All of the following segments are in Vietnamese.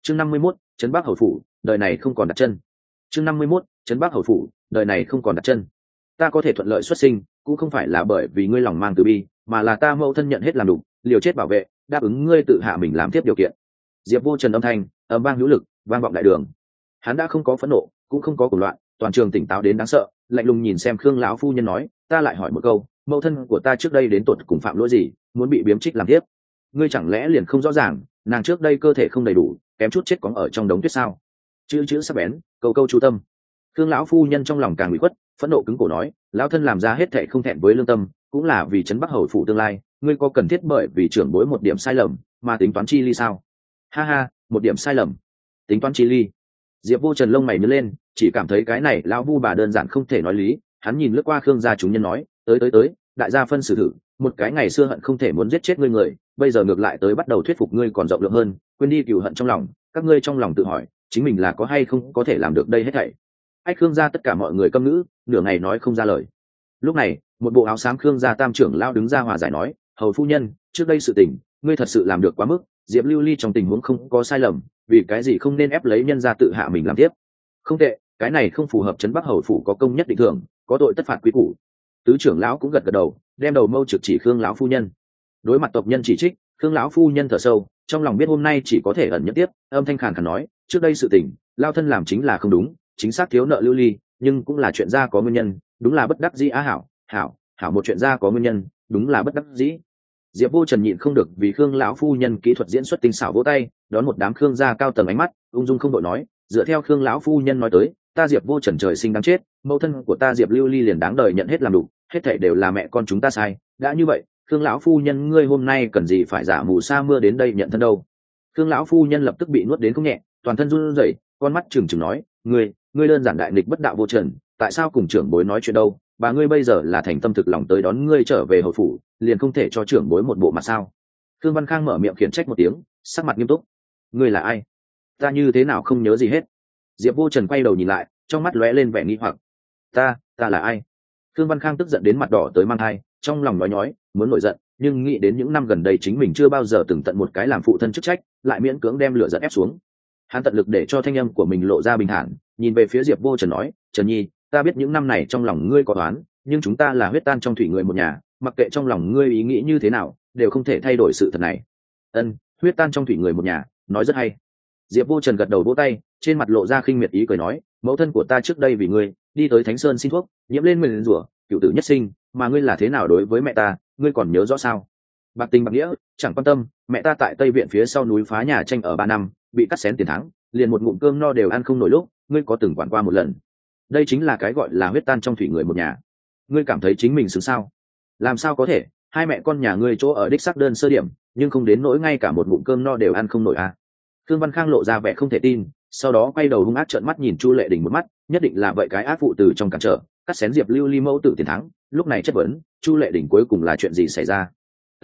chương 51, trấn Bắc hầu phủ, đời này không còn đặt chân. chương 51, trấn Bắc hầu phủ, đời này không còn đặt chân. Ta có thể thuận lợi xuất sinh cũng không phải là bởi vì ngươi lòng mang từ bi, mà là ta mẫu thân nhận hết làm đủ, liều chết bảo vệ, đáp ứng ngươi tự hạ mình làm tiếp điều kiện. Diệp Vô Trần âm thanh ầm vang hữu lực, vang vọng đại đường. Hắn đã không có phẫn nộ, cũng không có cuồng loạn, toàn trường tỉnh táo đến đáng sợ, lạnh lùng nhìn xem Khương lão phu nhân nói, ta lại hỏi một câu, mẫu thân của ta trước đây đến tột cùng phạm lỗi gì, muốn bị biếm trích làm tiếp? Ngươi chẳng lẽ liền không rõ ràng, nàng trước đây cơ thể không đầy đủ, kém chút chết cóng ở trong đống tuyết sao? Chữ sắc bén, câu câu chú tâm. Khương lão phu nhân trong lòng càng bị khuất, phẫn nộ cứng cổ nói, lão thân làm ra hết thệ không thẹn với lương tâm, cũng là vì trấn Bắc hầu phủ tương lai, ngươi có cần thiết bởi vì trưởng bối một điểm sai lầm mà tính toán chi ly sao? Ha ha, một điểm sai lầm, tính toán chi ly? Diệp Vô Trần lông mày nhướng lên, chỉ cảm thấy cái này lão vu bà đơn giản không thể nói lý. Hắn nhìn lướt qua Khương gia chúng nhân nói, tới, đại gia phân xử thử, một cái ngày xưa hận không thể muốn giết chết ngươi người, bây giờ ngược lại tới bắt đầu thuyết phục ngươi còn rộng lượng hơn, quên đi cừu hận trong lòng, các ngươi trong lòng tự hỏi, chính mình là có hay không có thể làm được đây hết thảy. Ách Khương gia tất cả mọi người câm ngữ, nửa ngày nói không ra lời. Lúc này, một bộ áo xám Khương gia tam trưởng lão đứng ra hòa giải nói, hầu phu nhân, trước đây sự tình, ngươi thật sự làm được quá mức, Diệp Lưu Ly trong tình huống không có sai lầm, vì cái gì không nên ép lấy nhân gia tự hạ mình làm tiếp? Không tệ, cái này không phù hợp trấn Bắc hầu phủ có công nhất định thưởng, có tội tất phạt quý củ. Tứ trưởng lão cũng gật gật đầu, đem đầu mâu trực chỉ Khương lão phu nhân. Đối mặt tộc nhân chỉ trích, Khương lão phu nhân thở sâu, trong lòng biết hôm nay chỉ có thể ẩn nhẫn tiếp, âm thanh khàn khàn nói, trước đây sự tình, lao thân làm chính là không đúng, chính xác thiếu nợ Lưu Ly, nhưng cũng là chuyện gia có nguyên nhân, đúng là bất đắc dĩ á. Hảo một chuyện gia có nguyên nhân, đúng là bất đắc dĩ. Diệp Vô Trần nhịn không được vì Khương lão phu nhân kỹ thuật diễn xuất tinh xảo vỗ tay, đón một đám Khương gia cao tầng ánh mắt, ung dung không đội nói, dựa theo Khương lão phu nhân nói tới, ta Diệp Vô Trần trời sinh đáng chết, mẫu thân của ta Diệp Lưu Ly liền đáng đời nhận hết làm đủ, hết thảy đều là mẹ con chúng ta sai, đã như vậy, Khương lão phu nhân ngươi hôm nay cần gì phải giả mù sa mưa đến đây nhận thân đâu? Khương lão phu nhân lập tức bị nuốt đến không nhẹ, toàn thân run rẩy, con mắt trừng trừng nói, ngươi đơn giản đại nghịch bất đạo vô trần, tại sao cùng trưởng bối nói chuyện đâu? Bà ngươi bây giờ là thành tâm thực lòng tới đón ngươi trở về hầu phủ, liền không thể cho trưởng bối một bộ mặt sao? Khương Văn Khang mở miệng khiển trách một tiếng, sắc mặt nghiêm túc. Ngươi là ai? Ta như thế nào không nhớ gì hết? Diệp Vô Trần quay đầu nhìn lại, trong mắt lóe lên vẻ nghi hoặc. Ta là ai? Khương Văn Khang tức giận đến mặt đỏ tới mang thai, trong lòng nói nhói, muốn nổi giận, nhưng nghĩ đến những năm gần đây chính mình chưa bao giờ từng tận một cái làm phụ thân chức trách, lại miễn cưỡng đem lửa giận ép xuống. Hắn tận lực để cho thanh âm của mình lộ ra bình thản, nhìn về phía Diệp Vô Trần nói, Trần Nhi, ta biết những năm này trong lòng ngươi có oán, nhưng chúng ta là huyết tan trong thủy người một nhà, mặc kệ trong lòng ngươi ý nghĩ như thế nào, đều không thể thay đổi sự thật này. Huyết tan trong thủy người một nhà, nói rất hay. Diệp Vô Trần gật đầu vỗ tay, trên mặt lộ ra khinh miệt ý cười nói, mẫu thân của ta trước đây vì ngươi đi tới Thánh Sơn xin thuốc, nhiễm lên nguyền rủa, cửu tử nhất sinh, mà ngươi là thế nào đối với mẹ ta, ngươi còn nhớ rõ sao? Bạc tình bạc nghĩa, chẳng quan tâm, mẹ ta tại Tây Viện phía sau núi phá nhà tranh ở 3 năm, bị cắt xén tiền thắng, liền một ngụm cơm no đều ăn không nổi lúc, ngươi có từng quản qua một lần. Đây chính là cái gọi là huyết tan trong thủy người một nhà. Ngươi cảm thấy chính mình xứng sao? Làm sao có thể, hai mẹ con nhà ngươi chỗ ở đích xác đơn sơ điểm, nhưng không đến nỗi ngay cả một ngụm cơm no đều ăn không nổi à? Khương Văn Khang lộ ra vẻ không thể tin, sau đó quay đầu hung ác trợn mắt nhìn Chu Lệ Đình một mắt, nhất định là vậy cái ác phụ từ trong cản trở, cắt xén Diệp Lưu Ly mẫu tử tiền thắng. Lúc này chất vấn, Chu Lệ Đình cuối cùng là chuyện gì xảy ra?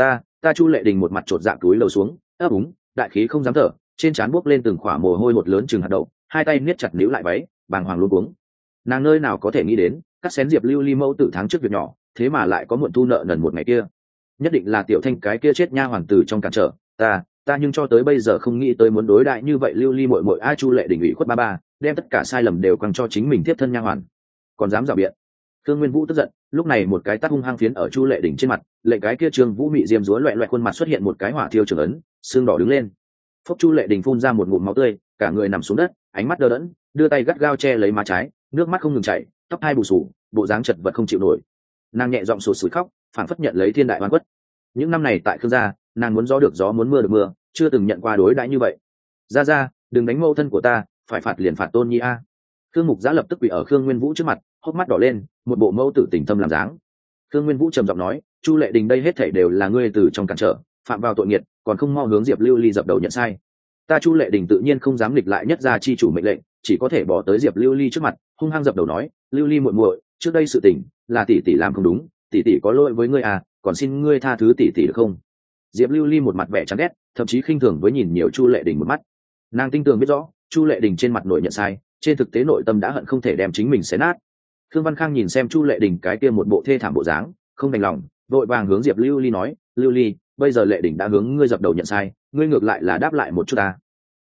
Ta Chu Lệ Đình một mặt chột dạ túi lầu xuống, ấp úng, đại khí không dám thở, trên trán buốc lên từng khỏa mồ hôi hột lớn chừng hạt đậu, hai tay niết chặt níu lại váy, bàng hoàng luống cuống. Nàng nơi nào có thể nghĩ đến, cắt xén Diệp Lưu Ly mẫu tử thắng trước việc nhỏ, thế mà lại có muộn thu nợ nần một ngày kia. Nhất định là Tiểu Thanh cái kia chết nha hoàng tử trong cản trở, ta nhưng cho tới bây giờ không nghĩ tới muốn đối đại như vậy Lưu Ly muội muội. A Chu Lệ Đình ủy khuất ba, đem tất cả sai lầm đều quăng cho chính mình tiếp thân nha hoàn, còn dám rào biện. Thương Nguyên Vũ tức giận, lúc này một cái tát hung hăng phiến ở Chu Lệ Đình trên mặt, lệnh cái kia Trương Vũ mị diêm rúa loẹt loẹt khuôn mặt xuất hiện một cái hỏa thiêu trường ấn, xương đỏ đứng lên. Phốc, Chu Lệ Đình phun ra một ngụm máu tươi, cả người nằm xuống đất, ánh mắt đờ đẫn, đưa tay gắt gao che lấy má trái, nước mắt không ngừng chảy, tóc hai bù xù, bộ dáng chật vật không chịu nổi. Nàng nhẹ giọng sụt sùi khóc, phản phất nhận lấy thiên đại oan khuất. Những năm này tại Khương gia, nàng muốn gió được gió muốn mưa được mưa, chưa từng nhận qua đối đãi như vậy. Ra, đừng đánh mẫu thân của ta, phải phạt liền phạt Tôn Nhi a. Khương Mục Giã lập tức quỳ ở Khương Nguyên Vũ trước mặt, hốc mắt đỏ lên, một bộ mẫu tử tình thâm làm dáng. Khương Nguyên Vũ trầm giọng nói, Chu Lệ Đình đây hết thảy đều là ngươi từ trong cản trở, phạm vào tội nghiệt, còn không mau hướng Diệp Lưu Ly dập đầu nhận sai. Ta Chu Lệ Đình tự nhiên không dám nghịch lại nhất gia chi chủ mệnh lệnh, chỉ có thể bỏ tới Diệp Lưu Ly trước mặt, hung hăng dập đầu nói, Lưu Ly muội muội, trước đây sự tình là tỷ tỷ làm không đúng, tỷ tỷ có lỗi với ngươi à, còn xin ngươi tha thứ tỷ tỷ được không? Diệp Lưu Ly một mặt vẻ chán ghét, thậm chí khinh thường với nhìn nhiều Chu Lệ Đình một mắt. Nàng tinh tường biết rõ, Chu Lệ Đình trên mặt nội nhận sai, trên thực tế nội tâm đã hận không thể đem chính mình xé nát. Khương Văn Khang nhìn xem Chu Lệ Đình cái kia một bộ thê thảm bộ dáng, không đành lòng, vội vàng hướng Diệp Lưu Ly nói, Lưu Ly, bây giờ Lệ Đình đã hướng ngươi dập đầu nhận sai, ngươi ngược lại là đáp lại một chút ta.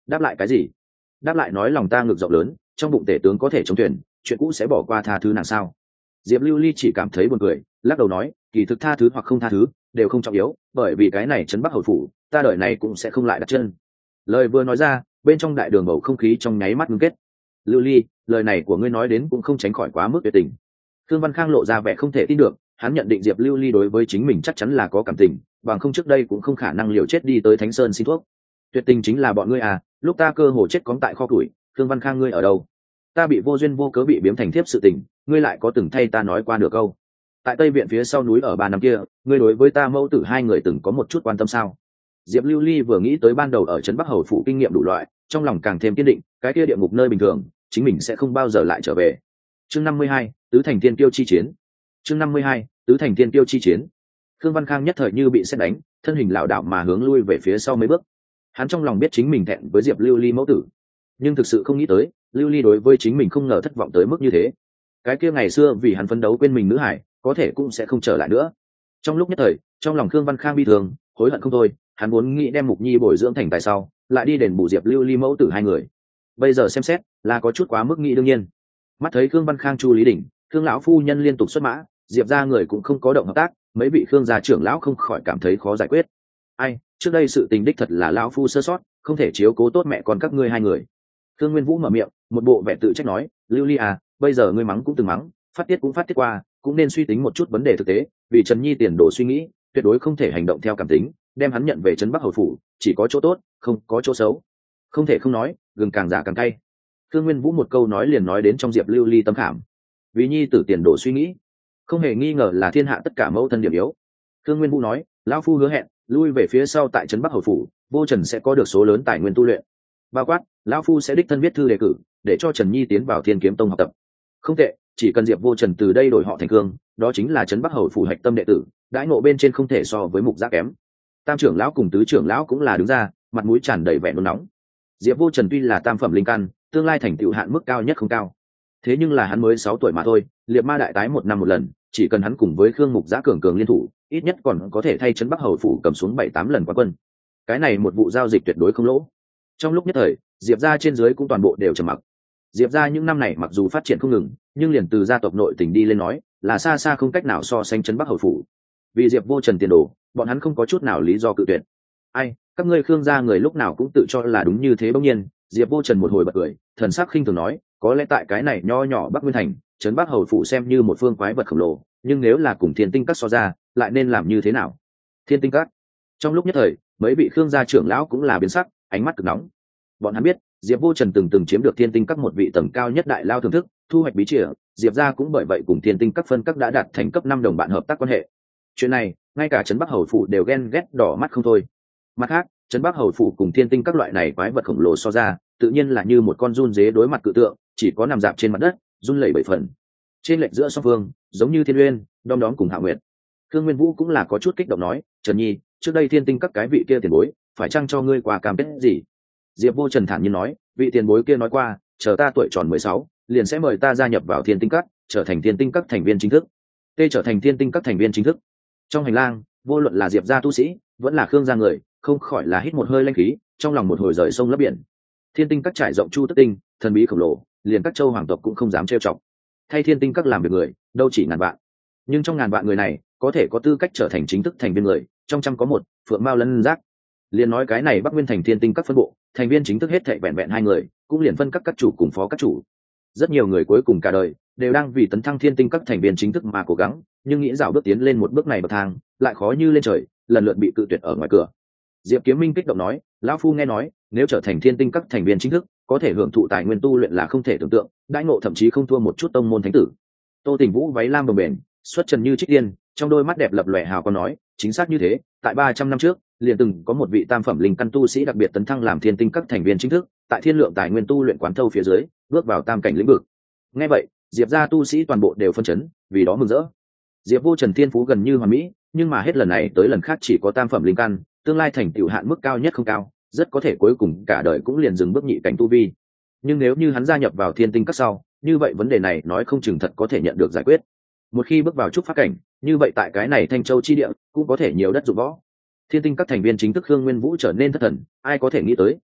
Đáp lại cái gì? Đáp lại nói lòng ta ngược rộng lớn, trong bụng tể tướng có thể chống thuyền, chuyện cũ sẽ bỏ qua tha thứ nàng sao? Diệp Lưu Ly chỉ cảm thấy buồn cười, lắc đầu nói, kỳ thực tha thứ hoặc không tha thứ đều không trọng yếu, bởi vì cái này trấn Bắc hầu phủ, ta đời này cũng sẽ không lại đặt chân. Lời vừa nói ra, bên trong đại đường bầu không khí trong nháy mắt ngưng kết. Lưu Ly, lời này của ngươi nói đến cũng không tránh khỏi quá mức tuyệt tình. Thương Văn Khang lộ ra vẻ không thể tin được, hắn nhận định Diệp Lưu Ly đối với chính mình chắc chắn là có cảm tình, bằng không trước đây cũng không khả năng liều chết đi tới Thánh Sơn xin thuốc. Tuyệt tình chính là bọn ngươi à? Lúc ta cơ hồ chết cóng tại kho củi, Thương Văn Khang ngươi ở đâu? Ta bị vô duyên vô cớ bị biếm thành thiếp sự tình, ngươi lại có từng thay ta nói qua nửa câu? Tại Tây Viện phía sau núi ở 3 năm kia, ngươi đối với ta mẫu tử hai người từng có một chút quan tâm sao? Diệp Lưu Ly vừa nghĩ tới ban đầu ở trấn Bắc hầu phủ kinh nghiệm đủ loại, trong lòng càng thêm kiên định, cái kia địa ngục nơi bình thường, chính mình sẽ không bao giờ lại trở về. Chương 52, tứ thành tiên tiêu chi chiến. Chương 52, tứ thành tiên tiêu chi chiến. Khương Văn Khang nhất thời như bị sét đánh, thân hình lảo đảo mà hướng lui về phía sau mấy bước. Hắn trong lòng biết chính mình thẹn với Diệp Lưu Ly mẫu tử, nhưng thực sự không nghĩ tới, Lưu Ly đối với chính mình không ngờ thất vọng tới mức như thế. Cái kia ngày xưa vì hắn phấn đấu quên mình nữ hải, có thể cũng sẽ không trở lại nữa. Trong lúc nhất thời, trong lòng Khương Văn Khang bi thương, hối hận không thôi, hắn muốn nghĩ đem Mục Nhi bồi dưỡng thành tài sau, lại đi đền bù Diệp Lưu Ly mẫu tử hai người. Bây giờ xem xét, là có chút quá mức nghĩ đương nhiên. Mắt thấy Khương Văn Khang chu lý đỉnh, Khương lão phu nhân liên tục xuất mã, Diệp gia người cũng không có động hợp tác, mấy vị Khương gia trưởng lão không khỏi cảm thấy khó giải quyết. Ai, trước đây sự tình đích thật là lão phu sơ sót, không thể chiếu cố tốt mẹ con các ngươi hai người. Khương Nguyên Vũ mở miệng, một bộ vẻ tự trách nói, Lưu Ly à, bây giờ ngươi mắng cũng từng mắng, phát tiết cũng phát tiết qua, cũng nên suy tính một chút vấn đề thực tế, vì Trần Nhi tiền đồ suy nghĩ, tuyệt đối không thể hành động theo cảm tính, đem hắn nhận về trấn Bắc hầu phủ, chỉ có chỗ tốt, không có chỗ xấu. Không thể không nói, gừng càng già càng cay. Khương Nguyên Vũ một câu nói liền nói đến trong Diệp Lưu Ly tâm khảm. Vì Nhi tử tiền đồ suy nghĩ, không hề nghi ngờ là thiên hạ tất cả mẫu thân điểm yếu. Khương Nguyên Vũ nói, lão phu hứa hẹn, lui về phía sau tại trấn Bắc hầu phủ, Vô Trần sẽ có được số lớn tài nguyên tu luyện. Bao quát, lão phu sẽ đích thân viết thư đề cử, để cho Trần Nhi tiến vào Thiên Kiếm Tông học tập. Không tệ, chỉ cần Diệp Vô Trần từ đây đổi họ thành Khương, đó chính là trấn Bắc hầu phủ hạch tâm đệ tử, đãi ngộ bên trên không thể so với Mục Giác kém. Tam trưởng lão cùng tứ trưởng lão cũng là đứng ra, mặt mũi tràn đầy vẻ nôn nóng. Diệp Vô Trần tuy là tam phẩm linh căn, tương lai thành tựu hạn mức cao nhất không cao, thế nhưng là hắn mới 6 tuổi mà thôi, liệt ma đại tái 1 năm 1 lần, chỉ cần hắn cùng với Khương Mục Giã cường liên thủ, ít nhất còn có thể thay trấn Bắc hầu phủ cầm xuống 7-8 lần quán quân. Cái này một vụ giao dịch tuyệt đối không lỗ. Trong lúc nhất thời, Diệp gia trên dưới cũng toàn bộ đều trầm mặc. Diệp gia những năm này mặc dù phát triển không ngừng, nhưng liền từ gia tộc nội tình đi lên nói, là xa xa không cách nào so sánh trấn Bắc hầu phủ. Vì Diệp Vô Trần tiền đồ, bọn hắn không có chút nào lý do cự tuyệt. Ai, các ngươi Khương gia người lúc nào cũng tự cho là đúng như thế. Bỗng nhiên, Diệp Vô Trần một hồi bật cười, thần sắc khinh thường nói, có lẽ tại cái này nho nhỏ Bắc Nguyên thành, trấn Bắc hầu phủ xem như một phương quái vật khổng lồ, nhưng nếu là cùng Thiên Tinh Các so ra, lại nên làm như thế nào? Thiên Tinh Các. Trong lúc nhất thời, mấy vị Khương gia trưởng lão cũng là biến sắc, ánh mắt cực nóng. Bọn hắn biết, Diệp Vô Trần từng chiếm được Thiên Tinh Các một vị tầng cao nhất đại lao thưởng thức, thu hoạch bí chìa, Diệp gia cũng bởi vậy cùng Thiên Tinh Các phân các đã đạt thành cấp 5 đồng bạn hợp tác quan hệ. Chuyện này, ngay cả trấn Bắc hầu phủ đều ghen ghét đỏ mắt không thôi. Mặt khác, trấn Bắc hầu phủ cùng Thiên Tinh Các loại này quái vật khổng lồ so ra, tự nhiên là như một con giun dế đối mặt cự tượng, chỉ có nằm dạp trên mặt đất, run lẩy bẩy phần. Trên lệch giữa song phương, giống như Thiên Uyên, Đom Đóm cùng Hạ Nguyệt. Khương Nguyên Vũ cũng là có chút kích động nói, Trần Nhi, trước đây Thiên Tinh Các cái vị kia tiền bối, phải chăng cho ngươi quà cam kết gì? Diệp Vô Trần thản nhiên nói, vị tiền bối kia nói qua, chờ ta tuổi tròn 16, liền sẽ mời ta gia nhập vào Thiên Tinh Các, trở thành Thiên Tinh Các thành viên chính thức. Trở thành Thiên Tinh Các thành viên chính thức. Trong hành lang, vô luận là Diệp gia tu sĩ, vẫn là Khương gia người, không khỏi là hít một hơi lanh khí, trong lòng một hồi rời sông lấp biển. Thiên Tinh Các trải rộng chu tức tinh, thần bí khổng lồ, liền các châu hoàng tộc cũng không dám trêu chọc. Thay Thiên Tinh Các làm việc người, đâu chỉ ngàn vạn, nhưng trong ngàn vạn người này, có thể có tư cách trở thành chính thức thành viên người, trong trăm có một, Phượng Mao Lân Giác. Liền nói cái này Bắc Nguyên thành Thiên Tinh Các phân bộ, thành viên chính thức hết thảy vẹn vẹn 2 người, cũng liền phân các chủ cùng phó các chủ. Rất nhiều người cuối cùng cả đời đều đang vì tấn thăng Thiên Tinh Các thành viên chính thức mà cố gắng, nhưng nghĩ dạo bước tiến lên một bước này bậc thang, lại khó như lên trời, lần lượt bị cự tuyệt ở ngoài cửa. Diệp Kiếm Minh kích động nói, lão phu nghe nói, nếu trở thành Thiên Tinh Các thành viên chính thức, có thể hưởng thụ tài nguyên tu luyện là không thể tưởng tượng, đãi ngộ thậm chí không thua một chút tông môn thánh tử. Tô Tình Vũ váy lam đồng bền, xuất trần như trích tiên, trong đôi mắt đẹp lập lòe hào quang nói, chính xác như thế, tại 300 năm trước, liền từng có một vị tam phẩm linh căn tu sĩ đặc biệt tấn thăng làm Thiên Tinh Các thành viên chính thức, tại thiên lượng tài nguyên tu luyện quán thâu phía dưới, bước vào tam cảnh lĩnh vực. Nghe vậy, Diệp gia tu sĩ toàn bộ đều phân chấn, vì đó mừng rỡ. Diệp Vô Trần thiên phú gần như hoàn mỹ, nhưng mà hết lần này tới lần khác chỉ có tam phẩm linh căn, tương lai thành tựu hạn mức cao nhất không cao, rất có thể cuối cùng cả đời cũng liền dừng bước nhị cảnh tu vi. Nhưng nếu như hắn gia nhập vào Thiên Tinh Các sau, như vậy vấn đề này nói không chừng thật có thể nhận được giải quyết. Một khi bước vào trúc pháp cảnh, như vậy tại cái này Thanh Châu chi địa cũng có thể nhiều đất dụng võ. Thiên Tinh Các thành viên chính thức Khương Nguyên Vũ trở nên thất thần, ai có thể nghĩ tới,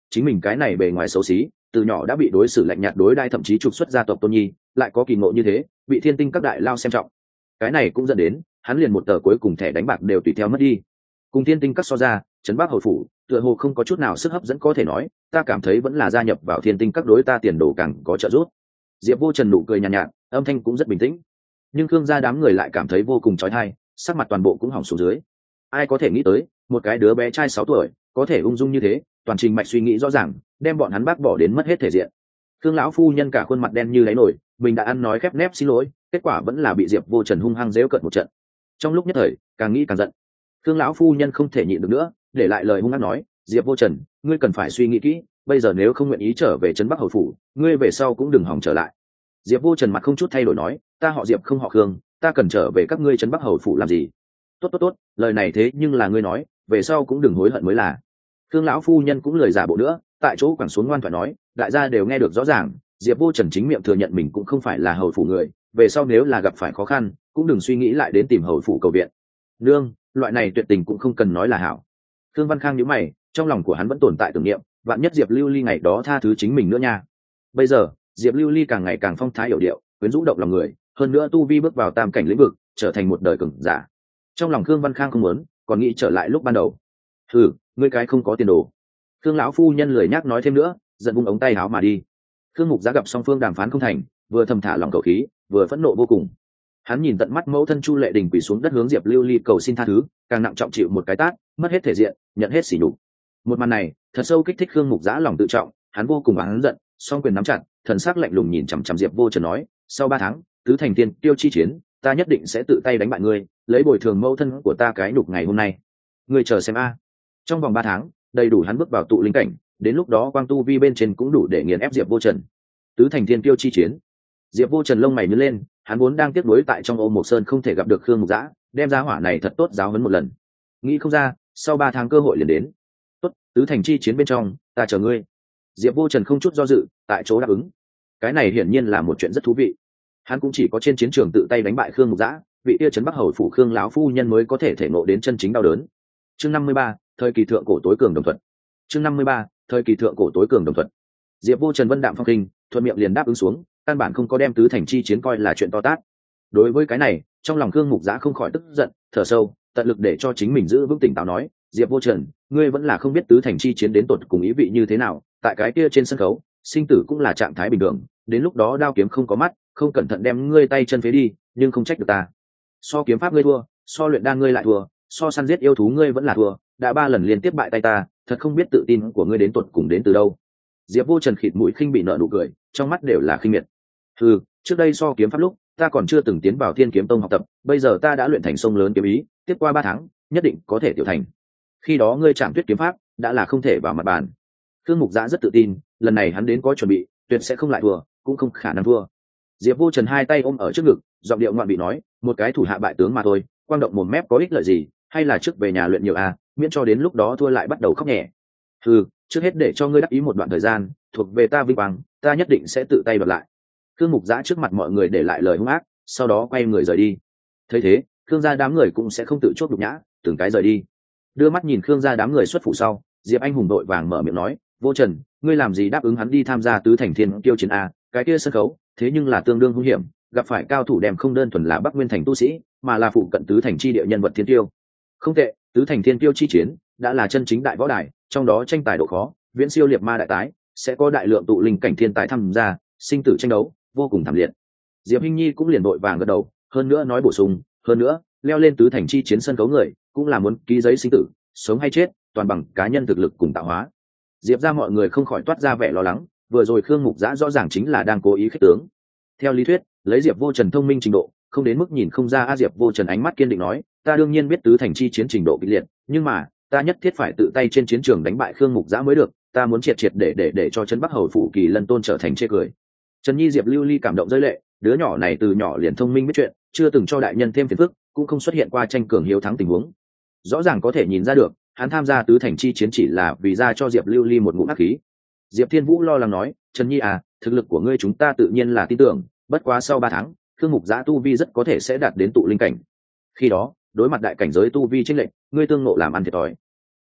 chính mình cái này bề ngoài xấu xí, từ nhỏ đã bị đối xử lạnh nhạt đối đãi, thậm chí trục xuất gia tộc tôn nhi, lại có kỳ ngộ như thế, bị thiên tinh các đại lao xem trọng. Cái này cũng dẫn đến hắn liền một tờ cuối cùng thẻ đánh bạc đều tùy theo mất đi. Cùng thiên tinh các so ra, trấn Bắc Hầu phủ tựa hồ không có chút nào sức hấp dẫn, có thể nói ta cảm thấy vẫn là gia nhập vào thiên tinh các đối ta tiền đồ càng có trợ giúp. Diệp Vô Trần nụ cười nhàn nhạt, âm thanh cũng rất bình tĩnh. Nhưng Khương gia đám người lại cảm thấy vô cùng chói tai, sắc mặt toàn bộ cũng hỏng xuống dưới. Ai có thể nghĩ tới, một cái đứa bé trai 6 tuổi có thể ung dung như thế, toàn trình mạch suy nghĩ rõ ràng, đem bọn hắn bác bỏ đến mất hết thể diện. Khương lão phu nhân cả khuôn mặt đen như đáy nổi, mình đã ăn nói khép nép xin lỗi, kết quả vẫn là bị Diệp Vô Trần hung hăng giễu cợt một trận. Trong lúc nhất thời, càng nghĩ càng giận. Khương lão phu nhân không thể nhịn được nữa, để lại lời hung hăng nói, Diệp Vô Trần, ngươi cần phải suy nghĩ kỹ, bây giờ nếu không nguyện ý trở về trấn Bắc Hầu phủ, ngươi về sau cũng đừng hòng trở lại. Diệp Vô Trần mặt không chút thay đổi nói, ta họ Diệp không họ Khương, ta cần trở về các ngươi trấn Bắc Hầu phủ làm gì? Tốt, lời này thế nhưng là ngươi nói, về sau cũng đừng hối hận mới là. Khương lão phu nhân cũng lời giả bộ nữa, tại chỗ quẳng xuống ngoan thoại nói, đại gia đều nghe được rõ ràng, Diệp Vô Trần chính miệng thừa nhận mình cũng không phải là hầu phủ người, về sau nếu là gặp phải khó khăn, cũng đừng suy nghĩ lại đến tìm hầu phủ cầu viện. Nương, loại này tuyệt tình cũng không cần nói là hảo. Khương Văn Khang nhíu mày, trong lòng của hắn vẫn tồn tại tưởng niệm, vạn nhất Diệp Lưu Ly ngày đó tha thứ chính mình nữa nha. Bây giờ, Diệp Lưu Ly càng ngày càng phong thái hiểu điệu, quyến rũ động lòng người, hơn nữa tu vi bước vào tam cảnh lĩnh vực, trở thành một đời cường giả. Trong lòng Khương Văn Khang không muốn, còn nghĩ trở lại lúc ban đầu. Ngươi cái không có tiền đồ. Khương lão phu nhân lười nhắc nói thêm nữa, giận vung ống tay áo mà đi. Khương Mục Giá gặp song phương đàm phán không thành, vừa thầm thả lòng khẩu khí, vừa phẫn nộ vô cùng. Hắn nhìn tận mắt mẫu thân Chu Lệ Đình quỳ xuống đất hướng Diệp Lưu Ly cầu xin tha thứ, càng nặng trọng chịu một cái tát, mất hết thể diện, nhận hết sỉ nhục. Một màn này thật sâu kích thích Khương Mục Giá lòng tự trọng, hắn vô cùng oán giận, song quyền nắm chặt, thần sắc lạnh lùng nhìn chằm chằm Diệp Vô Trần nói, sau 3 tháng, tứ thành tiên tiêu chi chiến, ta nhất định sẽ tự tay đánh bại ngươi, lấy bồi thường mẫu thân của ta cái nhục ngày hôm nay. Ngươi chờ xem a. Trong vòng 3 tháng, đầy đủ hắn bước vào tụ linh cảnh, đến lúc đó quang tu vi bên trên cũng đủ để nghiền ép Diệp Vô Trần. Tứ thành tiên tiêu chi chiến. Diệp Vô Trần lông mày nhướng lên, hắn vốn đang tiếc nuối tại trong Ô Mộc Sơn không thể gặp được Khương Mục Dã, đem giá hỏa này thật tốt giáo huấn một lần. Nghĩ không ra, sau 3 tháng cơ hội liền đến. Tốt, tứ thành chi chiến bên trong, ta chờ ngươi. Diệp Vô Trần không chút do dự, tại chỗ đáp ứng. Cái này hiển nhiên là một chuyện rất thú vị. Hắn cũng chỉ có trên chiến trường tự tay đánh bại Khương Mục Dã, vị kia trấn Bắc Hầu phủ Khương lão phu nhân mới có thể thể ngộ đến chân chính đau đớn. Chương 53, thời kỳ thượng cổ tối cường đồng thuận. Chương 53, thời kỳ thượng cổ tối cường đồng thuận. Diệp Vô Trần vân đạm phong khinh, thuận miệng liền đáp ứng xuống, căn bản không có đem tứ thành chi chiến coi là chuyện to tát. Đối với cái này, trong lòng Khương Mục Dã không khỏi tức giận, thở sâu, tận lực để cho chính mình giữ vững tỉnh táo nói, Diệp Vô Trần, ngươi vẫn là không biết tứ thành chi chiến đến tột cùng ý vị như thế nào, tại cái kia trên sân khấu, sinh tử cũng là trạng thái bình thường, đến lúc đó đao kiếm không có mắt, không cẩn thận đem ngươi tay chân phế đi, nhưng không trách được ta. So kiếm pháp ngươi thua, so luyện đan ngươi lại thua, so săn giết yêu thú ngươi vẫn là thua, đã 3 lần liên tiếp bại tay ta, thật không biết tự tin của ngươi đến tột cùng đến từ đâu. Diệp Vô Trần khịt mũi khinh bị nở nụ cười, trong mắt đều là khinh miệt. Trước đây so kiếm pháp lúc, ta còn chưa từng tiến vào Thiên Kiếm Tông học tập, bây giờ ta đã luyện thành sông lớn kiếm ý, tiếp qua 3 tháng, nhất định có thể tiểu thành. Khi đó ngươi Trảm Tuyết kiếm pháp đã là không thể vào mặt bàn. Khương Mục Dã rất tự tin, lần này hắn đến có chuẩn bị, tuyệt sẽ không lại thua, cũng không khả năng thua. Diệp Vô Trần hai tay ôm ở trước ngực, giọng điệu ngoạn bị nói, một cái thủ hạ bại tướng mà thôi, quang động mồm mép có ích lợi gì, hay là trước về nhà luyện nhiều miễn cho đến lúc đó thua lại bắt đầu khóc nhẹ. Trước hết để cho ngươi đắc ý một đoạn thời gian, thuộc về ta vinh quang, ta nhất định sẽ tự tay đoạt lại. Khương Mục Dã trước mặt mọi người để lại lời hung ác, sau đó quay người rời đi. Thấy thế, Khương gia đám người cũng sẽ không tự chốt nhục nhã, từng cái rời đi. Đưa mắt nhìn Khương gia đám người xuất phủ sau, Diệp Anh hùng đội vàng mở miệng nói, Vô Trần, ngươi làm gì đáp ứng hắn đi tham gia tứ thành thiên tiêu chiến cái kia sân khấu, thế nhưng là tương đương hung hiểm, gặp phải cao thủ đem không đơn thuần là Bắc Nguyên thành tu sĩ, mà là phụ cận tứ thành chi địa nhân vật thiên tiêu. Không tệ, tứ thành thiên tiêu chi chiến đã là chân chính đại võ đài, trong đó tranh tài độ khó viễn siêu liệt ma đại tái, sẽ có đại lượng tụ linh cảnh thiên tài tham gia, sinh tử tranh đấu vô cùng thảm liệt. Diệp Hinh Nhi cũng liền đội vàng gật đầu, hơn nữa nói bổ sung, hơn nữa leo lên tứ thành chi chiến sân khấu người cũng là muốn ký giấy sinh tử, sống hay chết toàn bằng cá nhân thực lực cùng tạo hóa. Diệp ra mọi người không khỏi toát ra vẻ lo lắng, vừa rồi Khương Mục Dã rõ ràng chính là đang cố ý khích tướng. Theo lý thuyết, lấy Diệp Vô Trần thông minh trình độ, không đến mức nhìn không ra. Diệp Vô Trần ánh mắt kiên định nói, ta đương nhiên biết tứ thành chi chiến trình độ kịch liệt, nhưng mà ta nhất thiết phải tự tay trên chiến trường đánh bại Khương Mục Dã mới được, ta muốn triệt triệt để cho trấn Bắc Hầu phủ Kỳ Lân Tôn trở thành chê cười. Trần Nhi Diệp Lưu Ly cảm động rơi lệ, đứa nhỏ này từ nhỏ liền thông minh biết chuyện, chưa từng cho đại nhân thêm phiền phức, cũng không xuất hiện qua tranh cường hiếu thắng tình huống. Rõ ràng có thể nhìn ra được, hắn tham gia tứ thành chi chiến chỉ là vì ra cho Diệp Lưu Ly một ngụm ác khí. Diệp Thiên Vũ lo lắng nói, Trần Nhi thực lực của ngươi chúng ta tự nhiên là tin tưởng, bất quá sau 3 tháng, Khương Mục Dã tu vi rất có thể sẽ đạt đến tụ linh cảnh. Khi đó, đối mặt đại cảnh giới tu vi chênh lệch, ngươi tương ngộ làm ăn thiệt thòi.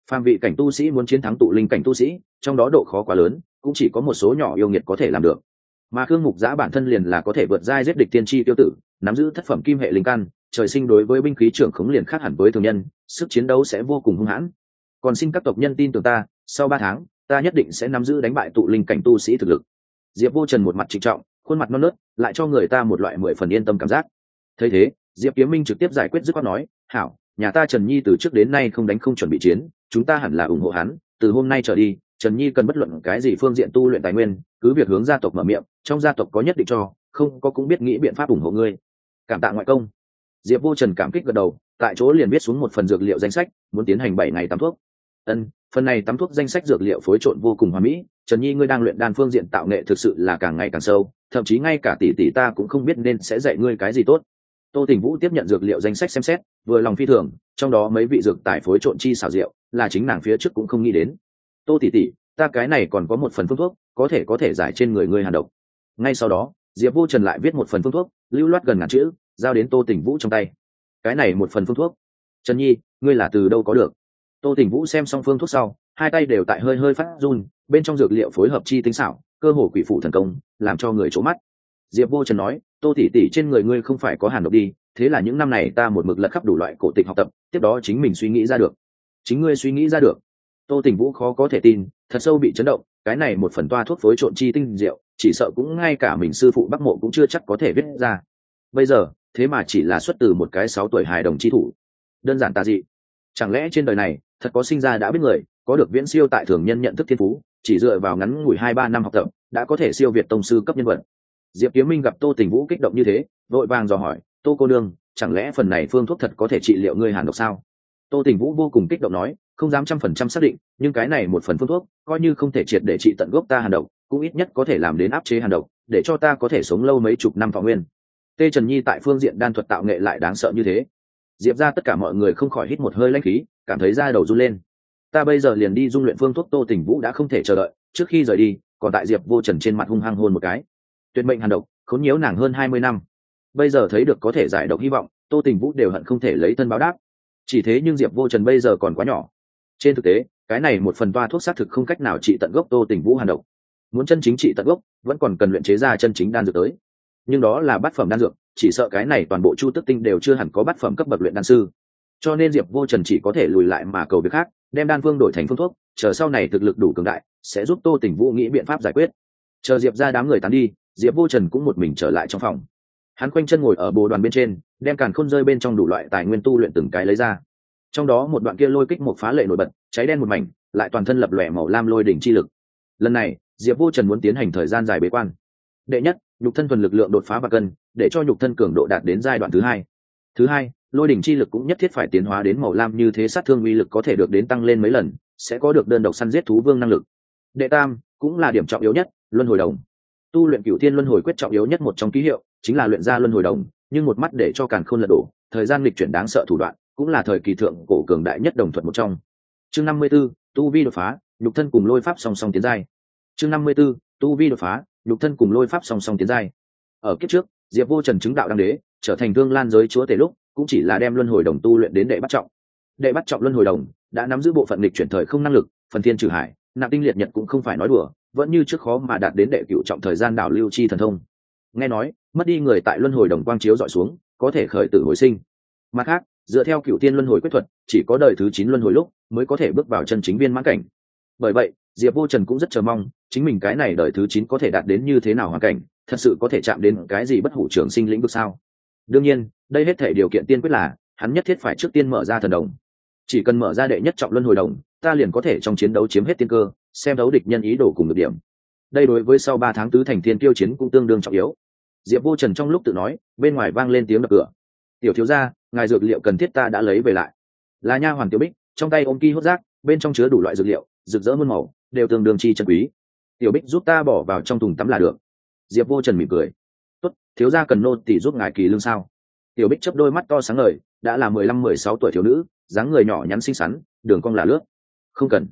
Phàm vị cảnh tu sĩ muốn chiến thắng tụ linh cảnh tu sĩ, trong đó độ khó quá lớn, cũng chỉ có một số nhỏ yêu nghiệt có thể làm được. Mà Khương Mục Giã bản thân liền là có thể vượt giai giết địch tiên tri tiêu tử, nắm giữ thất phẩm kim hệ linh căn, trời sinh đối với binh khí trưởng khống liền khác hẳn với thường nhân, sức chiến đấu sẽ vô cùng hung hãn. Còn xin các tộc nhân tin tưởng ta, sau 3 tháng, ta nhất định sẽ nắm giữ đánh bại tụ linh cảnh tu sĩ thực lực. Diệp Vô Trần một mặt trịnh trọng, khuôn mặt non nớt, lại cho người ta một loại 10 phần yên tâm cảm giác. Thấy thế, Diệp Kiếm Minh trực tiếp giải quyết dứt khoát nói, "Hảo, nhà ta Trần Nhi từ trước đến nay không đánh không chuẩn bị chiến, chúng ta hẳn là ủng hộ hắn, từ hôm nay trở đi, Trần Nhi cần bất luận cái gì phương diện tu luyện tài nguyên, cứ việc hướng gia tộc mở miệng, trong gia tộc có nhất định cho, không có cũng biết nghĩ biện pháp ủng hộ ngươi." Cảm tạ ngoại công. Diệp Vô Trần cảm kích gật đầu, tại chỗ liền viết xuống một phần dược liệu danh sách, muốn tiến hành 7 ngày tắm thuốc. Phần này tắm thuốc danh sách dược liệu phối trộn vô cùng hoàn mỹ, Trần Nhi ngươi đang luyện đan phương diện tạo nghệ thực sự là càng ngày càng sâu, thậm chí ngay cả tỷ tỷ ta cũng không biết nên sẽ dạy ngươi cái gì tốt. Tô Tình Vũ tiếp nhận dược liệu danh sách xem xét, vừa lòng phi thường, trong đó mấy vị dược tài phối trộn chi xảo diệu, là chính nàng phía trước cũng không nghĩ đến. Tô tỷ tỷ, ta cái này còn có một phần phương thuốc, có thể giải trên người ngươi hàn độc. Ngay sau đó, Diệp Vô Trần lại viết một phần phương thuốc, lưu loát gần ngàn chữ, giao đến Tô Tình Vũ trong tay. Cái này một phần phương thuốc, Trần Nhi, ngươi là từ đâu có được? Tô Tình Vũ xem xong phương thuốc sau, hai tay đều tại hơi hơi phát run, bên trong dược liệu phối hợp chi tinh xảo, cơ hồ quỷ phụ thần công, làm cho người trố mắt. Diệp Vô Trần nói, Tô tỷ tỷ trên người ngươi không phải có hàn độc đi, thế là những năm này ta một mực lật khắp đủ loại cổ tịch học tập, tiếp đó chính mình suy nghĩ ra được. Chính ngươi suy nghĩ ra được? Tô Tình Vũ khó có thể tin, thật sâu bị chấn động, cái này một phần toa thuốc phối trộn chi tinh diệu, chỉ sợ cũng ngay cả mình sư phụ Bắc Mộ cũng chưa chắc có thể viết ra. Bây giờ, thế mà chỉ là xuất từ một cái 6 tuổi hài đồng chi thủ. Đơn giản tà dị. Chẳng lẽ trên đời này thật có sinh ra đã biết người, có được viễn siêu tại thường nhân nhận thức thiên phú, chỉ dựa vào ngắn ngủi 2-3 năm học tập, đã có thể siêu việt tông sư cấp nhân vật. Diệp Kiếm Minh gặp Tô Tình Vũ kích động như thế, vội vàng dò hỏi, Tô cô nương, chẳng lẽ phần này phương thuốc thật có thể trị liệu ngươi hàn độc sao? Tô Tình Vũ vô cùng kích động nói, không dám 100% xác định, nhưng cái này một phần phương thuốc, coi như không thể triệt để trị tận gốc ta hàn độc, cũng ít nhất có thể làm đến áp chế hàn độc, để cho ta có thể sống lâu mấy chục năm thọ nguyên. Tê Trần Nhi tại phương diện đan thuật tạo nghệ lại đáng sợ như thế. Diệp ra tất cả mọi người không khỏi hít một hơi lãnh khí, cảm thấy da đầu run lên. Ta bây giờ liền đi dung luyện phương thuốc. Tô Tình Vũ đã không thể chờ đợi, trước khi rời đi, còn tại Diệp Vô Trần trên mặt hung hăng hôn một cái. Tuyệt mệnh hàn độc, khốn nhiễu nàng hơn 20 năm. Bây giờ thấy được có thể giải độc hy vọng, Tô Tình Vũ đều hận không thể lấy thân báo đáp. Chỉ thế nhưng Diệp Vô Trần bây giờ còn quá nhỏ. Trên thực tế, cái này một phần toa thuốc xác thực không cách nào trị tận gốc Tô Tình Vũ hàn độc. Muốn chân chính trị tận gốc, vẫn còn cần luyện chế ra chân chính đan dược tới. Nhưng đó là bát phẩm đan dược, chỉ sợ cái này toàn bộ Chu Tức Tinh đều chưa hẳn có bát phẩm cấp bậc luyện đan sư. Cho nên Diệp Vô Trần chỉ có thể lùi lại mà cầu việc khác, đem đan phương đổi thành phương thuốc, chờ sau này thực lực đủ cường đại, sẽ giúp Tô Tình Vũ nghĩ biện pháp giải quyết. Chờ Diệp ra đám người tán đi, Diệp Vô Trần cũng một mình trở lại trong phòng. Hắn khoanh chân ngồi ở bồ đoàn bên trên, đem càn khôn rơi bên trong đủ loại tài nguyên tu luyện từng cái lấy ra. Trong đó một đoạn kia lôi kích một phá lệ nổi bật, cháy đen một mảnh, lại toàn thân lập lòe màu lam lôi đỉnh chi lực. Lần này, Diệp Vô Trần muốn tiến hành thời gian dài bế quan. Đệ nhất, nhục thân thuần lực lượng đột phá và cân, để cho nhục thân cường độ đạt đến giai đoạn thứ hai. Thứ hai, lôi đỉnh chi lực cũng nhất thiết phải tiến hóa đến màu lam, như thế sát thương uy lực có thể được đến tăng lên mấy lần, sẽ có được đơn độc săn giết thú vương năng lực. Đệ tam, cũng là điểm trọng yếu nhất, luân hồi đồng. Tu luyện Cửu Thiên Luân Hồi Quyết trọng yếu nhất một trong ký hiệu chính là luyện ra luân hồi đồng, nhưng một mắt để cho càn khôn lật đổ, thời gian nghịch chuyển đáng sợ thủ đoạn, cũng là thời kỳ thượng cổ cường đại nhất đồng thuận một trong. Chương 54, tu vi đột phá, nhục thân cùng lôi pháp song song tiến giai. Chương 54, tu vi đột phá, nhục thân cùng lôi pháp song song tiến giai. Ở kiếp trước, Diệp Vô Trần chứng đạo đăng đế, trở thành Thương Lan giới chúa tể lúc, cũng chỉ là đem luân hồi đồng tu luyện đến đệ bắt trọng. Đệ bắt trọng luân hồi đồng đã nắm giữ bộ phận nghịch chuyển thời không năng lực, phần thiên trừ hải, nạp tinh liệt nhật cũng không phải nói đùa, vẫn như trước khó mà đạt đến đệ cửu trọng thời gian đảo lưu chi thần thông. Nghe nói, mất đi người tại luân hồi đồng quang chiếu dọi xuống, có thể khởi tử hồi sinh. Mặt khác, dựa theo Cửu Thiên Luân Hồi Quyết thuật, chỉ có đời thứ 9 luân hồi lúc mới có thể bước vào chân chính viên mãn cảnh. Bởi vậy, Diệp Vô Trần cũng rất chờ mong, chính mình cái này đời thứ 9 có thể đạt đến như thế nào hoàn cảnh, thật sự có thể chạm đến cái gì bất hủ trường sinh lĩnh vực sao? Đương nhiên, đây hết thể điều kiện tiên quyết là, hắn nhất thiết phải trước tiên mở ra thần đồng. Chỉ cần mở ra đệ nhất trọng luân hồi đồng, ta liền có thể trong chiến đấu chiếm hết tiên cơ, xem đấu địch nhân ý đồ cùng được điểm. Đây đối với sau 3 tháng tứ thành thiên tiêu chiến cũng tương đương trọng yếu. Diệp Vô Trần trong lúc tự nói, bên ngoài vang lên tiếng đập cửa. Tiểu thiếu gia, ngài dược liệu cần thiết ta đã lấy về lại. Là nha hoàn Tiểu Bích, trong tay ôm ki hốt rác, bên trong chứa đủ loại dược liệu, rực rỡ muôn màu, đều tương đương chi chân quý. Tiểu Bích giúp ta bỏ vào trong thùng tắm là được. Diệp Vô Trần mỉm cười. Tốt, thiếu gia cần nô tỳ giúp ngài kỳ lương sao? Tiểu Bích chớp đôi mắt to sáng ngời, đã là 15-16 tuổi thiếu nữ, dáng người nhỏ nhắn xinh xắn, đường cong là lướt. Không cần.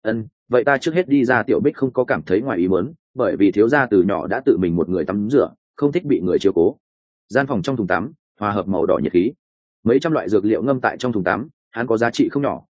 Vậy ta trước hết đi ra. Tiểu Bích không có cảm thấy ngoài ý muốn, bởi vì thiếu gia từ nhỏ đã tự mình một người tắm rửa, không thích bị người chiếu cố. Gian phòng trong thùng tắm hòa hợp màu đỏ nhiệt khí, mấy trăm loại dược liệu ngâm tại trong thùng tắm, hắn có giá trị không nhỏ,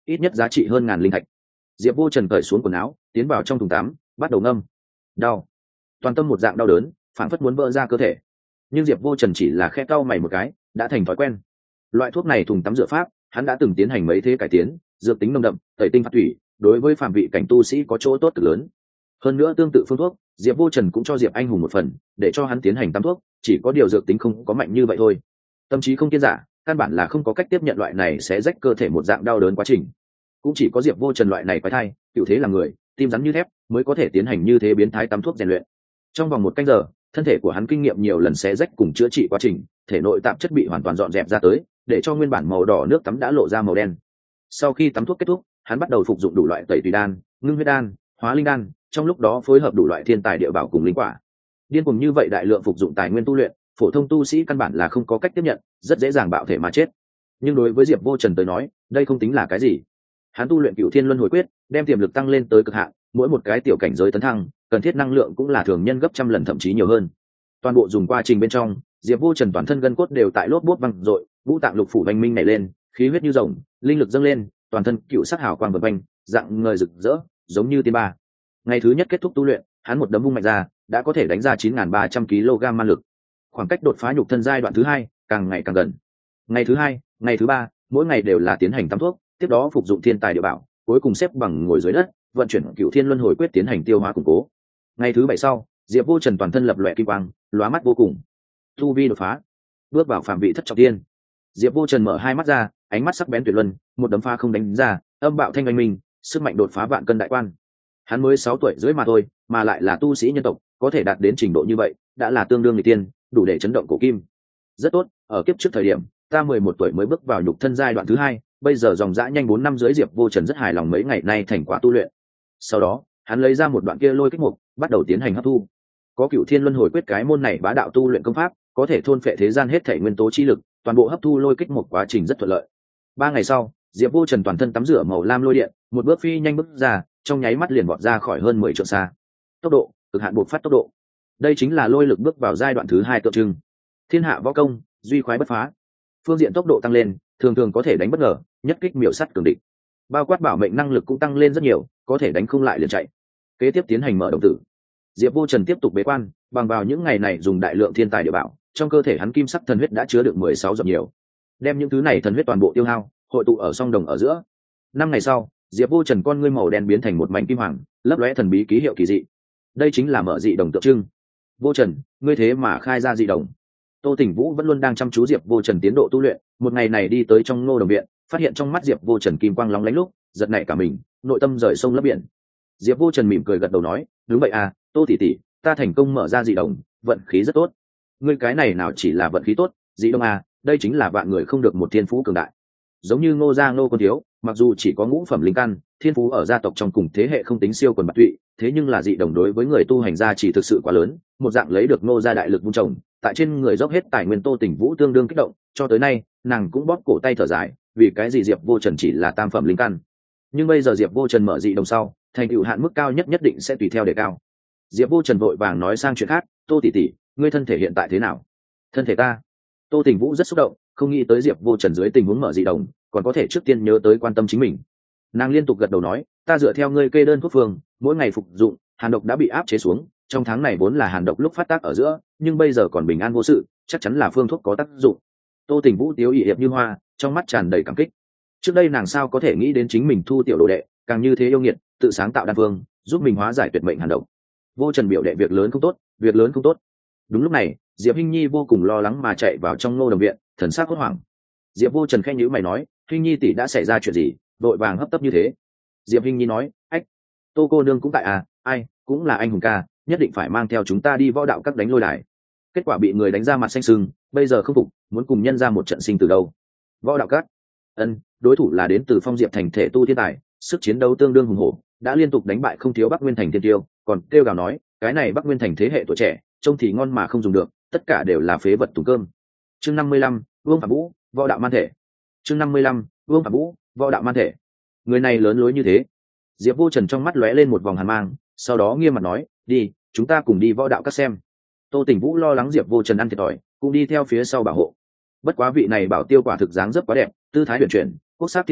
ít nhất giá trị hơn 1000 linh thạch. Diệp Vô Trần cởi xuống quần áo, tiến vào trong thùng tắm, bắt đầu ngâm. Đau, toàn tâm một dạng đau đớn, phản phất muốn vỡ ra cơ thể. Nhưng Diệp Vô Trần chỉ là khẽ cau mày một cái, đã thành thói quen. Loại thuốc này thùng tắm rửa pháp, hắn đã từng tiến hành mấy thế cải tiến, dược tính nồng đậm, tẩy tinh phát thủy, đối với phạm vị cảnh tu sĩ có chỗ tốt cực lớn. Hơn nữa tương tự phương thuốc, Diệp Vô Trần cũng cho Diệp Anh Hùng một phần, để cho hắn tiến hành tắm thuốc, chỉ có điều dược tính không có mạnh như vậy thôi. Tâm trí không kiên giả, căn bản là không có cách tiếp nhận loại này sẽ rách cơ thể một dạng đau đớn quá trình. Cũng chỉ có Diệp Vô Trần loại này quái thai, cựu thế là người, tim rắn như thép, mới có thể tiến hành như thế biến thái tắm thuốc rèn luyện. Trong vòng 1 canh giờ, thân thể của hắn kinh nghiệm nhiều lần xé rách cùng chữa trị quá trình, thể nội tạp chất bị hoàn toàn dọn dẹp ra tới, để cho nguyên bản màu đỏ nước tắm đã lộ ra màu đen. Sau khi tắm thuốc kết thúc, hắn bắt đầu phục dụng đủ loại tẩy tùy đan, ngưng huyết đan, hóa linh đan, trong lúc đó phối hợp đủ loại thiên tài địa bảo cùng linh quả. Điên cuồng như vậy đại lượng phục dụng tài nguyên tu luyện, phổ thông tu sĩ căn bản là không có cách tiếp nhận, rất dễ dàng bạo thể mà chết. Nhưng đối với Diệp Vô Trần tới nói, đây không tính là cái gì. Hắn tu luyện Cửu Thiên Luân Hồi Quyết, đem tiềm lực tăng lên tới cực hạn, mỗi một cái tiểu cảnh giới tấn thăng, cần thiết năng lượng cũng là thường nhân gấp trăm lần thậm chí nhiều hơn. Toàn bộ dùng quá trình bên trong, Diệp Vô Trần toàn thân gân cốt đều tại lốp bốt văng dội, ngũ tạng lục phủ vành minh nảy lên, khí huyết như rồng, linh lực dâng lên, toàn thân cựu sắc hào quang vần quanh, dạng ngời rực rỡ, giống như tiên ba. Ngày thứ nhất kết thúc tu luyện, hắn một đấm vung mạnh ra, đã có thể đánh ra 9300 kg man lực. Khoảng cách đột phá nhục thân giai đoạn thứ 2, càng ngày càng gần. Ngày thứ 2, ngày thứ 3, mỗi ngày đều là tiến hành tắm thuốc, tiếp đó phục dụng thiên tài địa bảo, cuối cùng xếp bằng ngồi dưới đất, vận chuyển Cửu Thiên Luân Hồi Quyết tiến hành tiêu hóa củng cố. Ngày thứ 7 sau, Diệp Vô Trần toàn thân lập lòe kim quang, lóa mắt vô cùng. Tu vi đột phá, bước vào phạm vị thất trọng thiên. Diệp Vô Trần mở hai mắt ra, ánh mắt sắc bén tuyệt luân, một đấm pha không đánh ra, âm bạo thanh oanh minh, sức mạnh đột phá vạn cân đại quan. Hắn mới 6 tuổi rưỡi mà thôi, mà lại là tu sĩ nhân tộc, có thể đạt đến trình độ như vậy, đã là tương đương người tiên, đủ để chấn động cổ kim. Rất tốt, ở kiếp trước thời điểm, ta 11 tuổi mới bước vào nhục thân giai đoạn thứ 2, bây giờ dòng dã nhanh 4 năm dưới. Diệp Vô Trần rất hài lòng mấy ngày nay thành quả tu luyện. Sau đó, hắn lấy ra một đoạn kia lôi kích mục, bắt đầu tiến hành hấp thu. Có Cửu Thiên Luân Hồi Quyết cái môn này bá đạo tu luyện công pháp, có thể thôn phệ thế gian hết thảy nguyên tố chi lực, toàn bộ hấp thu lôi kích một quá trình rất thuận lợi. 3 ngày sau, Diệp Vô Trần toàn thân tắm rửa màu lam lôi điện, một bước phi nhanh bước ra, trong nháy mắt liền vọt ra khỏi hơn 10 trượng xa. Tốc độ, cực hạn bộc phát tốc độ. Đây chính là lôi lực bước vào giai đoạn thứ 2 tượng trưng. Thiên hạ võ công, duy khoái bất phá. Phương diện tốc độ tăng lên, thường thường có thể đánh bất ngờ, nhất kích miểu sát cường địch. Bao quát bảo mệnh năng lực cũng tăng lên rất nhiều, có thể đánh không lại liền chạy. Kế tiếp tiến hành mở động tử. Diệp Vô Trần tiếp tục bế quan, bằng vào những ngày này dùng đại lượng thiên tài địa bảo, trong cơ thể hắn kim sắc thần huyết đã chứa được 16 giọt nhiều. Đem những thứ này thần huyết toàn bộ tiêu hao, hội tụ ở song đồng ở giữa. 5 ngày sau, Diệp Vô Trần con ngươi màu đen biến thành một mảnh kim hoàng, lấp lóe thần bí ký hiệu kỳ dị. Đây chính là mở dị đồng tượng trưng. Vô Trần, ngươi thế mà khai ra dị đồng. Tô Tỉnh Vũ vẫn luôn đang chăm chú Diệp Vô Trần tiến độ tu luyện, một ngày này đi tới trong Ngô Đồng viện, phát hiện trong mắt Diệp Vô Trần kim quang lóng lánh lúc, giật nảy cả mình, nội tâm rời sông lấp biển. Diệp Vô Trần mỉm cười gật đầu nói, đúng vậy à, Tô tỷ tỷ, ta thành công mở ra dị đồng, vận khí rất tốt. Ngươi cái này nào chỉ là vận khí tốt, dị đồng à, đây chính là vạn người không được một thiên phú cường đại. Giống như Ngô gia Ngô Quân Thiếu, mặc dù chỉ có ngũ phẩm linh căn, thiên phú ở gia tộc trong cùng thế hệ không tính siêu quần bạc tụy, thế nhưng là dị đồng đối với người tu hành gia chỉ thực sự quá lớn, một dạng lấy được Ngô gia đại lực vun trồng, tại trên người dốc hết tài nguyên. Tô Tỉnh Vũ tương đương kích động, cho tới nay, nàng cũng bóp cổ tay thở dài, vì cái gì Diệp Vô Trần chỉ là tam phẩm linh căn. Nhưng bây giờ Diệp Vô Trần mở dị đồng sau, thành tựu hạn mức cao nhất nhất định sẽ tùy theo đề cao. Diệp Vô Trần vội vàng nói sang chuyện khác, Tô tỷ tỷ, ngươi thân thể hiện tại thế nào? Thân thể ta? Tô Tỉnh Vũ rất xúc động, không nghĩ tới Diệp Vô Trần dưới tình huống mở dị đồng, còn có thể trước tiên nhớ tới quan tâm chính mình. Nàng liên tục gật đầu nói, ta dựa theo ngươi kê đơn thuốc phương, mỗi ngày phục dụng, hàn độc đã bị áp chế xuống, trong tháng này vốn là hàn độc lúc phát tác ở giữa, nhưng bây giờ còn bình an vô sự, chắc chắn là phương thuốc có tác dụng. Tô Tỉnh Vũ tiếu ỵ hiệp như hoa, trong mắt tràn đầy cảm kích. Trước đây nàng sao có thể nghĩ đến chính mình thu tiểu đồ đệ, càng như thế yêu nghiệt, tự sáng tạo đan phương, giúp mình hóa giải tuyệt mệnh hàn độc. Vô Trần biểu đệ việc lớn không tốt, việc lớn không tốt. Đúng lúc này, Diệp Hinh Nhi vô cùng lo lắng mà chạy vào trong Ngô Đồng viện, thần sắc hốt hoảng. Diệp Vô Trần khẽ nhíu mày nói, Hinh Nhi tỷ đã xảy ra chuyện gì, vội vàng hấp tấp như thế. Diệp Hinh Nhi nói, ách, Tô cô nương cũng tại à, ai, cũng là anh hùng ca, nhất định phải mang theo chúng ta đi võ đạo các đánh lôi đài. Kết quả bị người đánh ra mặt xanh sưng, bây giờ không phục, muốn cùng nhân ra một trận sinh từ đâu. Võ đạo các? Ân, đối thủ là đến từ Phong Diệp thành thể tu thiên tài, sức chiến đấu tương đương hùng hổ, đã liên tục đánh bại không thiếu Bắc Nguyên thành thiên tiêu, còn kêu gào nói, cái này Bắc Nguyên thành thế hệ tuổi trẻ, trông thì ngon mà không dùng được, tất cả đều là phế vật tùng cơm. Chương 55, Vương Phạm Vũ, võ đạo man thể. Chương 55, Vương Phạm Vũ, võ đạo man thể. Người này lớn lối như thế. Diệp Vô Trần trong mắt lóe lên một vòng hàn mang, sau đó nghiêm mặt nói, đi, chúng ta cùng đi võ đạo các xem. Tô Tỉnh Vũ lo lắng Diệp Vô Trần ăn thiệt thòi, cũng đi theo phía sau bảo hộ. Bất quá vị này bảo tiêu quả thực dáng dấp quá đẹp, tư thái huyền chuyển, quốc sắc thiên tư,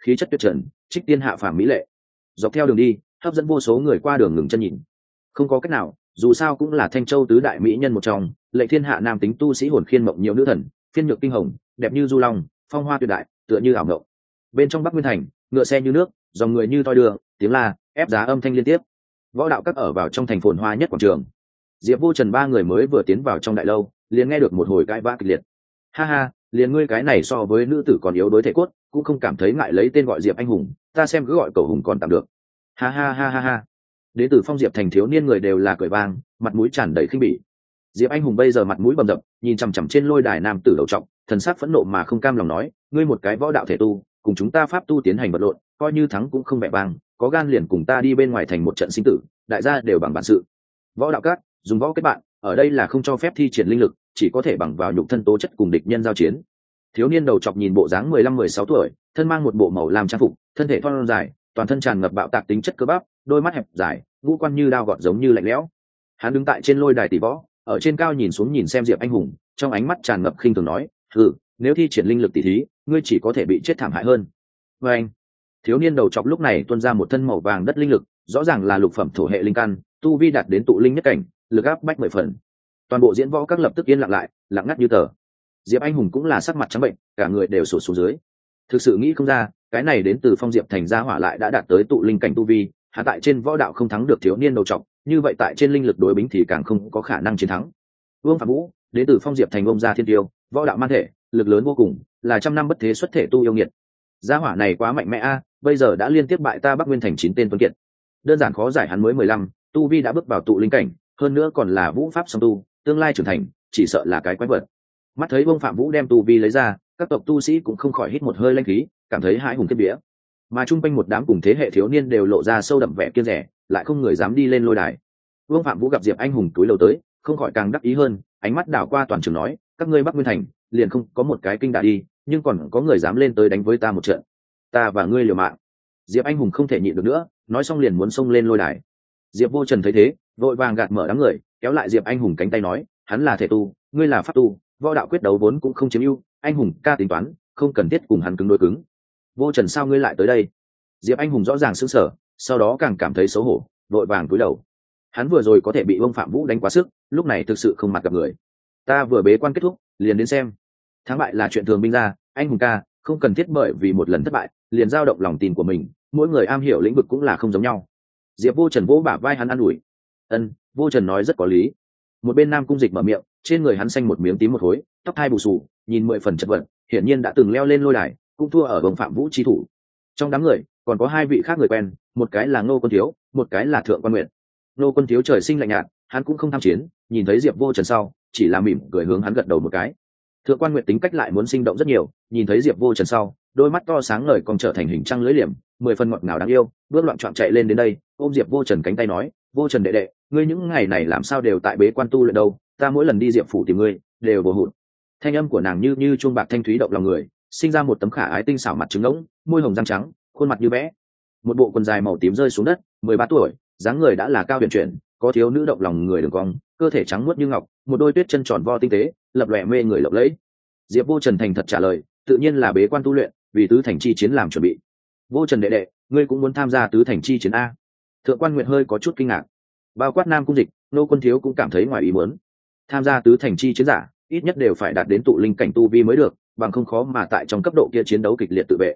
khí chất tuyệt trần, trích tiên hạ phàm mỹ lệ. Dọc theo đường đi, hấp dẫn vô số người qua đường ngừng chân nhìn. Không có cách nào, dù sao cũng là Thanh Châu tứ đại mỹ nhân một trong, lệ thiên hạ nam tính tu sĩ hồn khiên mộng nhiều nữ thần, phiên nhược kinh hồng, đẹp như du long, phong hoa tuyệt đại, tựa như ảo ngộng. Bên trong Bắc Nguyên thành, ngựa xe như nước, dòng người như toi đưa, tiếng la, ép giá âm thanh liên tiếp. Võ đạo các ở vào trong thành phồn hoa nhất quảng trường. Diệp Vô Trần ba người mới vừa tiến vào trong đại lâu, liền nghe được một hồi cãi vã kịch liệt. Ha ha, liền ngươi cái này so với nữ tử còn yếu đối thể cốt, cũng không cảm thấy ngại lấy tên gọi Diệp anh hùng, ta xem cứ gọi cậu hùng còn tạm được. Ha ha ha ha ha. Đến từ Phong Diệp thành thiếu niên người đều là cười vang, mặt mũi tràn đầy khinh bỉ. Diệp anh hùng bây giờ mặt mũi bầm dập, nhìn chằm chằm trên lôi đài nam tử đầu trọc, thần sắc phẫn nộ mà không cam lòng nói, ngươi một cái võ đạo thể tu, cùng chúng ta pháp tu tiến hành vật lộn, coi như thắng cũng không vẻ vang, có gan liền cùng ta đi bên ngoài thành một trận sinh tử, đại gia đều bằng bản sự. Võ đạo các dùng võ kết bạn, ở đây là không cho phép thi triển linh lực, chỉ có thể bằng vào nhục thân tố chất cùng địch nhân giao chiến. Thiếu niên đầu chọc nhìn bộ dáng 15-16 tuổi, thân mang một bộ màu lam trang phục, thân thể thon dài, toàn thân tràn ngập bạo tạc tính chất cơ bắp, đôi mắt hẹp dài, ngũ quan như đao gọt giống như lạnh lẽo. Hắn đứng tại trên lôi đài tỷ võ, ở trên cao nhìn xuống nhìn xem Diệp anh hùng, trong ánh mắt tràn ngập khinh thường nói, "Hừ, nếu thi triển linh lực tỷ thí, ngươi chỉ có thể bị chết thảm hại hơn." Và anh, thiếu niên đầu chọc lúc này tuôn ra một thân màu vàng đất linh lực, rõ ràng là lục phẩm thổ hệ linh căn, tu vi đạt đến tụ linh nhất cảnh, lực áp bách 10 phần. Toàn bộ diễn võ các lập tức yên lặng lại, lặng ngắt như tờ. Diệp anh hùng cũng là sắc mặt trắng bệnh, cả người đều sụt xuống dưới. Thực sự nghĩ không ra, cái này đến từ Phong Diệp thành gia hỏa lại đã đạt tới tụ linh cảnh tu vi, hạ tại trên võ đạo không thắng được thiếu niên đầu trọc, như vậy tại trên linh lực đối bính thì càng không có khả năng chiến thắng. Vương Phạm Vũ, đến từ Phong Diệp thành ông gia thiên tiêu, võ đạo man thể, lực lớn vô cùng, là trăm năm bất thế xuất thể tu yêu nghiệt. Gia hỏa này quá mạnh mẽ a, bây giờ đã liên tiếp bại ta Bắc Nguyên thành 9 tên tuấn kiệt. Đơn giản khó giải, hắn mới 15, tu vi đã bước vào tụ linh cảnh, hơn nữa còn là vũ pháp song tu, tương lai trưởng thành, chỉ sợ là cái quái vật. Mắt thấy Vương Phạm Vũ đem tu vi lấy ra, các tộc tu sĩ cũng không khỏi hít một hơi lãnh khí, cảm thấy hãi hùng kiếp vía. Mà trung quanh một đám cùng thế hệ thiếu niên đều lộ ra sâu đậm vẻ kiêng rẻ, lại không người dám đi lên lôi đài. Vương Phạm Vũ gặp Diệp anh hùng túi lầu tới, không khỏi càng đắc ý hơn, ánh mắt đảo qua toàn trường nói, các ngươi Bắc Nguyên thành liền không có một cái kinh đà đi, nhưng còn có người dám lên tới đánh với ta một trận, ta và ngươi liều mạng. Diệp anh hùng không thể nhịn được nữa, nói xong liền muốn xông lên lôi đài. Diệp Vô Trần thấy thế, vội vàng gạt mở đám người, kéo lại Diệp anh hùng cánh tay nói, hắn là thể tu, ngươi là pháp tu, võ đạo quyết đấu vốn cũng không chiếm ưu, anh hùng ca tính toán, không cần thiết cùng hắn cứng đối cứng. Vô Trần, sao ngươi lại tới đây? Diệp anh hùng rõ ràng sững sờ, sau đó càng cảm thấy xấu hổ, vội vàng cúi đầu. Hắn vừa rồi có thể bị Vương Phạm Vũ đánh quá sức, lúc này thực sự không mặt gặp người. Ta vừa bế quan kết thúc, liền đến xem. Thắng bại là chuyện thường binh ra, anh hùng ca, không cần thiết bởi vì một lần thất bại, liền dao động lòng tin của mình, mỗi người am hiểu lĩnh vực cũng là không giống nhau. Diệp Vô Trần vỗ bả vai hắn an ủi. Ân, Vô Trần nói rất có lý. Một bên Nam Cung Dịch mở miệng, trên người hắn xanh một miếng tím một khối, tóc hai bù xù, nhìn 10 phần chật vật, hiển nhiên đã từng leo lên lôi đài, cũng thua ở Vương Phạm Vũ chi thủ. Trong đám người còn có hai vị khác người quen, một cái là Ngô Quân Thiếu, một cái là Thượng Quan Nguyệt. Ngô Quân Thiếu trời sinh lạnh nhạt, hắn cũng không tham chiến, nhìn thấy Diệp Vô Trần sau, chỉ là mỉm cười hướng hắn gật đầu một cái. Thượng Quan Nguyệt tính cách lại muốn sinh động rất nhiều, nhìn thấy Diệp Vô Trần sau, đôi mắt to sáng ngời còn trở thành hình trăng lưỡi liềm, 10 phần ngọt ngào đáng yêu, bước loạn trọn chạy lên đến đây, ôm Diệp Vô Trần cánh tay nói, Vô Trần đệ đệ, ngươi những ngày này làm sao đều tại bế quan tu luyện đâu, ta mỗi lần đi Diệp phủ tìm ngươi, đều bồ hụt. Thanh âm của nàng như chuông bạc thanh thúy động lòng người, sinh ra một tấm khả ái tinh xảo mặt trứng ngỗng, môi hồng răng trắng, khuôn mặt như vẽ. Một bộ quần dài màu tím rơi xuống đất, 13 tuổi, dáng người đã là cao huyền chuyển, có thiếu nữ động lòng người đường cong, cơ thể trắng muốt như ngọc, một đôi tuyết chân tròn vo tinh tế, lập lòe mê người lộng lẫy. Diệp Vô Trần thành thật trả lời, tự nhiên là bế quan tu luyện, vì tứ thành chi chiến làm chuẩn bị. Vô Trần đệ đệ, ngươi cũng muốn tham gia tứ thành chi chiến a? Thượng Quan Nguyệt hơi có chút kinh ngạc. Bao quát Nam Cung Dịch, Nô Quân Thiếu cũng cảm thấy ngoài ý muốn. Tham gia tứ thành chi chiến giả, ít nhất đều phải đạt đến tụ linh cảnh tu vi mới được, bằng không khó mà tại trong cấp độ kia chiến đấu kịch liệt tự vệ.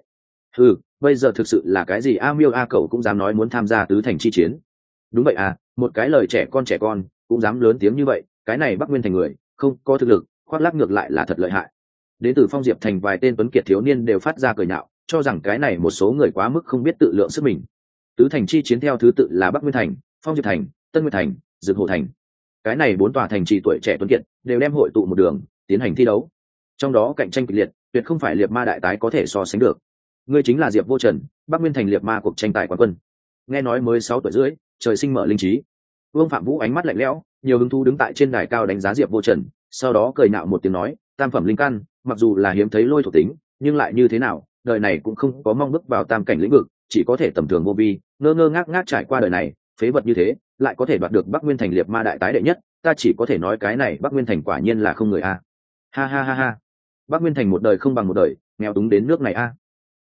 Bây giờ thực sự là cái gì a miêu a cậu cũng dám nói muốn tham gia tứ thành chi chiến. Đúng vậy à, một cái lời trẻ con cũng dám lớn tiếng như vậy, cái này Bắc Nguyên thành người không có thực lực, khoác lác ngược lại là thật lợi hại. Đến từ Phong Diệp thành vài tên tuấn kiệt thiếu niên đều phát ra cười nhạo, cho rằng cái này một số người quá mức không biết tự lượng sức mình. Tứ thành chi chiến theo thứ tự là Bắc Nguyên thành, Phong Diệp thành, Tân Nguyên thành, Dược Hồ thành. Cái này 4 tòa thành trì tuổi trẻ tuấn kiệt đều đem hội tụ một đường tiến hành thi đấu, trong đó cạnh tranh kịch liệt, tuyệt không phải liệt ma đại tái có thể so sánh được. Ngươi chính là Diệp Vô Trần, Bắc Nguyên thành liệt ma cuộc tranh tài quán quân. Nghe nói mới 6 tuổi rưỡi, trời sinh mở linh trí. Vương Phạm Vũ ánh mắt lạnh lẽo, nhiều hứng thú đứng tại trên đài cao đánh giá Diệp Vô Trần, sau đó cười nhạo một tiếng nói, tam phẩm linh căn, mặc dù là hiếm thấy lôi thuộc tính, nhưng lại như thế nào, đời này cũng không có mong bước vào tam cảnh lĩnh vực, chỉ có thể tầm thường vô vi, ngơ ngơ ngác ngác trải qua đời này, phế vật như thế, lại có thể đoạt được Bắc Nguyên thành liệt ma đại tái đệ nhất, ta chỉ có thể nói cái này Bắc Nguyên thành quả nhiên là không người a. Ha ha ha ha. Bắc Nguyên thành một đời không bằng một đời, nghèo túng đến nước này a.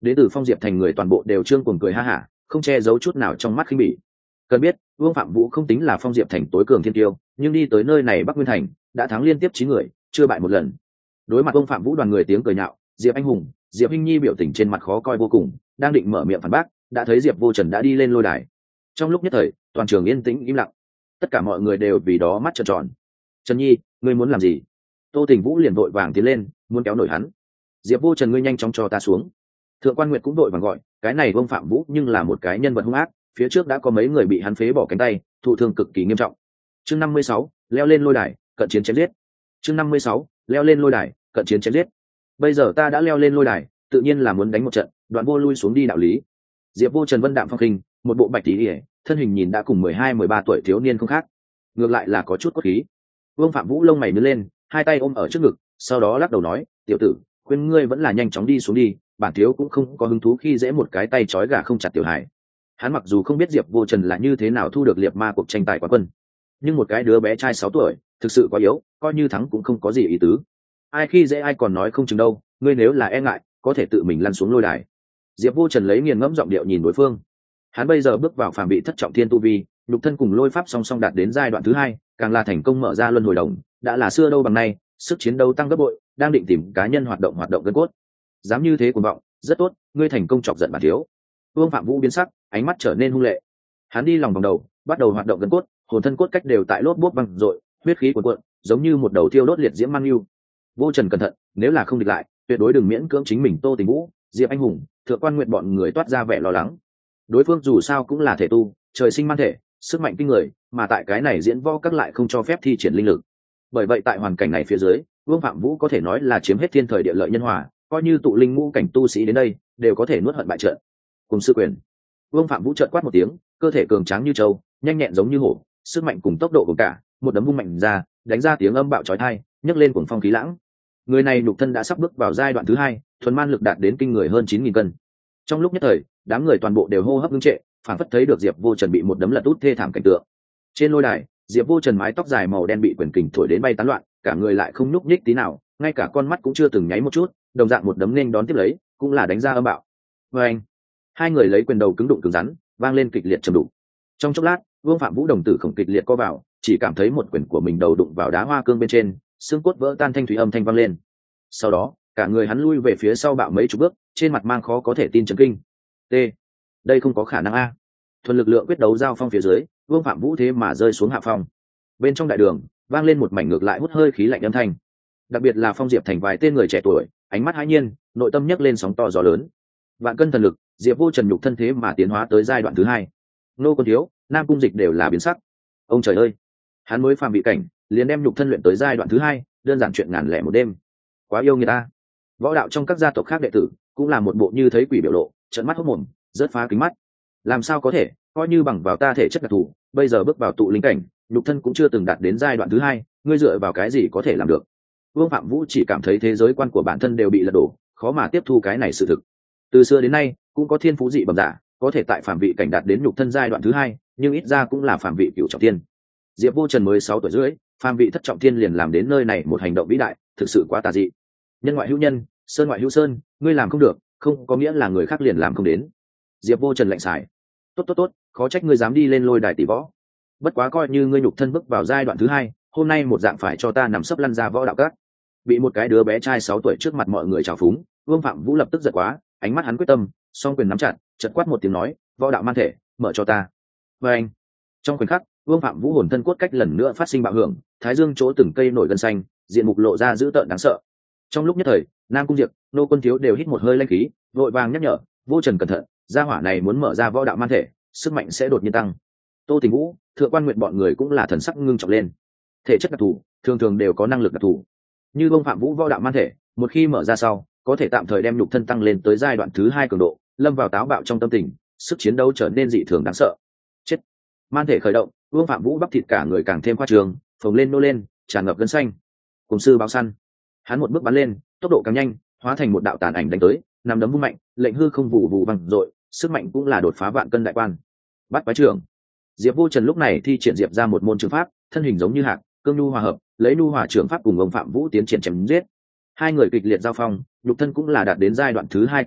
đến từ Phong Diệp thành người toàn bộ đều trương cuồng cười ha hả, không che giấu chút nào trong mắt khinh bỉ. Cần biết, Vương Phạm Vũ không tính là Phong Diệp thành tối cường thiên tiêu, nhưng đi tới nơi này Bắc Nguyên thành, đã thắng liên tiếp 9 người, chưa bại một lần. Đối mặt Vương Phạm Vũ đoàn người tiếng cười nhạo, Diệp Anh Hùng, Diệp Hinh Nhi biểu tình trên mặt khó coi vô cùng, đang định mở miệng phản bác, đã thấy Diệp Vô Trần đã đi lên lôi đài. Trong lúc nhất thời, toàn trường yên tĩnh im lặng, tất cả mọi người đều vì đó mắt trợn tròn. Trần Nhi, ngươi muốn làm gì? Tô Tình Vũ liền vội vàng tiến lên, muốn kéo nổi hắn. Diệp Vô Trần, ngươi nhanh chóng cho ta xuống. Thượng quan Nguyệt cũng vội vàng gọi, cái này Vương Phạm Vũ nhưng là một cái nhân vật hung ác, phía trước đã có mấy người bị hắn phế bỏ cánh tay, thụ thương cực kỳ nghiêm trọng. Chương 56, leo lên lôi đài, cận chiến chém giết. Chương 56, leo lên lôi đài, cận chiến chém giết. Bây giờ ta đã leo lên lôi đài, tự nhiên là muốn đánh một trận, Đoạn Vô lui xuống đi đạo lý. Diệp Vô Trần vân đạm phong khinh, một bộ bạch tí, thân hình nhìn đã cùng 12-13 tuổi thiếu niên không khác, ngược lại là có chút cốt khí. Vương Phạm Vũ lông mày nhướng lên, hai tay ôm ở trước ngực, sau đó lắc đầu nói, tiểu tử, khuyên ngươi vẫn là nhanh chóng đi xuống đi, bản thiếu cũng không có hứng thú khi dễ một cái tay trói gà không chặt tiểu hải. Hắn mặc dù không biết Diệp Vô Trần là như thế nào thu được liệt ma cuộc tranh tài quán quân, nhưng một cái đứa bé trai 6 tuổi thực sự quá yếu, coi như thắng cũng không có gì ý tứ. Ai khi dễ ai còn nói không chừng đâu, ngươi nếu là e ngại có thể tự mình lăn xuống lôi đài. Diệp Vô Trần lấy nghiền ngẫm giọng điệu nhìn đối phương. Hắn bây giờ bước vào phàm bị thất trọng thiên tu vi, nhục thân cùng lôi pháp song song đạt đến giai đoạn thứ 2, càng là thành công mở ra luân hồi đồng, đã là xưa đâu bằng nay, sức chiến đấu tăng gấp bội, đang định tìm cá nhân hoạt động gân cốt. Dám như thế cuồng vọng, rất tốt, ngươi thành công chọc giận bản thiếu. Vương Phạm Vũ biến sắc, ánh mắt trở nên hung lệ. Hắn đi lòng vòng đầu, bắt đầu hoạt động gân cốt, hồn thân cốt cách đều tại lốp bốp văng dội, huyết khí cuồn cuộn, giống như một đầu thiêu đốt liệt diễm mang yêu. Vô Trần cẩn thận, nếu là không địch lại, tuyệt đối đừng miễn cưỡng chính mình. Tô Tình Vũ, Diệp Anh Hùng, Thượng quan Nguyệt bọn người toát ra vẻ lo lắng. Đối phương dù sao cũng là thể tu, trời sinh man thể, sức mạnh kinh người, mà tại cái này diễn võ các lại không cho phép thi triển linh lực. Bởi vậy tại hoàn cảnh này phía dưới, Vương Phạm Vũ có thể nói là chiếm hết thiên thời địa lợi nhân hòa, coi như tụ linh ngũ cảnh tu sĩ đến đây, đều có thể nuốt hận bại trận. Cùng sư quyền. Vương Phạm Vũ chợt quát một tiếng, cơ thể cường tráng như trâu, nhanh nhẹn giống như hổ, sức mạnh cùng tốc độ của cả, một đấm vung mạnh ra, đánh ra tiếng âm bạo chói tai, nhấc lên cuồng phong khí lãng. Người này nhục thân đã sắp bước vào giai đoạn thứ 2, thuần man lực đạt đến kinh người hơn 9.000 cân. Trong lúc nhất thời, đám người toàn bộ đều hô hấp ngưng trệ, phảng phất thấy được Diệp Vô Trần bị một đấm lật út thê thảm cảnh tượng. Trên lôi đài, Diệp Vô Trần mái tóc dài màu đen bị quyền kình thổi đến bay tán loạn, cả người lại không nhúc nhích tí nào, ngay cả con mắt cũng chưa từng nháy một chút, đồng dạng một đấm nên đón tiếp lấy, cũng là đánh ra âm bạo. Oeng! Hai người lấy quyền đầu cứng đụng cứng rắn, vang lên kịch liệt trầm đục. Trong chốc lát, Vương Phạm Vũ đồng tử khổng kịch liệt co vào, chỉ cảm thấy một quyền của mình đầu đụng vào đá hoa cương bên trên, xương cốt vỡ tan, thanh thủy âm thanh vang lên. Sau đó, cả người hắn lui về phía sau bạo mấy chục bước, trên mặt mang khó có thể tin chấn kinh. T. Đây không có khả năng a. Thuần lực lượng quyết đấu giao phong phía dưới, Vương Phạm Vũ thế mà rơi xuống hạ phong. Bên trong đại đường, vang lên một mảnh ngược lại hút hơi khí lạnh âm thanh. Đặc biệt là Phong Diệp thành vài tên người trẻ tuổi, ánh mắt hãi nhiên, nội tâm nhấc lên sóng to gió lớn. Vạn cân thần lực, Diệp Vô Trần nhục thân thế mà tiến hóa tới giai đoạn thứ 2. Nô Quân Thiếu, Nam Cung Dịch đều là biến sắc. Ông trời ơi, hắn mới phàm bị cảnh, liền đem nhục thân luyện tới giai đoạn thứ 2, đơn giản chuyện ngàn lẻ một đêm. Quá yêu người ta. Võ đạo trong các gia tộc khác đệ tử, cũng là một bộ như thấy quỷ biểu lộ, trợn mắt hốt mồm, rớt phá kính mắt. Làm sao có thể, coi như bằng vào ta thể chất đặc thù, bây giờ bước vào tụ linh cảnh, nhục thân cũng chưa từng đạt đến giai đoạn thứ 2, ngươi dựa vào cái gì có thể làm được? Vương Phạm Vũ chỉ cảm thấy thế giới quan của bản thân đều bị lật đổ, khó mà tiếp thu cái này sự thực. Từ xưa đến nay, cũng có thiên phú dị bẩm giả, có thể tại phàm vị cảnh đạt đến nhục thân giai đoạn thứ 2, nhưng ít ra cũng là phàm vị cửu trọng thiên. Diệp Vô Trần mới 6 tuổi rưỡi, phàm vị thất trọng thiên liền làm đến nơi này một hành động vĩ đại, thực sự quá tà dị. Nhân ngoại hữu nhân, sơn ngoại hữu sơn, ngươi làm không được, không có nghĩa là người khác liền làm không đến. Diệp Vô Trần lạnh xài. Tốt, khó trách ngươi dám đi lên lôi đài tỷ võ. Bất quá coi như ngươi nhục thân bước vào giai đoạn thứ 2, hôm nay một dạng phải cho ta nằm sấp lăn ra võ đạo các. Bị một cái đứa bé trai 6 tuổi trước mặt mọi người trào phúng, Vương Phạm Vũ lập tức giật quá, ánh mắt hắn quyết tâm, song quyền nắm chặt, chợt quát một tiếng nói, võ đạo man thể, mở cho ta. Và anh. Trong khoảnh khắc, Vương Phạm Vũ hồn thân cốt cách lần nữa phát sinh bạo hưởng, thái dương chỗ từng cây nổi gân xanh, diện mục lộ ra dữ tợn đáng sợ. Trong lúc nhất thời, Nam Cung Diệp, Nô Quân Thiếu đều hít một hơi lanh khí, vội vàng nhắc nhở, Vô Trần cẩn thận, gia hỏa này muốn mở ra võ đạo man thể, sức mạnh sẽ đột nhiên tăng. Tô Tình Vũ, Thượng quan Nguyệt bọn người cũng là thần sắc ngưng trọng lên. Thể chất đặc thù, thường thường đều có năng lực đặc thù. Như Vương Phạm Vũ võ đạo man thể, một khi mở ra sau, có thể tạm thời đem nhục thân tăng lên tới giai đoạn thứ 2 cường độ, lâm vào táo bạo trong tâm tình, sức chiến đấu trở nên dị thường đáng sợ. Chết. Man thể khởi động, Vương Phạm Vũ bắp thịt cả người càng thêm khoa trương, phồng lên nô lên, tràn ngập gân xanh. Cùng sư báo săn, hắn một bước bắn lên, tốc độ càng nhanh, hóa thành một đạo tàn ảnh đánh tới, nằm đấm vung mạnh, lệnh hư không vụ vụ vang dội, sức mạnh cũng là đột phá vạn cân đại quan. Bắt quái trưởng. Diệp Vô Trần lúc này thi triển diệp ra một môn trường pháp, thân hình giống như hạt, cương nhu hòa hợp, lấy nhu hòa trưởng pháp cùng ông Phạm Vũ tiến triển chém giết. Hai người kịch liệt giao phong, nhục thân cũng là đạt đến giai đoạn thứ 2 quái vật,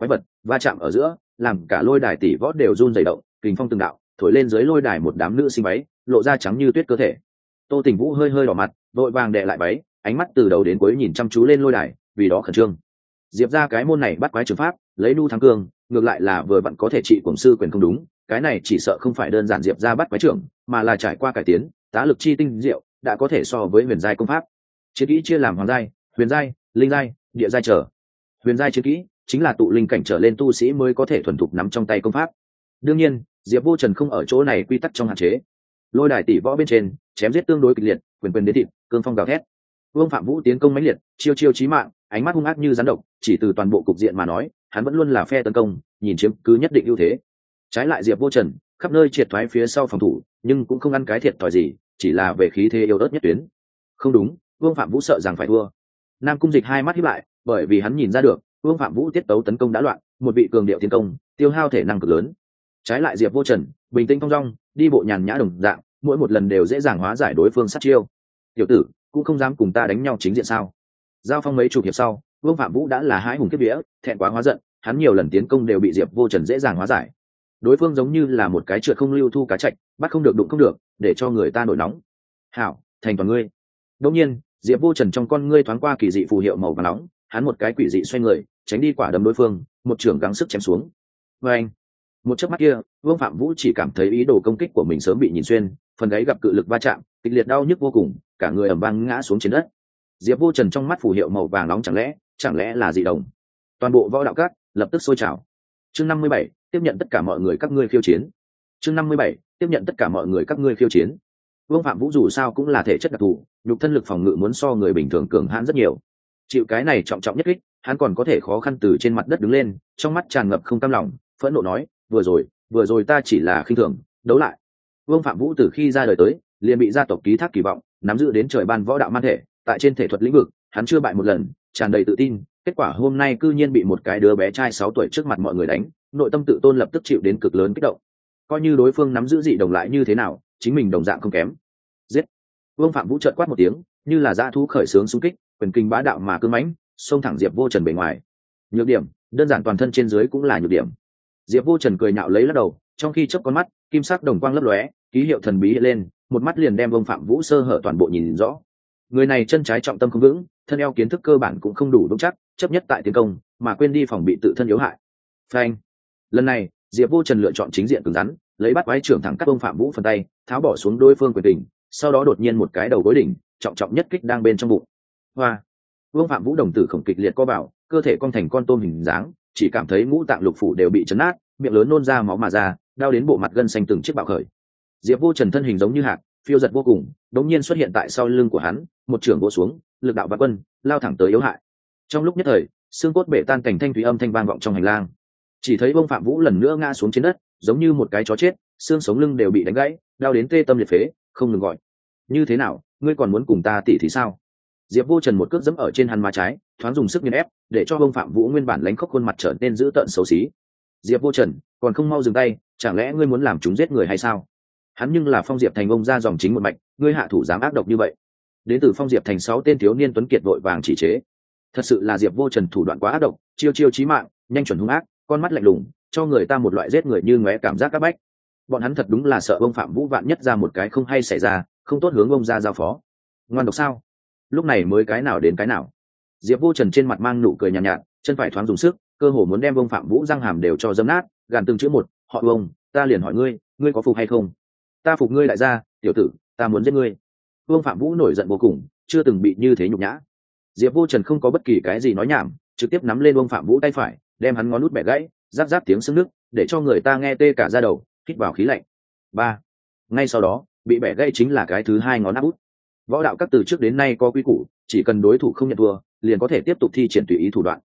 va chạm ở giữa làm cả lôi đài tỷ võ đều run rẩy động, kình phong từng đạo thổi lên dưới lôi đài một đám nữ sinh váy lộ ra trắng như tuyết cơ thể. Tô Tình Vũ hơi hơi đỏ mặt, vội vàng đè lại váy, ánh mắt từ đầu đến cuối nhìn chăm chú lên lôi đài, vì đó khẩn trương. Diệp ra cái môn này bắt quái trường pháp lấy nu thắng cương, ngược lại là vừa vặn có thể trị cuồng sư quyền không đúng, cái này chỉ sợ không phải đơn giản Diệp ra bắt quái trưởng, mà là trải qua cải tiến tá lực chi tinh diệu, đã có thể so với huyền giai công pháp. Chiến kỹ chia làm hoàng giai, huyền giai, linh giai, địa giai trở. Huyền giai chiến kỹ chính là tụ linh cảnh trở lên tu sĩ mới có thể thuần thục nắm trong tay công pháp. Đương nhiên Diệp Vô Trần không ở chỗ này quy tắc trong hạn chế. Lôi đài tỷ võ bên trên chém giết tương đối kịch liệt, quyền quyền đến thịt, cương phong gào thét. Vương Phạm Vũ tiến công mãnh liệt, chiêu chiêu chí mạng, ánh mắt hung ác như rắn độc, chỉ từ toàn bộ cục diện mà nói, hắn vẫn luôn là phe tấn công, nhìn chiếm cứ nhất định ưu thế. Trái lại Diệp Vô Trần, khắp nơi triệt thoái phía sau phòng thủ, nhưng cũng không ăn cái thiệt thòi gì, chỉ là về khí thế yếu ớt nhất tuyến. Không đúng, Vương Phạm Vũ sợ rằng phải thua. Nam Cung Dịch hai mắt híp lại, bởi vì hắn nhìn ra được, Vương Phạm Vũ tiết tấu tấn công đã loạn, một vị cường điệu tiến công, tiêu hao thể năng cực lớn. Trái lại Diệp Vô Trần, bình tĩnh thong dong, đi bộ nhàn nhã đồng dạng, mỗi một lần đều dễ dàng hóa giải đối phương sát chiêu. Tiểu tử, cũng không dám cùng ta đánh nhau chính diện sao? Giao phong mấy chục hiệp sau, Vương Phạm Vũ đã là hái hùng kiếp vía, thẹn quá hóa giận, hắn nhiều lần tiến công đều bị Diệp Vô Trần dễ dàng hóa giải. Đối phương giống như là một cái trượt không lưu thu cá chạch, bắt không được đụng không được, để cho người ta nổi nóng. Hảo, thành toàn ngươi. Đương nhiên, Diệp Vô Trần trong con ngươi thoáng qua kỳ dị phù hiệu màu vàng nóng, hắn một cái quỷ dị xoay người, tránh đi quả đấm đối phương, một trường gắng sức chém xuống. Và anh, một chớp mắt kia, Vương Phạm Vũ chỉ cảm thấy ý đồ công kích của mình sớm bị nhìn xuyên, phần gáy gặp cự lực va chạm, kịch liệt đau nhức vô cùng, cả người ầm vang ngã xuống trên đất. Diệp Vô Trần trong mắt phù hiệu màu vàng nóng chẳng lẽ là dị đồng? Toàn bộ võ đạo các lập tức sôi trào. Chương 57, tiếp nhận tất cả mọi người các ngươi khiêu chiến. Chương 57, tiếp nhận tất cả mọi người các ngươi khiêu chiến. Vương Phạm Vũ dù sao cũng là thể chất đặc thù, nhục thân lực phòng ngự muốn so người bình thường cường hãn rất nhiều. Chịu cái này trọng trọng nhất kích, hắn còn có thể khó khăn từ trên mặt đất đứng lên, trong mắt tràn ngập không cam lòng, phẫn nộ nói, vừa rồi ta chỉ là khinh thường, đấu lại. Vương Phạm Vũ từ khi ra đời tới, liền bị gia tộc ký thác kỳ vọng, nắm giữ đến trời ban võ đạo man thể, tại trên thể thuật lĩnh vực, hắn chưa bại một lần, tràn đầy tự tin, kết quả hôm nay cư nhiên bị một cái đứa bé trai 6 tuổi trước mặt mọi người đánh, nội tâm tự tôn lập tức chịu đến cực lớn kích động. Coi như đối phương nắm giữ dị đồng lại như thế nào, chính mình đồng dạng không kém. Giết! Vương Phạm Vũ chợt quát một tiếng, như là dã thú khởi xướng xung kích, quyền kinh bá đạo mà cương mãnh, xông thẳng Diệp Vô Trần bề ngoài. Nhược điểm, đơn giản toàn thân trên dưới cũng là nhược điểm. Diệp Vô Trần cười nhạo lấy lắc đầu, trong khi chớp con mắt, kim sắc đồng quang lấp lóe, ký hiệu thần bí hiện lên, một mắt liền đem Vương Phạm Vũ sơ hở toàn bộ nhìn rõ. Người này chân trái trọng tâm không vững, thân eo kiến thức cơ bản cũng không đủ vững chắc, chấp nhất tại tiến công, mà quên đi phòng bị tự thân yếu hại. Phanh! Lần này, Diệp Vô Trần lựa chọn chính diện cứng rắn, lấy bắt quái trưởng thẳng cắt Vương Phạm Vũ phần tay, tháo bỏ xuống đối phương quyền đỉnh, sau đó đột nhiên một cái đầu gối đỉnh, trọng nhất kích đang bên trong bụng. Hoa! Vương Phạm Vũ đồng tử khổng kịch liệt co bảo, cơ thể cong thành con tôm hình dáng, chỉ cảm thấy ngũ tạng lục phủ đều bị chấn nát, miệng lớn nôn ra máu mà ra, đau đến bộ mặt gân xanh từng chiếc bạo khởi. Diệp Vô Trần thân hình giống như hạt, phiêu giật vô cùng, đống nhiên xuất hiện tại sau lưng của hắn, một trường vỗ xuống, lực đạo vạn quân, lao thẳng tới yếu hại. Trong lúc nhất thời, xương cốt bể tan cảnh thanh thủy âm thanh vang vọng trong hành lang. Chỉ thấy Vương Phạm Vũ lần nữa ngã xuống trên đất, giống như một cái chó chết, xương sống lưng đều bị đánh gãy, đau đến tê tâm liệt phế, không ngừng gọi. Như thế nào, ngươi còn muốn cùng ta tỉ thì sao? Diệp Vô Trần một cước giẫm ở trên hắn má trái, thoáng dùng sức nghiền ép, để cho Vương Phạm Vũ nguyên bản lánh khóc khuôn mặt trở nên dữ tợn xấu xí. Diệp Vô Trần, còn không mau dừng tay, chẳng lẽ ngươi muốn làm chúng giết người hay sao? Hắn nhưng là Phong Diệp Thành ông ra dòng chính một mạch, ngươi hạ thủ dám ác độc như vậy. Đến từ Phong Diệp Thành 6 tên thiếu niên tuấn kiệt vội vàng chỉ chế. Thật sự là Diệp Vô Trần thủ đoạn quá ác độc, chiêu chiêu chí mạng, nhanh chuẩn hung ác, con mắt lạnh lùng, cho người ta một loại giết người như ngóe cảm giác các bách. Bọn hắn thật đúng là sợ Vương Phạm Vũ vạn nhất ra một cái không hay xảy ra, không tốt hướng ông ra giao phó. Ngoan độc sao? Lúc này mới cái nào đến cái nào. Diệp Vô Trần trên mặt mang nụ cười nhàn nhạt, chân phải thoáng dùng sức, cơ hồ muốn đem Vương Phạm Vũ răng hàm đều cho dẫm nát, gàn từng chữ một, họ Vương, ta liền hỏi ngươi, ngươi có phục hay không? Ta phục ngươi đại gia, tiểu tử, ta muốn giết ngươi. Vương Phạm Vũ nổi giận vô cùng, chưa từng bị như thế nhục nhã. Diệp Vô Trần không có bất kỳ cái gì nói nhảm, trực tiếp nắm lên Vương Phạm Vũ tay phải, đem hắn ngón út bẻ gãy, rắc rắc tiếng sưng nước, để cho người ta nghe tê cả da đầu, hít vào khí lạnh. 3. Ngay sau đó, bị bẻ gãy chính là cái thứ hai ngón áp út. Võ đạo các từ trước đến nay có quy củ, chỉ cần đối thủ không nhận thua, liền có thể tiếp tục thi triển tùy ý thủ đoạn.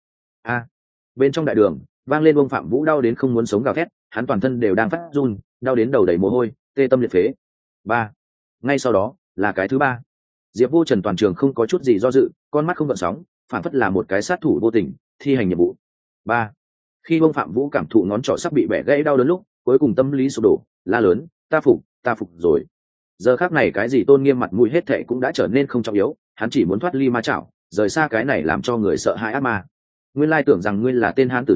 Bên trong đại đường, vang lên Vương Phạm Vũ đau đến không muốn sống gào thét, hắn toàn thân đều đang phát run, đau đến đầu đầy mồ hôi, tê tâm liệt phế. 3. Ngay sau đó, là cái thứ ba. Diệp Vô Trần toàn trường không có chút gì do dự, con mắt không gợn sóng, phản phất là một cái sát thủ vô tình, thi hành nhiệm vụ. 3. Khi Vương Phạm Vũ cảm thụ ngón trỏ sắp bị bẻ gãy đau đớn lúc, cuối cùng tâm lý sụp đổ, la lớn, ta phục rồi. Giờ khắc này cái gì tôn nghiêm mặt mũi hết thệ cũng đã trở nên không trọng yếu, hắn chỉ muốn thoát ly ma chảo, rời xa cái này làm cho người sợ hãi ác ma. Nguyên lai tưởng rằng ngươi là tên hán từ đâu,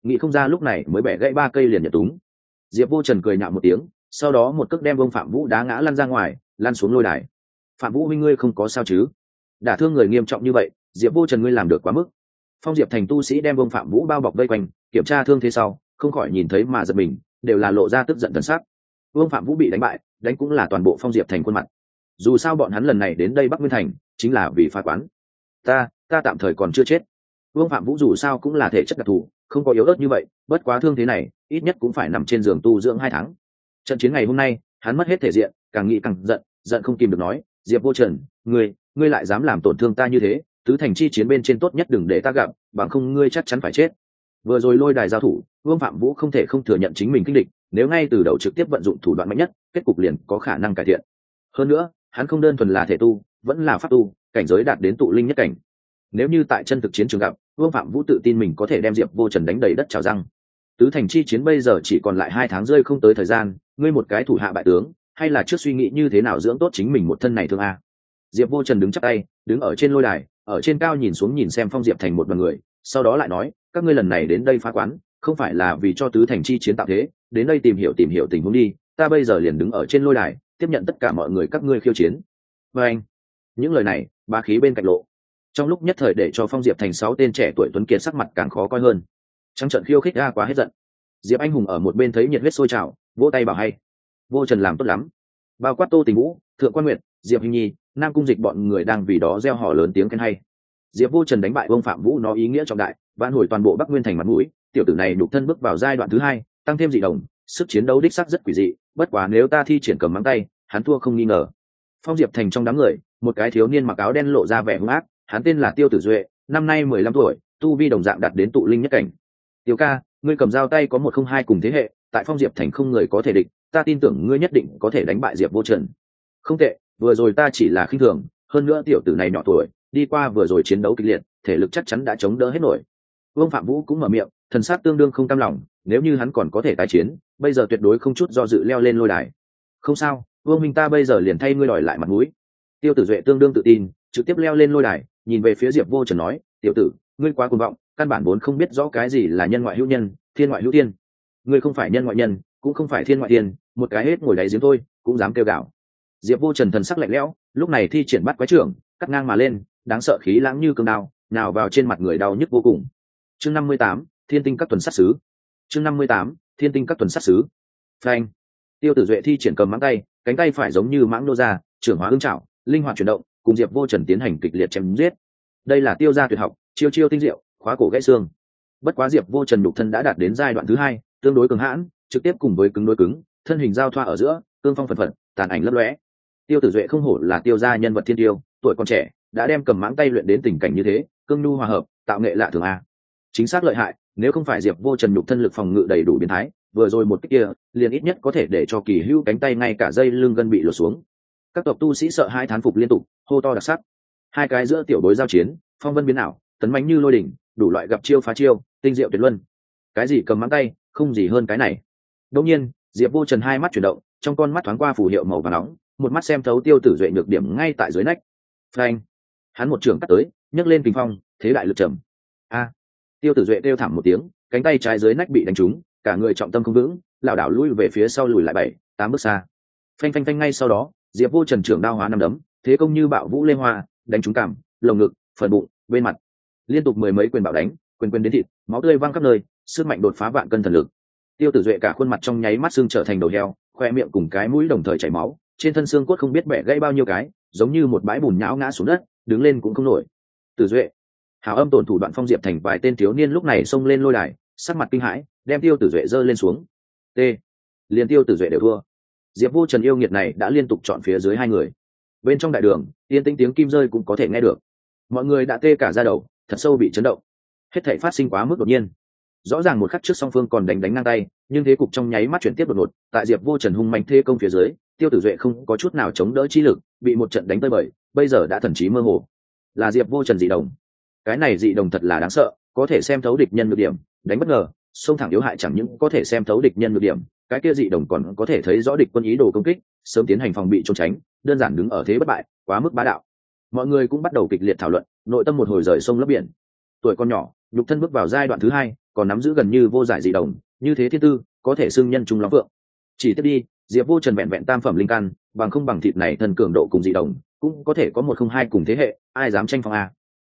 nghĩ không ra lúc này mới bẻ gãy 3 cây liền nhận túng. Diệp Vô Trần cười nhạo một tiếng, sau đó một cước đem ông Phạm Vũ đá ngã lăn ra ngoài, lăn xuống lôi đài. Phạm Vũ huynh, ngươi không có sao chứ? Đả thương người nghiêm trọng như vậy, Diệp Vô Trần ngươi làm được quá mức. Phong Diệp thành tu sĩ đem ông Phạm Vũ bao bọc vây quanh, kiểm tra thương thế sau, không khỏi nhìn thấy mà giật mình, đều là lộ ra tức giận thần sắc. Vương Phạm Vũ bị đánh bại, đánh cũng là toàn bộ Phong Diệp thành khuôn mặt. Dù sao bọn hắn lần này đến đây Bắc Nguyên thành, chính là vì phá quán. Ta tạm thời còn chưa chết. Vương Phạm Vũ dù sao cũng là thể chất đặc thù, không có yếu ớt như vậy, bất quá thương thế này, ít nhất cũng phải nằm trên giường tu dưỡng 2 tháng. Trận chiến ngày hôm nay, hắn mất hết thể diện, càng nghĩ càng giận, giận không kìm được nói, Diệp Vô Trần, ngươi lại dám làm tổn thương ta như thế, tứ thành chi chiến bên trên tốt nhất đừng để ta gặp, bằng không ngươi chắc chắn phải chết. Vừa rồi lôi đài giao thủ, Vương Phạm Vũ không thể không thừa nhận chính mình kinh địch, nếu ngay từ đầu trực tiếp vận dụng thủ đoạn mạnh nhất, kết cục liền có khả năng cải thiện. Hơn nữa, hắn không đơn thuần là thể tu, vẫn là pháp tu, cảnh giới đạt đến tụ linh nhất cảnh. Nếu như tại chân thực chiến trường gặp, Vương Phạm Vũ tự tin mình có thể đem Diệp Vô Trần đánh đầy đất trào răng. Tứ thành chi chiến bây giờ chỉ còn lại 2 tháng rơi không tới thời gian, ngươi một cái thủ hạ bại tướng, hay là trước suy nghĩ như thế nào dưỡng tốt chính mình một thân này thương a. Diệp Vô Trần đứng chắp tay, đứng ở trên lôi đài, ở trên cao nhìn xuống nhìn xem Phong Diệp thành một đoàn người, sau đó lại nói, các ngươi lần này đến đây phá quán, không phải là vì cho tứ thành chi chiến tạo thế, đến đây tìm hiểu tình huống đi, ta bây giờ liền đứng ở trên lôi đài, tiếp nhận tất cả mọi người các ngươi khiêu chiến. Và anh, những lời này, bá khí bên cạnh lộ. Trong lúc nhất thời để cho Phong Diệp thành 6 tên trẻ tuổi tuấn kiệt sắc mặt càng khó coi hơn. Trắng trận khiêu khích ra quá hết giận. Diệp Anh Hùng ở một bên thấy nhiệt huyết sôi trào, vỗ tay bảo hay. Vô Trần làm tốt lắm. Bao quát Tô Tình Vũ, Thượng Quan Nguyệt, Diệp Hình Nhi, Nam Cung Dịch bọn người đang vì đó reo hò lớn tiếng khen hay. Diệp Vô Trần đánh bại Vương Phạm Vũ nó ý nghĩa trọng đại, vãn hồi toàn bộ Bắc Nguyên thành mặt mũi, tiểu tử này nhục thân bước vào giai đoạn thứ 2, tăng thêm dị đồng, sức chiến đấu đích xác rất quỷ dị, bất quá nếu ta thi triển cầm mắng tay, hắn thua không nghi ngờ. Phong Diệp thành trong đám người, một cái thiếu niên mặc áo đen lộ ra vẻ hung ác, hắn tên là Tiêu Tử Duệ, năm nay 15 tuổi, tu vi đồng dạng đạt đến tụ linh nhất cảnh. Tiêu ca, ngươi cầm dao tay có 102 cùng thế hệ, tại Phong Diệp thành không người có thể địch, ta tin tưởng ngươi nhất định có thể đánh bại Diệp Vô Trần. Không tệ, vừa rồi ta chỉ là khinh thường, hơn nữa tiểu tử này nhỏ tuổi, đi qua vừa rồi chiến đấu kịch liệt, thể lực chắc chắn đã chống đỡ hết nổi. Vương Phạm Vũ cũng mở miệng, thần sắc tương đương không cam lòng, nếu như hắn còn có thể tái chiến, bây giờ tuyệt đối không chút do dự leo lên lôi đài. Không sao, Vương minh ta bây giờ liền thay ngươi đòi lại mặt mũi. Tiêu Tử Duệ tương đương tự tin, trực tiếp leo lên lôi đài, nhìn về phía Diệp Vô Trần nói, tiểu tử, ngươi quá cuồng vọng, căn bản vốn không biết rõ cái gì là nhân ngoại hữu nhân, thiên ngoại hữu thiên. Ngươi không phải nhân ngoại nhân, cũng không phải thiên ngoại thiên, một cái hết ngồi đáy giếng thôi, cũng dám kêu gào. Diệp Vô Trần thần sắc lạnh lẽo, lúc này thi triển bắt quái trưởng, cắt ngang mà lên, đáng sợ khí lãng như cương đao, nào vào trên mặt người đau nhức vô cùng. Chương 58, Thiên tinh các tuần sát sứ. Chương 58, Thiên tinh các tuần sát sứ. Phanh. Tiêu Tử Duệ thi triển cầm mãng tay, cánh tay phải giống như mãng nô ra, trưởng hóa ưng chảo, linh hoạt chuyển động, cùng Diệp Vô Trần tiến hành kịch liệt chém giết. Đây là tiêu gia tuyệt học, chiêu chiêu tinh diệu, khóa cổ gãy xương. Bất quá Diệp Vô Trần nhục thân đã đạt đến giai đoạn thứ 2, tương đối cường hãn, trực tiếp cùng với cứng đối cứng, thân hình giao thoa ở giữa, cương phong phần phật, tàn ảnh lấp lóe. Tiêu Tử Duệ không hổ là tiêu gia nhân vật thiên tiêu, tuổi còn trẻ, đã đem cầm mãng tay luyện đến tình cảnh như thế, cương nhu hòa hợp, tạo nghệ lạ thường a. Chính xác lợi hại, nếu không phải Diệp Vô Trần nhục thân lực phòng ngự đầy đủ biến thái, vừa rồi một cái kia, liền ít nhất có thể để cho Kỳ Hưu cánh tay ngay cả dây lưng gân bị lột xuống. Các tộc tu sĩ sợ hai thán phục liên tục, hô to đặc sắc. Hai cái giữa tiểu bối giao chiến, phong vân biến ảo, tấn mãnh như lôi đỉnh, đủ loại gặp chiêu phá chiêu, tinh diệu tuyệt luân. Cái gì cầm mãng tay, không gì hơn cái này. Đột nhiên, Diệp Vô Trần hai mắt chuyển động, trong con mắt thoáng qua phù hiệu màu vàng nóng, một mắt xem thấu Tiêu Tử Duệ nhược điểm ngay tại dưới nách. Phanh! Hắn một trường cắt tới, nhấc lên kình phong, thế đại lực trầm. A! Tiêu Tử Duệ kêu thảm một tiếng, cánh tay trái dưới nách bị đánh trúng, cả người trọng tâm không vững, lảo đảo lui về phía sau lùi lại 7-8 bước xa. Phanh phanh phanh ngay sau đó, Diệp Vô Trần trưởng đao hóa năm đấm, thế công như bạo vũ lê hoa, đánh trúng cằm, lồng ngực, phần bụng, bên mặt, liên tục mười mấy quyền bạo đánh, quyền quyền đến thịt, máu tươi văng khắp nơi, sức mạnh đột phá vạn cân thần lực. Tiêu Tử Duệ cả khuôn mặt trong nháy mắt xương trở thành đầu heo, khoe miệng cùng cái mũi đồng thời chảy máu, trên thân xương cốt không biết bẻ gãy bao nhiêu cái, giống như một bãi bùn nhão ngã xuống đất, đứng lên cũng không nổi. Tử Duệ, hào âm tổn thủ đoạn Phong Diệp thành vài tên thiếu niên lúc này xông lên lôi đài, sắc mặt kinh hãi, đem Tiêu Tử Duệ giơ lên xuống. T. Liên Tiêu Tử Duệ đều thua. Diệp Vô Trần yêu nghiệt này đã liên tục chọn phía dưới hai người. Bên trong đại đường, yên tĩnh tiếng kim rơi cũng có thể nghe được. Mọi người đã tê cả da đầu, thật sâu bị chấn động. Hết thảy phát sinh quá mức đột nhiên. Rõ ràng một khắc trước song phương còn đánh ngang tay, nhưng thế cục trong nháy mắt chuyển tiếp đột ngột, tại Diệp Vô Trần hung mạnh thế công phía dưới, Tiêu Tử Duệ không có chút nào chống đỡ chi lực, bị một trận đánh tơi bời, bây giờ đã thần trí mơ hồ. Là Diệp Vô Trần dị đồng. Cái này dị đồng thật là đáng sợ, có thể xem thấu địch nhân nhược điểm, đánh bất ngờ, xông thẳng yếu hại chẳng những có thể xem thấu địch nhân nhược điểm, cái kia dị đồng còn có thể thấy rõ địch quân ý đồ công kích, sớm tiến hành phòng bị trốn tránh, đơn giản đứng ở thế bất bại, quá mức bá đạo. Mọi người cũng bắt đầu kịch liệt thảo luận, nội tâm một hồi rời sông lấp biển. Tuổi con nhỏ, nhục thân bước vào giai đoạn thứ 2, còn nắm giữ gần như vô giải dị đồng, như thế thiên tư có thể xưng nhân trung lắm vượng. Chỉ tiếp đi, Diệp Vô Trần vẹn vẹn tam phẩm linh căn, bằng không bằng thịt này thân cường độ cùng dị đồng, cũng có thể có 102 cùng thế hệ, ai dám tranh phong a?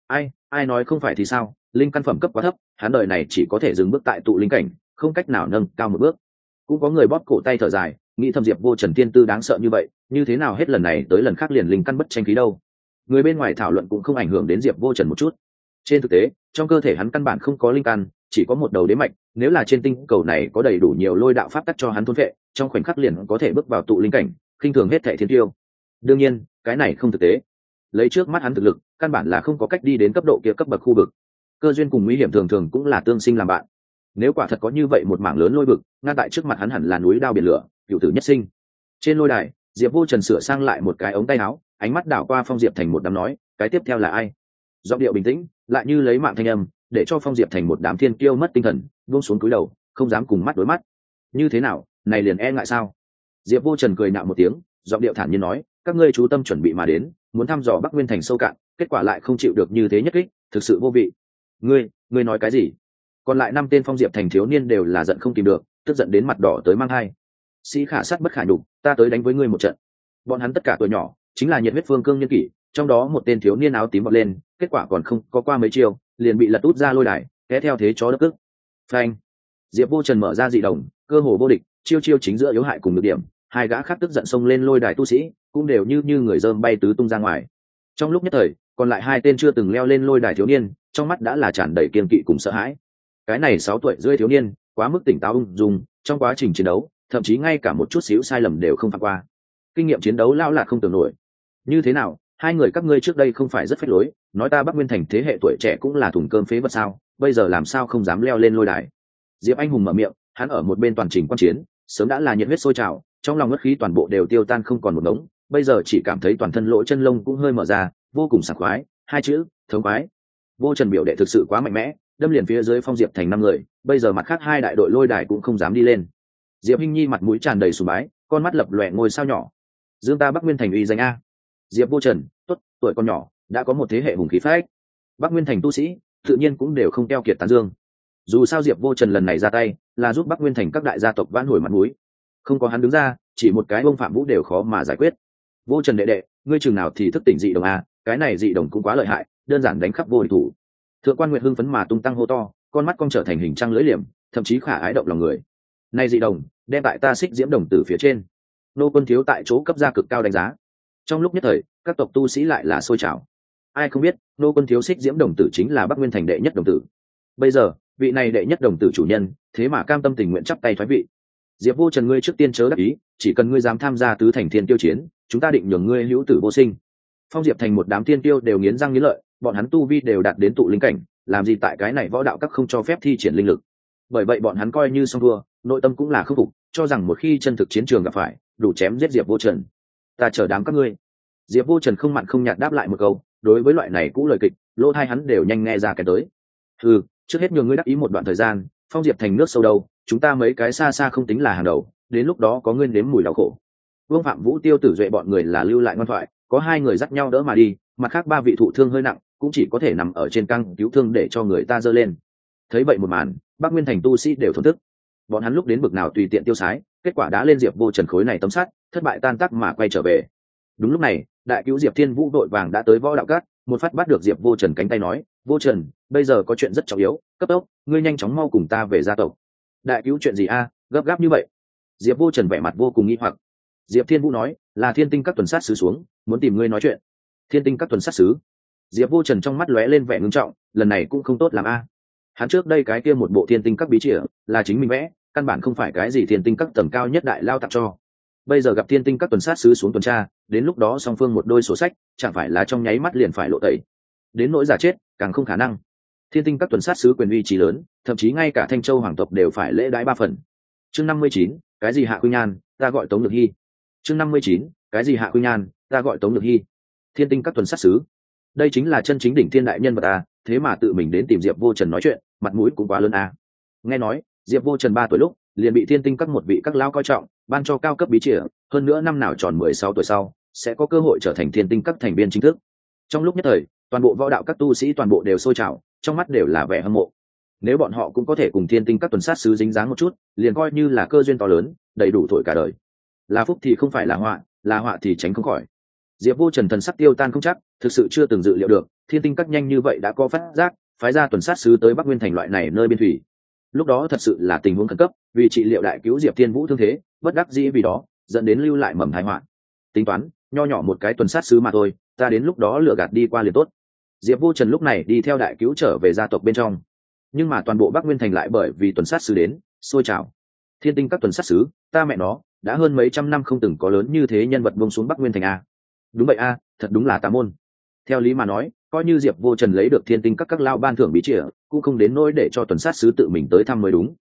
Ai nói không phải thì sao, linh căn phẩm cấp quá thấp, hắn đời này chỉ có thể dừng bước tại tụ linh cảnh, không cách nào nâng cao một bước. Cũng có người bóp cổ tay thở dài, nghĩ thầm Diệp Vô Trần tiên tư đáng sợ như vậy, như thế nào hết lần này tới lần khác liền linh căn bất tranh khí đâu. Người bên ngoài thảo luận cũng không ảnh hưởng đến Diệp Vô Trần một chút. Trên thực tế, trong cơ thể hắn căn bản không có linh căn, chỉ có một đầu đế mạch, nếu là trên tinh cầu này có đầy đủ nhiều lôi đạo pháp tắc cho hắn thôn phệ, trong khoảnh khắc liền có thể bước vào tụ linh cảnh, khinh thường hết thảy thiên tiêu. Đương nhiên, cái này không thực tế. Lấy trước mắt hắn thực lực, căn bản là không có cách đi đến cấp độ kia cấp bậc khu vực. Cơ duyên cùng nguy hiểm thường thường cũng là tương sinh làm bạn. Nếu quả thật có như vậy một mảng lớn lôi vực, ngay tại trước mặt hắn hẳn là núi đao biển lửa, cửu tử nhất sinh. Trên lôi đài, Diệp Vô Trần sửa sang lại một cái ống tay áo, ánh mắt đảo qua Phong Diệp Thành một đám nói, cái tiếp theo là ai? Giọng điệu bình tĩnh, lại như lấy mạng thanh âm, để cho Phong Diệp Thành một đám thiên kiêu mất tinh thần, buông xuống cúi đầu, không dám cùng mắt đối mắt. Như thế nào, này liền e ngại sao? Diệp Vô Trần cười nhạo một tiếng, giọng điệu thản nhiên nói, các ngươi chú tâm chuẩn bị mà đến, muốn thăm dò Bắc Nguyên Thành sâu cạn, kết quả lại không chịu được như thế nhất kích, thực sự vô vị. Ngươi nói cái gì? Còn lại 5 tên Phong Diệp Thành thiếu niên đều là giận không kìm được, tức giận đến mặt đỏ tới mang hai. Sĩ khả sát bất khả nhục, ta tới đánh với ngươi một trận. Bọn hắn tất cả tuổi nhỏ, chính là nhiệt huyết phương cương nhân kỷ, trong đó một tên thiếu niên áo tím bật lên, kết quả còn không có qua mấy chiều, liền bị lật út ra lôi đài, té theo thế chó đất cức. Phanh! Diệp Vô Trần mở ra dị đồng, cơ hồ vô địch, chiêu chính giữa yếu hại cùng được điểm, hai gã khác tức giận xông lên lôi đài tu sĩ, cũng đều như người rơm bay tứ tung ra ngoài. Trong lúc nhất thời, còn lại 2 tên chưa từng leo lên lôi đài thiếu niên, trong mắt đã là tràn đầy kiên kỵ cùng sợ hãi. Cái này 6 tuổi rưỡi thiếu niên, quá mức tỉnh táo ung dung, trong quá trình chiến đấu, thậm chí ngay cả một chút xíu sai lầm đều không phạm qua. Kinh nghiệm chiến đấu lao lạc không tưởng nổi. Như thế nào, 2 người các ngươi trước đây không phải rất phách lối, nói ta Bắc Nguyên Thành thế hệ tuổi trẻ cũng là thùng cơm phế vật sao, bây giờ làm sao không dám leo lên lôi đài? Diệp Anh hùng mở miệng, hắn ở một bên toàn trình quan chiến, sớm đã là nhiệt huyết sôi trào, trong lòng ngất khí toàn bộ đều tiêu tan không còn một ngống, bây giờ chỉ cảm thấy toàn thân lỗ chân lông cũng hơi mở ra, vô cùng sảng khoái, 2 chữ, thống khoái. Vô Trần biểu đệ thực sự quá mạnh mẽ, đâm liền phía dưới Phong Diệp Thành 5 người, bây giờ mặt khác 2 đại đội lôi đài cũng không dám đi lên. Diệp Hinh Nhi mặt mũi tràn đầy sùng bái, con mắt lập lòe ngôi sao nhỏ. Dương ta Bắc Nguyên Thành uy danh a. Diệp Vô Trần, tốt, tuổi con nhỏ, đã có một thế hệ hùng khí phách. Bắc Nguyên Thành tu sĩ, tự nhiên cũng đều không keo kiệt tán dương. Dù sao Diệp Vô Trần lần này ra tay, là giúp Bắc Nguyên Thành các đại gia tộc vãn hồi mặt mũi. Không có hắn đứng ra, chỉ một cái ông Phạm Vũ đều khó mà giải quyết. Vô Trần đệ đệ, ngươi chừng nào thì thức tỉnh dị đồng a, cái này dị đồng cũng quá lợi hại, đơn giản đánh khắp vô địch thủ. Thượng quan Nguyệt hưng phấn mà tung tăng hô to, con mắt cong trở thành hình trăng lưỡi liềm, thậm chí khả ái động lòng người. Này dị đồng, đem tại ta xích diễm đồng tử phía trên. Nô Quân thiếu tại chỗ cấp ra cực cao đánh giá. Trong lúc nhất thời, các tộc tu sĩ lại là sôi trào. Ai không biết, Nô Quân thiếu xích diễm đồng tử chính là Bắc Nguyên Thành đệ nhất đồng tử. Bây giờ, vị này đệ nhất đồng tử chủ nhân, thế mà cam tâm tình nguyện chắp tay thoái vị. Diệp Vô Trần ngươi trước tiên chớ đắc ý, chỉ cần ngươi dám tham gia tứ thành thiên tiêu chiến, chúng ta định nhường ngươi hữu tử vô sinh. Phong Diệp Thành một đám thiên tiêu đều nghiến răng nghiến lợi, bọn hắn tu vi đều đạt đến tụ linh cảnh, làm gì tại cái này võ đạo các không cho phép thi triển linh lực. Bởi vậy bọn hắn coi như xong thua, nội tâm cũng là khâm phục, cho rằng một khi chân thực chiến trường gặp phải, đủ chém giết Diệp Vô Trần. Ta chờ đám các ngươi. Diệp Vô Trần không mặn không nhạt đáp lại một câu, đối với loại này cũ lời kịch, lỗ tai hắn đều nhanh nghe ra cái tới. Trước hết nhường ngươi đắc ý một đoạn thời gian, Phong Diệp Thành nước sâu đâu, chúng ta mấy cái xa xa không tính là hàng đầu, đến lúc đó có ngươi nếm mùi đau khổ. Vương Phạm Vũ Tiêu Tử Duệ bọn người là lưu lại ngoan thoại, có 2 người dắt nhau đỡ mà đi, mặt khác 3 vị thụ thương hơi nặng, cũng chỉ có thể nằm ở trên căng cứu thương để cho người ta dơ lên. Thấy vậy một màn, Bắc Nguyên Thành tu sĩ đều thổn thức. Bọn hắn lúc đến bực nào tùy tiện tiêu sái, kết quả đã lên Diệp Vô Trần khối này tấm sắt, thất bại tan tác mà quay trở về. Đúng lúc này, đại cứu Diệp Thiên Vũ đội vàng đã tới võ đạo cát, một phát bắt được Diệp Vô Trần cánh tay nói, Vô Trần, bây giờ có chuyện rất trọng yếu, cấp tốc, ngươi nhanh chóng mau cùng ta về gia tộc. Đại cứu chuyện gì a, gấp gáp như vậy? Diệp Vô Trần vẻ mặt vô cùng nghi hoặc. Diệp Thiên Vũ nói, là Thiên Tinh các tuần sát sứ xuống, muốn tìm ngươi nói chuyện. Thiên Tinh các tuần sát sứ? Diệp Vô Trần trong mắt lóe lên vẻ ngưng trọng, lần này cũng không tốt làm a. Hắn trước đây cái kia một bộ Thiên Tinh các bí chìa, là chính mình vẽ, căn bản không phải cái gì Thiên Tinh các tầng cao nhất đại lao tặng cho. Bây giờ gặp Thiên Tinh các tuần sát sứ xuống tuần tra, đến lúc đó song phương một đôi sổ sách, chẳng phải là trong nháy mắt liền phải lộ tẩy. Đến nỗi giả chết, càng không khả năng. Thiên Tinh các tuần sát sứ quyền uy chí lớn, thậm chí ngay cả Thanh Châu hoàng tộc đều phải lễ đái 3 phần. Chương 59, cái gì Hạ Khuynh Nhan, ta gọi Tống Nhược Hi. Chương 59, cái gì Hạ Khuynh Nhan, ta gọi Tống Nhược Hi. Thiên Tinh các tuần sát sứ, đây chính là chân chính đỉnh thiên đại nhân vật a, thế mà tự mình đến tìm Diệp Vô Trần nói chuyện, mặt mũi cũng quá lớn a. Nghe nói, Diệp Vô Trần 3 tuổi lúc, liền bị Thiên Tinh các một vị các lão coi trọng, ban cho cao cấp bí chìa, hơn nữa năm nào tròn 16 tuổi sau, sẽ có cơ hội trở thành Thiên Tinh các thành viên chính thức. Trong lúc nhất thời, toàn bộ võ đạo các tu sĩ toàn bộ đều sôi trào, trong mắt đều là vẻ hâm mộ. nếu bọn họ cũng có thể cùng thiên tinh các tuần sát sứ dính dáng một chút, liền coi như là cơ duyên to lớn, đầy đủ thổi cả đời. Là phúc thì không phải là họa thì tránh không khỏi. Diệp Vô Trần thần sắc tiêu tan không chắc, thực sự chưa từng dự liệu được thiên tinh các nhanh như vậy đã có phát giác, phái ra tuần sát sứ tới Bắc Nguyên thành loại này nơi biên thủy. Lúc đó thật sự là tình huống khẩn cấp, vì trị liệu đại cứu Diệp Thiên Vũ thương thế, bất đắc dĩ vì đó dẫn đến lưu lại mầm tai họa. Tính toán nho nhỏ một cái tuần sát sứ mà thôi, ta đến lúc đó lừa gạt đi qua liền tốt. Diệp Vô Trần lúc này đi theo đại cứu trở về gia tộc bên trong, nhưng mà toàn bộ Bắc Nguyên thành lại bởi vì tuần sát sứ đến sôi trào. Thiên tinh các tuần sát sứ, ta mẹ nó, đã hơn mấy trăm năm không từng có lớn như thế nhân vật buông xuống Bắc Nguyên thành a. Đúng vậy a, thật đúng là tà môn. Theo lý mà nói, coi như Diệp Vô Trần lấy được thiên tinh các lao ban thưởng bí trịa, cũng không đến nỗi để cho tuần sát sứ tự mình tới thăm mới đúng.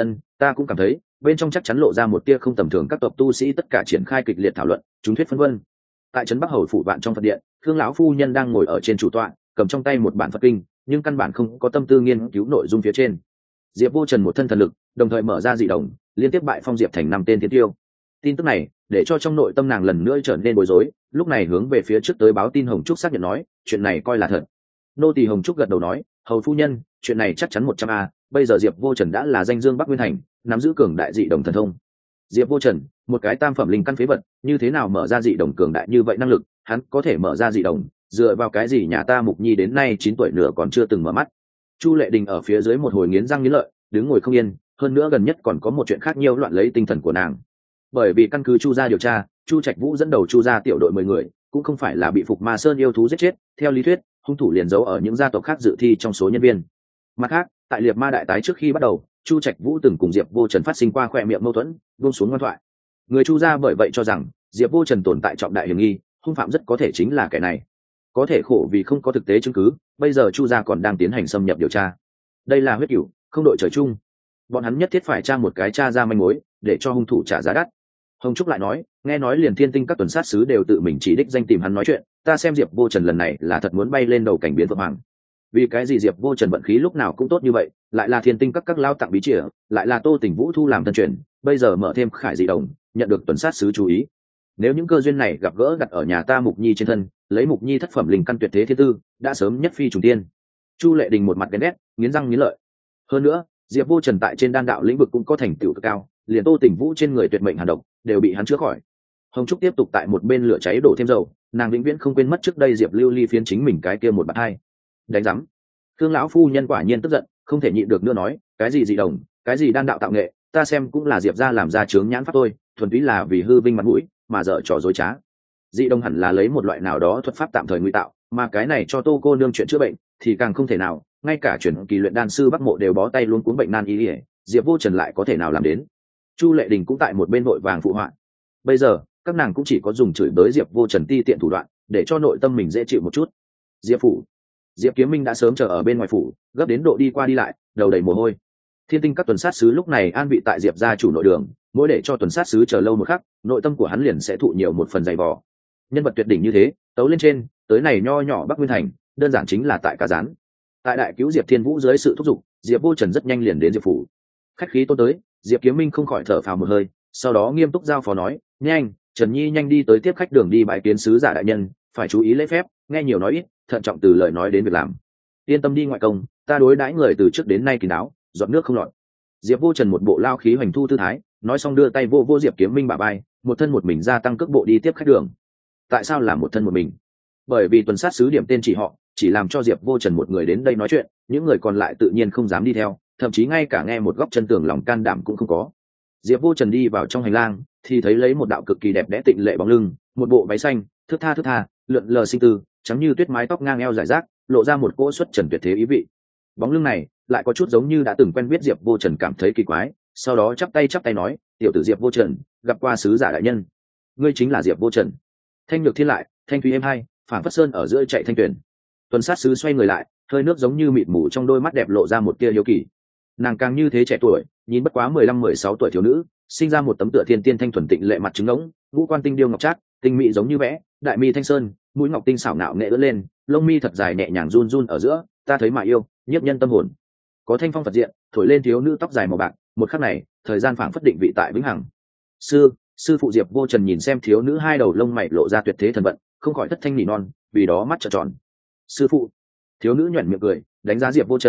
Ta cũng cảm thấy bên trong chắc chắn lộ ra một tia không tầm thường, các tộc tu sĩ tất cả triển khai kịch liệt thảo luận, chúng thuyết phân vân. Tại trấn Bắc Hầu phủ vạn trong Phật điện, Khương lão phu nhân đang ngồi ở trên chủ tọa, cầm trong tay một bản Phật kinh, nhưng căn bản không có tâm tư nghiên cứu nội dung phía trên. Diệp Vô Trần một thân thần lực, đồng thời mở ra dị đồng, liên tiếp bại phong Diệp thành 5 tên tiến tiêu. Tin tức này để cho trong nội tâm nàng lần nữa trở nên bối rối, lúc này hướng về phía trước tới báo tin Hồng Trúc xác nhận nói, chuyện này coi là thật. Nô tỳ Hồng Trúc gật đầu nói, hầu phu nhân, chuyện này chắc chắn 100%. Bây giờ Diệp Vô Trần đã là danh dương Bắc Nguyên thành, nắm giữ cường đại dị đồng thần thông. Diệp Vô Trần, một cái tam phẩm linh căn phế vật, như thế nào mở ra dị đồng cường đại như vậy năng lực, hắn có thể mở ra dị đồng, dựa vào cái gì nhà ta Mục Nhi đến nay 9 tuổi nửa còn chưa từng mở mắt. Chu Lệ Đình ở phía dưới một hồi nghiến răng nghiến lợi, đứng ngồi không yên, hơn nữa gần nhất còn có một chuyện khác nhiều loạn lấy tinh thần của nàng. Bởi vì căn cứ Chu gia điều tra, Chu Trạch Vũ dẫn đầu Chu gia tiểu đội 10 người, cũng không phải là bị Phục Ma Sơn yêu thú giết chết, theo lý thuyết, hung thủ liền giấu ở những gia tộc khác dự thi trong số nhân viên. Mặt khác, tại Liệt Ma đại tái trước khi bắt đầu, Chu Trạch Vũ từng cùng Diệp Vô Trần phát sinh qua khỏe miệng mâu thuẫn, buông xuống ngoan thoại. Người Chu gia bởi vậy cho rằng Diệp Vô Trần tồn tại trọng đại hiểm nghi, hung phạm rất có thể chính là kẻ này. Có thể khổ vì không có thực tế chứng cứ, bây giờ Chu gia còn đang tiến hành xâm nhập điều tra. Đây là huyết cửu, không đội trời chung. Bọn hắn nhất thiết phải tra một cái tra ra manh mối, để cho hung thủ trả giá đắt. Hồng Trúc lại nói, nghe nói liền thiên tinh các tuần sát sứ đều tự mình chỉ đích danh tìm hắn nói chuyện, ta xem Diệp Vô Trần lần này là thật muốn bay lên đầu cảnh biến vượng hoàng. Vì cái gì Diệp Vô Trần vận khí lúc nào cũng tốt như vậy, lại là thiên tinh các lao tặng bí trịa, lại là Tô Tỉnh Vũ thu làm thân truyền, bây giờ mở thêm khải dị đồng, nhận được tuần sát sứ chú ý. Nếu những cơ duyên này gặp gỡ đặt ở nhà ta Mục Nhi trên thân, lấy Mục Nhi thất phẩm linh căn tuyệt thế thiên tư, đã sớm nhất phi trùng tiên. Chu Lệ Đình một mặt ghen ghét, nghiến răng nghiến lợi. Hơn nữa, Diệp Vô Trần tại trên đan đạo lĩnh vực cũng có thành tựu cực cao, liền Tô Tỉnh Vũ trên người tuyệt mệnh hàn độc đều bị hắn chữa khỏi. Hồng Trúc tiếp tục tại một bên lửa cháy đổ thêm dầu, nàng vĩnh viễn không quên mất trước đây Diệp Lưu Ly phiến chính mình cái kia một bạt hai. Đánh rắm. Khương lão phu nhân quả nhiên tức giận, không thể nhịn được nữa nói, cái gì dị đồng, cái gì đan đạo tạo nghệ, ta xem cũng là Diệp gia làm ra chướng nhãn pháp thôi, thuần túy là vì hư vinh mặt mũi mà dở trò dối trá. Dị đồng hẳn là lấy một loại nào đó thuật pháp tạm thời ngụy tạo, mà cái này cho Tô cô nương chuyện chữa bệnh thì càng không thể nào, ngay cả chuyển kỳ luyện đan sư Bắc Mộ đều bó tay luôn cuốn bệnh nan y, Diệp Vô Trần lại có thể nào làm đến. Chu Lệ Đình cũng tại một bên vội vàng phụ họa. Bây giờ các nàng cũng chỉ có dùng chửi bới Diệp Vô Trần ti tiện thủ đoạn, để cho nội tâm mình dễ chịu một chút. Diệp phủ, Diệp Kiếm Minh đã sớm chờ ở bên ngoài phủ, gấp đến độ đi qua đi lại, đầu đầy mồ hôi. Thiên tinh các tuần sát sứ lúc này an vị tại Diệp gia chủ nội đường, mỗi để cho tuần sát sứ chờ lâu một khắc, nội tâm của hắn liền sẽ thụ nhiều một phần dày vò. Nhân vật tuyệt đỉnh như thế, tấu lên trên, tới này nho nhỏ Bắc Nguyên thành, đơn giản chính là tại cá rán. Tại đại cứu Diệp Thiên Vũ dưới sự thúc giục, Diệp Vô Trần rất nhanh liền đến Diệp phủ. Khách khí tôn tới, Diệp Kiếm Minh không khỏi thở phào một hơi, sau đó nghiêm túc giao phó nói, nhanh, Trần Nhi nhanh đi tới tiếp khách đường đi bái kiến sứ giả đại nhân, phải chú ý lễ phép, nghe nhiều nói ít, thận trọng từ lời nói đến việc làm. Yên tâm đi ngoại công, ta đối đãi người từ trước đến nay kín đáo, giọt nước không lọt. Diệp Vô Trần một bộ lao khí hoành thu tư thái, nói xong đưa tay vô Diệp Kiếm Minh bả vai, một thân một mình gia tăng cước bộ đi tiếp khách đường. Tại sao là một thân một mình? Bởi vì tuần sát sứ điểm tên chỉ họ, chỉ làm cho Diệp Vô Trần một người đến đây nói chuyện, những người còn lại tự nhiên không dám đi theo, thậm chí ngay cả nghe một góc chân tường lòng can đảm cũng không có. Diệp Vô Trần đi vào trong hành lang, thì thấy lấy một đạo cực kỳ đẹp đẽ tịnh lệ bóng lưng, một bộ váy xanh, thướt tha, lượn lờ sinh tư, trắng như tuyết, mái tóc ngang eo rải rác, lộ ra một cỗ xuất trần tuyệt thế ý vị. Bóng lưng này lại có chút giống như đã từng quen biết Diệp Vô Trần, cảm thấy kỳ quái, sau đó chắp tay nói, tiểu tử Diệp Vô Trần, gặp qua sứ giả đại nhân. Ngươi chính là Diệp Vô Trần. Thanh nhược thiên lại, thanh thúy êm hai, phảng phất sơn ở giữa chạy thanh tuyển. Tuần sát sứ xoay người lại, hơi nước giống như mịt mù trong đôi mắt đẹp lộ ra một tia hiếu kỳ. Nàng càng như thế trẻ tuổi, nhìn bất quá 15-16 tuổi thiếu nữ, sinh ra một tấm tựa thiên tiên thanh thuần tịnh lệ mặt trứng ngỗng, ngũ quan tinh điêu ngọc trác, tinh mỹ giống như vẽ, đại mi thanh sơn, mũi ngọc tinh xảo nạo nghệ ưỡn lên, lông mi thật dài nhẹ nhàng run run ở giữa, ta thấy mà yêu, nhiếp nhân tâm hồn. Có thanh phong Phật diện, thổi lên thiếu nữ tóc dài màu bạc, một khắc này, thời gian phảng phất định vị tại vĩnh hằng. Sư phụ Diệp Vô Trần nhìn xem thiếu nữ hai đầu lông mày lộ ra tuyệt thế thần vận, không khỏi thất thanh nỉ non, vì đó mắt trợn tròn. Sư phụ. Thiếu nữ nhoẻn miệng cười, đánh giá Diệp Vô Trần,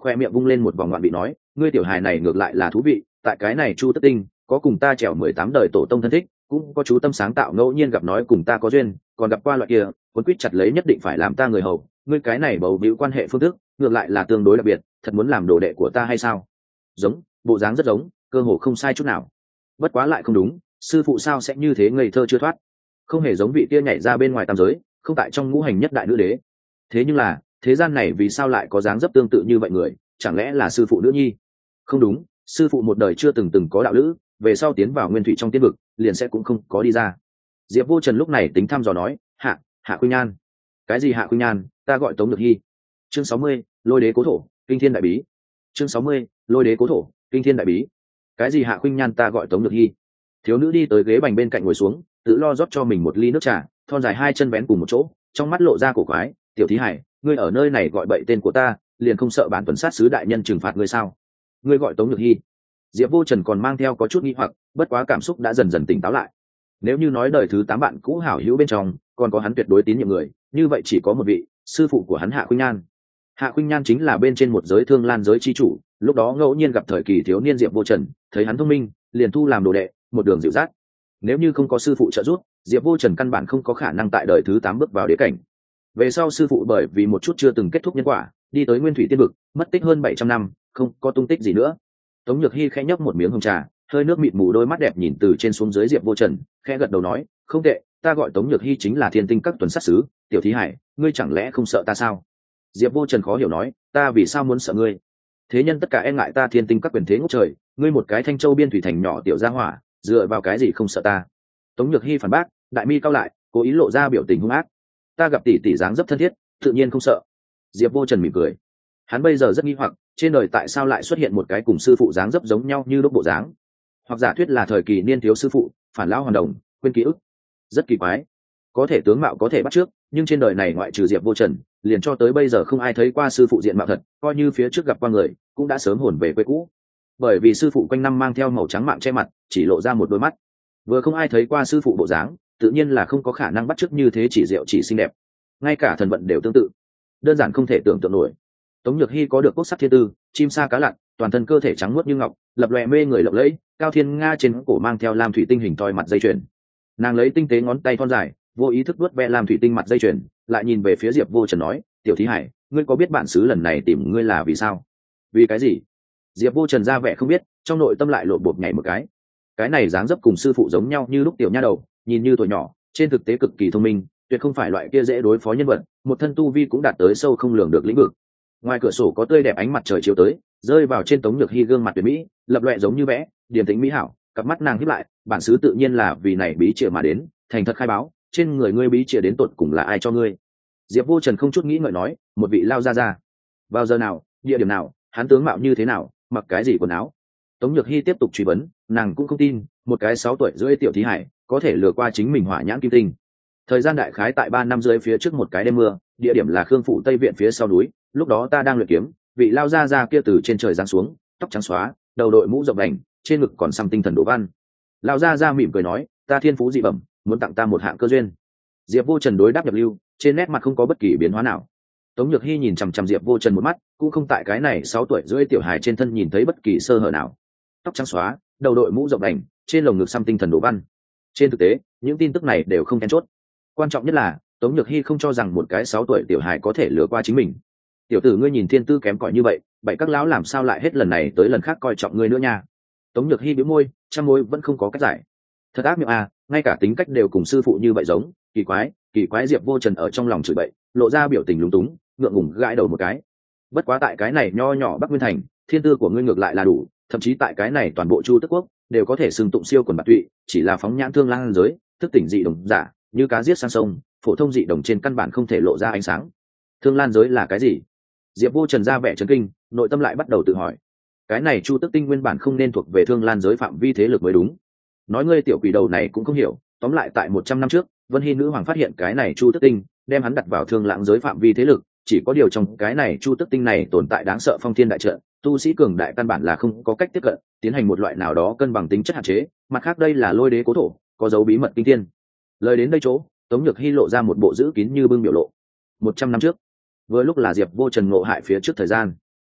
khoe miệng vung lên một vòng ngoạn vị nói, ngươi tiểu hài này ngược lại là thú vị, tại cái này Chu Tức Tinh có cùng ta trèo 18 đời tổ tông thân thích, cũng có chú tâm sáng tạo ngẫu nhiên gặp nói cùng ta có duyên, còn gặp qua loại kia cuốn quýt chặt lấy nhất định phải làm ta người hầu, ngươi cái này bầu víu quan hệ phương thức ngược lại là tương đối đặc biệt, thật muốn làm đồ đệ của ta hay sao? Giống, bộ dáng rất giống, cơ hồ không sai chút nào. Bất quá lại không đúng, sư phụ sao sẽ như thế ngây thơ chưa thoát, không hề giống vị kia nhảy ra bên ngoài tam giới, không tại trong ngũ hành nhất đại nữ đế. Thế nhưng là thế gian này vì sao lại có dáng dấp tương tự như vậy người, chẳng lẽ là sư phụ nữ nhi? Không đúng, sư phụ một đời chưa từng có đạo lữ, về sau tiến vào nguyên thủy trong tiên vực liền sẽ cũng không có đi ra. Diệp Vô Trần lúc này tính thăm dò nói, hạ khuynh nhan. Cái gì hạ khuynh nhan? Ta gọi Tống Nhược Hy. Chương 60, lôi đế cố thổ kinh thiên đại bí. Chương 60, lôi đế cố thổ kinh thiên đại bí. Cái gì hạ khuynh nhan? Ta gọi Tống Nhược Hy. Thiếu nữ đi tới ghế bành bên cạnh ngồi xuống, tự lo rót cho mình một ly nước trà, thon dài hai chân vén cùng một chỗ, trong mắt lộ ra cổ quái. Tiểu thí hải, ngươi ở nơi này gọi bậy tên của ta, liền không sợ bản tuần sát sứ đại nhân trừng phạt ngươi sao? Ngươi gọi Tống Nhược Hy? Diệp Vô Trần còn mang theo có chút nghi hoặc, bất quá cảm xúc đã dần dần tỉnh táo lại. Nếu như nói đời thứ 8 bạn cũ hảo hữu bên trong còn có hắn tuyệt đối tín nhiệm người, như vậy chỉ có một vị, sư phụ của hắn Hạ Khuynh Nhan. Hạ Khuynh Nhan chính là bên trên một giới thương lan giới chi chủ, lúc đó ngẫu nhiên gặp thời kỳ thiếu niên Diệp Vô Trần, thấy hắn thông minh, liền thu làm đồ đệ, một đường dịu dắt. Nếu như không có sư phụ trợ giúp, Diệp Vô Trần căn bản không có khả năng tại đời thứ 8 bước vào đế cảnh. Về sau sư phụ bởi vì một chút chưa từng kết thúc nhân quả, đi tới Nguyên Thủy Tiên vực, mất tích hơn 700 năm, không có tung tích gì nữa. Tống Nhược Hy khẽ nhấp một miếng hồng trà, hơi nước mịt mù đôi mắt đẹp nhìn từ trên xuống dưới Diệp Vô Trần, khẽ gật đầu nói, không tệ, ta gọi Tống Nhược Hy chính là thiên tinh các tuần sát sứ. Tiểu thí hải, ngươi chẳng lẽ không sợ ta sao? Diệp Vô Trần khó hiểu nói, ta vì sao muốn sợ ngươi? Thế nhân tất cả e ngại ta thiên tinh các quyền thế ngút trời, ngươi một cái Thanh Châu biên thủy thành nhỏ tiểu gia hỏa, dựa vào cái gì không sợ ta? Tống Nhược Hy phản bác, đại mi cao lại, cố ý lộ ra biểu tình hung ác. Ta gặp tỷ tỷ dáng dấp thân thiết, tự nhiên không sợ. Diệp Vô Trần mỉm cười. Hắn bây giờ rất nghi hoặc, trên đời tại sao lại xuất hiện một cái cùng sư phụ dáng dấp giống nhau như lúc bộ dáng, hoặc giả thuyết là thời kỳ niên thiếu sư phụ phản lão hoàn đồng, quên ký ức. Rất kỳ quái, có thể tướng mạo có thể bắt trước, nhưng trên đời này ngoại trừ Diệp Vô Trần, liền cho tới bây giờ không ai thấy qua sư phụ diện mạo thật, coi như phía trước gặp qua người cũng đã sớm hồn về quê cũ. Bởi vì sư phụ quanh năm mang theo màu trắng mạng che mặt, chỉ lộ ra một đôi mắt, vừa không ai thấy qua sư phụ bộ dáng, tự nhiên là không có khả năng bắt chước như thế, chỉ diệu chỉ xinh đẹp, ngay cả thần vận đều tương tự, đơn giản không thể tưởng tượng nổi. Tống Nhược Hy có được quốc sắc thiên tư, chim sa cá lặn, toàn thân cơ thể trắng muốt như ngọc, lập lòe mê người lộng lẫy, cao thiên nga trên cổ mang theo lam thủy tinh hình toi mặt dây chuyền. Nàng lấy tinh tế ngón tay thon dài, vô ý thức vuốt ve lam thủy tinh mặt dây chuyền, lại nhìn về phía Diệp Vô Trần nói, tiểu thí hải, ngươi có biết bản xứ lần này tìm ngươi là vì sao? Vì cái gì? Diệp Vô Trần ra vẻ không biết, trong nội tâm lại lộ bột nhảy một cái này dáng dấp cùng sư phụ giống nhau như lúc tiểu nha đầu, nhìn như tuổi nhỏ, trên thực tế cực kỳ thông minh, tuyệt không phải loại kia dễ đối phó nhân vật, một thân tu vi cũng đạt tới sâu không lường được lĩnh vực. Ngoài cửa sổ có tươi đẹp ánh mặt trời chiếu tới, rơi vào trên Tống Nhược Hy gương mặt tuyệt mỹ, lập loè giống như vẽ, điềm tĩnh mỹ hảo, cặp mắt nàng híp lại, bản xứ tự nhiên là vì này bí chìa mà đến, thành thật khai báo, trên người ngươi bí chìa đến tột cùng là ai cho ngươi? Diệp Vô Trần không chút nghĩ ngợi nói, một vị lao ra. Vào giờ nào, địa điểm nào, hắn tướng mạo như thế nào, mặc cái gì quần áo? Tống Nhược Hy tiếp tục truy vấn, nàng cũng không tin, một cái 6 tuổi rưỡi tiểu thí hải có thể lừa qua chính mình hỏa nhãn kim tinh. Thời gian đại khái tại 3 năm rưỡi phía trước một cái đêm mưa, địa điểm là Khương phủ Tây viện phía sau núi, lúc đó ta đang luyện kiếm, vị lao ra kia từ trên trời giáng xuống, tóc trắng xóa, đầu đội mũ rộng đành, trên ngực còn xăm tinh thần đồ văn. Lao ra mỉm cười nói, ta thiên phú dị bẩm, muốn tặng ta một hạng cơ duyên. Diệp Vô Trần đối đáp nhập lưu, trên nét mặt không có bất kỳ biến hóa nào. Tống Nhược Hy nhìn chằm chằm Diệp Vô Trần một mắt, cũng không tại cái này 6 tuổi rưỡi tiểu hài trên thân nhìn thấy bất kỳ sơ hở nào. Tóc trắng xóa, đầu đội mũ rộng đành, trên lồng ngực xăm tinh thần đồ văn. Trên thực tế, những tin tức này đều không then chốt. Quan trọng nhất là, Tống Nhược Hy không cho rằng một cái 6 tuổi tiểu hài có thể lừa qua chính mình. Tiểu tử ngươi nhìn thiên tư kém cỏi như vậy, vậy các lão làm sao lại hết lần này tới lần khác coi trọng ngươi nữa nha? Tống Nhược Hy bĩu môi, trăm môi vẫn không có cách giải. Thật ác miệng à, ngay cả tính cách đều cùng sư phụ như vậy giống, kỳ quái. Diệp Vô Trần ở trong lòng chửi bậy, lộ ra biểu tình lúng túng, ngượng ngùng gãi đầu một cái. Bất quá tại cái này nho nhỏ Bắc Nguyên thành, thiên tư của ngươi ngược lại là đủ, thậm chí tại cái này toàn bộ Chu Tức quốc đều có thể xưng tụng siêu quần bạc tụy, chỉ là phóng nhãn thương lang giới, thức tỉnh dị đồng giả, như cá giết sang sông, phổ thông dị đồng trên căn bản không thể lộ ra ánh sáng. Thương lan giới là cái gì? Diệp Vô Trần ra vẻ chấn kinh, nội tâm lại bắt đầu tự hỏi. Cái này Chu Tức tinh nguyên bản không nên thuộc về thương lan giới phạm vi thế lực mới đúng. Nói ngươi tiểu quỷ đầu này cũng không hiểu, tóm lại tại 100 năm trước, Vân Hy nữ hoàng phát hiện cái này Chu Tức tinh, đem hắn đặt vào thương lãng giới phạm vi thế lực, chỉ có điều trong cái này Chu Tức tinh này tồn tại đáng sợ phong thiên đại trận, tu sĩ cường đại căn bản là không có cách tiếp cận, tiến hành một loại nào đó cân bằng tính chất hạn chế, mặt khác đây là lôi đế cố thổ, có dấu bí mật kinh thiên. Lời đến đây chỗ, Tống Nhược Hy lộ ra một bộ giữ kín như bưng biểu lộ. 100 năm trước, vừa lúc là Diệp Vô Trần ngộ hại phía trước thời gian.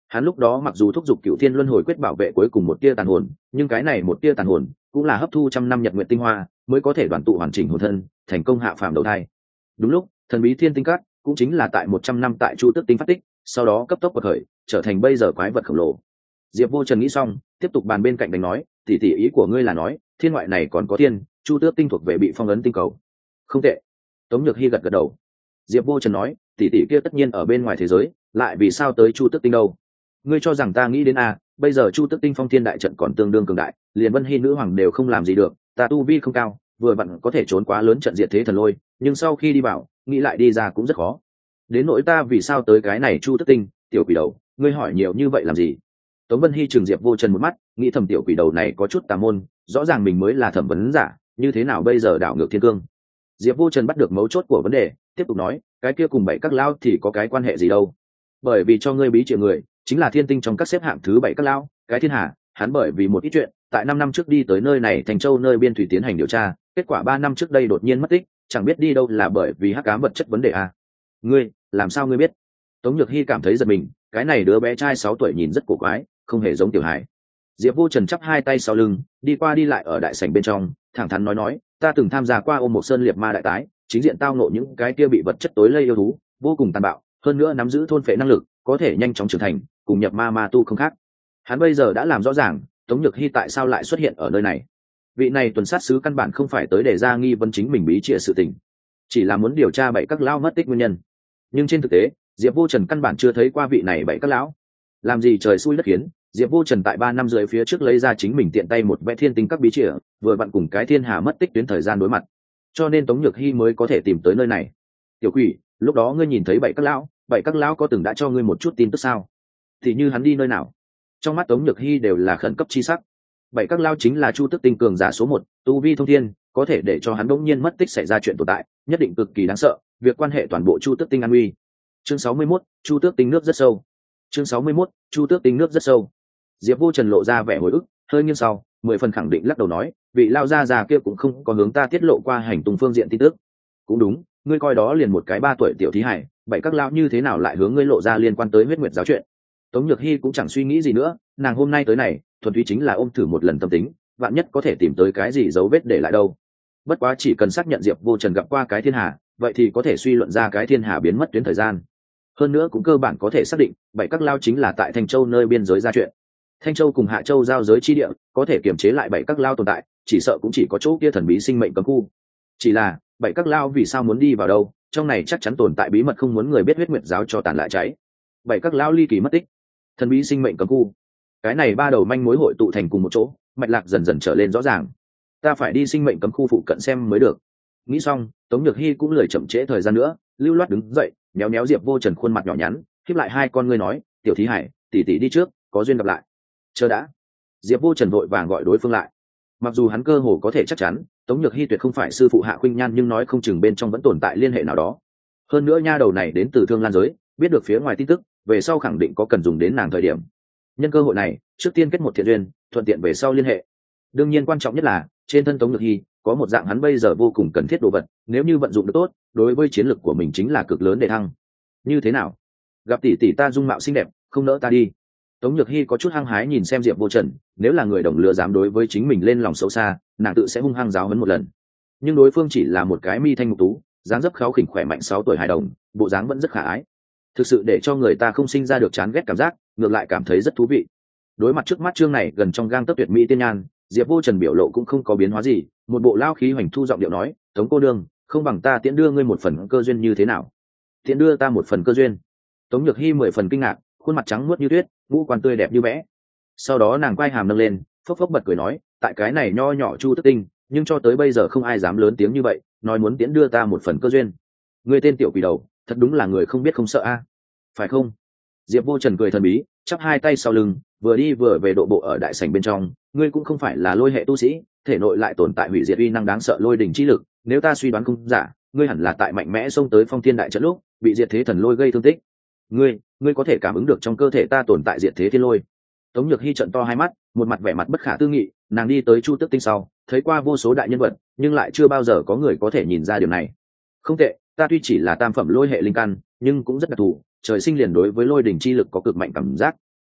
Hắn lúc đó mặc dù thúc giục Cựu Thiên Luân Hồi quyết bảo vệ cuối cùng một tia tàn hồn, nhưng cái này một tia tàn hồn cũng là hấp thu trăm năm nhật nguyện tinh hoa mới có thể đoàn tụ hoàn chỉnh hồn thân, thành công hạ phàm đầu thai. Đúng lúc thần bí thiên tinh cát cũng chính là tại 100 năm tại Chu Tước tinh phát tích, sau đó cấp tốc bậc khởi, trở thành bây giờ quái vật khổng lồ. Diệp Vô Trần nghĩ xong, tiếp tục bàn bên cạnh đánh nói, tỷ tỷ ý của ngươi là nói, thiên ngoại này còn có thiên, Chu Tước tinh thuộc về bị phong ấn tinh cầu. Không tệ. Tống Nhược Hi gật gật đầu. Diệp Vô Trần nói, tỷ tỷ kia tất nhiên ở bên ngoài thế giới, lại vì sao tới Chu Tước tinh đâu? Ngươi cho rằng ta nghĩ đến bây giờ Chu Tước tinh phong thiên đại trận còn tương đương cường đại, liền Vân Hi nữ hoàng đều không làm gì được, ta tu vi không cao, vừa vặn có thể trốn quá lớn trận diệt thế thần lôi, nhưng sau khi đi vào, nghĩ lại đi ra cũng rất khó. Đến nỗi ta vì sao tới cái này Chu Tước tinh, tiểu quỷ đầu, ngươi hỏi nhiều như vậy làm gì? Tống Vân Hi trừng Diệp Vô Trần một mắt, nghĩ thầm tiểu quỷ đầu này có chút tà môn, rõ ràng mình mới là thẩm vấn giả, như thế nào bây giờ đảo ngược thiên cương? Diệp Vô Trần bắt được mấu chốt của vấn đề, tiếp tục nói, cái kia cùng bảy các lão thì có cái quan hệ gì đâu? Bởi vì cho ngươi bí triệu người, chính là thiên tinh trong các xếp hạng thứ 7 các lão, cái thiên hà, hắn bởi vì một ít chuyện, tại 5 năm trước đi tới nơi này Thành Châu nơi biên thủy tiến hành điều tra, kết quả 3 năm trước đây đột nhiên mất tích, chẳng biết đi đâu là bởi vì hắc ám vật chất vấn đề Ngươi, làm sao ngươi biết? Tống Nhược Hi cảm thấy giật mình, cái này đứa bé trai 6 tuổi nhìn rất cổ quái, không hề giống tiểu hải. Diệp Vô Trần chắp hai tay sau lưng, đi qua đi lại ở đại sảnh bên trong, thẳng thắn nói, ta từng tham gia qua Ôm Một Sơn liệt ma đại tái, chính diện tao ngộ những cái kia bị vật chất tối lây yêu thú, vô cùng tàn bạo, hơn nữa nắm giữ thôn phệ năng lực, có thể nhanh chóng trưởng thành, cùng nhập ma tu không khác. Hắn bây giờ đã làm rõ ràng, Tống Nhược Hi tại sao lại xuất hiện ở nơi này. Vị này tuần sát sứ căn bản không phải tới để ra nghi vấn chính mình bí trịa sự tình, chỉ là muốn điều tra bảy các lão mất tích nguyên nhân. Nhưng trên thực tế, Diệp Vô Trần căn bản chưa thấy qua vị này bảy các lão. Làm gì trời xui đất khiến, Diệp Vô Trần tại 3 năm rưỡi phía trước lấy ra chính mình tiện tay một vẽ thiên tinh các bí trịa, vừa vặn cùng cái thiên hà mất tích tuyến thời gian đối mặt. Cho nên Tống Nhược Hi mới có thể tìm tới nơi này. Tiểu quỷ, lúc đó ngươi nhìn thấy bảy các lão có từng đã cho ngươi một chút tin tức sao? Thì như hắn đi nơi nào? Trong mắt Tống Nhược Hi đều là khẩn cấp chi sắc. Bảy các lão chính là Chu Tước tinh cường giả số 1, tu vi thông thiên, có thể để cho hắn đột nhiên mất tích xảy ra chuyện tồn tại, nhất định cực kỳ đáng sợ, việc quan hệ toàn bộ Chu Tước tinh an nguy. Chương 61, Chu Tước tinh nước rất sâu. Chương 61, Chu Tước tinh nước rất sâu. Diệp Vô Trần lộ ra vẻ hồi ức, hơi nghiêng sau, 10 phần khẳng định lắc đầu nói, vị lao gia già kia cũng không có hướng ta tiết lộ qua hành tung phương diện tin tức. Cũng đúng, ngươi coi đó liền một cái 3 tuổi tiểu thí hài, bảy các lão như thế nào lại hướng ngươi lộ ra liên quan tới huyết nguyệt giáo chuyện. Tống Nhược Hi cũng chẳng suy nghĩ gì nữa, nàng hôm nay tới này, thuần túy chính là ôm thử một lần tâm tính, vạn nhất có thể tìm tới cái gì dấu vết để lại đâu. Bất quá chỉ cần xác nhận Diệp Vô Trần gặp qua cái thiên hà, vậy thì có thể suy luận ra cái thiên hà biến mất tuyến thời gian. Hơn nữa cũng cơ bản có thể xác định, bảy các lão chính là tại Thanh Châu nơi biên giới ra chuyện. Thanh Châu cùng Hạ Châu giao giới chi địa, có thể kiềm chế lại bảy các lao tồn tại, chỉ sợ cũng chỉ có chỗ kia thần bí sinh mệnh cấm khu. Chỉ là, bảy các lao vì sao muốn đi vào đâu, trong này chắc chắn tồn tại bí mật không muốn người biết huyết nguyệt giáo cho tàn lại cháy. Bảy các lao ly kỳ mất tích, thần bí sinh mệnh cấm khu. Cái này ba đầu manh mối hội tụ thành cùng một chỗ, mạch lạc dần dần trở lên rõ ràng. Ta phải đi sinh mệnh cấm khu phụ cận xem mới được. Nghĩ xong, Tống Nhược Hi cũng lười chậm trễ thời gian nữa, lưu loát đứng dậy, méo méo Diệp Vô Trần khuôn mặt nhỏ nhắn, khép lại hai con ngươi nói, tiểu thí hải, tỷ tỷ đi trước, có duyên gặp lại. Chờ đã. Diệp Vô Trần vội vàng gọi đối phương lại. Mặc dù hắn cơ hồ có thể chắc chắn Tống Nhược Hi tuyệt không phải sư phụ Hạ Khuynh Nhan, nhưng nói không chừng bên trong vẫn tồn tại liên hệ nào đó. Hơn nữa nha đầu này đến từ Thương Lan giới, biết được phía ngoài tin tức, về sau khẳng định có cần dùng đến nàng thời điểm. Nhân cơ hội này, trước tiên kết một thiện duyên, thuận tiện về sau liên hệ. Đương nhiên quan trọng nhất là trên thân Tống Nhược Hi có một dạng hắn bây giờ vô cùng cần thiết đồ vật, nếu như vận dụng được tốt, đối với chiến lực của mình chính là cực lớn để thăng. Như thế nào? Gặp tỷ tỷ ta dung mạo xinh đẹp, không nỡ ta đi. Tống Nhược Hi có chút hăng hái nhìn xem Diệp Vô Trần, nếu là người đồng lứa dám đối với chính mình lên lòng xấu xa, nàng tự sẽ hung hăng giáo huấn một lần. Nhưng đối phương chỉ là một cái mi thanh mục tú, dáng dấp khéo khỉnh khỏe mạnh 6 tuổi hài đồng, bộ dáng vẫn rất khả ái. Thực sự để cho người ta không sinh ra được chán ghét cảm giác, ngược lại cảm thấy rất thú vị. Đối mặt trước mắt chương này gần trong gang tấc tuyệt mỹ tiên nhan, Diệp Vô Trần biểu lộ cũng không có biến hóa gì, một bộ lao khí hoành thu giọng điệu nói, "Tống cô nương, không bằng ta tiễn đưa ngươi một phần cơ duyên như thế nào?" "Tiễn đưa ta một phần cơ duyên?" Tống Nhược Hi 10 phần kinh ngạc, khuôn mặt trắng muốt như tuyết, ngũ quan tươi đẹp như vẽ. Sau đó nàng quay hàm nâng lên, phốc phốc bật cười nói, tại cái này nho nhỏ Chu Tước tinh, nhưng cho tới bây giờ không ai dám lớn tiếng như vậy, nói muốn tiễn đưa ta một phần cơ duyên. Ngươi tên tiểu quỷ đầu, thật đúng là người không biết không sợ a, phải không? Diệp Vô Trần cười thần bí, chắp hai tay sau lưng, vừa đi vừa về độ bộ ở đại sảnh bên trong, ngươi cũng không phải là lôi hệ tu sĩ, thể nội lại tồn tại hủy diệt uy năng đáng sợ lôi đỉnh chi lực, nếu ta suy đoán không giả, ngươi hẳn là tại mạnh mẽ xông tới Phong Thiên đại trận lúc, bị diệt thế thần lôi gây thương tích. Ngươi có thể cảm ứng được trong cơ thể ta tồn tại diệt thế thiên lôi. Tống Nhược Hi trợn to hai mắt, một mặt vẻ mặt bất khả tư nghị, nàng đi tới Chu Tước tinh sau, thấy qua vô số đại nhân vật, nhưng lại chưa bao giờ có người có thể nhìn ra điều này. Không tệ, ta tuy chỉ là tam phẩm lôi hệ linh căn, nhưng cũng rất đặc thù, trời sinh liền đối với lôi đỉnh chi lực có cực mạnh cảm giác.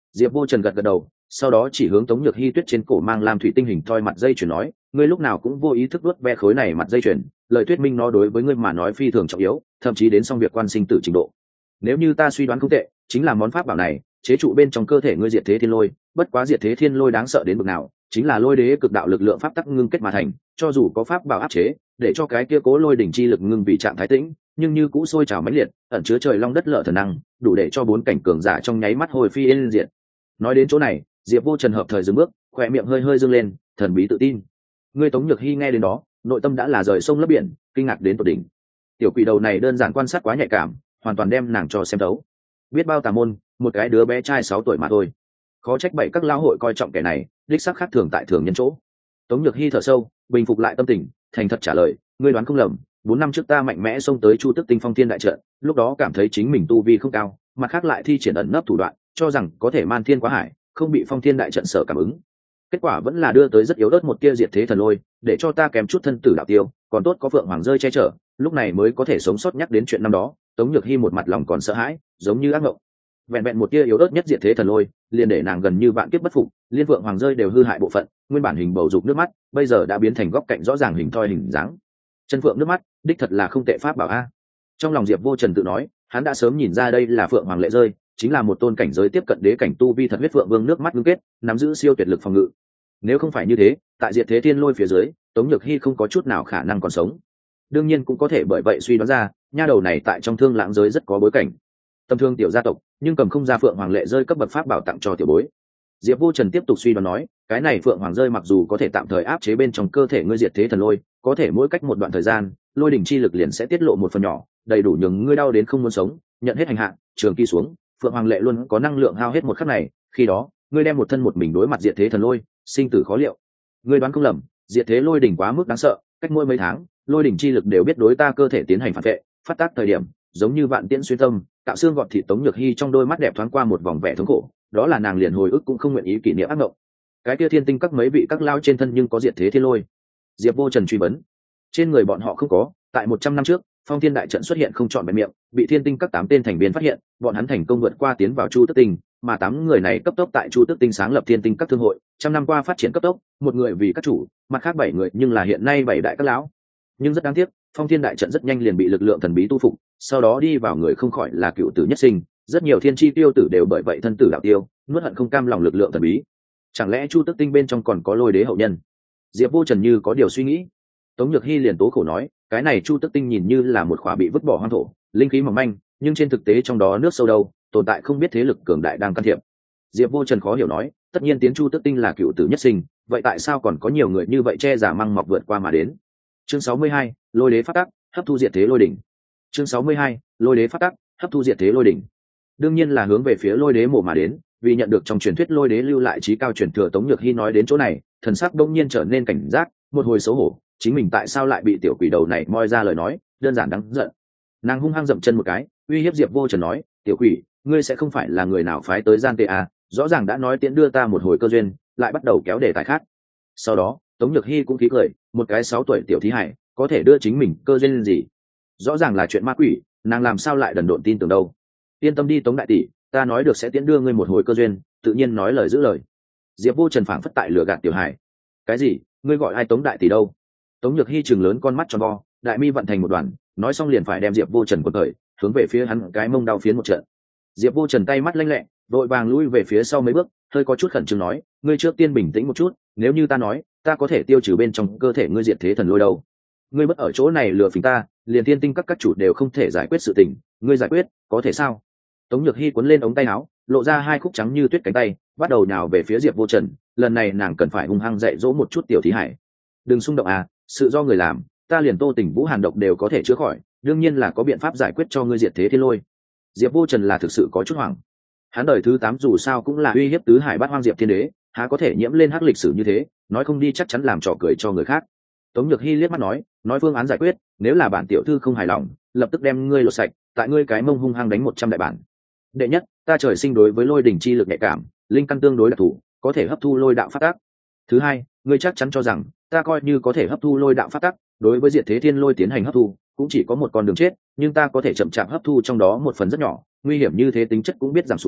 Diệp Vô Trần gật gật đầu, sau đó chỉ hướng Tống Nhược Hi tuyết trên cổ mang lam thủy tinh hình thoi mặt dây chuyền nói, ngươi lúc nào cũng vô ý thức đuốt ve khối này mặt dây chuyền, lời thuyết minh nó đối với ngươi mà nói phi thường trọng yếu, thậm chí đến xong việc quan sinh tử trình độ. Nếu như ta suy đoán không tệ, chính là món pháp bảo này chế trụ bên trong cơ thể ngươi diệt thế thiên lôi, bất quá diệt thế thiên lôi đáng sợ đến mức nào, chính là lôi đế cực đạo lực lượng pháp tắc ngưng kết mà thành, cho dù có pháp bảo áp chế, để cho cái kia cố lôi đỉnh chi lực ngưng vì trạng thái tĩnh, nhưng như cũ sôi trào mãnh liệt, ẩn chứa trời long đất lở thần năng, đủ để cho bốn cảnh cường giả trong nháy mắt hồi phi yên diệt. Nói đến chỗ này, Diệp Vô Trần hợp thời dừng bước, khỏe miệng hơi hơi dương lên, thần bí tự tin. Ngươi Tống Nhược Hi nghe đến đó, nội tâm đã là rời sông lấp biển, kinh ngạc đến tột đỉnh. Tiểu quỷ đầu này đơn giản quan sát quá nhạy cảm, hoàn toàn đem nàng cho xem thấu. Biết bao tà môn, một cái đứa bé trai 6 tuổi mà thôi. Khó trách bảy các lão hội coi trọng kẻ này, đích xác khác thường tại thường nhân chỗ. Tống Nhược Hi thở sâu, bình phục lại tâm tình, thành thật trả lời, ngươi đoán không lầm, 4 năm trước ta mạnh mẽ xông tới Chu Tức Tinh Phong Thiên đại trận, lúc đó cảm thấy chính mình tu vi không cao, mặt khác lại thi triển ẩn nấp thủ đoạn, cho rằng có thể man thiên quá hải, không bị Phong Thiên đại trận sở cảm ứng. Kết quả vẫn là đưa tới rất yếu ớt một kia diệt thế thần lôi, để cho ta kèm chút thân tử đạo tiêu, còn tốt có Phượng Hoàng rơi che chở, lúc này mới có thể sống sót. Nhắc đến chuyện năm đó, Tống Nhược Hi một mặt lòng còn sợ hãi, giống như ác mộng. Vẹn vẹn một tia yếu ớt nhất diệt thế thần lôi, liền để nàng gần như vạn kiếp bất phục, liên Phượng Hoàng rơi đều hư hại bộ phận, nguyên bản hình bầu dục nước mắt, bây giờ đã biến thành góc cạnh rõ ràng hình thoi hình dáng. Chân phượng nước mắt, đích thật là không tệ pháp bảo a. Trong lòng Diệp Vô Trần tự nói, hắn đã sớm nhìn ra đây là Phượng Hoàng lệ rơi, chính là một tôn cảnh giới tiếp cận đế cảnh tu vi thật huyết phượng vương nước mắt ngưng kết, nắm giữ siêu tuyệt lực phòng ngự. Nếu không phải như thế, tại diệt thế thiên lôi phía dưới, Tống Nhược Hi không có chút nào khả năng còn sống. Đương nhiên cũng có thể bởi vậy suy đoán ra, nha đầu này tại trong thương lãng giới rất có bối cảnh. Tầm thương tiểu gia tộc, nhưng cầm không ra Phượng Hoàng lệ rơi cấp bậc pháp bảo tặng cho tiểu bối. Diệp Vô Trần tiếp tục suy đoán nói, cái này Phượng Hoàng rơi mặc dù có thể tạm thời áp chế bên trong cơ thể ngươi diệt thế thần lôi, có thể mỗi cách một đoạn thời gian, lôi đỉnh chi lực liền sẽ tiết lộ một phần nhỏ, đầy đủ nhường ngươi đau đến không muốn sống, nhận hết hành hạ, trường kỳ xuống, Phượng Hoàng lệ luôn có năng lượng hao hết một khắc này, khi đó, ngươi đem một thân một mình đối mặt diệt thế thần lôi, sinh tử khó liệu. Ngươi đoán không lầm, diệt thế lôi đỉnh quá mức đáng sợ, cách mỗi mấy tháng, lôi đỉnh chi lực đều biết đối ta cơ thể tiến hành phản vệ, phát tác thời điểm, giống như vạn tiễn xuyên tâm, tạo xương gọt thịt. Tống Nhược Hi trong đôi mắt đẹp thoáng qua một vòng vẻ thống khổ, đó là nàng liền hồi ức cũng không nguyện ý kỷ niệm ác mộng. Cái kia thiên tinh các mấy vị các lao trên thân nhưng có diệt thế thiên lôi. Diệp Vô Trần truy vấn. Trên người bọn họ không có, tại 100 năm trước, Phong Thiên đại trận xuất hiện không chọn bén miệng, bị thiên tinh các 8 tên thành viên phát hiện, bọn hắn thành công vượt qua tiến vào Chu Tức Tinh, mà 8 người này cấp tốc tại Chu Tức Tinh sáng lập thiên tinh các thương hội, trăm năm qua phát triển cấp tốc, một người vì các chủ, mặt khác 7 người nhưng là hiện nay 7 đại các lão. Nhưng rất đáng tiếc, Phong Thiên đại trận rất nhanh liền bị lực lượng thần bí tu phục, sau đó đi vào người không khỏi là cựu tử nhất sinh, rất nhiều thiên chi tiêu tử đều bởi vậy thân tử đạo tiêu, nuốt hận không cam lòng lực lượng thần bí. Chẳng lẽ Chu Tức Tinh bên trong còn có lôi đế hậu nhân? Diệp Vô Trần như có điều suy nghĩ. Tống Nhược Hi liền tố khổ nói, cái này Chu Tức Tinh nhìn như là một khỏa bị vứt bỏ hoang thổ, linh khí mỏng manh, nhưng trên thực tế trong đó nước sâu đâu, tồn tại không biết thế lực cường đại đang can thiệp. Diệp Vô Trần khó hiểu nói, tất nhiên tiến Chu Tức Tinh là cựu tử nhất sinh, vậy tại sao còn có nhiều người như vậy che giả măng mọc vượt qua mà đến? Chương 62, lôi đế phát tắc, hấp thu diệt thế lôi đỉnh. Chương 62, lôi đế phát tắc, hấp thu diệt thế lôi đỉnh. Đương nhiên là hướng về phía lôi đế mộ mà đến, vì nhận được trong truyền thuyết lôi đế lưu lại trí cao truyền thừa. Tống Nhược Hi nói đến chỗ này, thần sắc đông nhiên trở nên cảnh giác, một hồi xấu hổ, chính mình tại sao lại bị tiểu quỷ đầu này moi ra lời nói, đơn giản đáng giận. Nàng hung hăng dậm chân một cái, uy hiếp Diệp Vô Trần nói, tiểu quỷ, ngươi sẽ không phải là người nào phái tới gian tê à, rõ ràng đã nói tiễn đưa ta một hồi cơ duyên, lại bắt đầu kéo đề tài khác. Sau đó, Tống Nhược Hi cũng khí cười, một cái 6 tuổi tiểu thí hải, có thể đưa chính mình cơ duyên gì? Rõ ràng là chuyện ma quỷ, nàng làm sao lại đần độn tin tưởng đâu? Yên tâm đi Tống đại tỷ, ta nói được sẽ tiễn đưa ngươi một hồi cơ duyên, tự nhiên nói lời giữ lời. Diệp Vô Trần phảng phất tại lừa gạt tiểu hải. Cái gì? Ngươi gọi ai Tống đại tỷ đâu? Tống Nhược Hi trừng lớn con mắt tròn vo, đại mi vận thành một đoàn, nói xong liền phải đem Diệp Vô Trần quật khởi, hướng về phía hắn cái mông đau phiến một trận. Diệp Vô Trần tay mắt lanh lẹ, vội vàng lui về phía sau mấy bước, hơi có chút khẩn trương nói, ngươi trước tiên bình tĩnh một chút, nếu như ta nói, ta có thể tiêu trừ bên trong cơ thể ngươi diệt thế thần lôi đâu. Ngươi bất ở chỗ này lừa phỉnh ta, liền thiên tinh các chủ đều không thể giải quyết sự tình, ngươi giải quyết, có thể sao? Tống Nhược Hi cuốn lên ống tay áo, lộ ra 2 khúc trắng như tuyết cánh tay, bắt đầu nhào về phía Diệp Vô Trần, lần này nàng cần phải hung hăng dạy dỗ một chút tiểu thí hải. Đừng xung động à, sự do người làm, ta liền Tô Tình Vũ Hàn độc đều có thể chữa khỏi, đương nhiên là có biện pháp giải quyết cho ngươi diệt thế thiên lôi. Diệp Vô Trần là thực sự có chút hoảng. Hắn đời thứ 8 dù sao cũng là uy hiếp tứ hải bát hoang Diệp Thiên Đế, há có thể nhiễm lên hắc lịch sử như thế, nói không đi chắc chắn làm trò cười cho người khác. Tống Nhược Hi liếc mắt nói phương án giải quyết, nếu là bản tiểu thư không hài lòng, lập tức đem ngươi lột sạch, tại ngươi cái mông hung hăng đánh 100 đại bản. Đệ nhất, ta trời sinh đối với lôi đỉnh chi lực nhạy cảm, linh căn tương đối đặc thù, có thể hấp thu lôi đạo phát tác. Thứ hai, ngươi chắc chắn cho rằng ta coi như có thể hấp thu lôi đạo phát tác, đối với diệt thế thiên lôi tiến hành hấp thu, cũng chỉ có một con đường chết, nhưng ta có thể chậm chạp hấp thu trong đó một phần rất nhỏ, nguy hiểm như thế tính chất cũng biết giảm xuống,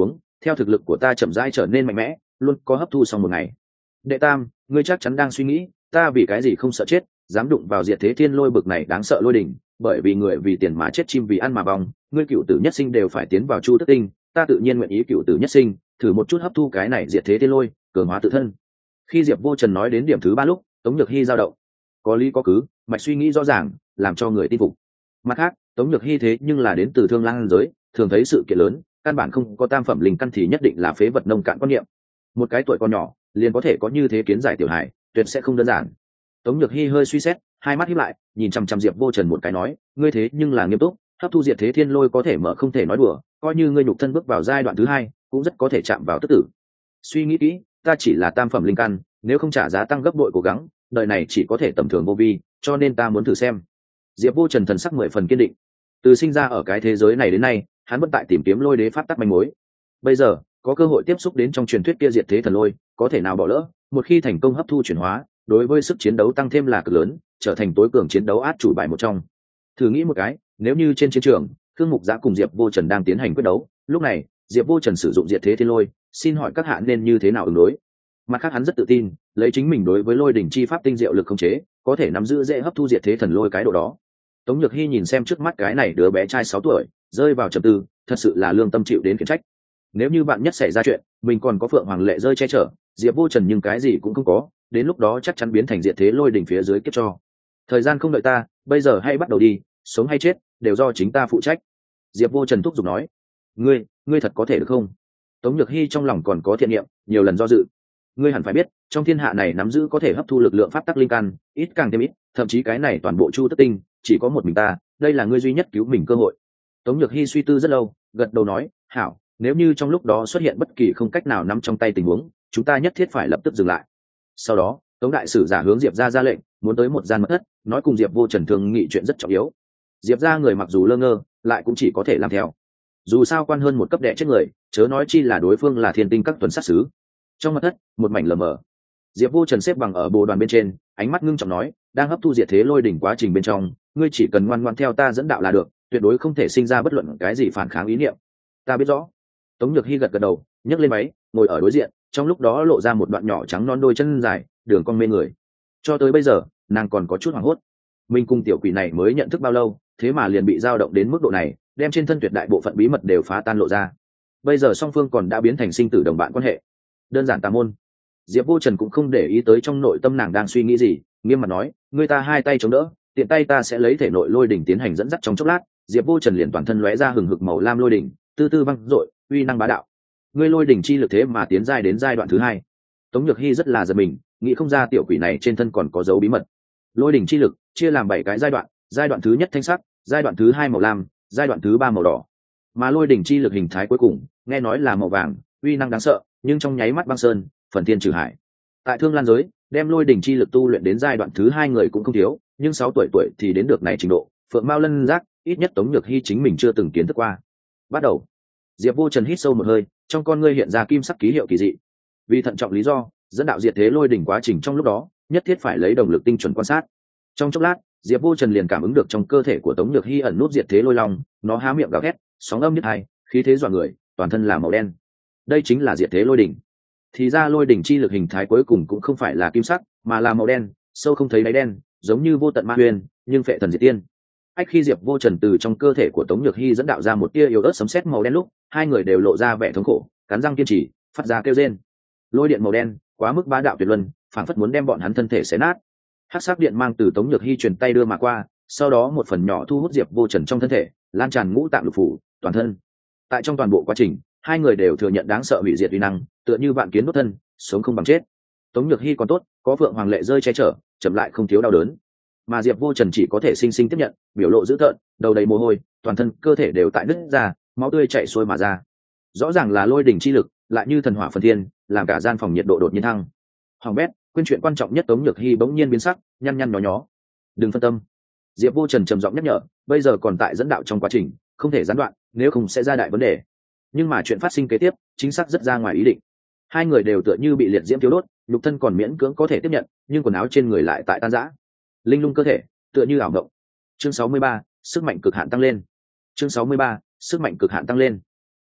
theo thực lực của ta chậm rãi trở nên mạnh mẽ luôn có hấp thu xong một ngày. Đệ tam, ngươi chắc chắn đang suy nghĩ ta vì cái gì không sợ chết, dám đụng vào diệt thế thiên lôi bực này đáng sợ lôi đỉnh, bởi vì người vì tiền mà chết, chim vì ăn mà vong, ngươi cựu tử nhất sinh đều phải tiến vào chu tức tinh, ta tự nhiên nguyện ý cựu tử nhất sinh, thử một chút hấp thu cái này diệt thế thiên lôi, cường hóa tự thân. Khi Diệp Vô Trần nói đến điểm thứ ba lúc, Tống Nhược Hi dao động. Có lý có cứ, mạch suy nghĩ rõ ràng, làm cho người tin phục. Mặt khác, Tống Nhược Hi thế nhưng là đến từ Thương Lang giới, thường thấy sự kiện lớn, căn bản không có tam phẩm linh căn thì nhất định là phế vật nông cạn quan niệm. Một cái tuổi còn nhỏ, liền có thể có như thế kiến giải tiểu hài, tuyệt sẽ không đơn giản. Tống Nhược Hi hơi suy xét, hai mắt híp lại, nhìn chăm chăm Diệp Vô Trần một cái nói, ngươi thế nhưng là nghiêm túc, hấp thu diệt thế thiên lôi có thể mở không thể nói đùa, coi như ngươi nhục thân bước vào giai đoạn thứ hai, cũng rất có thể chạm vào tức tử. Suy nghĩ kỹ, ta chỉ là tam phẩm linh căn, nếu không trả giá tăng gấp bội cố gắng, đời này chỉ có thể tầm thường vô vi, cho nên ta muốn thử xem. Diệp Vô Trần thần sắc 10 phần kiên định. Từ sinh ra ở cái thế giới này đến nay, hắn vẫn tại tìm kiếm lôi đế pháp tắc manh mối. Bây giờ, có cơ hội tiếp xúc đến trong truyền thuyết kia diệt thế thần lôi, có thể nào bỏ lỡ, một khi thành công hấp thu chuyển hóa, đối với sức chiến đấu tăng thêm là cực lớn, trở thành tối cường chiến đấu át chủ bài một trong. Thử nghĩ một cái, nếu như trên chiến trường, Khương Mục Giã cùng Diệp Vô Trần đang tiến hành quyết đấu, lúc này, Diệp Vô Trần sử dụng diệt thế thiên lôi, xin hỏi các hạ nên như thế nào ứng đối? Mặt khác hắn rất tự tin, lấy chính mình đối với lôi đỉnh chi pháp tinh diệu lực khống chế, có thể nắm giữ dễ hấp thu diệt thế thần lôi cái độ đó. Tống Nhược Hi nhìn xem trước mắt cái này đứa bé trai 6 tuổi, rơi vào trầm tư, thật sự là lương tâm chịu đến khiển trách. Nếu như bạn nhất xảy ra chuyện, mình còn có Phượng Hoàng Lệ rơi che chở, Diệp Vô Trần nhưng cái gì cũng không có, đến lúc đó chắc chắn biến thành diệt thế lôi đỉnh phía dưới kiếp cho. Thời gian không đợi ta, bây giờ hãy bắt đầu đi, sống hay chết đều do chính ta phụ trách. Diệp Vô Trần thúc giục nói. Ngươi thật có thể được không? Tống Nhược Hi trong lòng còn có thiện niệm, nhiều lần do dự. Ngươi hẳn phải biết, trong thiên hạ này nắm giữ có thể hấp thu lực lượng pháp tắc linh căn, ít càng thêm ít, thậm chí cái này toàn bộ chu tức tinh chỉ có một mình ta, đây là ngươi duy nhất cứu mình cơ hội. Tống Nhược Hi suy tư rất lâu, gật đầu nói, hảo, nếu như trong lúc đó xuất hiện bất kỳ không cách nào nắm trong tay tình huống, chúng ta nhất thiết phải lập tức dừng lại. Sau đó, Tống đại sử giả hướng Diệp gia ra lệnh, muốn tới một gian mật thất, nói cùng Diệp Vô Trần thương nghị chuyện rất trọng yếu. Diệp gia người mặc dù lơ ngơ, lại cũng chỉ có thể làm theo. Dù sao quan hơn một cấp đệ chết người, chớ nói chi là đối phương là thiên tinh các tuần sát sứ. Trong mật thất, một mảnh lờ mờ. Diệp Vô Trần xếp bằng ở bồ đoàn bên trên, ánh mắt ngưng trọng nói, đang hấp thu diệt thế lôi đỉnh quá trình bên trong, ngươi chỉ cần ngoan ngoãn theo ta dẫn đạo là được, tuyệt đối không thể sinh ra bất luận cái gì phản kháng ý niệm. Ta biết rõ. Tống Nhược Hi gật gật đầu, nhấc lên váy, ngồi ở đối diện, trong lúc đó lộ ra một đoạn nhỏ trắng non đôi chân dài, đường cong mê người. Cho tới bây giờ, nàng còn có chút hoảng hốt. Mình cùng tiểu quỷ này mới nhận thức bao lâu, thế mà liền bị dao động đến mức độ này, đem trên thân tuyệt đại bộ phận bí mật đều phá tan lộ ra. Bây giờ song phương còn đã biến thành sinh tử đồng bạn quan hệ. Đơn giản tà môn. Diệp Vô Trần cũng không để ý tới trong nội tâm nàng đang suy nghĩ gì, nghiêm mặt nói, ngươi ta hai tay chống đỡ, tiện tay ta sẽ lấy thể nội lôi đỉnh tiến hành dẫn dắt trong chốc lát. Diệp Vô Trần liền toàn thân lóe ra hừng hực màu lam lôi đỉnh, tư tư văng dội, uy năng bá đạo. Ngươi lôi đỉnh chi lực thế mà tiến giai đến giai đoạn thứ hai. Tống Nhược Hi rất là giật mình, nghĩ không ra tiểu quỷ này trên thân còn có dấu bí mật. Lôi đỉnh chi lực chia làm 7 cái giai đoạn thứ nhất thanh sắc, giai đoạn thứ hai màu lam, giai đoạn thứ ba màu đỏ. Mà lôi đỉnh chi lực hình thái cuối cùng, nghe nói là màu vàng, uy năng đáng sợ, nhưng trong nháy mắt băng sơn, phần thiên trừ hải. Tại Thương Lan giới, đem lôi đỉnh chi lực tu luyện đến giai đoạn thứ hai người cũng không thiếu, nhưng 6 tuổi thì đến được này trình độ, Phượng Mao Lân Giác, ít nhất Tống Nhược Hi chính mình chưa từng kiến thức qua. Bắt đầu. Diệp Vô Trần hít sâu một hơi, trong con ngươi hiện ra kim sắc ký hiệu kỳ dị. Vì thận trọng lý do, dẫn đạo diệt thế lôi đỉnh quá trình trong lúc đó, nhất thiết phải lấy đồng lực tinh chuẩn quan sát. Trong chốc lát, Diệp Vô Trần liền cảm ứng được trong cơ thể của Tống Nhược Hi ẩn nút diệt thế lôi long, nó há miệng gào thét, sóng âm nhất hai, khí thế dọa người, toàn thân là màu đen. Đây chính là diệt thế lôi đỉnh. Thì ra lôi đỉnh chi lực hình thái cuối cùng cũng không phải là kim sắc, mà là màu đen, sâu không thấy đáy đen, giống như vô tận ma huyền, nhưng phệ thần diệt tiên. Ách khi Diệp Vô Trần từ trong cơ thể của Tống Nhược Hi dẫn đạo ra một tia yếu ớt sấm sét màu đen lúc, hai người đều lộ ra vẻ thống khổ, cắn răng kiên trì, phát ra kêu rên. Lôi điện màu đen, quá mức bá đạo tuyệt luân, phảng phất muốn đem bọn hắn thân thể xé nát. Hắc sắc điện mang từ Tống Nhược Hi truyền tay đưa mà qua, sau đó một phần nhỏ thu hút Diệp Vô Trần trong thân thể, lan tràn ngũ tạng lục phủ, toàn thân. Tại trong toàn bộ quá trình, hai người đều thừa nhận đáng sợ hủy diệt uy năng, tựa như vạn kiến đốt thân, sống không bằng chết. Tống Nhược Hi còn tốt, có Phượng Hoàng Lệ rơi che chở, chậm lại không thiếu đau đớn. Mà Diệp Vô Trần chỉ có thể sinh sinh tiếp nhận, biểu lộ dữ tợn, đầu đầy mồ hôi, toàn thân cơ thể đều tại nứt ra, máu tươi chảy xuôi mà ra. Rõ ràng là lôi đỉnh chi lực, lại như thần hỏa phần thiên, làm cả gian phòng nhiệt độ đột nhiên thăng. Hoàng bét, quên chuyện quan trọng nhất. Tống Nhược Hi bỗng nhiên biến sắc, nhăn nhăn nhó nhó. Đừng phân tâm. Diệp Vô Trần trầm giọng nhắc nhở, bây giờ còn tại dẫn đạo trong quá trình, không thể gián đoạn, nếu không sẽ ra đại vấn đề. Nhưng mà chuyện phát sinh kế tiếp, chính xác rất ra ngoài ý định. Hai người đều tựa như bị liệt diễm thiêu đốt, nhục thân còn miễn cưỡng có thể tiếp nhận, nhưng quần áo trên người lại tại tan rã. Linh lung cơ thể, tựa như ảo mộng. Chương 63, sức mạnh cực hạn tăng lên. Chương 63, sức mạnh cực hạn tăng lên.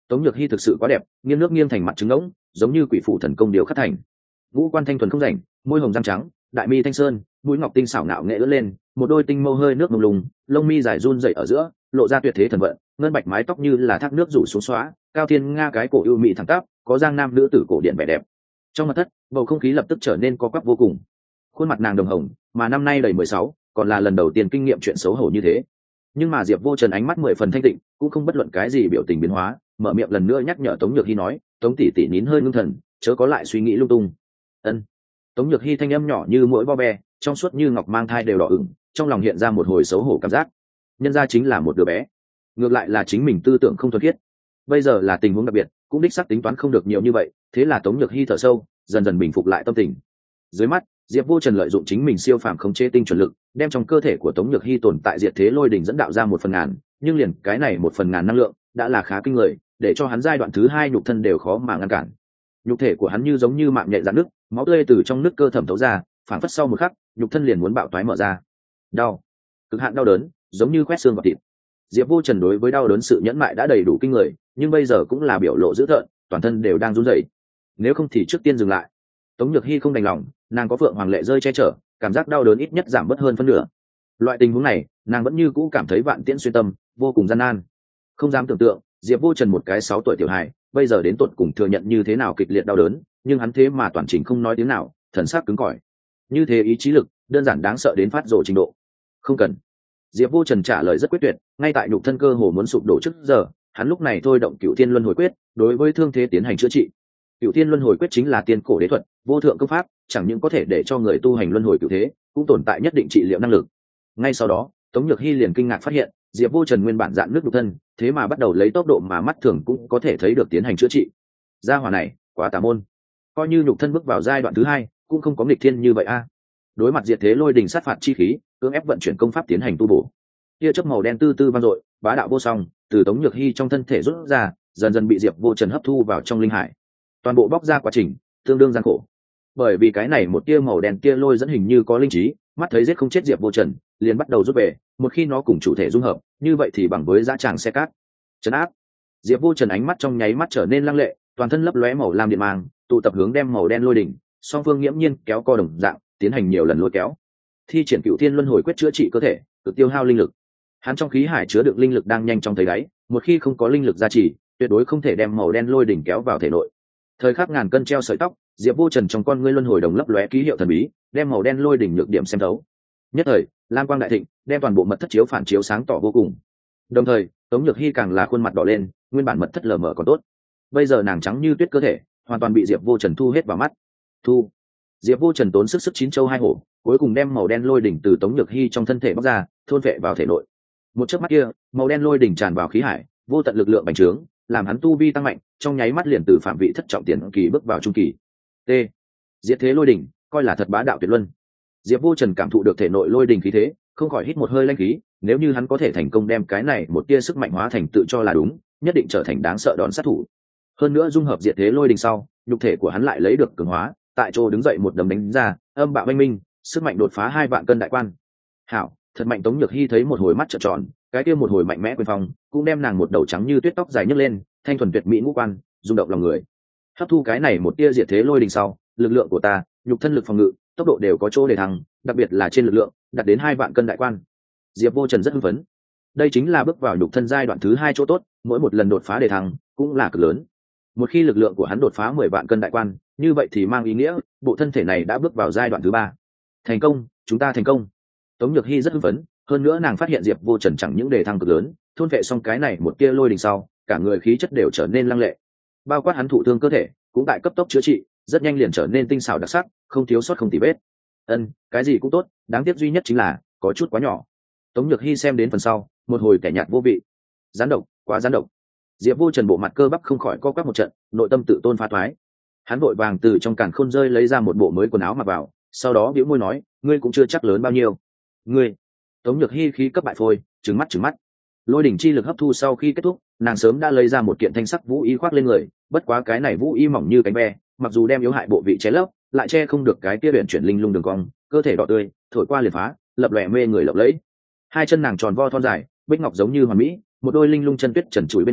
Tống Nhược Hi thực sự quá đẹp, nghiêng nước nghiêng thành mặt trứng ngỗng, giống như quỷ phụ thần công điều khắc thành. Ngũ quan thanh thuần không rảnh, môi hồng răng trắng, đại mi thanh sơn, mũi ngọc tinh xảo ngạo nghệ ưỡn lên, một đôi tinh mâu hơi nước mông lung, lông mi dài run rẩy ở giữa, lộ ra tuyệt thế thần vận, ngân bạch mái tóc như là thác nước rủ xuống xóa, cao thiên nga cái cổ ưu mỹ thẳng tắp, có giang nam nữ tử cổ điển vẻ đẹp. Trong mật thất, bầu không khí lập tức trở nên co quắp vô cùng. Khuôn mặt nàng đồng hồng, mà năm nay đầy 16, còn là lần đầu tiên kinh nghiệm chuyện xấu hổ như thế. Nhưng mà Diệp Vô Trần ánh mắt 10 phần thanh tịnh, cũng không bất luận cái gì biểu tình biến hóa, mở miệng lần nữa nhắc nhở Tống Nhược Hi nói, Tống tỷ tỷ nín hơi ngưng thần, chớ có lại suy nghĩ lung tung. Ân. Tống Nhược Hi thanh âm nhỏ như mũi vo ve, trong suốt như ngọc mang thai đều đỏ ửng, trong lòng hiện ra một hồi xấu hổ cảm giác. Nhân ra chính là một đứa bé, ngược lại là chính mình tư tưởng không thuần khiết. Bây giờ là tình huống đặc biệt, cũng đích xác tính toán không được nhiều như vậy, thế là Tống Nhược Hi thở sâu, dần dần bình phục lại tâm tình. Dưới mắt, Diệp Vô Trần lợi dụng chính mình siêu phàm khống chế tinh chuẩn lực, đem trong cơ thể của Tống Nhược Hi tồn tại diệt thế lôi đỉnh dẫn đạo ra 1/1000, nhưng liền cái này 1/1000 năng lượng đã là khá kinh người, để cho hắn giai đoạn thứ 2 nhục thân đều khó mà ngăn cản. Nhục thể của hắn như giống như mạng nhện rạn nứt, máu tươi từ trong nước cơ thẩm thấu ra, phản phất sau một khắc, nhục thân liền muốn bạo toái mở ra. Đau, cực hạn đau đớn, giống như quét xương vào thịt. Diệp Vô Trần đối với đau đớn sự nhẫn mại đã đầy đủ kinh người, nhưng bây giờ cũng là biểu lộ dữ tợn, toàn thân đều đang run rẩy. Nếu không thì trước tiên dừng lại. Tống Nhược Hi không đành lòng, nàng có Phượng Hoàng lệ rơi che chở, cảm giác đau đớn ít nhất giảm bớt hơn phân nửa. Loại tình huống này, nàng vẫn như cũ cảm thấy vạn tiễn xuyên tâm, vô cùng gian nan. Không dám tưởng tượng, Diệp Vô Trần một cái 6 tuổi tiểu hài, bây giờ đến tột cùng thừa nhận như thế nào kịch liệt đau đớn, nhưng hắn thế mà toàn trình không nói tiếng nào, thần sắc cứng cỏi. Như thế ý chí lực, đơn giản đáng sợ đến phát rồ trình độ. Không cần. Diệp Vô Trần trả lời rất quyết tuyệt, ngay tại nhục thân cơ hồ muốn sụp đổ trước giờ, hắn lúc này thôi động Cửu Thiên Luân Hồi Quyết, đối với thương thế tiến hành chữa trị. Cửu Thiên Luân Hồi Quyết chính là tiên cổ đế thuật, vô thượng công pháp, chẳng những có thể để cho người tu hành luân hồi cửu thế, cũng tồn tại nhất định trị liệu năng lực. Ngay sau đó, Tống Nhược Hi liền kinh ngạc phát hiện, Diệp Vô Trần nguyên bản dạn nước nhục thân, thế mà bắt đầu lấy tốc độ mà mắt thường cũng có thể thấy được tiến hành chữa trị. Gia hỏa này, quá tà môn. Coi như nhục thân bước vào giai đoạn thứ 2, cũng không có nghịch thiên như vậy a. Đối mặt diệt thế lôi đình sát phạt chi khí, cưỡng ép vận chuyển công pháp tiến hành tu bổ. Tia chớp màu đen tư tư vang dội, bá đạo vô song, từ Tống Nhược Hi trong thân thể rút ra, dần dần bị Diệp Vô Trần hấp thu vào trong linh hải. Toàn bộ bóc ra quá trình, tương đương gian khổ. Bởi vì cái này một tia màu đen tia lôi dẫn hình như có linh trí, mắt thấy giết không chết Diệp Vô Trần, liền bắt đầu rút về, một khi nó cùng chủ thể dung hợp, như vậy thì bằng với dã tràng xe cát. Trấn áp. Diệp Vô Trần ánh mắt trong nháy mắt trở nên lăng lệ, toàn thân lấp lóe màu lam điện mang, tụ tập hướng đem màu đen lôi đỉnh, song phương nghiễm nhiên kéo co đồng dạng, tiến hành nhiều lần lôi kéo. Thi triển Cửu Thiên Luân Hồi Quyết chữa trị cơ thể, tự tiêu hao linh lực. Hắn trong khí hải chứa đựng linh lực đang nhanh chóng thấy đáy, một khi không có linh lực gia trì, tuyệt đối không thể đem màu đen lôi đỉnh kéo vào thể nội. Thời khắc ngàn cân treo sợi tóc, Diệp Vô Trần trong con ngươi luân hồi đồng lấp lóe ký hiệu thần bí, đem màu đen lôi đỉnh nhược điểm xem thấu. Nhất thời, lam quang đại thịnh, đem toàn bộ mật thất chiếu phản chiếu sáng tỏ vô cùng. Đồng thời, Tống Nhược Hi càng là khuôn mặt đỏ lên, nguyên bản mật thất lờ mờ còn tốt, bây giờ nàng trắng như tuyết cơ thể, hoàn toàn bị Diệp Vô Trần thu hết vào mắt. Thu. Diệp Vô Trần tốn sức chín châu hai hổ, cuối cùng đem màu đen lôi đỉnh từ Tống Nhược Hi trong thân thể bóc ra, thôn phệ vào thể nội. Một chớp mắt kia, màu đen lôi đỉnh tràn vào khí hải, vô tận lực lượng bành trướng, làm hắn tu vi tăng mạnh, trong nháy mắt liền từ phạm vị thất trọng tiền kỳ bước vào trung kỳ. T. Diệt thế lôi đỉnh, coi là thật bá đạo tuyệt luân. Diệp Vô Trần cảm thụ được thể nội lôi đỉnh khí thế, không khỏi hít một hơi lãnh khí, nếu như hắn có thể thành công đem cái này một tia sức mạnh hóa thành tự cho là đúng, nhất định trở thành đáng sợ đòn sát thủ. Hơn nữa dung hợp diệt thế lôi đỉnh sau, nhục thể của hắn lại lấy được cường hóa, tại chỗ đứng dậy một đấm đánh ra, âm bạo oanh minh, sức mạnh đột phá 2 vạn cân đại quan. Hảo, thật mạnh. Tống Nhược Hi thấy một hồi mắt trợn tròn, cái kia một hồi mạnh mẽ quyền phong, cũng đem nàng một đầu trắng như tuyết tóc dài nhấc lên, thanh thuần tuyệt mỹ ngũ quan, rung động lòng người. Hấp thu cái này một tia diệt thế lôi đỉnh sau, lực lượng của ta, nhục thân lực phòng ngự, tốc độ đều có chỗ để thăng, đặc biệt là trên lực lượng, đạt đến 2 vạn cân đại quan. Diệp Vô Trần rất hưng phấn. Đây chính là bước vào nhục thân giai đoạn thứ 2 chỗ tốt, mỗi một lần đột phá để thăng cũng là cực lớn. Một khi lực lượng của hắn đột phá 10 vạn cân đại quan, như vậy thì mang ý nghĩa bộ thân thể này đã bước vào giai đoạn thứ 3. Thành công, chúng ta thành công. Tống Nhược Hi rất hưng phấn, hơn nữa nàng phát hiện Diệp Vô Trần chẳng những đề thăng cực lớn, thôn vệ xong cái này một tia lôi đình sau, cả người khí chất đều trở nên lăng lệ. Bao quát hắn thụ thương cơ thể, cũng tại cấp tốc chữa trị, rất nhanh liền trở nên tinh xảo đặc sắc, không thiếu sót không tì vết. Cái gì cũng tốt, đáng tiếc duy nhất chính là có chút quá nhỏ. Tống Nhược Hi xem đến phần sau, một hồi kẻ nhạt vô vị. Gián độc, quá gián độc. Diệp Vô Trần bộ mặt cơ bắp không khỏi co quắp một trận, nội tâm tự tôn phá thoái. Hắn vội vàng từ trong càn khôn rơi lấy ra một bộ mới quần áo mặc vào, sau đó bĩu môi nói, ngươi cũng chưa chắc lớn bao nhiêu. Ngươi. Tống Nhược Hi khí cấp bại phôi, trừng mắt. Lôi đỉnh chi lực hấp thu sau khi kết thúc, nàng sớm đã lấy ra một kiện thanh sắc vũ y khoác lên người, bất quá cái này vũ y mỏng như cánh ve, mặc dù đem yếu hại bộ vị che lấp, lại che không được cái kia huyền chuyển linh lung đường cong, cơ thể đỏ tươi, thổi qua liền phá, lập lòe mê người lộng lẫy. Hai chân nàng tròn vo thon dài, bích ngọc giống như hoàn mỹ, một đôi linh lung chân tuyết trần trụi bên ngoài,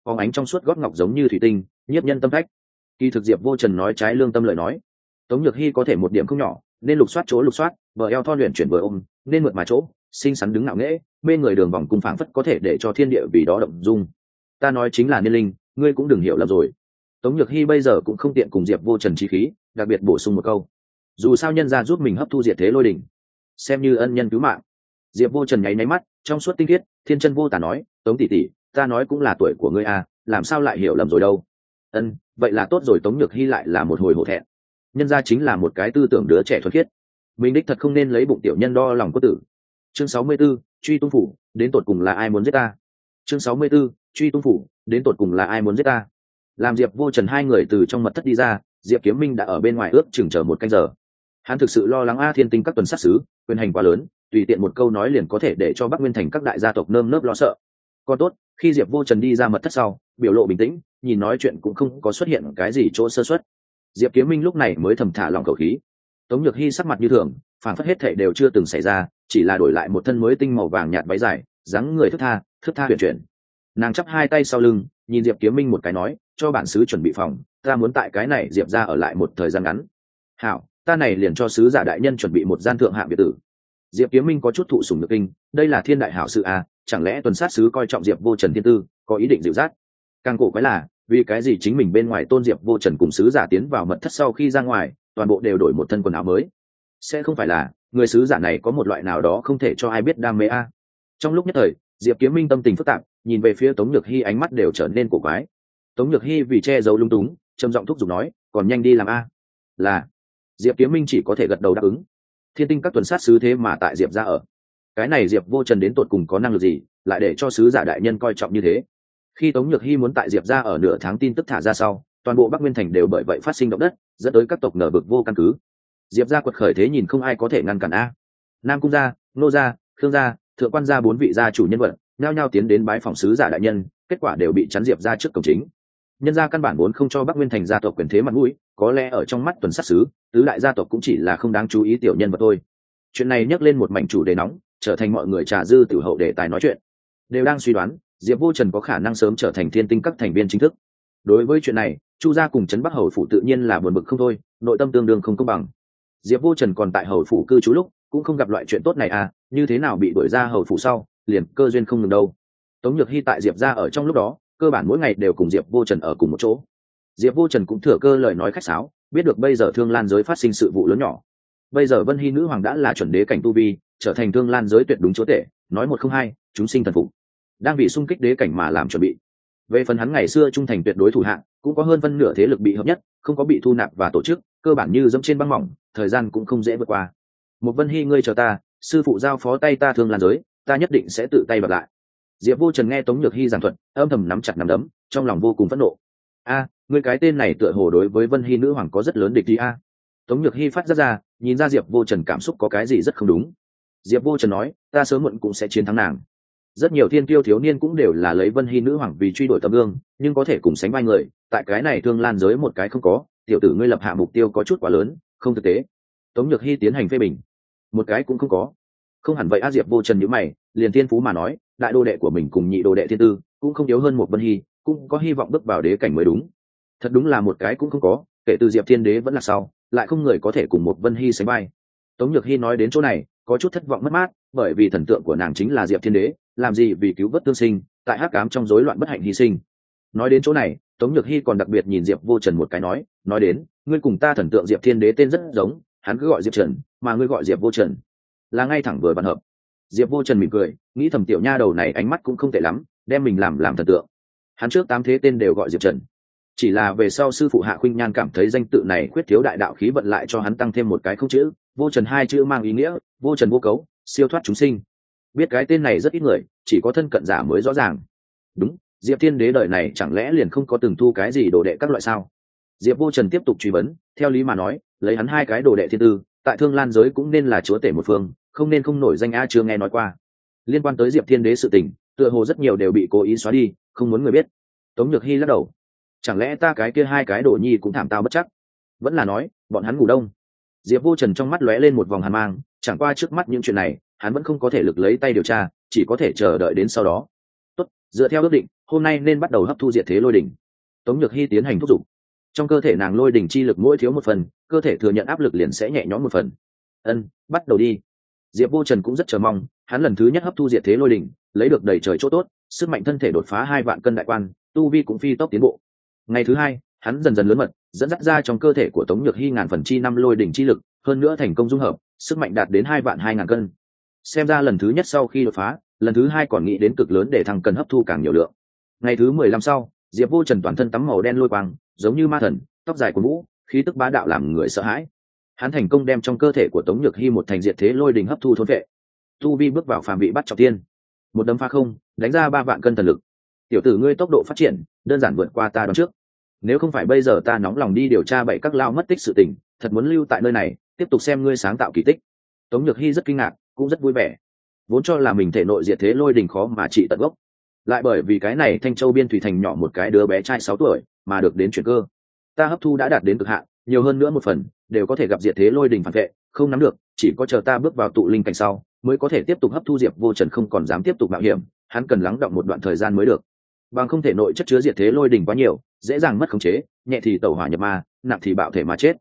phóng ánh trong suốt gót ngọc giống như thủy tinh, nhiếp nhân tâm phách. Kỳ thực Diệp Vô Trần nói trái lương tâm lời nói. Tống Nhược Hi có thể một điểm không nhỏ, nên lục soát chỗ lục soát, bờ eo thon luyện chuyển vừa ôm, nên mượt mà chỗ, xinh xắn đứng ngạo nghễ, bên người đường vòng cung phảng phất có thể để cho thiên địa vì đó động dung. Ta nói chính là Niên Linh, ngươi cũng đừng hiểu lầm rồi. Tống Nhược Hi bây giờ cũng không tiện cùng Diệp Vô Trần chí khí, đặc biệt bổ sung một câu. Dù sao nhân gia giúp mình hấp thu diệt thế lôi đỉnh, xem như ân nhân cứu mạng. Diệp Vô Trần nháy nháy mắt, trong suốt tinh khiết, thiên chân vô tà nói, Tống tỷ tỷ, ta nói cũng là tuổi của ngươi à, làm sao lại hiểu lầm rồi đâu. Ân, vậy là tốt rồi. Tống Nhược Hi lại là một hồi hổ thẹn. Nhân gia chính là một cái tư tưởng đứa trẻ thuần khiết, mình đích thật không nên lấy bụng tiểu nhân đo lòng cốt tử. Chương 64, truy tung phủ, đến tột cùng là ai muốn giết ta? Chương 64, truy tung phủ, đến tột cùng là ai muốn giết ta? Làm Diệp Vô Trần hai người từ trong mật thất đi ra, Diệp Kiếm Minh đã ở bên ngoài ước chừng chờ một canh giờ. Hắn thực sự lo lắng A Thiên Tinh các tuần sát sứ quyền hành quá lớn, tùy tiện một câu nói liền có thể để cho Bắc Nguyên thành các đại gia tộc nơm nớp lo sợ. Còn tốt, khi Diệp Vô Trần đi ra mật thất sau, biểu lộ bình tĩnh, nhìn nói chuyện cũng không có xuất hiện cái gì chỗ sơ suất. Diệp Kiếm Minh lúc này mới thầm thả lòng khẩu khí. Tống Nhược Hi sắc mặt như thường, phản phất hết thảy đều chưa từng xảy ra, chỉ là đổi lại một thân mới tinh màu vàng nhạt váy dài, dáng người thướt tha huyền chuyển. Nàng chắp hai tay sau lưng, nhìn Diệp Kiếm Minh một cái nói, cho bản sứ chuẩn bị phòng, ta muốn tại cái này Diệp ra ở lại một thời gian ngắn. Hảo, ta này liền cho sứ giả đại nhân chuẩn bị một gian thượng hạng biệt tử. Diệp Kiếm Minh có chút thụ sủng nhược kinh, đây là thiên đại hảo sự à, chẳng lẽ tuần sát sứ coi trọng Diệp Vô Trần thiên tư, có ý định dịu dắt? Càng cổ quái là, vì cái gì chính mình bên ngoài tôn Diệp Vô Trần cùng sứ giả tiến vào mật thất sau khi ra ngoài, toàn bộ đều đổi một thân quần áo mới? Sẽ không phải là người sứ giả này có một loại nào đó không thể cho ai biết đam mê a? Trong lúc nhất thời, Diệp Kiếm Minh tâm tình phức tạp, nhìn về phía Tống Nhược Hi ánh mắt đều trở nên cổ quái. Tống Nhược Hi vì che giấu lung túng, trầm giọng thúc giục nói, còn nhanh đi làm a. Là. Diệp Kiếm Minh chỉ có thể gật đầu đáp ứng. Thiên Tinh các tuần sát sứ thế mà tại Diệp gia ở, cái này Diệp Vô Trần đến tột cùng có năng lực gì, lại để cho sứ giả đại nhân coi trọng như thế? Khi Tống Nhược Hi muốn tại Diệp gia ở nửa tháng tin tức thả ra sau, toàn bộ Bắc Nguyên thành đều bởi vậy phát sinh động đất, dẫn tới các tộc nở bực vô căn cứ. Diệp gia quật khởi thế nhìn không ai có thể ngăn cản a. Nam cung gia, nô gia, khương gia, thượng quan gia bốn vị gia chủ nhân vật nhao nhao tiến đến bái phòng sứ giả đại nhân, kết quả đều bị chắn Diệp gia trước cổng chính. Nhân gia căn bản vốn không cho Bắc Nguyên thành gia tộc quyền thế mặt mũi, có lẽ ở trong mắt tuần sát sứ, tứ đại gia tộc cũng chỉ là không đáng chú ý tiểu nhân vật thôi. Chuyện này nhắc lên một mảnh chủ đề nóng, trở thành mọi người trà dư tiểu hậu đề tài nói chuyện, đều đang suy đoán Diệp Vô Trần có khả năng sớm trở thành Thiên Tinh các thành viên chính thức. Đối với chuyện này, Chu gia cùng Trấn Bắc hầu phủ tự nhiên là buồn bực không thôi, nội tâm tương đương không công bằng. Diệp Vô Trần còn tại hầu phủ cư trú lúc, cũng không gặp loại chuyện tốt này à, như thế nào bị đuổi ra hầu phủ sau, liền cơ duyên không ngừng đâu. Tống Nhược Hi tại Diệp gia ở trong lúc đó, cơ bản mỗi ngày đều cùng Diệp Vô Trần ở cùng một chỗ. Diệp Vô Trần cũng thừa cơ lời nói khách sáo, biết được bây giờ Thương Lan giới phát sinh sự vụ lớn nhỏ. Bây giờ Vân Hy nữ hoàng đã là chuẩn đế cảnh tu vi, trở thành Thương Lan giới tuyệt đúng chúa tể, nói một không hai, chúng sinh thần phục, đang bị xung kích đế cảnh mà làm chuẩn bị. Về phần hắn ngày xưa trung thành tuyệt đối thủ hạng, cũng có hơn phân nửa thế lực bị hợp nhất, không có bị thu nạp và tổ chức, cơ bản như dẫm trên băng mỏng, thời gian cũng không dễ vượt qua. Một Vân Hy ngươi chờ ta, sư phụ giao phó tay ta Thương Lan giới, ta nhất định sẽ tự tay bật lại. Diệp Vô Trần nghe Tống Nhược Hi giảng thuật, âm thầm nắm chặt nắm đấm, trong lòng vô cùng phẫn nộ. A, ngươi cái tên này tựa hồ đối với Vân Hy nữ hoàng có rất lớn địch ý a. Tống Nhược Hi phát ra, nhìn ra Diệp Vô Trần cảm xúc có cái gì rất không đúng. Diệp Vô Trần nói, ta sớm muộn cũng sẽ chiến thắng nàng. Rất nhiều thiên kiêu thiếu niên cũng đều là lấy Vân Hy nữ hoàng vì truy đuổi tấm gương, nhưng có thể cùng sánh vai người, tại cái này Thương Lan giới một cái không có, tiểu tử ngươi lập hạ mục tiêu có chút quá lớn, không thực tế. Tống Nhược Hi tiến hành phê bình, một cái cũng không có. Không hẳn vậy a. Diệp Vô Trần nhíu mày, liền thiên phú mà nói, đại đô đệ của mình cùng nhị đô đệ thiên tư cũng không yếu hơn một Vân Hy, cũng có hy vọng bước vào đế cảnh mới đúng. Thật đúng là một cái cũng không có, kể từ Diệp Thiên Đế vẫn là sau, lại không người có thể cùng một Vân Hy sánh vai. Tống Nhược Hi nói đến chỗ này, có chút thất vọng mất mát, bởi vì thần tượng của nàng chính là Diệp Thiên Đế, làm gì vì cứu vớt tương sinh, tại hắc ám trong rối loạn bất hạnh hy sinh. Nói đến chỗ này, Tống Nhược Hi còn đặc biệt nhìn Diệp Vô Trần một cái nói đến, ngươi cùng ta thần tượng Diệp Thiên Đế tên rất giống, hắn cứ gọi Diệp Trần, mà ngươi gọi Diệp Vô Trần, là ngay thẳng vừa bàn hợp. Diệp Vô Trần mỉm cười, nghĩ thầm tiểu nha đầu này ánh mắt cũng không tệ lắm, đem mình làm thần tượng. Hắn trước 8 thế tên đều gọi Diệp Trần, chỉ là về sau sư phụ Hạ Khuynh Nhan cảm thấy danh tự này khuyết thiếu đại đạo khí vận, lại cho hắn tăng thêm một cái không chữ, Vô Trần hai chữ mang ý nghĩa vô trần vô cấu, siêu thoát chúng sinh. Biết cái tên này rất ít người, chỉ có thân cận giả mới rõ ràng. Đúng, Diệp Thiên Đế đời này chẳng lẽ liền không có từng thu cái gì đồ đệ các loại sao? Diệp Vô Trần tiếp tục truy vấn, theo lý mà nói, lấy hắn hai cái đồ đệ thiên tư, tại Thương Lan giới cũng nên là chúa tể một phương, không nên không nổi danh a. Chưa nghe nói qua. Liên quan tới Diệp Thiên Đế sự tình, tựa hồ rất nhiều đều bị cố ý xóa đi, không muốn người biết. Tống Nhược Hi lắc đầu, chẳng lẽ ta cái kia hai cái đồ nhi cũng thảm tao bất chắc? Vẫn là nói bọn hắn ngủ đông? Diệp Vô Trần trong mắt lóe lên một vòng hàn mang, chẳng qua trước mắt những chuyện này, hắn vẫn không có thể lực lấy tay điều tra, chỉ có thể chờ đợi đến sau đó. Tốt, dựa theo ước định hôm nay nên bắt đầu hấp thu diệt thế lôi đỉnh. Tống Nhược Hy tiến hành thúc giục. Trong cơ thể nàng lôi đỉnh chi lực mỗi thiếu một phần, cơ thể thừa nhận áp lực liền sẽ nhẹ nhõm một phần. Bắt đầu đi. Diệp Vô Trần cũng rất chờ mong, hắn lần thứ nhất hấp thu diệt thế lôi đỉnh, lấy được đầy trời chỗ tốt, sức mạnh thân thể đột phá 2 vạn cân đại quan, tu vi cũng phi tốc tiến bộ. Ngày thứ hai, hắn dần dần lớn mật, dẫn dắt ra trong cơ thể của Tống Nhược Hy ngàn phần chi năm lôi đỉnh chi lực, hơn nữa thành công dung hợp, sức mạnh đạt đến 2 vạn 2.000 cân. Xem ra lần thứ nhất sau khi đột phá, lần thứ hai còn nghĩ đến cực lớn để thằng cần hấp thu càng nhiều lượng. Ngày thứ 15 sau, Diệp Vô Trần toàn thân tắm màu đen lôi quang, giống như ma thần, tóc dài của vũ, khí tức bá đạo làm người sợ hãi. Hắn thành công đem trong cơ thể của Tống Nhược Hy một thành diệt thế lôi đỉnh hấp thu thôn vệ. Tu vi bước vào phàm vị bắt trọng thiên, một đấm phá không, đánh ra 3 vạn cân thần lực. Tiểu tử ngươi tốc độ phát triển đơn giản vượt qua ta đoán trước. Nếu không phải bây giờ ta nóng lòng đi điều tra bảy các lao mất tích sự tình, thật muốn lưu tại nơi này, tiếp tục xem ngươi sáng tạo kỳ tích. Tống Nhược Hy rất kinh ngạc, cũng rất vui vẻ. Vốn cho là mình thể nội diệt thế lôi đỉnh khó mà trị tận gốc, lại bởi vì cái này Thanh Châu biên thủy thành nhỏ một cái đứa bé trai 6 tuổi mà được đến chuyển cơ. Ta hấp thu đã đạt đến cực hạn, nhiều hơn nữa một phần đều có thể gặp diệt thế lôi đỉnh phản vệ, không nắm được, chỉ có chờ ta bước vào tụ linh cảnh sau mới có thể tiếp tục hấp thu. Diệp Vô Trần không còn dám tiếp tục mạo hiểm, hắn cần lắng đọng một đoạn thời gian mới được. Bằng không thể nội chất chứa diệt thế lôi đỉnh quá nhiều, dễ dàng mất khống chế, nhẹ thì tẩu hỏa nhập ma, nặng thì bạo thể mà chết.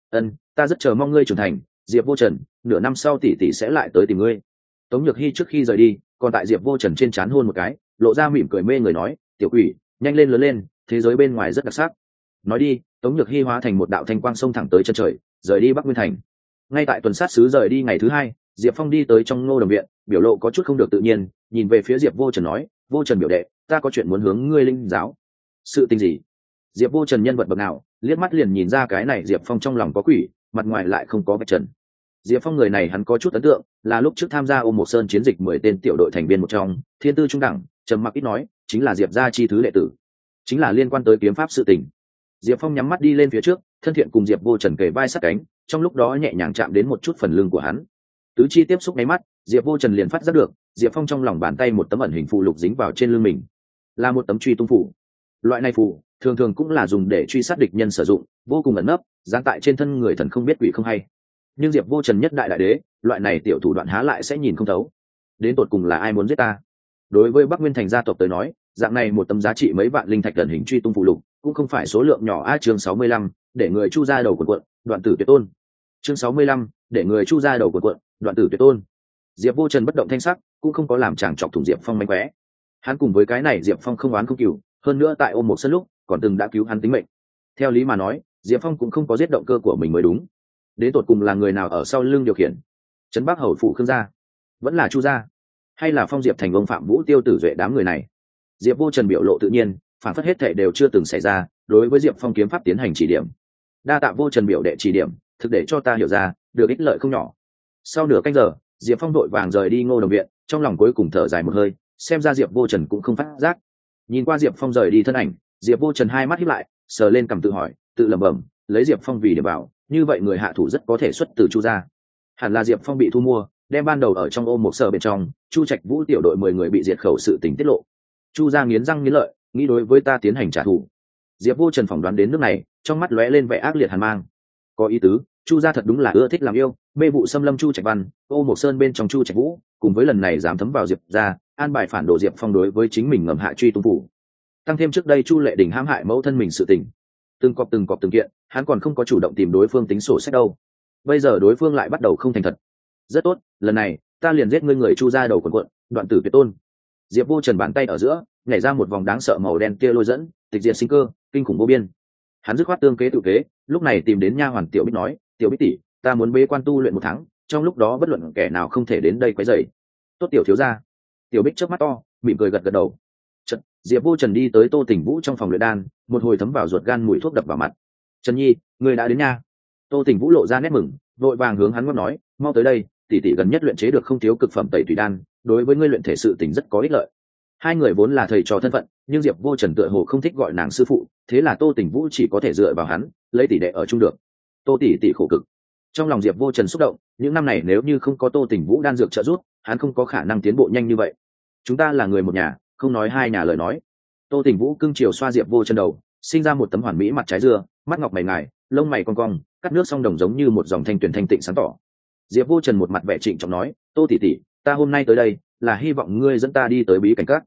Ta rất chờ mong ngươi trưởng thành, Diệp Vô Trần, nửa năm sau tỷ tỷ sẽ lại tới tìm ngươi. Tống Nhược Hy trước khi rời đi, còn tại Diệp Vô Trần trên trán hôn một cái, lộ ra mỉm cười mê người nói, tiểu quỷ, nhanh lên lớn lên, thế giới bên ngoài rất đặc sắc. Nói đi, Tống Nhược Hy hóa thành một đạo thanh quang xông thẳng tới chân trời, rời đi Bắc Nguyên Thành. Ngay tại tuần sát sứ rời đi ngày thứ hai, Diệp Phong đi tới trong Ngô Đồng viện, biểu lộ có chút không được tự nhiên, nhìn về phía Diệp Vô Trần nói, Vô Trần biểu đệ, ta có chuyện muốn hướng ngươi linh giáo. Sự tình gì? Diệp Vô Trần nhân vật bậc nào, liếc mắt liền nhìn ra cái này Diệp Phong trong lòng có quỷ, mặt ngoài lại không có vạch trần. Diệp Phong người này hắn có chút ấn tượng, là lúc trước tham gia Ôm Mộc Sơn chiến dịch 10 tên tiểu đội thành viên một trong, thiên tư trung đẳng, trầm mặc ít nói, chính là Diệp gia chi thứ đệ tử, chính là liên quan tới kiếm pháp sự tình. Diệp Phong nhắm mắt đi lên phía trước, thân thiện cùng Diệp Vô Trần kề vai sát cánh, trong lúc đó nhẹ nhàng chạm đến một chút phần lưng của hắn. Tứ chi tiếp xúc ngay mắt, Diệp Vô Trần liền phát giác được, Diệp Phong trong lòng bàn tay một tấm ẩn hình phù lục dính vào trên lưng mình, là một tấm truy tung phù. Loại này phù thường thường cũng là dùng để truy sát địch nhân sử dụng, vô cùng ẩn nấp, dán tại trên thân người thần không biết quỷ không hay. Nhưng Diệp Vô Trần nhất đại đại đế, loại này tiểu thủ đoạn há lại sẽ nhìn không thấu. Đến tột cùng là ai muốn giết ta? Đối với Bắc Nguyên Thành gia tộc tới nói, dạng này một tấm giá trị mấy vạn linh thạch ẩn hình truy tung phù lục, cũng không phải số lượng nhỏ. Chương 65, để người Chu ra đầu cuộn, đoạn tử tuyệt tôn. Chương 65, để người Chu ra đầu cuộn, đoạn tử tuyệt tôn. Diệp Vô Trần bất động thanh sắc, cũng không có làm chàng chọc thủng Diệp Phong mánh khóe. Hắn cùng với cái này Diệp Phong không oán không cừu, hơn nữa tại Ôm Mộc Sơn lúc, còn từng đã cứu hắn tính mệnh. Theo lý mà nói, Diệp Phong cũng không có giết động cơ của mình mới đúng. Đến tột cùng là người nào ở sau lưng điều khiển? Trấn Bắc hầu phủ Khương gia, vẫn là Chu gia, hay là Phong Diệp thành ông Phạm Vũ Tiêu Tử Duệ đám người này? Diệp Vô Trần biểu lộ tự nhiên, phản phất hết thảy đều chưa từng xảy ra, đối với Diệp Phong kiếm pháp tiến hành chỉ điểm. Đa tạ Vô Trần biểu đệ chỉ điểm, thực để cho ta hiểu ra, được ích lợi không nhỏ. Sau nửa canh giờ, Diệp Phong đội vàng rời đi Ngô Đồng viện, trong lòng cuối cùng thở dài một hơi, xem ra Diệp Vô Trần cũng không phát giác. Nhìn qua Diệp Phong rời đi thân ảnh, Diệp Vô Trần hai mắt híp lại, sờ lên cằm tự hỏi, tự lẩm bẩm, lấy Diệp Phong vì điểm bảo, như vậy người hạ thủ rất có thể xuất từ Chu gia. Hẳn là Diệp Phong bị thu mua, đem ban đầu ở trong Ôm Mộc Sở bên trong, Chu Trạch Vũ tiểu đội 10 người bị diệt khẩu sự tình tiết lộ. Chu gia nghiến răng nghiến lợi, nghĩ đối với ta tiến hành trả thù. Diệp Vô Trần phỏng đoán đến nước này, trong mắt lóe lên vẻ ác liệt hàn mang. Có ý tứ, Chu gia thật đúng là ưa thích làm yêu, mê vụ xâm lâm Chu Trạch Văn, Ôm Mộc Sơn bên trong Chu Trạch Vũ, cùng với lần này dám thấm vào Diệp gia, an bài phản đồ Diệp Phong đối với chính mình ngầm hạ truy tung phủ. Tăng thêm trước đây Chu Lệ Đình hãm hại mẫu thân mình sự tình, từng cọp từng kiện, hắn còn không có chủ động tìm đối phương tính sổ sách đâu. Bây giờ đối phương lại bắt đầu không thành thật. Rất tốt, lần này ta liền giết ngươi người Chu gia đầu cuộn, đoạn tử tuyệt tôn. Diệp Vô Trần bàn tay ở giữa, nhảy ra một vòng đáng sợ màu đen kia lôi dẫn, tịch diệt sinh cơ, kinh khủng vô biên. Hắn dứt khoát tương kế tự kế, lúc này tìm đến nha hoàn Tiểu Bích nói, Tiểu Bích tỷ, ta muốn bế quan tu luyện 1 tháng, trong lúc đó bất luận kẻ nào không thể đến đây quấy rầy. Tốt tiểu thiếu gia. Tiểu Bích chớp mắt to, mỉm cười gật gật đầu. Chợt, Diệp Vô Trần đi tới Tô Tỉnh Vũ trong phòng luyện đan, một hồi thấm vào ruột gan mùi thuốc đập vào mặt. Trần Nhi, người đã đến nha. Tô Tỉnh Vũ lộ ra nét mừng, vội vàng hướng hắn ngót nói, mau tới đây, tỷ tỷ gần nhất luyện chế được không thiếu cực phẩm tẩy tùy đan, đối với ngươi luyện thể sự tình rất có ích lợi. Hai người vốn là thầy trò thân phận, nhưng Diệp Vô Trần tựa hồ không thích gọi nàng sư phụ, thế là Tô Tỉnh Vũ chỉ có thể dựa vào hắn, lấy tỷ đệ ở chung được. Tô tỷ tỷ khổ cực. Trong lòng Diệp Vô Trần xúc động, những năm này nếu như không có Tô Tỉnh Vũ đan dược trợ giúp, hắn không có khả năng tiến bộ nhanh như vậy. Chúng ta là người một nhà, không nói hai nhà lời nói. Tô Tỉnh Vũ cưng chiều xoa Diệp Vô Trần đầu, sinh ra một tấm hoàn mỹ mặt trái dưa, mắt ngọc mày ngài, lông mày cong cong, cắt nước song đồng giống như một dòng thanh tuyền thanh tịnh sáng tỏ. Diệp Vô Trần một mặt vẻ trịnh trọng nói, Tô tỷ tỷ, ta hôm nay tới đây là hy vọng ngươi dẫn ta đi tới bí cảnh các.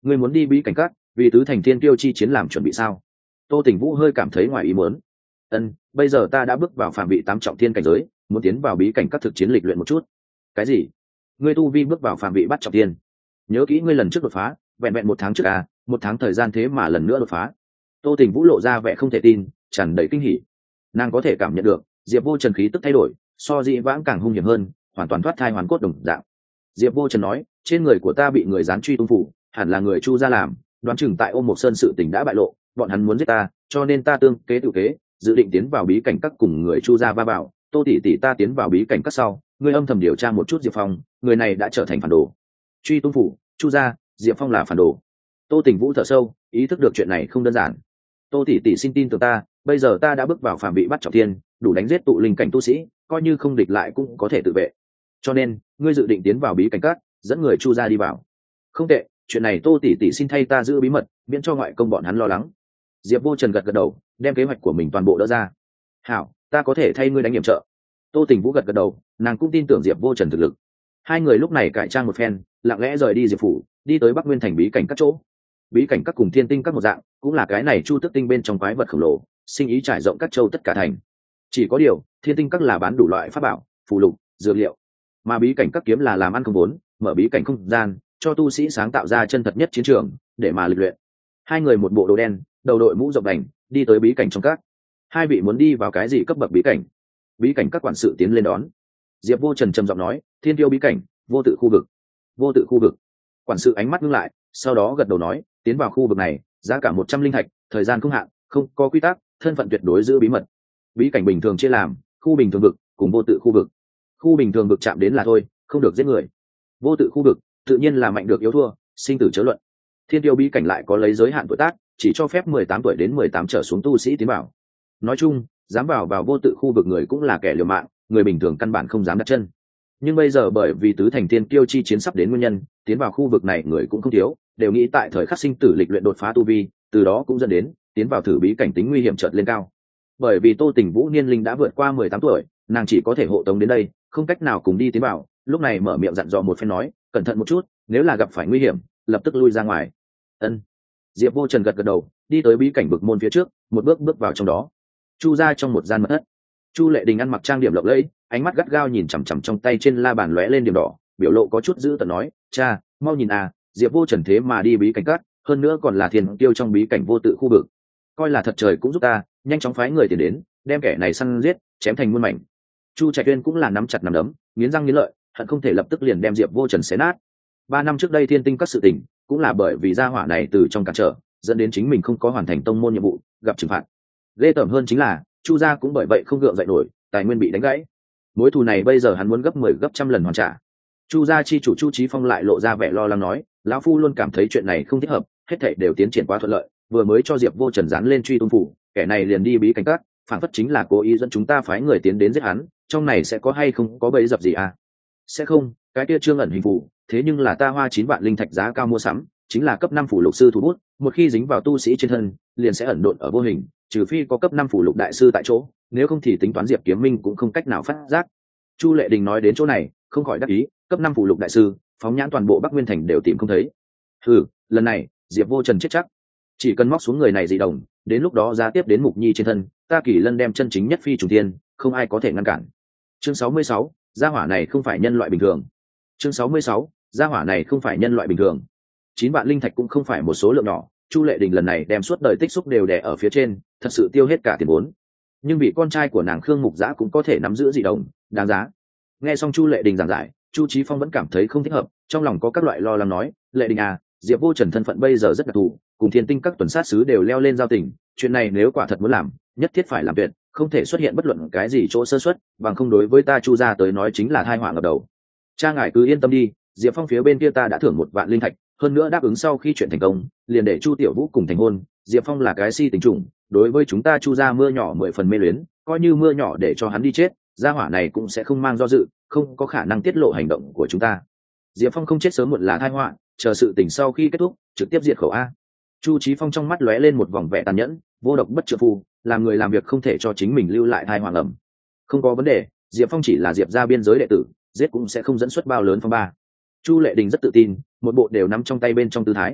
Ngươi muốn đi bí cảnh các vì tứ thành thiên tiêu chi chiến làm chuẩn bị sao? Tô Tình Vũ hơi cảm thấy ngoài ý muốn. Bây giờ ta đã bước vào phạm vị tám trọng thiên cảnh giới, muốn tiến vào bí cảnh các thực chiến lịch luyện một chút. Cái gì? Ngươi tu vi bước vào phạm vị bắt trọng thiên? Nhớ kỹ ngươi lần trước đột phá vẹn vẹn 1 tháng trước à? 1 tháng thời gian thế mà lần nữa đột phá. Tô Tình Vũ lộ ra vẻ không thể tin, tràn đầy kinh hỉ. Nàng có thể cảm nhận được Diệp Vô Trần khí tức thay đổi, so dị vãng càng hung hiểm hơn, hoàn toàn thoát thai hoàn cốt đồng dạng. Diệp Vô Trần nói, trên người của ta bị người gián truy tung phủ, hẳn là người Chu gia làm, đoán chừng tại Ôm Mộc Sơn sự tình đã bại lộ, bọn hắn muốn giết ta, cho nên ta tương kế tự kế, dự định tiến vào bí cảnh các cùng người Chu gia va vào. Tô tỷ tỷ ta tiến vào bí cảnh các sau, ngươi âm thầm điều tra một chút Diệp Phong, người này đã trở thành phản đồ. Truy tung phủ, Chu gia, Diệp Phong là phản đồ. Tô Tình Vũ thở sâu, ý thức được chuyện này không đơn giản. Tô tỷ tỷ xin tin tưởng ta, bây giờ ta đã bước vào phạm vị bắt trọng thiên, đủ đánh giết tụ linh cảnh tu sĩ, coi như không địch lại cũng có thể tự vệ. Cho nên ngươi dự định tiến vào bí cảnh các, dẫn người Chu gia đi vào. Không tệ, chuyện này Tô tỷ tỷ xin thay ta giữ bí mật, miễn cho ngoại công bọn hắn lo lắng. Diệp Vô Trần gật gật đầu, đem kế hoạch của mình toàn bộ đỡ ra. Hảo, ta có thể thay ngươi đánh nhiệm trợ. Tô Tình Vũ gật gật đầu, nàng cũng tin tưởng Diệp Vô Trần thực lực. Hai người lúc này cải trang một phen, lặng lẽ rời đi Diệp phủ, đi tới Bắc Nguyên thành bí cảnh các chỗ. Bí cảnh các cùng Thiên Tinh các một dạng, cũng là cái này Chu Tước Tinh bên trong quái vật khổng lồ, sinh ý trải rộng các châu tất cả thành. Chỉ có điều, Thiên Tinh các là bán đủ loại pháp bảo, phù lục, dược liệu, mà bí cảnh các kiếm là làm ăn không vốn, mở bí cảnh không gian, cho tu sĩ sáng tạo ra chân thật nhất chiến trường để mà lịch luyện. Hai người một bộ đồ đen, đầu đội mũ rộng đành, đi tới bí cảnh trong các. Hai vị muốn đi vào cái gì cấp bậc bí cảnh? Bí cảnh các quản sự tiến lên đón. Diệp Vô Trần trầm giọng nói, Thiên Tiêu bí cảnh, vô tự khu vực. Vô tự khu vực. Quản sự ánh mắt ngưng lại, sau đó gật đầu nói, tiến vào khu vực này, giá cả 100 linh thạch, thời gian không hạn, không có quy tắc, thân phận tuyệt đối giữ bí mật. Bí cảnh bình thường chia làm khu bình thường vực cùng vô tự khu vực. Khu bình thường vực chạm đến là thôi, không được giết người. Vô tự khu vực tự nhiên là mạnh được yếu thua, sinh tử chớ luận. Thiên Tiêu bí cảnh lại có lấy giới hạn tuổi tác, chỉ cho phép 18 tuổi đến 18 trở xuống tu sĩ tiến vào. Nói chung, dám vào vô tự khu vực người cũng là kẻ liều mạng, người bình thường căn bản không dám đặt chân. Nhưng bây giờ bởi vì tứ thành tiên kiêu chi chiến sắp đến nguyên nhân, tiến vào khu vực này người cũng không thiếu, đều nghĩ tại thời khắc sinh tử lịch luyện đột phá tu vi, từ đó cũng dẫn đến tiến vào thử bí cảnh tính nguy hiểm chợt lên cao. Bởi vì Tô Tình Vũ niên linh đã vượt qua 18 tuổi, nàng chỉ có thể hộ tống đến đây, không cách nào cùng đi tiến vào, lúc này mở miệng dặn dò một phen nói, cẩn thận một chút, nếu là gặp phải nguy hiểm, lập tức lui ra ngoài. Diệp Vô Trần gật gật đầu, đi tới bí cảnh vực môn phía trước, một bước bước vào trong đó. Chu ra trong một gian mật thất. Chu Lệ Đình ăn mặc trang điểm lộng lẫy, ánh mắt gắt gao nhìn chằm chằm trong tay trên la bàn lóe lên điểm đỏ, biểu lộ có chút dữ tợn nói, cha, mau nhìn à, Diệp Vô Trần thế mà đi bí cảnh cát, hơn nữa còn là thiên tiêu trong bí cảnh vô tự khu vực. Coi là thật trời cũng giúp ta, nhanh chóng phái người tiền đến, đem kẻ này săn giết, chém thành muôn mảnh. Chu Trạch Uyên cũng là nắm chặt nắm đấm, nghiến răng nghiến lợi, hận không thể lập tức liền đem Diệp Vô Trần xé nát. 3 năm trước đây Thiên Tinh các sự tình, cũng là bởi vì gia hỏa này từ trong cản trở, dẫn đến chính mình không có hoàn thành tông môn nhiệm vụ, gặp trừng phạt. Ghê tởm hơn chính là, Chu gia cũng bởi vậy không gượng dậy nổi, tài nguyên bị đánh gãy. Mối thù này bây giờ hắn muốn gấp 10 gấp trăm lần hoàn trả. Chu gia chi chủ Chu Chí Phong lại lộ ra vẻ lo lắng nói, lão phu luôn cảm thấy chuyện này không thích hợp, hết thảy đều tiến triển quá thuận lợi, vừa mới cho Diệp Vô Trần dán lên truy tung phủ, kẻ này liền đi bí cảnh các, phản phất chính là cố ý dẫn chúng ta phái người tiến đến giết hắn, trong này sẽ có hay không có bẫy dập gì à? Sẽ không, cái kia trương ẩn hình phủ, thế nhưng là ta hoa 9 vạn linh thạch giá cao mua sắm, chính là cấp 5 phủ lục sư thủ bút, một khi dính vào tu sĩ trên thân, liền sẽ ẩn độn ở vô hình, trừ phi có cấp 5 phủ lục đại sư tại chỗ, nếu không thì tính toán Diệp Kiếm Minh cũng không cách nào phát giác. Chu Lệ Đình nói đến chỗ này, không khỏi đắc ý, cấp 5 phủ lục đại sư, phóng nhãn toàn bộ Bắc Nguyên thành đều tìm không thấy. Lần này, Diệp Vô Trần chết chắc. Chỉ cần móc xuống người này dị đồng, đến lúc đó giá tiếp đến Mục Nhi trên thân, ta Kỳ Lân đem chân chính nhất phi trùng thiên, không ai có thể ngăn cản. Chương 66, gia hỏa này không phải nhân loại bình thường. Chương 66, gia hỏa này không phải nhân loại bình thường. 9 vạn linh thạch cũng không phải một số lượng nhỏ, Chu Lệ Đình lần này đem suốt đời tích xúc đều đè ở phía trên, thật sự tiêu hết cả tiền vốn. Nhưng vị con trai của nàng Khương Mục Dã cũng có thể nắm giữ dị đồng, đáng giá. Nghe xong Chu Lệ Đình giảng giải, Chu Chí Phong vẫn cảm thấy không thích hợp, trong lòng có các loại lo lắng nói, Lệ Đình à, Diệp Vô Trần thân phận bây giờ rất đặc thù, cùng Thiên Tinh các tuần sát sứ đều leo lên giao tình, chuyện này nếu quả thật muốn làm, nhất thiết phải làm tuyệt, không thể xuất hiện bất luận cái gì chỗ sơ suất, bằng không đối với ta Chu gia tới nói chính là tai họa ngập đầu. Cha ngài cứ yên tâm đi, Diệp Phong phía bên kia ta đã thưởng 1 vạn linh thạch, hơn nữa đáp ứng sau khi chuyện thành công, liền để Chu Tiểu Vũ cùng thành hôn. Diệp Phong là cái si tình trùng, đối với chúng ta Chu gia mưa nhỏ 10 phần mê luyến, coi như mưa nhỏ để cho hắn đi chết, gia hỏa này cũng sẽ không mang do dự, không có khả năng tiết lộ hành động của chúng ta. Diệp Phong không chết sớm muộn là tai họa, chờ sự tình sau khi kết thúc, trực tiếp diệt khẩu a. Chu Chí Phong trong mắt lóe lên một vòng vẻ tàn nhẫn, vô độc bất trợ phu, làm người làm việc không thể cho chính mình lưu lại tai họa ngầm. Không có vấn đề, Diệp Phong chỉ là Diệp gia biên giới đệ tử, giết cũng sẽ không dẫn xuất bao lớn phong ba. Chu Lệ Đình rất tự tin, một bộ đều nắm trong tay bên trong tư thái.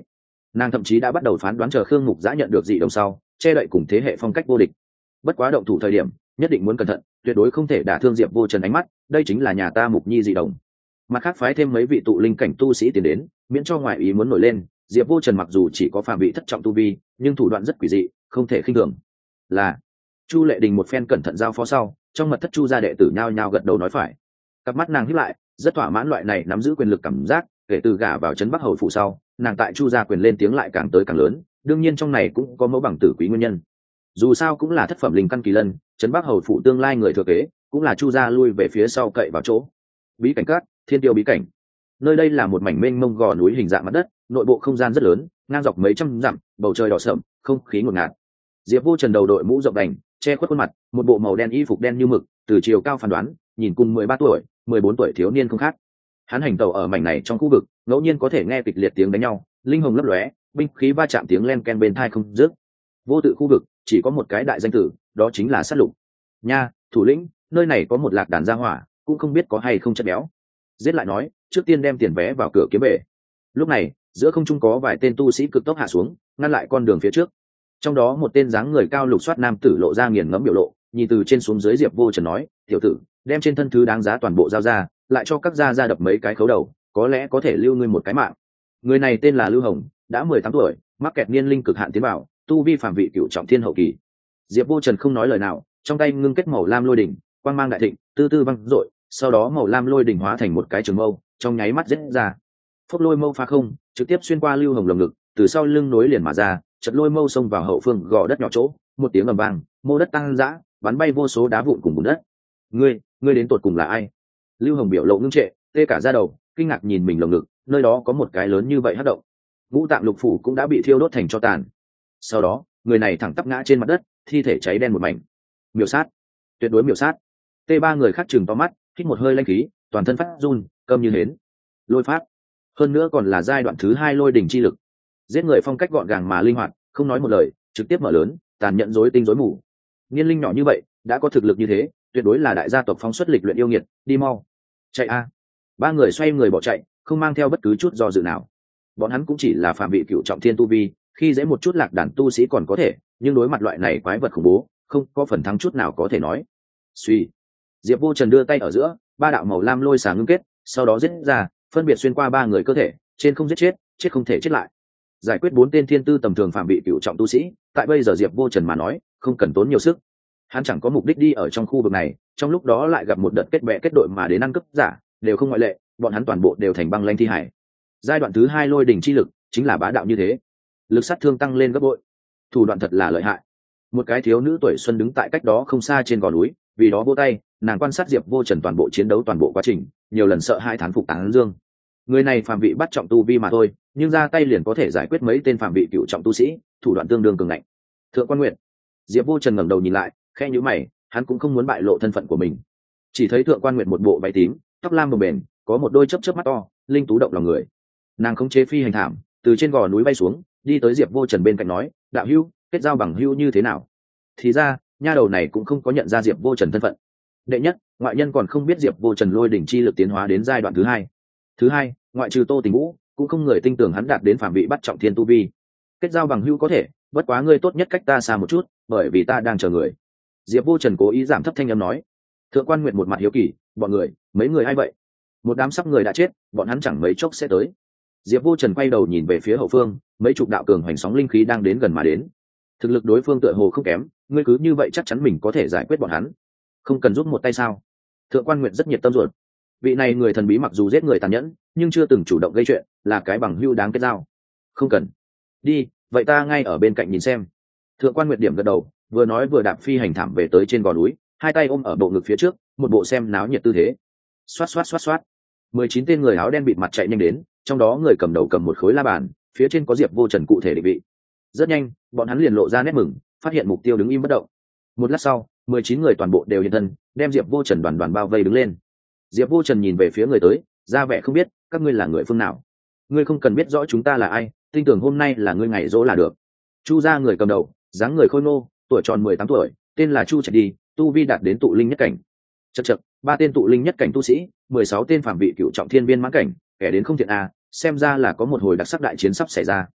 Nàng thậm chí đã bắt đầu phán đoán chờ Khương Mục Giã nhận được dị đồng sau che đậy cùng thế hệ phong cách vô địch. Bất quá động thủ thời điểm nhất định muốn cẩn thận, tuyệt đối không thể đả thương Diệp Vô Trần ánh mắt, đây chính là nhà ta Mục Nhi dị đồng. Mặt khác phái thêm mấy vị tụ linh cảnh tu sĩ tiến đến, miễn cho ngoại ý muốn nổi lên. Diệp Vô Trần mặc dù chỉ có phạm vị thất trọng tu vi, nhưng thủ đoạn rất quỷ dị, không thể khinh thường. Là Chu Lệ Đình một phen cẩn thận giao phó sau, trong mật thất Chu gia đệ tử nhao nhao gật đầu nói phải. Cặp mắt nàng híp lại, rất thỏa mãn loại này nắm giữ quyền lực cảm giác, kể từ gả vào trấn Bắc Hầu phủ sau, nàng tại Chu gia quyền lên tiếng lại càng tới càng lớn, đương nhiên trong này cũng có mẫu bằng tử quý nguyên nhân. Dù sao cũng là thất phẩm linh căn kỳ lân, trấn Bắc Hầu phủ tương lai người thừa kế, cũng là Chu gia lui về phía sau cậy vào chỗ. Bí cảnh cát, Thiên Tiêu bí cảnh. Nơi đây là một mảnh mênh mông gò núi hình dạng mặt đất, nội bộ không gian rất lớn, ngang dọc mấy trăm dặm, bầu trời đỏ sậm, không khí ngột ngạt. Diệp Vô Trần đầu đội mũ rộng đành, che khuất khuôn mặt, một bộ màu đen y phục đen như mực, từ chiều cao phán đoán, nhìn cùng 13 tuổi, 14 tuổi thiếu niên không khác. Hắn hành tẩu ở mảnh này trong khu vực, ngẫu nhiên có thể nghe kịch liệt tiếng đánh nhau, linh hồn lấp lóe, binh khí va chạm tiếng len ken bên tai không dứt. Vô tự khu vực chỉ có một cái đại danh tử, đó chính là sát lục. Nha, thủ lĩnh, nơi này có một lạc đàn gia hỏa, cũng không biết có hay không chất béo. Giết lại nói, trước tiên đem tiền vé vào cửa kiếm bể. Lúc này, giữa không trung có vài tên tu sĩ cực tốc hạ xuống, ngăn lại con đường phía trước. Trong đó một tên dáng người cao lục soát nam tử lộ ra nghiền ngẫm biểu lộ, nhìn từ trên xuống dưới Diệp Vô Trần nói, tiểu tử, đem trên thân thứ đáng giá toàn bộ giao ra, lại cho các gia đập mấy cái khấu đầu, có lẽ có thể lưu ngươi một cái mạng. Người này tên là Lưu Hồng, đã 18 tuổi, mắc kẹt niên linh cực hạn tiến bảo, tu vi phạm vị cựu trọng thiên hậu kỳ. Diệp Vô Trần không nói lời nào, trong tay ngưng kết màu lam lôi đỉnh, quang mang đại thịnh, tư tư văng rội, sau đó màu lam lôi đỉnh hóa thành một cái trường mâu, trong nháy mắt giết ra. Phốc lôi mâu phá không, trực tiếp xuyên qua Lưu Hồng lồng ngực, từ sau lưng nối liền mà ra, chật lôi mâu xông vào hậu phương gò đất nhỏ chỗ, một tiếng ầm vang, mô đất tăng dã, bắn bay vô số đá vụn cùng bùn đất. Ngươi đến tột cùng là ai? Lưu Hồng biểu lộ ngưng trệ, tê cả da đầu, kinh ngạc nhìn mình lồng ngực, nơi đó có một cái lớn như vậy hất động. Ngũ tạng lục phủ cũng đã bị thiêu đốt thành tro tàn. Sau đó, người này thẳng tắp ngã trên mặt đất, thi thể cháy đen một mảnh. Miểu sát, tuyệt đối miểu sát. Ba người khác chừng to mắt, hít một hơi lanh khí, toàn thân phát run, câm như hến. Lôi phát, hơn nữa còn là giai đoạn thứ 2 lôi đỉnh chi lực. Giết người phong cách gọn gàng mà linh hoạt, không nói một lời, trực tiếp mở lớn, tàn nhẫn rối tinh rối mù. Niên linh nhỏ như vậy, đã có thực lực như thế, tuyệt đối là đại gia tộc phóng xuất lịch luyện yêu nghiệt, đi mau. Chạy a. Ba người xoay người bỏ chạy, không mang theo bất cứ chút do dự nào. Bọn hắn cũng chỉ là phạm vị cựu trọng thiên tu vi, khi dễ một chút lạc đàn tu sĩ còn có thể, nhưng đối mặt loại này quái vật khủng bố, không có phần thắng chút nào có thể nói. Suy. Diệp Vô Trần đưa tay ở giữa, ba đạo màu lam lôi xả ngưng kết, sau đó giết ra, phân biệt xuyên qua ba người cơ thể, trên không giết chết, chết không thể chết lại. Giải quyết 4 tên thiên tư tầm thường phạm vị cựu trọng tu sĩ, tại bây giờ Diệp Vô Trần mà nói, không cần tốn nhiều sức. Hắn chẳng có mục đích đi ở trong khu vực này, trong lúc đó lại gặp một đợt kết bè kết đội mà đến ăn cướp giả, đều không ngoại lệ, bọn hắn toàn bộ đều thành băng lanh thi hải. Giai đoạn thứ 2 lôi đỉnh chi lực, chính là bá đạo như thế. Lực sát thương tăng lên gấp bội. Thủ đoạn thật là lợi hại. Một cái thiếu nữ tuổi xuân đứng tại cách đó không xa trên gò núi, vì đó vỗ tay, nàng quan sát Diệp Vô Trần toàn bộ chiến đấu toàn bộ quá trình, nhiều lần sợ hai thán phục tán dương. Người này phàm vị bắt trọng tu vi mà thôi, nhưng ra tay liền có thể giải quyết mấy tên phàm vị cựu trọng tu sĩ, thủ đoạn tương đương cường ngạnh. Thượng Quan Nguyệt. Diệp Vô Trần ngẩng đầu nhìn lại, khẽ nhíu mày, hắn cũng không muốn bại lộ thân phận của mình. Chỉ thấy Thượng Quan Nguyệt một bộ váy tím, tóc lam bồng bềnh, có một đôi chớp chớp mắt to, linh tú động lòng người. Nàng khống chế phi hành thảm, từ trên gò núi bay xuống, đi tới Diệp Vô Trần bên cạnh nói, đạo hữu, kết giao bằng hữu như thế nào? Thì ra, nha đầu này cũng không có nhận ra Diệp Vô Trần thân phận. Đệ nhất, ngoại nhân còn không biết Diệp Vô Trần lôi đỉnh chi lực tiến hóa đến giai đoạn thứ 2. Thứ hai, ngoại trừ Tô Tình Vũ, cũng không người tin tưởng hắn đạt đến phạm vị bắt trọng thiên tu vi. Kết giao bằng hữu có thể, bất quá ngươi tốt nhất cách ta xa một chút, bởi vì ta đang chờ người. Diệp Vô Trần cố ý giảm thấp thanh âm nói. Thượng Quan Nguyệt một mặt hiếu kỳ, bọn người, mấy người ai vậy? Một đám sắp người đã chết, bọn hắn chẳng mấy chốc sẽ tới. Diệp Vô Trần quay đầu nhìn về phía hậu phương, mấy chục đạo cường hoành sóng linh khí đang đến gần mà đến. Thực lực đối phương tựa hồ không kém, ngươi cứ như vậy chắc chắn mình có thể giải quyết bọn hắn. Không cần giúp một tay sao? Thượng Quan Nguyệt rất nhiệt tâm ruột. Vị này người thần bí mặc dù giết người tàn nhẫn, nhưng chưa từng chủ động gây chuyện, là cái bằng hữu đáng kết giao. Không cần. Đi, vậy ta ngay ở bên cạnh nhìn xem. Thượng Quan Nguyệt điểm gật đầu, vừa nói vừa đạp phi hành thảm về tới trên gò núi, hai tay ôm ở bộ ngực phía trước, một bộ xem náo nhiệt tư thế. Xoát xoát xoát xoát. 19 tên người áo đen bịt mặt chạy nhanh đến, trong đó người cầm đầu cầm một khối la bàn, phía trên có Diệp Vô Trần cụ thể định vị. Rất nhanh, bọn hắn liền lộ ra nét mừng, phát hiện mục tiêu đứng im bất động. Một lát sau, 19 người toàn bộ đều hiện thân, đem Diệp Vô Trần đoàn đoàn bao vây đứng lên. Diệp Vô Trần nhìn về phía người tới, ra vẻ không biết, các ngươi là người phương nào? Ngươi không cần biết rõ chúng ta là ai, tin tưởng hôm nay là ngươi ngày dỗ là được. Chu gia người cầm đầu, dáng người khôi ngô, tuổi tròn 18 tuổi, tên là Chu Trạch Đi, tu vi đạt đến tụ linh nhất cảnh. Chậc chậc, 3 tên tụ linh nhất cảnh tu sĩ, 16 tên phạm vị cựu trọng thiên viên mãn cảnh, kẻ đến không thiện a, xem ra là có một hồi đặc sắc đại chiến sắp xảy ra.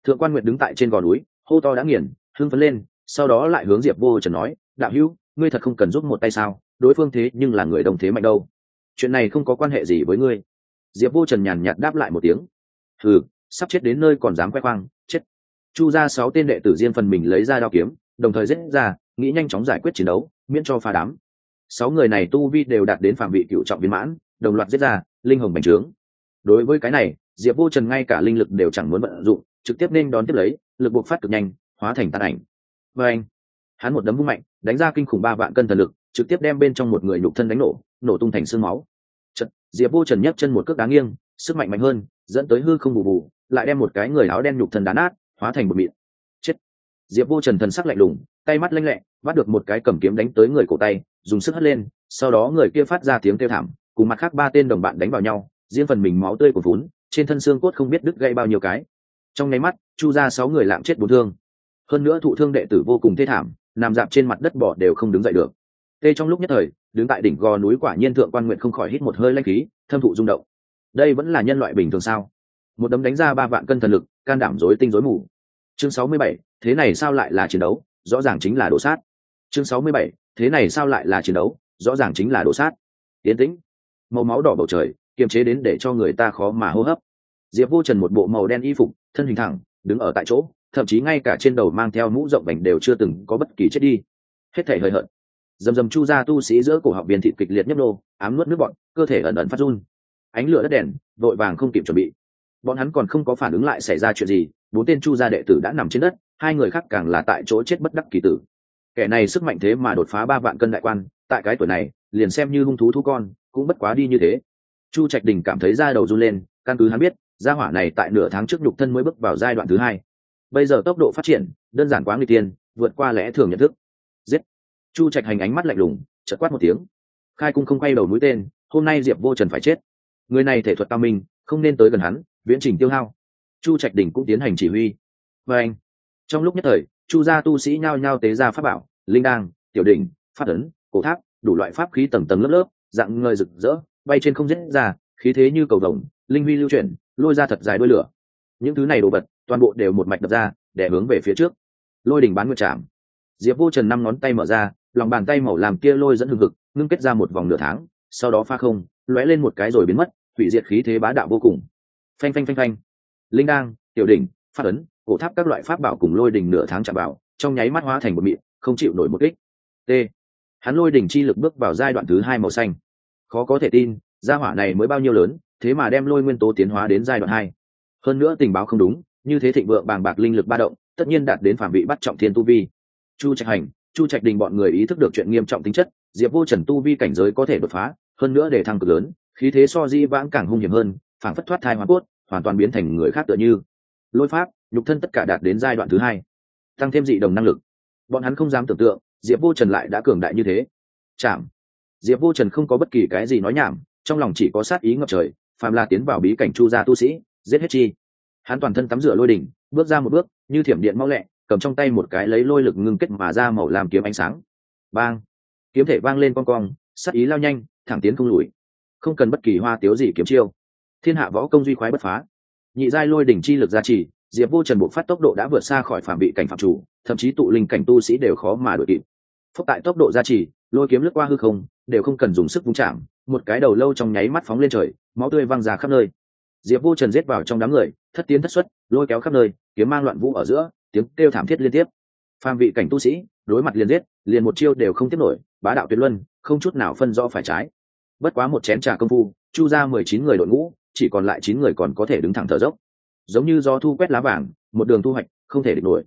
Thượng Quan Nguyệt đứng tại trên gò núi, hô to đã nghiền, hưng phấn lên, sau đó lại hướng Diệp Vô Trần nói, đạo hữu, ngươi thật không cần giúp một tay sao? Đối phương thế nhưng là người đồng thế mạnh đâu. Chuyện này không có quan hệ gì với ngươi. Diệp Vô Trần nhàn nhạt đáp lại một tiếng. Hừ, sắp chết đến nơi còn dám khoe khoang, chết. Chu ra 6 tên đệ tử riêng phần mình lấy ra đao kiếm, đồng thời giết ra, nghĩ nhanh chóng giải quyết chiến đấu, miễn cho pha đám. 6 người này tu vi đều đạt đến phạm vị cựu trọng viên mãn, đồng loạt giết ra, linh hồn bành trướng. Đối với cái này, Diệp Vô Trần ngay cả linh lực đều chẳng muốn vận dụng, trực tiếp nên đón tiếp lấy, lực bộc phát cực nhanh, hóa thành tàn ảnh. Và anh, hắn một đấm vung mạnh, đánh ra kinh khủng 3 vạn cân thần lực, trực tiếp đem bên trong một người nhục thân đánh nổ, nổ tung thành xương máu. Chợt, Diệp Vô Trần nhấc chân một cước đá nghiêng, sức mạnh mạnh hơn, dẫn tới hư không bù bù, lại đem một cái người áo đen nhục thân đá nát, hóa thành một mịn. Chết. Diệp Vô Trần thần sắc lạnh lùng, tay mắt lanh lẹ, bắt được một cái cầm kiếm đánh tới người cổ tay, dùng sức hất lên, sau đó người kia phát ra tiếng kêu thảm, cùng mặt khác 3 tên đồng bạn đánh vào nhau, riêng phần mình máu tươi cuồn phún, trên thân xương cốt không biết đứt gãy bao nhiêu cái. Trong nháy mắt, Chu ra 6 người lạm chết 4 thương. Hơn nữa thụ thương đệ tử vô cùng thê thảm, nằm dạp trên mặt đất bỏ đều không đứng dậy được. Tê trong lúc nhất thời, đứng tại đỉnh gò núi quả nhiên Thượng Quan Nguyệt không khỏi hít một hơi lãnh khí, thâm thụ rung động. Đây vẫn là nhân loại bình thường sao? Một đấm đánh ra 3 vạn cân thần lực, can đảm rối tinh rối mù. Chương 67, thế này sao lại là chiến đấu, rõ ràng chính là đổ sát. Chương 67, thế này sao lại là chiến đấu, rõ ràng chính là đổ sát. Yên tĩnh. Màu máu đỏ bầu trời, kiềm chế đến để cho người ta khó mà hô hấp. Diệp Vô Trần một bộ màu đen y phục, thân hình thẳng, đứng ở tại chỗ, thậm chí ngay cả trên đầu mang theo mũ rộng vành đều chưa từng có bất kỳ chết đi. Hết thảy hơi hợt. Dầm dầm Chu gia tu sĩ giữa cổ học viên thịt kịch liệt nhấp nô, ám nuốt nước bọt, cơ thể ẩn ẩn phát run. Ánh lửa đất đèn, vội vàng không kịp chuẩn bị. Bọn hắn còn không có phản ứng lại xảy ra chuyện gì, 4 tên Chu gia đệ tử đã nằm trên đất, 2 người khác càng là tại chỗ chết bất đắc kỳ tử. Kẻ này sức mạnh thế mà đột phá 3 vạn cân đại quan, tại cái tuổi này, liền xem như hung thú thú con, cũng bất quá đi như thế. Chu Trạch Đình cảm thấy da đầu run lên, căn cứ hắn biết, gia hỏa này tại nửa tháng trước nhục thân mới bước vào giai đoạn thứ 2. Bây giờ tốc độ phát triển đơn giản quá nguy tiên, vượt qua lẽ thường nhận thức. Giết! Chu Trạch Hành ánh mắt lạnh lùng, chợt quát một tiếng. Khai cung không quay đầu mũi tên, hôm nay Diệp Vô Trần phải chết. Người này thể thuật cao minh, không nên tới gần hắn, viễn trình tiêu hao. Chu Trạch Đình cũng tiến hành chỉ huy. Và anh, trong lúc nhất thời, Chu gia tu sĩ nhao nhao tế ra pháp bảo, linh đăng, tiểu đỉnh, pháp ấn, cổ tháp, đủ loại pháp khí tầng tầng lớp lớp, dạng ngời rực rỡ, bay trên không giết ra, khí thế như cầu vồng, linh huy lưu chuyển, lôi ra thật dài đuôi lửa. Những thứ này đồ vật, toàn bộ đều một mạch đập ra, để hướng về phía trước. Lôi đỉnh bán nguyệt chạm. Diệp Vô Trần 5 ngón tay mở ra, lòng bàn tay màu làm kia lôi dẫn hừng hực, ngưng kết ra một vòng nửa tháng, sau đó pha không, lóe lên một cái rồi biến mất, hủy diệt khí thế bá đạo vô cùng. Phanh phanh phanh phanh. Linh đăng, tiểu đỉnh, pháp ấn, cổ tháp các loại pháp bảo cùng lôi đỉnh nửa tháng chạm vào, trong nháy mắt hóa thành một mịn, không chịu nổi một kích. T. Hắn lôi đỉnh chi lực bước vào giai đoạn thứ 2 màu xanh. Khó có thể tin, gia hỏa này mới bao nhiêu lớn, thế mà đem lôi nguyên tố tiến hóa đến giai đoạn 2. Hơn nữa tình báo không đúng, như thế thịnh vượng bàng bạc linh lực ba động, tất nhiên đạt đến phạm vị bắt trọng thiên tu vi. Chu Trạch Hành, Chu Trạch Đình bọn người ý thức được chuyện nghiêm trọng tính chất, Diệp Vô Trần tu vi cảnh giới có thể đột phá, hơn nữa để thăng cực lớn, khí thế so di vãng càng hung hiểm hơn, phảng phất thoát thai hóa cốt, hoàn toàn biến thành người khác tựa như. Lôi pháp, nhục thân tất cả đạt đến giai đoạn thứ 2, tăng thêm dị đồng năng lực. Bọn hắn không dám tưởng tượng, Diệp Vô Trần lại đã cường đại như thế. Chạm. Diệp Vô Trần không có bất kỳ cái gì nói nhảm, trong lòng chỉ có sát ý ngập trời, phàm là tiến vào bí cảnh Chu gia tu sĩ, giết hết chi. Hắn toàn thân tắm rửa lôi đỉnh, bước ra một bước, như thiểm điện mau lẹ, cầm trong tay một cái lấy lôi lực ngưng kết mà ra màu làm kiếm ánh sáng. Bang! Kiếm thể vang lên cong cong, sát ý lao nhanh, thẳng tiến không lùi. Không cần bất kỳ hoa tiếu gì kiếm chiêu. Thiên hạ võ công duy khoái bất phá. Nhị giai lôi đỉnh chi lực gia trì, Diệp Vô Trần bộc phát tốc độ đã vượt xa khỏi phạm vị cảnh phạm chủ, thậm chí tụ linh cảnh tu sĩ đều khó mà đuổi kịp. Phốc tại tốc độ gia trì, lôi kiếm lướt qua hư không, đều không cần dùng sức vung chạm, một cái đầu lâu trong nháy mắt phóng lên trời, máu tươi văng ra khắp nơi. Diệp Vô Trần giết vào trong đám người, thất tiến thất xuất, lôi kéo khắp nơi, kiếm mang loạn vũ ở giữa, tiếng kêu thảm thiết liên tiếp. Phạm vị cảnh tu sĩ, đối mặt liền giết, liền một chiêu đều không tiếp nổi, bá đạo tuyệt luân, không chút nào phân rõ phải trái. Bất quá một chén trà công phu, Chu ra 19 người đội ngũ, chỉ còn lại 9 người còn có thể đứng thẳng thở dốc. Giống như gió thu quét lá vàng, một đường thu hoạch, không thể địch nổi.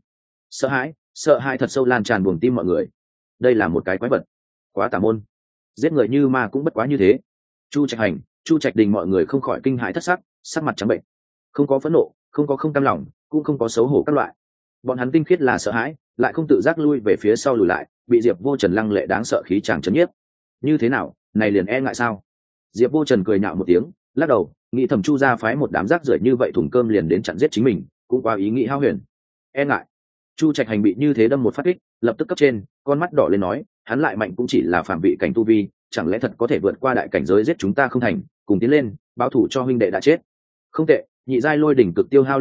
Sợ hãi thật sâu lan tràn buồng tim mọi người. Đây là một cái quái vật, quá tà môn, giết người như ma cũng bất quá như thế. Chu Trạch Hành, Chu Trạch Đình mọi người không khỏi kinh hãi thất sắc, sắc mặt trắng bệnh. Không có phẫn nộ, không có không cam lòng, cũng không có xấu hổ các loại. Bọn hắn tinh khiết là sợ hãi, lại không tự giác lui về phía sau lùi lại, bị Diệp Vô Trần lăng lệ đáng sợ khí tràng chấn nhiếp. Như thế nào, này liền e ngại sao? Diệp Vô Trần cười nhạo một tiếng, lắc đầu, nghĩ thầm Chu gia phái một đám rác rưởi như vậy thùng cơm liền đến chặn giết chính mình, cũng qua ý nghĩ hao huyền. E ngại? Chu Trạch Hành bị như thế đâm một phát kích, lập tức cấp trên, con mắt đỏ lên nói, hắn lại mạnh cũng chỉ là phạm vị cảnh tu vi, chẳng lẽ thật có thể vượt qua đại cảnh giới giết chúng ta không thành, cùng tiến lên, báo thủ cho huynh đệ đã chết. Không tệ, nhị giai lôi đỉnh cực tiêu hao linh lực,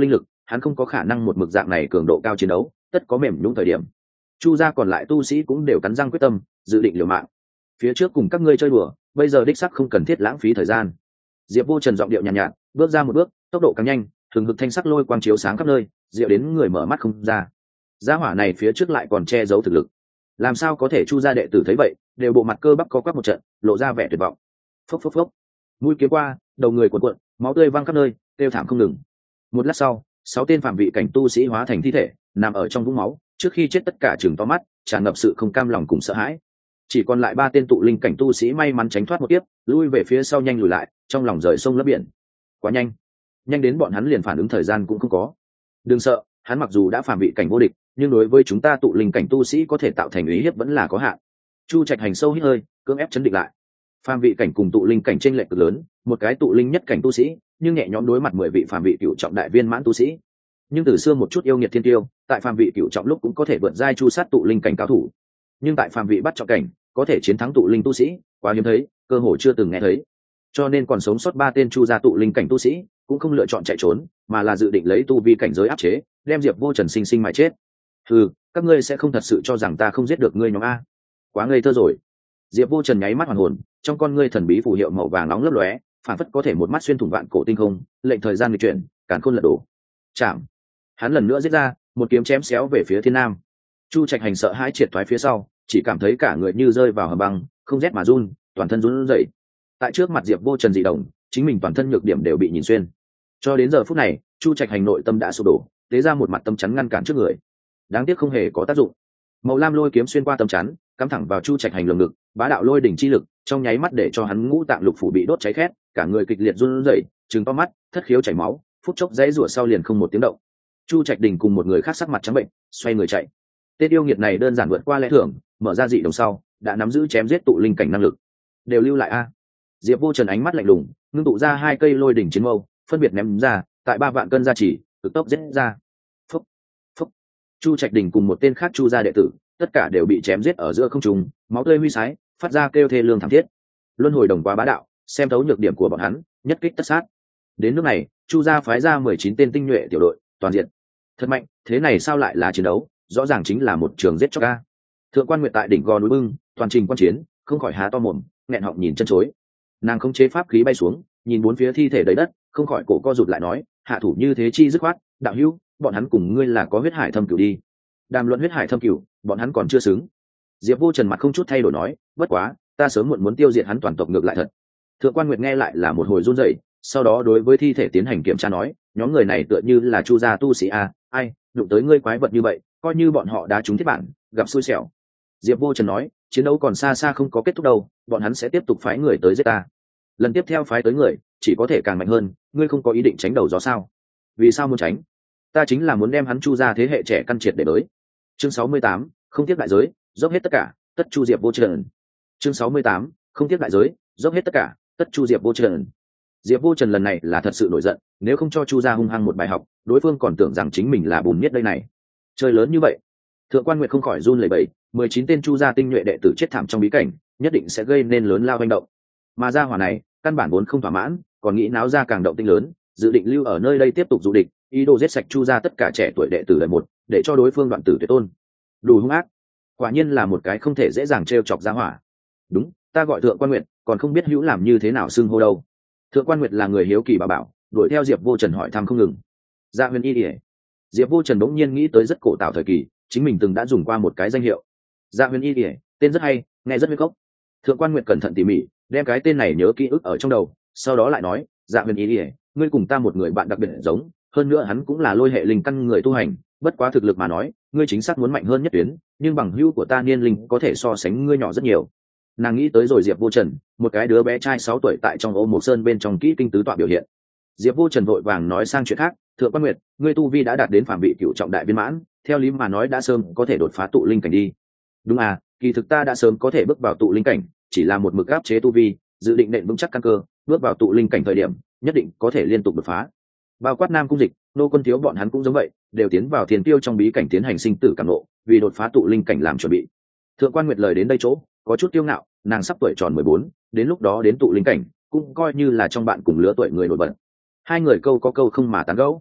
hắn không có khả năng một mực dạng này cường độ cao chiến đấu, tất có mềm nhũn thời điểm. Chu gia còn lại tu sĩ cũng đều cắn răng quyết tâm, dự định liều mạng. Phía trước cùng các ngươi chơi đùa, bây giờ đích sắc không cần thiết lãng phí thời gian. Diệp Vô Trần giọng điệu nhàn nhạt, bước ra một bước, tốc độ càng nhanh, thường hực thanh sắc lôi quang chiếu sáng khắp nơi, diệu đến người mở mắt không ra. Gia hỏa này phía trước lại còn che giấu thực lực, làm sao có thể? Chu gia đệ tử thấy vậy, đều bộ mặt cơ bắp co quắp một trận, lộ ra vẻ tuyệt vọng. Phốc phốc phốc, mũi kiếm qua, đầu người cuộn cuộn, máu tươi văng khắp nơi, kêu thảm không ngừng. Một lát sau, 6 tên phạm vị cảnh tu sĩ hóa thành thi thể, nằm ở trong vũng máu, trước khi chết tất cả trừng to mắt, tràn ngập sự không cam lòng cùng sợ hãi. Chỉ còn lại 3 tên tụ linh cảnh tu sĩ may mắn tránh thoát một kiếp, lui về phía sau nhanh lùi lại, trong lòng rời sông lấp biển. Quá nhanh, nhanh đến bọn hắn liền phản ứng thời gian cũng không có. Đừng sợ, hắn mặc dù đã phạm vị cảnh vô địch, nhưng đối với chúng ta tụ linh cảnh tu sĩ có thể tạo thành uy hiếp vẫn là có hạn. Chu Trạch Hành sâu hít hơi, cưỡng ép chấn định lại. Phạm vị cảnh cùng tụ linh cảnh chênh lệch cực lớn, một cái tụ linh nhất cảnh tu sĩ, nhưng nhẹ nhõm đối mặt 10 vị phạm vị cửu trọng đại viên mãn tu sĩ. Nhưng từ xưa một chút yêu nghiệt thiên tiêu, tại phạm vị cửu trọng lúc cũng có thể vượt giai chu sát tụ linh cảnh cao thủ. Nhưng tại phạm vị bắt trọng cảnh, có thể chiến thắng tụ linh tu sĩ, quá hiếm thấy, cơ hội chưa từng nghe thấy. Cho nên còn sống sót 3 tên chu gia tụ linh cảnh tu sĩ, cũng không lựa chọn chạy trốn, mà là dự định lấy tu vi cảnh giới áp chế, đem Diệp Vô Trần sinh sinh mà chết. Các ngươi sẽ không thật sự cho rằng ta không giết được ngươi nhóm a? Quá ngây thơ rồi. Diệp Vô Trần nháy mắt hoàn hồn, trong con ngươi thần bí phù hiệu màu vàng nóng lấp lóe, phản phất có thể một mắt xuyên thủng vạn cổ tinh không, lệnh thời gian nghịch chuyển, càn khôn lật đổ. Chạm. Hắn lần nữa giết ra, một kiếm chém xéo về phía thiên nam. Chu Trạch Hành sợ hãi triệt thoái phía sau, chỉ cảm thấy cả người như rơi vào hầm băng, không rét mà run, toàn thân run rẩy. Tại trước mặt Diệp Vô Trần dị động, chính mình toàn thân nhược điểm đều bị nhìn xuyên. Cho đến giờ phút này, Chu Trạch Hành nội tâm đã sụp đổ, tế ra một mặt tâm chắn ngăn cản trước người. Đáng tiếc không hề có tác dụng. Màu lam lôi kiếm xuyên qua tâm chắn, cắm thẳng vào Chu Trạch Hành lồng ngực, bá đạo lôi đỉnh chi lực, trong nháy mắt để cho hắn ngũ tạng lục phủ bị đốt cháy khét, cả người kịch liệt run rẩy, trừng to mắt, thất khiếu chảy máu, phút chốc dãy rủa sau liền không một tiếng động. Chu Trạch Đình cùng một người khác sắc mặt trắng bệnh, xoay người chạy. Tên yêu nghiệt này đơn giản vượt qua lẽ thường, mở ra dị đồng sau, đã nắm giữ chém giết tụ linh cảnh năng lực. Đều lưu lại a. Diệp Vô Trần ánh mắt lạnh lùng, ngưng tụ ra 2 cây lôi đỉnh chiến mâu, phân biệt ném ra, tại 3 vạn cân gia chỉ, cực tốc giết ra. Phúc, phúc. Chu Trạch Đình cùng một tên khác Chu gia đệ tử, tất cả đều bị chém giết ở giữa không trung, máu tươi huy sái, phát ra kêu thê lương thảm thiết. Luân hồi đồng quá bá đạo, xem thấu nhược điểm của bọn hắn, nhất kích tất sát. Đến lúc này, Chu gia phái ra 19 tên tinh nhuệ tiểu đội, toàn diện. Thật mạnh, thế này sao lại là chiến đấu, rõ ràng chính là một trường giết chóc a. Thượng Quan Nguyệt tại đỉnh gò núi bưng, toàn trình quan chiến, không khỏi há to mồm, nghẹn họng nhìn chân chối. Nàng không chế pháp khí bay xuống, nhìn bốn phía thi thể đầy đất, không khỏi cổ co rụt lại nói, hạ thủ như thế chi dứt khoát, đạo hữu, bọn hắn cùng ngươi là có huyết hải thâm cửu đi. Đàm luận huyết hải thâm cửu, bọn hắn còn chưa xứng. Diệp Vô Trần mặt không chút thay đổi nói, bất quá, ta sớm muộn muốn tiêu diệt hắn toàn tộc ngược lại thật. Thượng Quan Nguyệt nghe lại là một hồi run rẩy, sau đó đối với thi thể tiến hành kiểm tra nói, nhóm người này tựa như là Chu gia tu sĩ a, ai, đụng tới ngươi quái vật như vậy, coi như bọn họ đã trúng thiết bản, gặp xui xẻo. Diệp Vô Trần nói, chiến đấu còn xa xa không có kết thúc đâu, bọn hắn sẽ tiếp tục phái người tới giết ta. Lần tiếp theo phái tới người, chỉ có thể càng mạnh hơn, ngươi không có ý định tránh đầu gió sao? Vì sao muốn tránh? Ta chính là muốn đem hắn Chu gia thế hệ trẻ căn triệt để tới. Chương 68, không tiếc đại giới, dốc hết tất cả, tất Chu Diệp Vô Trần. Chương 68, không tiếc đại giới, dốc hết tất cả, tất Chu Diệp Vô Trần. Diệp Vô Trần lần này là thật sự nổi giận, nếu không cho Chu gia hung hăng một bài học, đối phương còn tưởng rằng chính mình là bùn miết đây này. Chơi lớn như vậy. Thượng Quan Nguyệt không khỏi run lẩy bẩy, 19 tên Chu gia tinh nhuệ đệ tử chết thảm trong bí cảnh, nhất định sẽ gây nên lớn lao hành động. Mà gia hỏa này, căn bản vốn không thỏa mãn, còn nghĩ náo ra càng động tinh lớn, dự định lưu ở nơi đây tiếp tục dụ địch, ý đồ giết sạch Chu gia tất cả trẻ tuổi đệ tử đời một, để cho đối phương đoạn tử tuyệt tôn. Đủ hung ác, quả nhiên là một cái không thể dễ dàng trêu chọc gia hỏa. Đúng, ta gọi Thượng Quan Nguyệt, còn không biết hữu làm như thế nào xưng hô đâu. Thượng Quan Nguyệt là người hiếu kỳ bà bảo, đuổi theo Diệp Vô Trần hỏi thăm không ngừng. Dạ Huyền Y Điệp. Diệp Vô Trần bỗng nhiên nghĩ tới rất cổ tạo thời kỳ, chính mình từng đã dùng qua một cái danh hiệu. Dạ Huyền Y Điệp, tên rất hay, nghe rất huyết gốc. Thượng Quan Nguyệt cẩn thận tỉ mỉ, đem cái tên này nhớ kỹ ức ở trong đầu, sau đó lại nói, Dạ Huyền Y Điệp, ngươi cùng ta một người bạn đặc biệt giống, hơn nữa hắn cũng là lôi hệ linh căn người tu hành, bất quá thực lực mà nói, ngươi chính xác muốn mạnh hơn nhất tuyến, nhưng bằng hữu của ta niên linh có thể so sánh ngươi nhỏ rất nhiều. Nàng nghĩ tới rồi Diệp Vô Trần, một cái đứa bé trai 6 tuổi tại trong Ô Mộc Sơn bên trong kỹ kinh tứ tọa biểu hiện. Diệp Vô Trần vội vàng nói sang chuyện khác, Thượng Quan Nguyệt, ngươi tu vi đã đạt đến phạm vị cửu trọng đại viên mãn, theo lý mà nói đã sớm có thể đột phá tụ linh cảnh đi. Đúng à, kỳ thực ta đã sớm có thể bước vào tụ linh cảnh, chỉ là một mực áp chế tu vi, dự định nện vững chắc căn cơ, bước vào tụ linh cảnh thời điểm, nhất định có thể liên tục đột phá. Bao quát Nam Cung Dịch, Nô Quân Thiếu bọn hắn cũng giống vậy, đều tiến vào Thiên Tiêu trong bí cảnh tiến hành sinh tử cảm ngộ, vì đột phá tụ linh cảnh làm chuẩn bị. Thượng Quan Nguyệt lời đến đây chỗ, có chút kiêu ngạo, nàng sắp tuổi tròn 14, đến lúc đó đến tụ linh cảnh, cũng coi như là trong bạn cùng lứa tuổi người nổi bật. Hai người câu có câu không mà tán gẫu.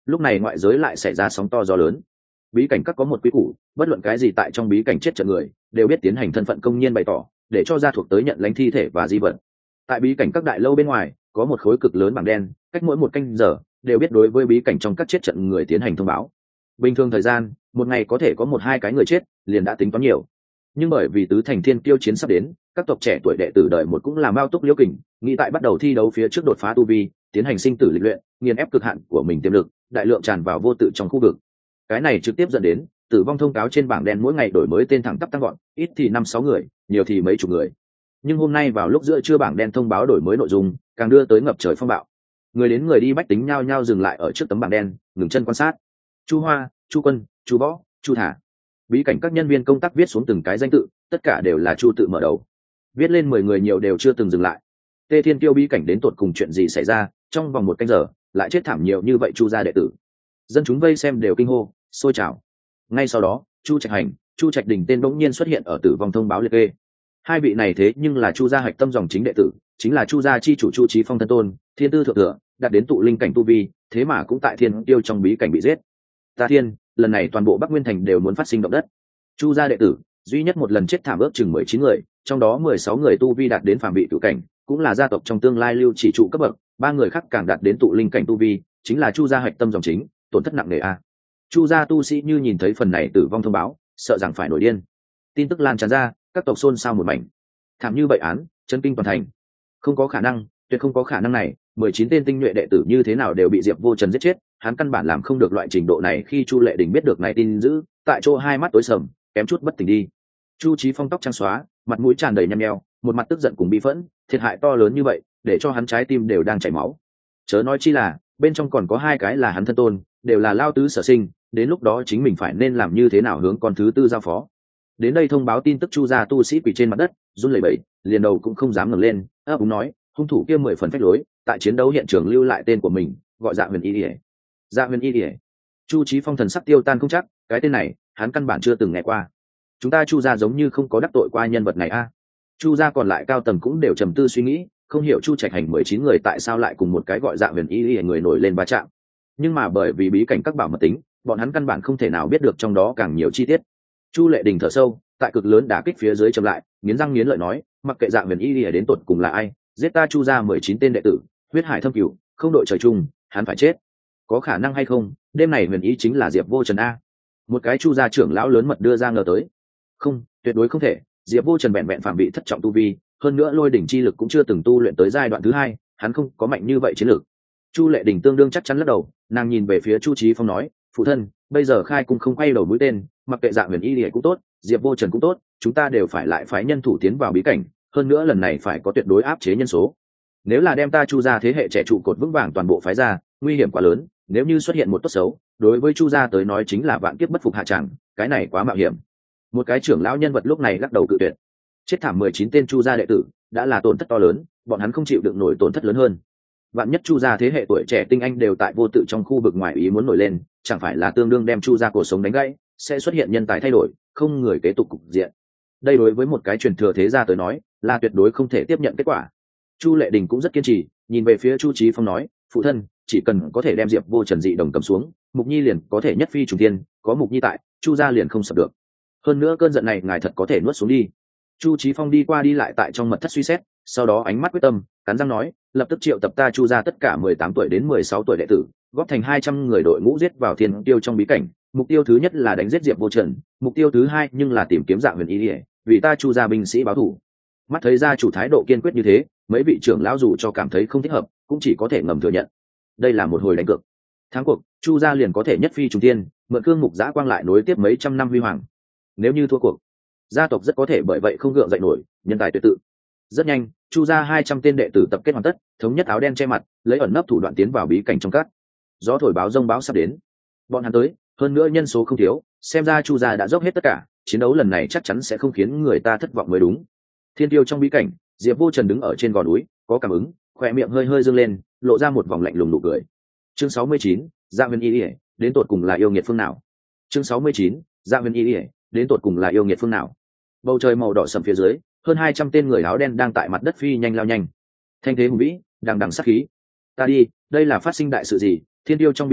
lúc này ngoại giới lại xảy ra sóng to gió lớn. Bí cảnh các có một quy củ, bất luận cái gì tại trong bí cảnh chết trận người đều biết tiến hành thân phận công nhiên bày tỏ, để cho gia thuộc tới nhận lãnh thi thể và di vật. Tại bí cảnh các đại lâu bên ngoài có một khối cực lớn bảng đen, cách mỗi một canh giờ đều biết đối với bí cảnh trong các chết trận người tiến hành thông báo. Bình thường thời gian một ngày có thể có một hai cái người chết liền đã tính toán nhiều, nhưng bởi vì tứ thành thiên kiêu chiến sắp đến, các tộc trẻ tuổi đệ tử đời một cũng làm bao túc liễu kình, nghĩ tại bắt đầu thi đấu phía trước đột phá tu vi, tiến hành sinh tử lịch luyện, nghiền ép cực hạn của mình tiềm lực, đại lượng tràn vào vô tự trong khu vực. Cái này trực tiếp dẫn đến tử vong thông cáo trên bảng đen mỗi ngày đổi mới tên thẳng tắp tăng gọn, ít thì 5-6 người, nhiều thì mấy chục người. Nhưng hôm nay vào lúc giữa trưa bảng đen thông báo đổi mới nội dung, càng đưa tới ngập trời phong bạo. Người đến người đi bách tính nhao nhao dừng lại ở trước tấm bảng đen, ngừng chân quan sát. Chu Hoa, Chu Quân, Chu Võ, Chu Thả. Bí cảnh các nhân viên công tác viết xuống từng cái danh tự, tất cả đều là Chu tự mở đầu. Viết lên 10 người nhiều đều chưa từng dừng lại. Tê Thiên Kiêu bí cảnh đến tột cùng chuyện gì xảy ra, trong vòng một canh giờ lại chết thảm nhiều như vậy Chu gia đệ tử. Dân chúng vây xem đều kinh hô, sôi trào. Ngay sau đó, Chu Trạch Hành, Chu Trạch Đình tên bỗng nhiên xuất hiện ở tử vong thông báo liệt kê. Hai vị này thế nhưng là Chu gia hạch tâm dòng chính đệ tử, chính là Chu gia chi chủ Chu Chí Phong thân tôn, thiên tư thượng thừa, đạt đến tụ linh cảnh tu vi, thế mà cũng tại Thiên Kiêu trong bí cảnh bị giết. Ta thiên, lần này toàn bộ Bắc Nguyên thành đều muốn phát sinh động đất. Chu gia đệ tử duy nhất một lần chết thảm ước chừng 19 người, trong đó 16 người tu vi đạt đến phàm vị cửu cảnh, cũng là gia tộc trong tương lai lưu chỉ trụ cấp bậc, 3 người khác càng đạt đến tụ linh cảnh tu vi, chính là Chu gia hạch tâm dòng chính, tổn thất nặng nề a. Chu gia tu sĩ như nhìn thấy phần này tử vong thông báo, sợ rằng phải nổi điên. Tin tức lan tràn ra, các tộc xôn xao một mảnh. Thảm như vậy án, chấn kinh toàn thành. Không có khả năng, tuyệt không có khả năng này, 19 tên tinh nhuệ đệ tử như thế nào đều bị Diệp Vô Trần giết chết, hắn căn bản làm không được loại trình độ này. Khi Chu Lệ Đình biết được này tin dữ, tại chỗ hai mắt tối sầm, kém chút bất tỉnh đi. Chu Chí Phong tóc trắng xóa, mặt mũi tràn đầy nhăn nheo, một mặt tức giận cùng bi phẫn, thiệt hại to lớn như vậy, để cho hắn trái tim đều đang chảy máu. Chớ nói chi là, bên trong còn có hai cái là hắn thân tôn, đều là lao tứ sở sinh, đến lúc đó chính mình phải nên làm như thế nào hướng con thứ tư giao phó. Đến đây thông báo tin tức Chu gia tu sĩ quỳ trên mặt đất, run lẩy bẩy, liền đầu cũng không dám ngẩng lên, ấp úng nói, hung thủ kia 10 phần phách lối, tại chiến đấu hiện trường lưu lại tên của mình, gọi Dạ Huyền Y Điệp. Dạ Huyền Y Điệp. Chu Chí Phong thần sắc tiêu tan không chắc, cái tên này, hắn căn bản chưa từng nghe qua. Chúng ta Chu gia giống như không có đắc tội qua nhân vật này a. Chu gia còn lại cao tầng cũng đều trầm tư suy nghĩ, không hiểu Chu Trạch Hành 19 người tại sao lại cùng một cái gọi Dạ Huyền Y Điệp người nổi lên va chạm. Nhưng mà bởi vì bí cảnh các bảo mật tính, bọn hắn căn bản không thể nào biết được trong đó càng nhiều chi tiết. Chu Lệ Đình thở sâu, tại cực lớn đả kích phía dưới chậm lại, nghiến răng nghiến lợi nói, mặc kệ Dạ Huyền Y Điệp đến tột cùng là ai, giết ta Chu gia 19 tên đệ tử, huyết hải thâm cửu, không đội trời chung, hắn phải chết. Có khả năng hay không, đêm này Huyền Y chính là Diệp Vô Trần a. Một cái Chu gia trưởng lão lớn mật đưa ra ngờ tới. Không, tuyệt đối không thể, Diệp Vô Trần vẹn vẹn phạm bị thất trọng tu vi, hơn nữa lôi đỉnh chi lực cũng chưa từng tu luyện tới giai đoạn thứ hai, hắn không có mạnh như vậy chiến lược. Chu Lệ Đình tương đương chắc chắn lắc đầu, nàng nhìn về phía Chu Chí Phong nói, phụ thân, bây giờ khai cung không quay đầu mũi tên, mặc kệ Dạ Huyền Y Điệp cũng tốt, Diệp Vô Trần cũng tốt, chúng ta đều phải lại phái nhân thủ tiến vào bí cảnh, hơn nữa lần này phải có tuyệt đối áp chế nhân số. Nếu là đem ta Chu gia thế hệ trẻ trụ cột vững vàng toàn bộ phái ra, nguy hiểm quá lớn, nếu như xuất hiện một tốt xấu, đối với Chu gia tới nói chính là vạn kiếp bất phục hạ tràng, cái này quá mạo hiểm. Một cái trưởng lão nhân vật lúc này lắc đầu cự tuyệt. Chết thảm 19 tên Chu gia đệ tử, đã là tổn thất to lớn, bọn hắn không chịu đựng nổi tổn thất lớn hơn. Vạn nhất Chu gia thế hệ tuổi trẻ tinh anh đều tại vô tự trong khu vực ngoài ý muốn nổi lên, chẳng phải là tương đương đem Chu gia cuộc sống đánh gãy, sẽ xuất hiện nhân tài thay đổi, không người kế tục cục diện. Đây đối với một cái truyền thừa thế gia tới nói, là tuyệt đối không thể tiếp nhận kết quả. Chu Lệ Đình cũng rất kiên trì, nhìn về phía Chu Chí Phong nói, phụ thân, chỉ cần có thể đem Diệp Vô Trần dị đồng cầm xuống, Mục Nhi liền có thể nhất phi trùng thiên, có Mục Nhi tại, Chu gia liền không sập được. Hơn nữa cơn giận này ngài thật có thể nuốt xuống đi. Chu Chí Phong đi qua đi lại tại trong mật thất suy xét, sau đó ánh mắt quyết tâm, cắn răng nói, lập tức triệu tập ta Chu gia tất cả 18 tuổi đến 16 tuổi đệ tử, góp thành 200 người đội ngũ giết vào Thiên Tiêu trong bí cảnh. Mục tiêu thứ nhất là đánh giết Diệp Vô Trần, mục tiêu thứ hai nhưng là tìm kiếm Dạ Huyền Y Điệp, vì ta Chu gia binh sĩ báo thù. Mắt thấy gia chủ thái độ kiên quyết như thế, mấy vị trưởng lão dù cho cảm thấy không thích hợp, cũng chỉ có thể ngầm thừa nhận. Đây là một hồi đánh cược. Thắng cuộc, Chu gia liền có thể nhất phi trùng thiên, mượn cương mục giã quang lại nối tiếp mấy trăm năm huy hoàng. Nếu như thua cuộc, gia tộc rất có thể bởi vậy không gượng dậy nổi, nhân tài tuyệt tự. Rất nhanh, Chu gia 200 tên đệ tử tập kết hoàn tất, thống nhất áo đen che mặt, lấy ẩn nấp thủ đoạn tiến vào bí cảnh trong cát. Gió thổi báo rông báo sắp đến. Bọn hắn tới, hơn nữa nhân số không thiếu, xem ra Chu gia đã dốc hết tất cả, chiến đấu lần này chắc chắn sẽ không khiến người ta thất vọng mới đúng. Thiên Tiêu trong bí cảnh, Diệp Vô Trần đứng ở trên gò núi, có cảm ứng, khóe miệng hơi hơi dương lên, lộ ra một vòng lạnh lùng nụ cười. Chương 69, Dạ Huyền Y Điệp, đến tột cùng là yêu nghiệt phương nào? Chương 69, Dạ Huyền Y Điệp, đến tột cùng là yêu nghiệt phương nào? Bầu trời màu đỏ sầm phía dưới, hơn 200 tên người áo đen đang tại mặt đất phi nhanh lao nhanh. Thanh thế hùng vĩ, đằng đằng sát khí. Ta đi, đây là phát sinh đại sự gì? Thiên Tiêu trong bí cảnh,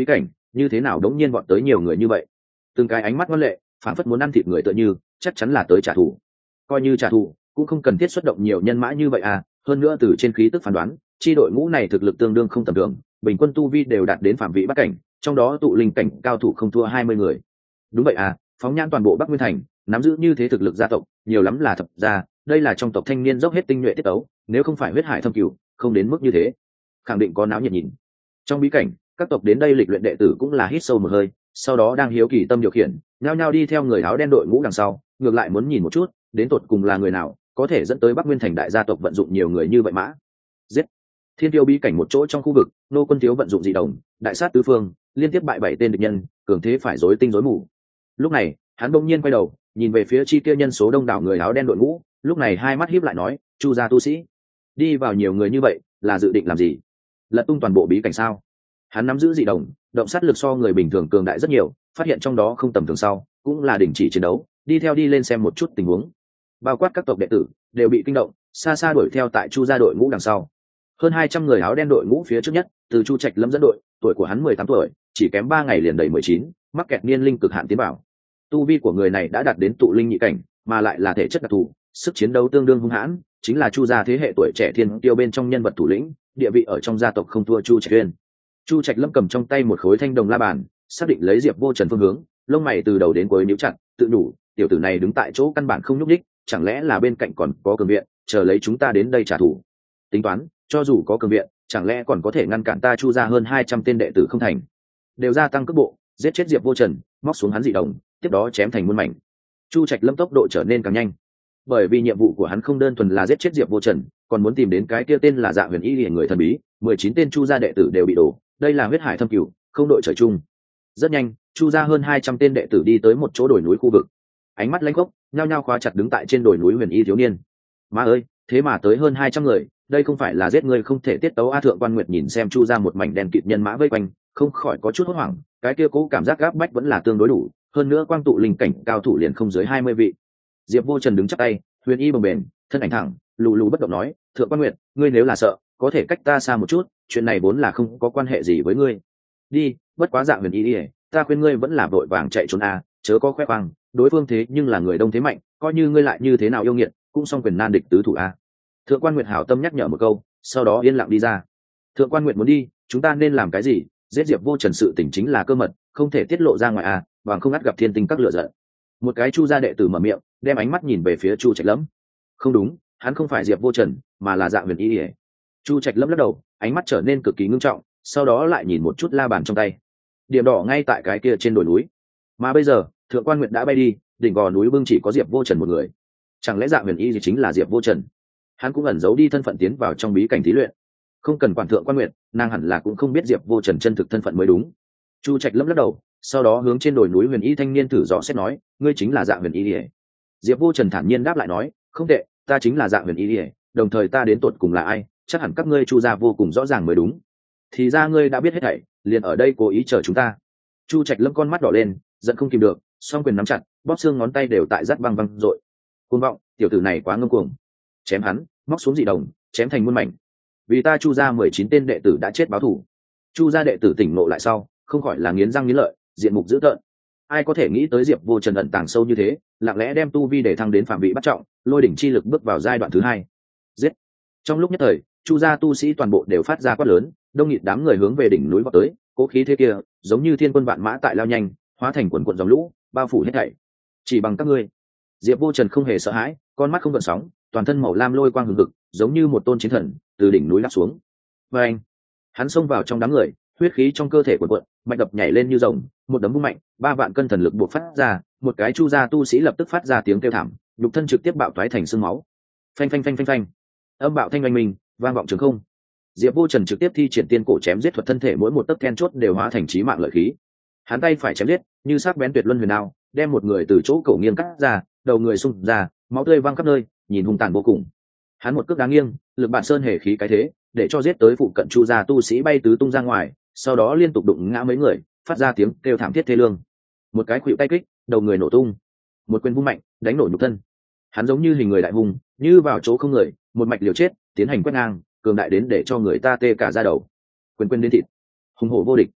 như thế nào đống nhiên bọn tới nhiều người như vậy. Từng cái ánh mắt ngoan lệ, phảng phất muốn ăn thịt người tựa như, chắc chắn là tới trả thù. Coi như trả thù cũng không cần thiết xuất động nhiều nhân mã như vậy à, hơn nữa từ trên khí tức phán đoán chi đội ngũ này thực lực tương đương không tầm thường, bình quân tu vi đều đạt đến phạm vị bắc cảnh, trong đó tụ linh cảnh cao thủ không thua 20 người. Đúng vậy à, phóng nhãn toàn bộ Bắc Nguyên thành, nắm giữ như thế thực lực gia tộc nhiều lắm là thập gia, đây là trong tộc thanh niên dốc hết tinh nhuệ tiết tấu, nếu không phải huyết hải thâm cửu không đến mức như thế, khẳng định có náo nhiệt nhìn. Trong bí cảnh, các tộc đến đây lịch luyện đệ tử cũng là hít sâu một hơi, sau đó đang hiếu kỳ tâm điều khiển nhao nhao đi theo người áo đen đội ngũ đằng sau, ngược lại muốn nhìn một chút đến tột cùng là người nào có thể dẫn tới Bắc Nguyên thành đại gia tộc vận dụng nhiều người như vậy mã giết. Thiên Tiêu bí cảnh một chỗ trong khu vực, nô quân thiếu vận dụng dị đồng đại sát tứ phương, liên tiếp bại 7 tên địch nhân, cường thế phải rối tinh rối mù. Lúc này hắn bỗng nhiên quay đầu nhìn về phía chi kia nhân số đông đảo người áo đen đội ngũ, lúc này hai mắt híp lại nói, chu gia tu sĩ đi vào nhiều người như vậy là dự định làm gì? Lật tung toàn bộ bí cảnh sao? Hắn nắm giữ dị đồng, động sát lực so người bình thường cường đại rất nhiều, phát hiện trong đó không tầm thường sau cũng là đình chỉ chiến đấu, đi theo đi lên xem một chút tình huống. Bao quát các tộc đệ tử đều bị kinh động, xa xa đuổi theo tại chu gia đội ngũ đằng sau. Hơn 200 người áo đen đội ngũ phía trước nhất, từ Chu Trạch Lâm dẫn đội, tuổi của hắn 18 tuổi, chỉ kém 3 ngày liền đầy 19, mắc kẹt niên linh cực hạn tiến bảo. Tu vi của người này đã đạt đến tụ linh nhị cảnh, mà lại là thể chất đặc thù, sức chiến đấu tương đương hung hãn, chính là Chu gia thế hệ tuổi trẻ thiên tiêu bên trong nhân vật thủ lĩnh, địa vị ở trong gia tộc không thua Chu Trạch Uyên. Chu Trạch Lâm cầm trong tay một khối thanh đồng la bàn, xác định lấy Diệp Vô Trần phương hướng, lông mày từ đầu đến cuối nhíu chặt, tự nhủ, tiểu tử này đứng tại chỗ căn bản không nhúc nhích, chẳng lẽ là bên cạnh còn có cường viện, chờ lấy chúng ta đến đây trả thù. Tính toán, cho dù có cường viện, chẳng lẽ còn có thể ngăn cản ta Chu ra hơn 200 tên đệ tử không thành. Đều gia tăng cấp bộ, giết chết Diệp Vô Trần, móc xuống hắn dị đồng, tiếp đó chém thành muôn mảnh. Chu Trạch Lâm tốc độ trở nên càng nhanh, bởi vì nhiệm vụ của hắn không đơn thuần là giết chết Diệp Vô Trần, còn muốn tìm đến cái kia tên là Dạ Huyền Y người thần bí. 19 tên Chu gia đệ tử đều bị đổ, đây là huyết hải thâm cửu, không đội trời chung. Rất nhanh, Chu gia hơn 200 tên đệ tử đi tới một chỗ đồi núi khu vực, ánh mắt lãnh khốc, nhao nhao khóa chặt đứng tại trên đồi núi Huyền Y thiếu niên. Má ơi, thế mà tới hơn 200 người, đây không phải là giết người không thể tiết tấu a. Thượng Quan Nguyệt nhìn xem Chu gia một mảnh đen kịt nhân mã vây quanh, không khỏi có chút hốt hoảng, cái kia cố cảm giác gáp bách vẫn là tương đối đủ, hơn nữa quang tụ linh cảnh cao thủ liền không dưới 20 vị. Diệp Vô Trần đứng chắp tay, Huyền Y bồng bềnh, thân ảnh thẳng, lù lù bất động nói, Thượng Quan Nguyệt, ngươi nếu là sợ, có thể cách ta xa một chút, chuyện này vốn là không có quan hệ gì với ngươi. Đi, bất quá Dạ Huyền Y, ta khuyên ngươi vẫn là vội vàng chạy trốn a, chớ có khoe khoang, đối phương thế nhưng là người đông thế mạnh, coi như ngươi lại như thế nào yêu nghiệt, cũng song quyền nan địch tứ thủ a. Thượng Quan Nguyệt hảo tâm nhắc nhở một câu, sau đó yên lặng đi ra. Thượng Quan Nguyệt muốn đi, chúng ta nên làm cái gì? Giết Diệp Vô Trần sự tình chính là cơ mật, không thể tiết lộ ra ngoài a, bằng không ngắt gặp thiên tinh các lửa giận. Một cái Chu gia đệ tử mở miệng, đem ánh mắt nhìn về phía Chu Trạch Lâm. Không đúng, hắn không phải Diệp Vô Trần, mà là Dạ Huyền Y. Chu Trạch Lâm lắc đầu, ánh mắt trở nên cực kỳ ngưng trọng, sau đó lại nhìn một chút la bàn trong tay. Điểm đỏ ngay tại cái kia trên đồi núi. Mà bây giờ, Thượng Quan Nguyệt đã bay đi, đỉnh gò núi bưng chỉ có Diệp Vô Trần một người. Chẳng lẽ Dạ Huyền Y gì chính là Diệp Vô Trần? Hắn cũng ẩn giấu đi thân phận tiến vào trong bí cảnh thí luyện. Không cần quản Thượng Quan Nguyệt, nàng hẳn là cũng không biết Diệp Vô Trần chân thực thân phận mới đúng. Chu Trạch Lâm lắc đầu, sau đó hướng trên đồi núi Huyền Y thanh niên thử dò xét nói, ngươi chính là Dạ Huyền Y. Diệp Vô Trần thản nhiên đáp lại nói, không tệ, ta chính là Dạ Huyền Y, đồng thời ta đến tột cùng là ai, chắc hẳn các ngươi Chu gia vô cùng rõ ràng mới đúng. Thì ra ngươi đã biết hết thảy, liền ở đây cố ý chờ chúng ta. Chu Trạch Lâm con mắt đỏ lên, giận không kìm được, song quyền nắm chặt, bóp xương ngón tay đều tại rát băng băng rội. Cuồng vọng, tiểu tử này quá ngông cuồng. Chém hắn, móc xuống dị đồng, chém thành muôn mảnh. Vì ta Chu gia 19 tên đệ tử đã chết báo thù. Chu gia đệ tử tỉnh ngộ lại sau, không khỏi là nghiến răng nghiến lợi, diện mục dữ tợn. Ai có thể nghĩ tới Diệp Vô Trần ẩn tàng sâu như thế, lặng lẽ đem tu vi để thăng đến phạm vị bắt trọng, lôi đỉnh chi lực bước vào giai đoạn thứ 2. Giết! Trong lúc nhất thời, Chu gia tu sĩ toàn bộ đều phát ra quát lớn, đông nghịt đám người hướng về đỉnh núi vọt tới, cố khí thế kia, giống như thiên quân vạn mã tại lao nhanh, hóa thành quần quần dòng lũ, bao phủ hết thảy. Chỉ bằng các ngươi. Diệp Vô Trần không hề sợ hãi, con mắt không gợn sóng, toàn thân màu lam lôi quang hừng hực, giống như một tôn chiến thần, từ đỉnh núi lắp xuống. Và anh, hắn xông vào trong đám người, huyết khí trong cơ thể cuộn cuộn, mạch đập nhảy lên như rồng, một đấm vung mạnh, 3 vạn cân thần lực buộc phát ra, một cái Chu gia tu sĩ lập tức phát ra tiếng kêu thảm, nhục thân trực tiếp bạo toái thành xương máu. Phanh phanh phanh phanh phanh. Âm bạo thanh oanh minh, vang vọng trường không. Diệp Vô Trần trực tiếp thi triển tiên cổ chém giết thuật, thân thể mỗi một tấc then chốt đều hóa thành chí mạng lợi khí. Hắn tay phải chém giết, như sắc bén tuyệt luân huyền đao, đem một người từ chỗ cổ nghiêng cắt ra, đầu người xung ra, máu tươi văng khắp nơi, nhìn hung tàn vô cùng. Hắn một cước đá nghiêng, lực bản sơn hề khí cái thế, để cho giết tới phụ cận Chu gia tu sĩ bay tứ tung ra ngoài, sau đó liên tục đụng ngã mấy người, phát ra tiếng kêu thảm thiết thê lương. Một cái khuỵu tay kích, đầu người nổ tung. Một quyền vung mạnh, đánh nổ nhục thân. Hắn giống như hình người đại hùng, như vào chỗ không người, một mạch liều chết, tiến hành quét ngang, cường đại đến để cho người ta tê cả da đầu. Quyền quyền đến thịt, hùng hổ vô địch.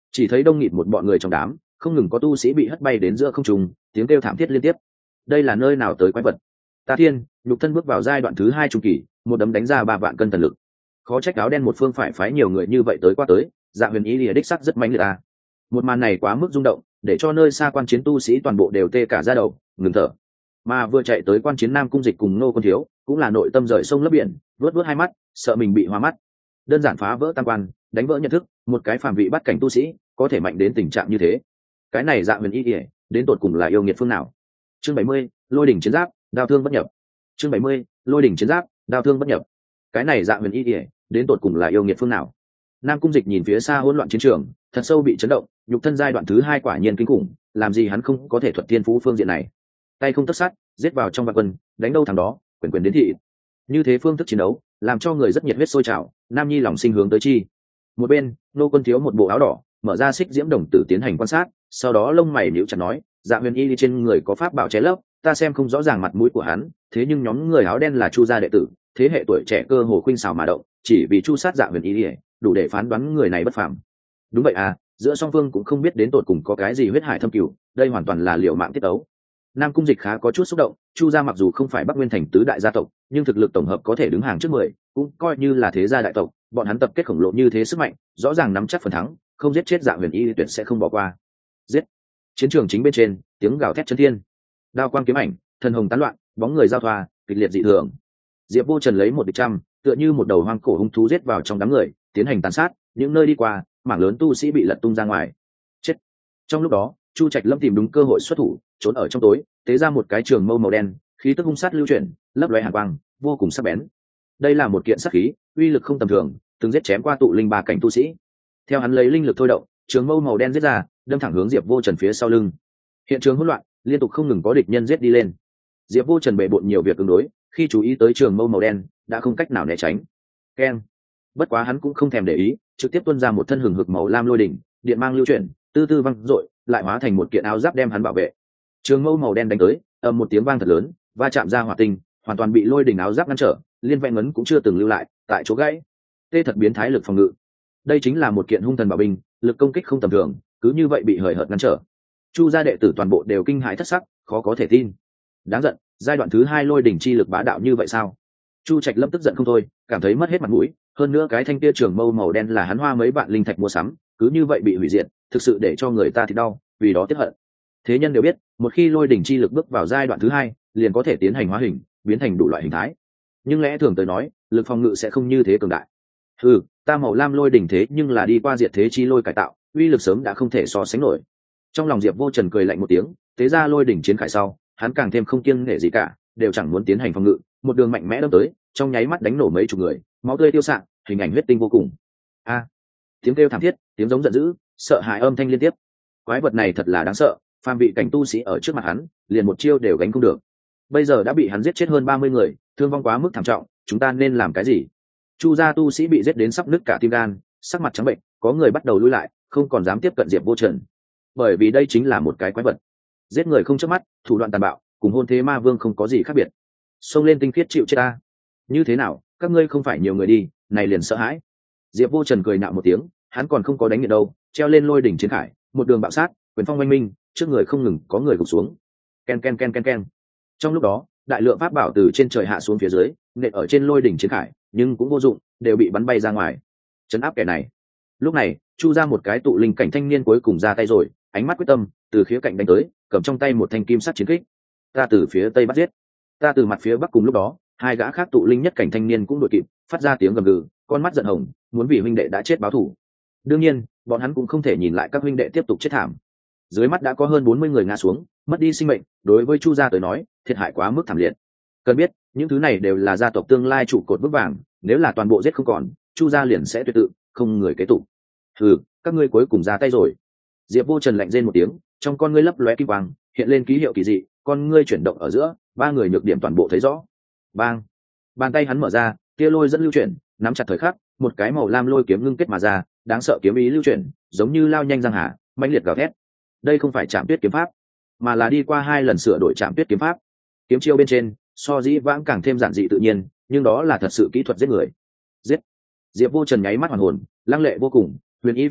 chỉ thấy đông nghịt một bọn người trong đám, không ngừng có tu sĩ bị hất bay đến giữa không trung, tiếng kêu thảm thiết liên tiếp. Đây là nơi nào tới quái vật? Ta thiên, nhục thân bước vào giai đoạn thứ 2 trung kỳ, một đấm đánh ra 3 vạn cân thần lực. Khó trách áo đen một phương phải phái nhiều người như vậy tới qua tới, Dạ Huyền ý lìa đích sắc rất mãnh liệt à. Một màn này quá mức rung động, để cho nơi xa quan chiến tu sĩ toàn bộ đều tê cả da đầu, ngừng thở. Mà vừa chạy tới quan chiến Nam Cung Dịch cùng Nô Quân Thiếu, cũng là nội tâm rời sông lấp biển, vớt hai mắt, sợ mình bị hoa mắt. Đơn giản phá vỡ tam quan, đánh vỡ nhận thức, một cái phàm vị bắt cảnh tu sĩ, có thể mạnh đến tình trạng như thế. Cái này Dạ Huyền ý lìa, đến tột cùng là yêu nghiệt phương nào? Chương 70, Lôi đỉnh chiến giáp, đao thương bất nhập. Chương 70, Lôi đỉnh chiến giáp, đao thương bất nhập. Cái này Dạ Huyền ý lìa, đến tột cùng là yêu nghiệt phương nào? Nam Cung Dịch nhìn phía xa hỗn loạn chiến trường, thật sâu bị chấn động, nhục thân giai đoạn thứ 2 quả nhiên kinh khủng, làm gì hắn không có thể thuật thiên phú phương diện này. Tay không tất sát, giết vào trong vạn quân, đánh đâu thằng đó, quyền quyền đến thị. Như thế phương thức chiến đấu, làm cho người rất nhiệt huyết sôi trào, Nam Nhi lòng sinh hướng tới chi. Một bên, Nô Quân Thiếu một bộ áo đỏ, mở ra xích diễm đồng tử tiến hành quan sát, sau đó lông mày nhíu chặt nói, Dạ Huyền y trên người có pháp bảo che lấp, ta xem không rõ ràng mặt mũi của hắn, thế nhưng nhóm người áo đen là Chu gia đệ tử, thế hệ tuổi trẻ cơ hồ khuynh xào mà động, chỉ vì chu sát Dạ Huyền y, đủ để phán đoán người này bất phàm. Đúng vậy à, giữa song phương cũng không biết đến tột cùng có cái gì huyết hải thâm cửu, đây hoàn toàn là liều mạng tiết ấu. Nam Cung Dịch khá có chút xúc động, Chu gia mặc dù không phải Bắc Nguyên thành tứ đại gia tộc, nhưng thực lực tổng hợp có thể đứng hàng trước 10, cũng coi như là thế gia đại tộc, bọn hắn tập kết khổng lồ như thế sức mạnh, rõ ràng nắm chắc phần thắng, không giết chết Dạ Huyền y tuyệt sẽ không bỏ qua. Giết! Chiến trường chính bên trên, tiếng gào thét chấn thiên, đao quang kiếm ảnh, thần hồng tán loạn, bóng người giao thoa, kịch liệt dị thường. Diệp Vô Trần lấy 1:100, tựa như một đầu hoang cổ hung thú giết vào trong đám người, tiến hành tàn sát, những nơi đi qua, mảng lớn tu sĩ bị lật tung ra ngoài. Chết! Trong lúc đó, Chu Trạch Lâm tìm đúng cơ hội xuất thủ, trốn ở trong tối, tế ra một cái trường mâu màu đen, khí tức hung sát lưu chuyển, lấp lóe hàn quang, vô cùng sắc bén. Đây là một kiện sát khí, uy lực không tầm thường, từng giết chém qua tụ linh 3 cảnh tu sĩ. Theo hắn lấy linh lực thôi động, trường mâu màu đen giết ra, đâm thẳng hướng Diệp Vô Trần phía sau lưng. Hiện trường hỗn loạn, liên tục không ngừng có địch nhân giết đi lên. Diệp Vô Trần bệ bội nhiều việc ứng đối, khi chú ý tới trường mâu màu đen, đã không cách nào né tránh. Keng. Bất quá hắn cũng không thèm để ý, trực tiếp tuôn ra một thân hừng hực màu lam lôi đỉnh, điện mang lưu chuyển, tư tư văng rội, lại hóa thành một kiện áo giáp đem hắn bảo vệ. Trường mâu màu đen đánh tới, ầm một tiếng vang thật lớn, va chạm ra hỏa tinh, hoàn toàn bị lôi đỉnh áo giáp ngăn trở, liên vẹn ngấn cũng chưa từng lưu lại, tại chỗ gãy. Tê thật biến thái lực phòng ngự. Đây chính là một kiện hung thần bảo binh, lực công kích không tầm thường, cứ như vậy bị hời hợt ngăn trở. Chu gia đệ tử toàn bộ đều kinh hãi thất sắc, khó có thể tin. Đáng giận, giai đoạn thứ 2 lôi đỉnh chi lực bá đạo như vậy sao? Chu Trạch Lâm tức giận không thôi, cảm thấy mất hết mặt mũi, hơn nữa cái thanh kia trường mâu màu đen là hắn hoa mấy vạn linh thạch mua sắm, cứ như vậy bị hủy diệt, thực sự để cho người ta thì đau, vì đó tiếc hận. Thế nhân đều biết, một khi lôi đỉnh chi lực bước vào giai đoạn thứ 2, liền có thể tiến hành hóa hình, biến thành đủ loại hình thái. Nhưng lẽ thường tới nói, lực phòng ngự sẽ không như thế cường đại. Ừ, ta màu lam lôi đỉnh thế nhưng là đi qua diệt thế chi lôi cải tạo, uy lực sớm đã không thể so sánh nổi. Trong lòng Diệp Vô Trần cười lạnh một tiếng, tế ra lôi đỉnh chiến khải sau, hắn càng thêm không kiêng nể gì cả, đều chẳng muốn tiến hành phòng ngự, một đường mạnh mẽ đâm tới, trong nháy mắt đánh nổ mấy chục người, máu tươi tiêu xạ, hình ảnh huyết tinh vô cùng. A! Tiếng kêu thảm thiết, tiếng giống giận dữ, sợ hãi âm thanh liên tiếp. Quái vật này thật là đáng sợ, phàm vị cảnh tu sĩ ở trước mặt hắn, liền một chiêu đều gánh không được. Bây giờ đã bị hắn giết chết hơn 30 người, thương vong quá mức thảm trọng, chúng ta nên làm cái gì? Chu gia tu sĩ bị giết đến sắp nứt cả tim gan, sắc mặt trắng bệnh, có người bắt đầu lui lại, không còn dám tiếp cận Diệp Vô Trần. Bởi vì đây chính là một cái quái vật, giết người không chớp mắt, thủ đoạn tàn bạo, cùng hôn thế ma vương không có gì khác biệt. Xông lên tinh khiết chịu chết ta. Như thế nào, các ngươi không phải nhiều người đi, này liền sợ hãi. Diệp Vô Trần cười nhạo một tiếng, hắn còn không có đánh nghiện đâu, treo lên lôi đỉnh chiến khải, một đường bạo sát, quyền phong oanh minh, trước người không ngừng có người gục xuống. Ken ken ken ken ken. Trong lúc đó, đại lượng pháp bảo từ trên trời hạ xuống phía dưới, nện ở trên lôi đỉnh chiến khải, nhưng cũng vô dụng, đều bị bắn bay ra ngoài. Trấn áp kẻ này. Lúc này, Chu ra một cái tụ linh cảnh thanh niên cuối cùng ra tay rồi, ánh mắt quyết tâm, từ khía cạnh đánh tới, cầm trong tay một thanh kim sắt chiến kích. Ta từ phía tây bắt giết, ta từ mặt phía bắc. Cùng lúc đó, hai gã khác tụ linh nhất cảnh thanh niên cũng đuổi kịp, phát ra tiếng gầm gừ, con mắt giận hồng, muốn vì huynh đệ đã chết báo thù. Đương nhiên, bọn hắn cũng không thể nhìn lại các huynh đệ tiếp tục chết thảm. Dưới mắt đã có hơn 40 người ngã xuống, mất đi sinh mệnh, đối với Chu gia tới nói, thiệt hại quá mức thảm liệt. Cần biết, những thứ này đều là gia tộc tương lai trụ cột vững vàng, nếu là toàn bộ giết không còn, Chu gia liền sẽ tuyệt tự, không người kế tục. Hừ, các ngươi cuối cùng ra tay rồi. Diệp Vô Trần lạnh rên một tiếng, trong con ngươi lấp lóe kim quang, hiện lên ký hiệu kỳ dị, con ngươi chuyển động ở giữa, ba người nhược điểm toàn bộ thấy rõ. Bang! Bàn tay hắn mở ra, tia lôi dẫn lưu chuyển, nắm chặt thời khắc, một cái màu lam lôi kiếm ngưng kết mà ra, đáng sợ kiếm ý lưu chuyển, giống như lao nhanh giang hà, mãnh liệt gào thét. Đây không phải Trảm Tuyết kiếm pháp, mà là đi qua 2 lần sửa đổi Trảm Tuyết kiếm pháp. Kiếm chiêu bên trên, so dĩ vãng càng thêm giản dị tự nhiên, nhưng đó là thật sự kỹ thuật giết người. Giết! Diệp Vô Trần nháy mắt hoàn hồn, lăng lệ vô cùng, huyền ý phần phật,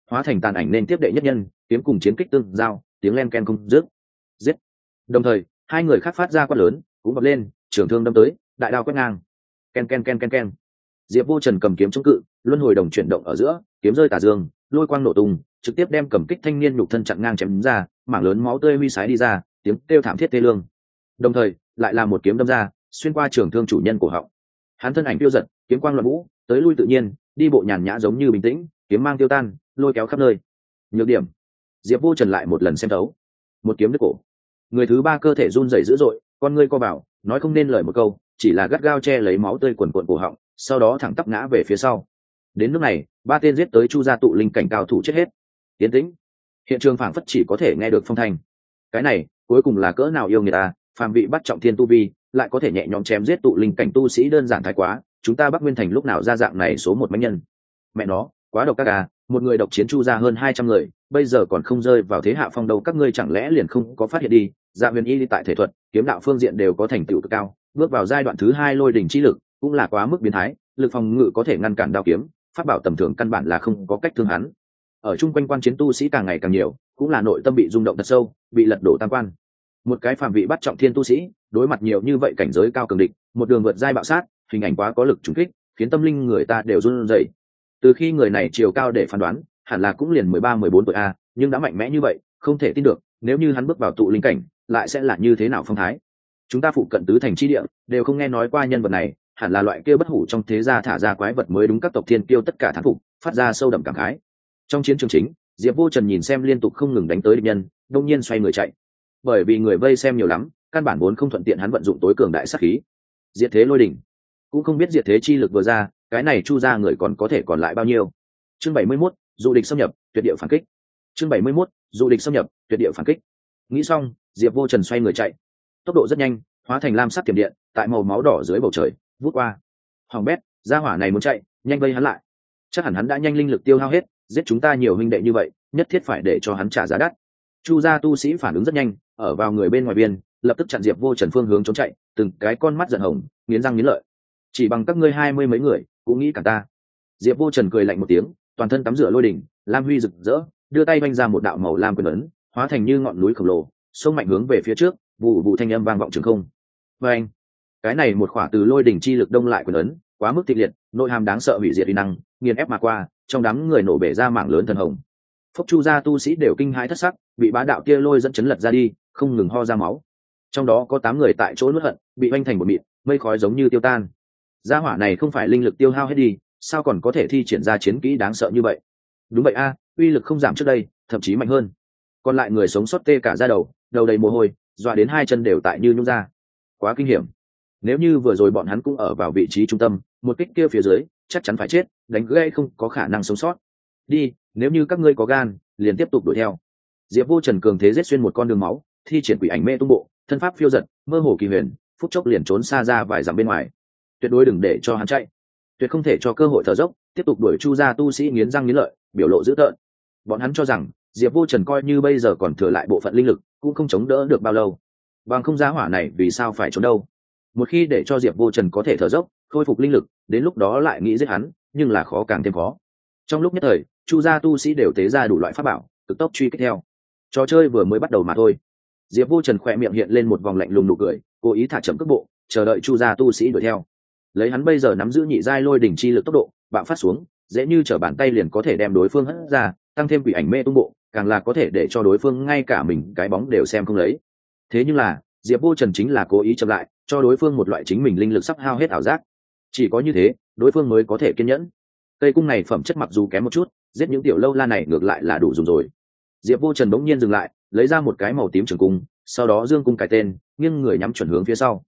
hóa thành tàn ảnh nên tiếp đệ nhất nhân, kiếm cùng chiến kích tương giao, tiếng len ken không dứt. Giết. Đồng thời hai người khác phát ra quát lớn, cũng bật lên, trường thương đâm tới, đại đao quét ngang. Ken ken ken ken ken. Diệp Vô Trần cầm kiếm chống cự, luân hồi đồng chuyển động ở giữa, kiếm rơi tả dương, lôi quang nổ tung, trực tiếp đem cầm kích thanh niên nhục thân chặn ngang chém ra, mảng lớn máu tươi huy sái đi ra, tiếng kêu thảm thiết tê lương. Đồng thời lại là một kiếm đâm ra, xuyên qua trường thương chủ nhân cổ họng. Hắn thân ảnh tiêu giật, kiếm quang loạn vũ, tới lui tự nhiên, đi bộ nhàn nhã giống như bình tĩnh, kiếm mang tiêu tan, lôi kéo khắp nơi. Nhược điểm, Diệp Vô Trần lại một lần xem thấu, một kiếm đứt cổ. Người thứ ba cơ thể run rẩy dữ dội, con ngươi co bảo, nói không nên lời một câu, chỉ là gắt gao che lấy máu tươi quần quần cổ họng, sau đó thẳng tắp ngã về phía sau. Đến lúc này, ba tên giết tới Chu gia tụ linh cảnh cao thủ chết hết. Tiến tĩnh, hiện trường phảng phất chỉ có thể nghe được phong thanh. Cái này cuối cùng là cỡ nào yêu người ta, phàm vị bắt trọng thiên tu vi, lại có thể nhẹ nhõm chém giết tụ linh cảnh tu sĩ đơn giản thái quá. Chúng ta Bắc Nguyên Thành lúc nào ra dạng này số một mãnh nhân? Mẹ nó, quá độc các à, một người độc chiến Chu gia hơn 200 người, bây giờ còn không rơi vào thế hạ phong đâu, các ngươi chẳng lẽ liền không có phát hiện đi? Dạ Huyền Y tại thể thuật, kiếm đạo phương diện đều có thành tựu cực cao, bước vào giai đoạn thứ hai lôi đỉnh chi lực, cũng là quá mức biến thái, lực phòng ngự có thể ngăn cản đao kiếm, pháp bảo tầm thường căn bản là không có cách thương hắn. Ở chung quanh quan chiến tu sĩ càng ngày càng nhiều, cũng là nội tâm bị rung động thật sâu, bị lật đổ tam quan. Một cái phàm vị bắt trọng thiên tu sĩ, đối mặt nhiều như vậy cảnh giới cao cường địch, một đường vượt giai bạo sát, hình ảnh quá có lực trùng kích, khiến tâm linh người ta đều run rẩy. Từ khi người này chiều cao để phán đoán, hẳn là cũng liền 13-14 tuổi a, nhưng đã mạnh mẽ như vậy, không thể tin được, nếu như hắn bước vào tụ linh cảnh, lại sẽ là như thế nào phong thái. Chúng ta phụ cận tứ thành chi địa, đều không nghe nói qua nhân vật này, hẳn là loại kia bất hủ trong thế gia thả ra quái vật mới đúng, các tộc thiên kiêu tất cả thán phục, phát ra sâu đậm cảm khái. Trong chiến trường chính, Diệp Vô Trần nhìn xem liên tục không ngừng đánh tới địch nhân, đột nhiên xoay người chạy. Bởi vì người vây xem nhiều lắm, căn bản vốn không thuận tiện hắn vận dụng tối cường đại sát khí. Diệt thế lôi đỉnh, cũng không biết diệt thế chi lực vừa ra, cái này Chu gia người còn có thể còn lại bao nhiêu. Chương 71, dụ địch xâm nhập, tuyệt địa phản kích. Chương 71, dụ địch xâm nhập, tuyệt địa phản kích. Nghĩ xong, Diệp Vô Trần xoay người chạy, tốc độ rất nhanh, hóa thành lam sắc tiềm điện, tại màu máu đỏ dưới bầu trời vút qua. Hoàng bét, gia hỏa này muốn chạy, nhanh vây hắn lại. Chắc hẳn hắn đã nhanh linh lực tiêu hao hết, giết chúng ta nhiều huynh đệ như vậy, nhất thiết phải để cho hắn trả giá đắt. Chu gia tu sĩ phản ứng rất nhanh, ở vào người bên ngoài biên, lập tức chặn Diệp Vô Trần phương hướng trốn chạy, từng cái con mắt giận hồng, nghiến răng nghiến lợi. Chỉ bằng các ngươi 20 mấy người, cũng nghĩ cả ta. Diệp Vô Trần cười lạnh một tiếng, toàn thân tắm rửa lôi đỉnh, lam huy rực rỡ, đưa tay vung ra một đạo màu lam quyền ấn, hóa thành như ngọn núi khổng lồ, xông mạnh hướng về phía trước, vụ vụ thanh âm vang vọng trường không. Và anh, cái này một khỏa từ lôi đỉnh chi lực đông lại quyền ấn, quá mức kịch liệt, nội hàm đáng sợ hủy diệt uy năng, nghiền ép mà qua, trong đám người nổ bể ra mảng lớn thần hồng. Phốc Chu gia tu sĩ đều kinh hãi thất sắc, bị bá đạo kia lôi dẫn chấn lật ra đi, không ngừng ho ra máu. Trong đó có 8 người tại chỗ nuốt hận, bị oanh thành một mịn, mây khói giống như tiêu tan. Gia hỏa này không phải linh lực tiêu hao hết đi, sao còn có thể thi triển ra chiến kỹ đáng sợ như vậy? Đúng vậy a, uy lực không giảm trước đây, thậm chí mạnh hơn. Còn lại người sống sót tê cả da đầu, đầu đầy mồ hôi, dọa đến hai chân đều tại như nhũn ra. Quá kinh hiểm. Nếu như vừa rồi bọn hắn cũng ở vào vị trí trung tâm, một kích kia phía dưới, chắc chắn phải chết, đánh gãy không có khả năng sống sót. Đi, nếu như các ngươi có gan, liền tiếp tục đuổi theo. Diệp Vô Trần cường thế giết xuyên một con đường máu, thi triển quỷ ảnh mê tung bộ, thân pháp phiêu dật, mơ hồ kỳ huyền, phút chốc liền trốn xa ra vài dặm bên ngoài. Tuyệt đối đừng để cho hắn chạy, tuyệt không thể cho cơ hội thở dốc, tiếp tục đuổi Chu gia tu sĩ nghiến răng nghiến lợi, biểu lộ dữ tợn. Bọn hắn cho rằng Diệp Vô Trần coi như bây giờ còn thừa lại bộ phận linh lực, cũng không chống đỡ được bao lâu. Bằng không giá hỏa này vì sao phải trốn đâu? Một khi để cho Diệp Vô Trần có thể thở dốc, khôi phục linh lực, đến lúc đó lại nghĩ giết hắn, nhưng là khó càng thêm khó. Trong lúc nhất thời, Chu gia tu sĩ đều tế ra đủ loại pháp bảo, cực tốc truy kích theo. Trò chơi vừa mới bắt đầu mà thôi. Diệp Vô Trần khỏe miệng hiện lên một vòng lạnh lùng nụ cười, cố ý thả chậm cước bộ, chờ đợi Chu gia tu sĩ đuổi theo. Lấy hắn bây giờ nắm giữ nhị giai lôi đỉnh chi lực tốc độ, bạo phát xuống, dễ như trở bàn tay liền có thể đem đối phương hất ra, tăng thêm quỷ ảnh mê tung bộ, càng là có thể để cho đối phương ngay cả mình cái bóng đều xem không lấy. Thế nhưng là, Diệp Vô Trần chính là cố ý chậm lại, cho đối phương một loại chính mình linh lực sắp hao hết ảo giác. Chỉ có như thế, đối phương mới có thể kiên nhẫn. Cây cung này phẩm chất mặc dù kém một chút, giết những tiểu lâu la này ngược lại là đủ dùng rồi. Diệp Vô Trần bỗng nhiên dừng lại, lấy ra một cái màu tím trường cung, sau đó dương cung cài tên, nghiêng người nhắm chuẩn hướng phía sau.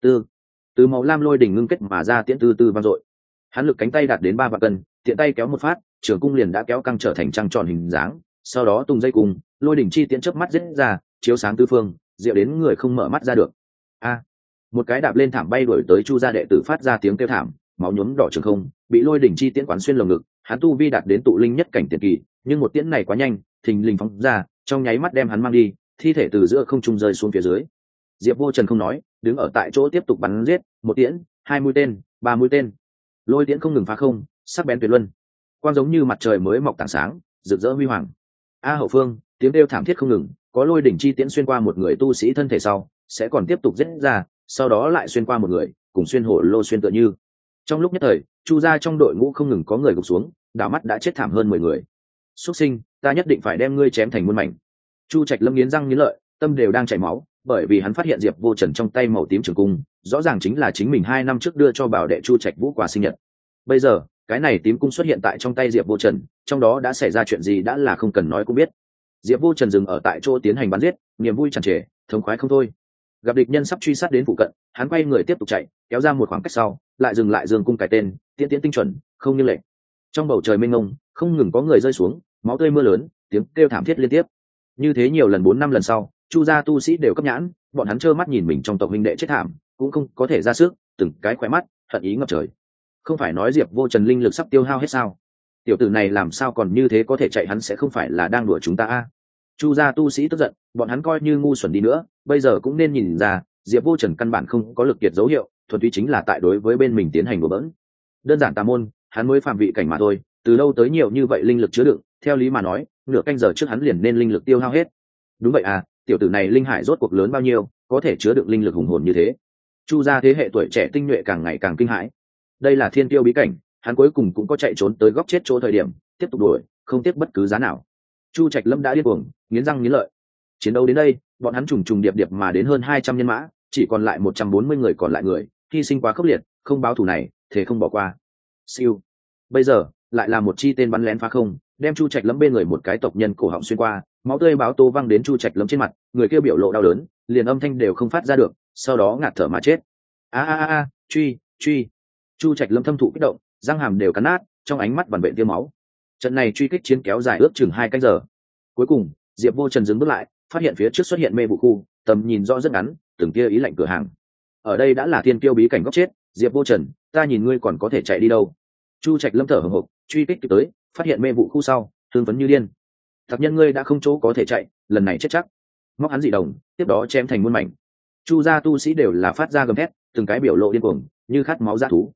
Từ màu lam lôi đỉnh ngưng kết mà ra tiễn tư vang dội. Hắn lực cánh tay đạt đến 3 vạn cân, tiện tay kéo một phát, trường cung liền đã kéo căng trở thành trăng tròn hình dáng, sau đó tung dây cung, lôi đỉnh chi tiễn chớp mắt giết ra, chiếu sáng tứ phương, diệu đến người không mở mắt ra được. Một cái đạp lên thảm bay đuổi tới Chu gia đệ tử phát ra tiếng kêu thảm, máu nhuốm đỏ trường không, bị lôi đỉnh chi tiễn quán xuyên lồng ngực, hắn tu vi đạt đến tụ linh nhất cảnh tiền kỳ, nhưng một tiễn này quá nhanh, thình lình phóng ra, trong nháy mắt đem hắn mang đi, thi thể từ giữa không trung rơi xuống phía dưới. Diệp Vô Trần không nói, đứng ở tại chỗ tiếp tục bắn giết, một tiễn, 2 mũi tên, 3 mũi tên. Lôi tiễn không ngừng phá không, sắc bén tuyệt luân. Quang giống như mặt trời mới mọc tảng sáng, rực rỡ huy hoàng. A hậu phương, tiếng kêu thảm thiết không ngừng, có lôi đỉnh chi tiễn xuyên qua một người tu sĩ thân thể sau sẽ còn tiếp tục giết ra, sau đó lại xuyên qua một người, cùng xuyên hổ lô xuyên tựa như. Trong lúc nhất thời, chu gia trong đội ngũ không ngừng có người gục xuống, đảo mắt đã chết thảm hơn 10 người. Xuất sinh, ta nhất định phải đem ngươi chém thành muôn mảnh. Chu Trạch Lâm nghiến răng nghiến lợi, tâm đều đang chảy máu, bởi vì hắn phát hiện Diệp Vô Trần trong tay màu tím trường cung, rõ ràng chính là chính mình 2 năm trước đưa cho bảo đệ Chu Trạch Vũ quà sinh nhật. Bây giờ, cái này tím cung xuất hiện tại trong tay Diệp Vô Trần, trong đó đã xảy ra chuyện gì đã là không cần nói cũng biết. Diệp Vô Trần dừng ở tại chỗ tiến hành bắn giết, niềm vui tràn trề, thống khoái không thôi. Gặp địch nhân sắp truy sát đến phụ cận, hắn quay người tiếp tục chạy, kéo ra một khoảng cách sau, lại dừng lại giương cung cái tên, tiễn tiễn tinh chuẩn, không như lệnh. Trong bầu trời mênh mông, không ngừng có người rơi xuống, máu tươi mưa lớn, tiếng kêu thảm thiết liên tiếp. Như thế nhiều lần 4 năm lần sau, Chu gia tu sĩ đều cấp nhãn, bọn hắn trơ mắt nhìn mình trong tộc huynh đệ chết thảm, cũng không có thể ra sức, từng cái khóe mắt, hận ý ngập trời. Không phải nói Diệp Vô Trần linh lực sắp tiêu hao hết sao? Tiểu tử này làm sao còn như thế có thể chạy, hắn sẽ không phải là đang đùa chúng ta a? Chu gia tu sĩ tức giận, bọn hắn coi như ngu xuẩn đi nữa, bây giờ cũng nên nhìn ra, Diệp Vô Trần căn bản không có lực kiệt dấu hiệu, thuần túy chính là tại đối với bên mình tiến hành đùa bỡn. Đơn giản tà môn, hắn mới phạm vị cảnh mà thôi, từ đâu tới nhiều như vậy linh lực chứa đựng, theo lý mà nói, nửa canh giờ trước hắn liền nên linh lực tiêu hao hết. Đúng vậy à, tiểu tử này linh hải rốt cuộc lớn bao nhiêu, có thể chứa đựng linh lực hùng hồn như thế. Chu gia thế hệ tuổi trẻ tinh nhuệ càng ngày càng kinh hãi. Đây là thiên tiêu bí cảnh, hắn cuối cùng cũng có chạy trốn tới góc chết chỗ thời điểm, tiếp tục đuổi, không tiếc bất cứ giá nào. Chu Trạch Lâm đã điên cuồng, nghiến răng nghiến lợi. Chiến đấu đến đây, bọn hắn trùng trùng điệp điệp mà đến hơn 200 nhân mã, chỉ còn lại 140 người còn lại người, hy sinh quá khốc liệt, không báo thù này, thế không bỏ qua. Siêu. Bây giờ, lại là một chi tên bắn lén phá không, đem Chu Trạch Lâm bên người một cái tộc nhân cổ họng xuyên qua, máu tươi báo tố văng đến Chu Trạch Lâm trên mặt, người kia biểu lộ đau đớn, liền âm thanh đều không phát ra được, sau đó ngạt thở mà chết. A, truy. Chu Trạch Lâm thâm thụ kích động, răng hàm đều cắn nát, trong ánh mắt vằn vện tia máu. Trận này truy kích chiến kéo dài ước chừng 2 canh giờ. Cuối cùng, Diệp Vô Trần dừng bước lại, phát hiện phía trước xuất hiện mê vụ khu, tầm nhìn rõ rất ngắn, từng tia ý lạnh cửa hàng. Ở đây đã là thiên kiêu bí cảnh góc chết, Diệp Vô Trần, ta nhìn ngươi còn có thể chạy đi đâu? Chu Trạch Lâm thở hổn hộc, truy kích tới, phát hiện mê vụ khu sau, thương phấn như điên. Thật nhân ngươi đã không chỗ có thể chạy, lần này chết chắc. Móc hắn dị đồng, tiếp đó chém thành muôn mảnh. Chu gia tu sĩ đều là phát ra gầm thét, từng cái biểu lộ điên cuồng, như khát máu dã thú.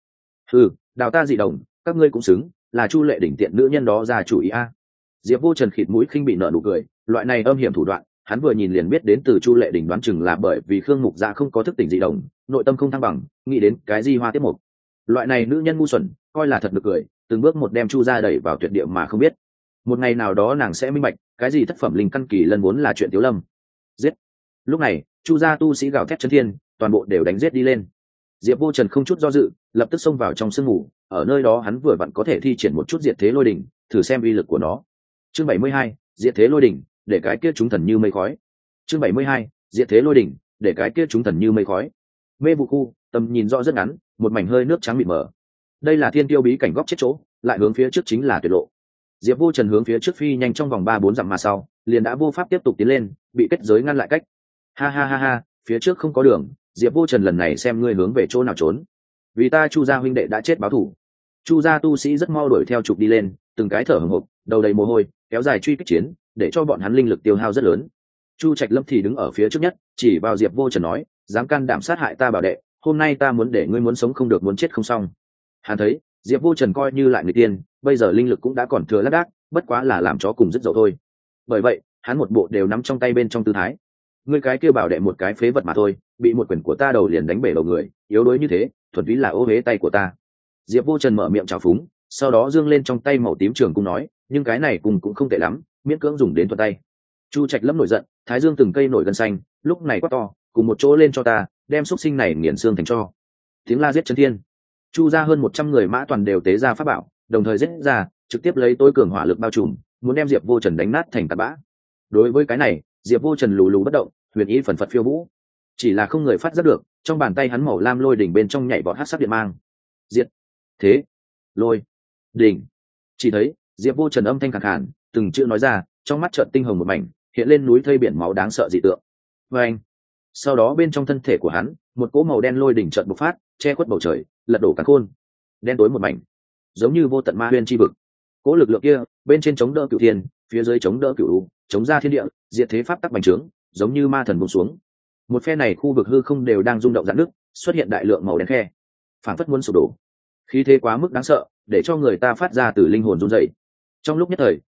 Đào ta dị đồng, các ngươi cũng xứng, là Chu Lệ đỉnh tiện nữ nhân đó ra chủ ý a. Diệp Vô Trần khịt mũi khinh bị nở nụ cười, loại này âm hiểm thủ đoạn, hắn vừa nhìn liền biết đến từ Chu Lệ đỉnh, đoán chừng là bởi vì Khương Mục Dạ không có thức tỉnh dị đồng, nội tâm không thăng bằng, nghĩ đến cái gì hoa tiếp mục. Loại này nữ nhân ngu xuẩn, coi là thật được cười, từng bước một đem Chu gia đẩy vào tuyệt địa mà không biết. Một ngày nào đó nàng sẽ minh bạch, cái gì thất phẩm linh căn kỳ lần vốn là chuyện Tiếu Lâm. Giết. Lúc này, Chu gia tu sĩ gào thét chấn thiên, toàn bộ đều đánh giết đi lên. Diệp Vô Trần không chút do dự, lập tức xông vào trong sương mù, ở nơi đó hắn vừa vặn có thể thi triển một chút diệt thế lôi đỉnh, thử xem uy lực của nó. Chương 72, diệt thế lôi đỉnh, để cái kia chúng thần như mây khói. Chương 72, diệt thế lôi đỉnh, để cái kia chúng thần như mây khói. Mê vụ khu, tầm nhìn rõ rất ngắn, một mảnh hơi nước trắng mịt mờ. Đây là thiên tiêu bí cảnh góc chết chỗ, lại hướng phía trước chính là tuyệt lộ. Diệp Vô Trần hướng phía trước phi nhanh trong vòng 3-4 dặm mà sau, liền đã vô pháp tiếp tục tiến lên, bị kết giới ngăn lại cách. Ha, phía trước không có đường, Diệp Vô Trần lần này xem ngươi hướng về chỗ nào trốn. Vì ta Chu gia huynh đệ đã chết báo thù. Chu gia tu sĩ rất mau đuổi theo trục đi lên, từng cái thở hổn hộc, đầu đầy mồ hôi, kéo dài truy kích chiến, để cho bọn hắn linh lực tiêu hao rất lớn. Chu Trạch Lâm thì đứng ở phía trước nhất, chỉ vào Diệp Vô Trần nói, dám can đảm sát hại ta bảo đệ, hôm nay ta muốn để ngươi muốn sống không được muốn chết không xong. Hắn thấy, Diệp Vô Trần coi như lại người tiên, bây giờ linh lực cũng đã còn thừa lác đác, bất quá là làm chó cùng dứt dậu thôi. Bởi vậy, hắn một bộ đều nắm trong tay bên trong tư thái. Ngươi cái kia bảo đệ một cái phế vật mà thôi, bị một quyền của ta đầu liền đánh bể đầu người, yếu đuối như thế, thuần túy là ô uế tay của ta. Diệp Vô Trần mở miệng chào phúng, sau đó giương lên trong tay màu tím trường cung nói, nhưng cái này cùng cũng không tệ lắm, miễn cưỡng dùng đến thuận tay. Chu Trạch Lâm nổi giận, thái dương từng cây nổi gân xanh, lúc này quát to, cùng một chỗ lên cho ta, đem xúc sinh này nghiền xương thành tro. Tiếng la giết chấn thiên. Chu ra hơn 100 người mã toàn đều tế ra pháp bảo, đồng thời giết ra, trực tiếp lấy tối cường hỏa lực bao trùm, muốn đem Diệp Vô Trần đánh nát thành tạt bã. Đối với cái này, Diệp Vô Trần lù lù bất động, huyền ý phần phật phiêu vũ, chỉ là không người phát giác được, trong bàn tay hắn màu lam lôi đỉnh bên trong nhảy vọt hắc sắc điện mang. Diệt thế lôi đỉnh. Chỉ thấy Diệp Vô Trần âm thanh khàn khàn, từng chữ nói ra, trong mắt trợn tinh hồng một mảnh, hiện lên núi thây biển máu đáng sợ dị tượng. Và anh, sau đó bên trong thân thể của hắn, một cỗ màu đen lôi đỉnh chợt bộc phát, che khuất bầu trời, lật đổ càn khôn, đen tối một mảnh, giống như vô tận ma huyên chi vực. Cỗ lực lượng kia, bên trên chống đỡ cửu thiên, phía dưới chống đỡ cửu u, chống ra thiên địa, diệt thế pháp tắc bành trướng, giống như ma thần buông xuống. Một phe này khu vực hư không đều đang rung động rạn nứt, xuất hiện đại lượng màu đen khe, phản phất muốn sụp đổ. Khí thế quá mức đáng sợ, để cho người ta phát ra từ linh hồn run rẩy. Trong lúc nhất thời,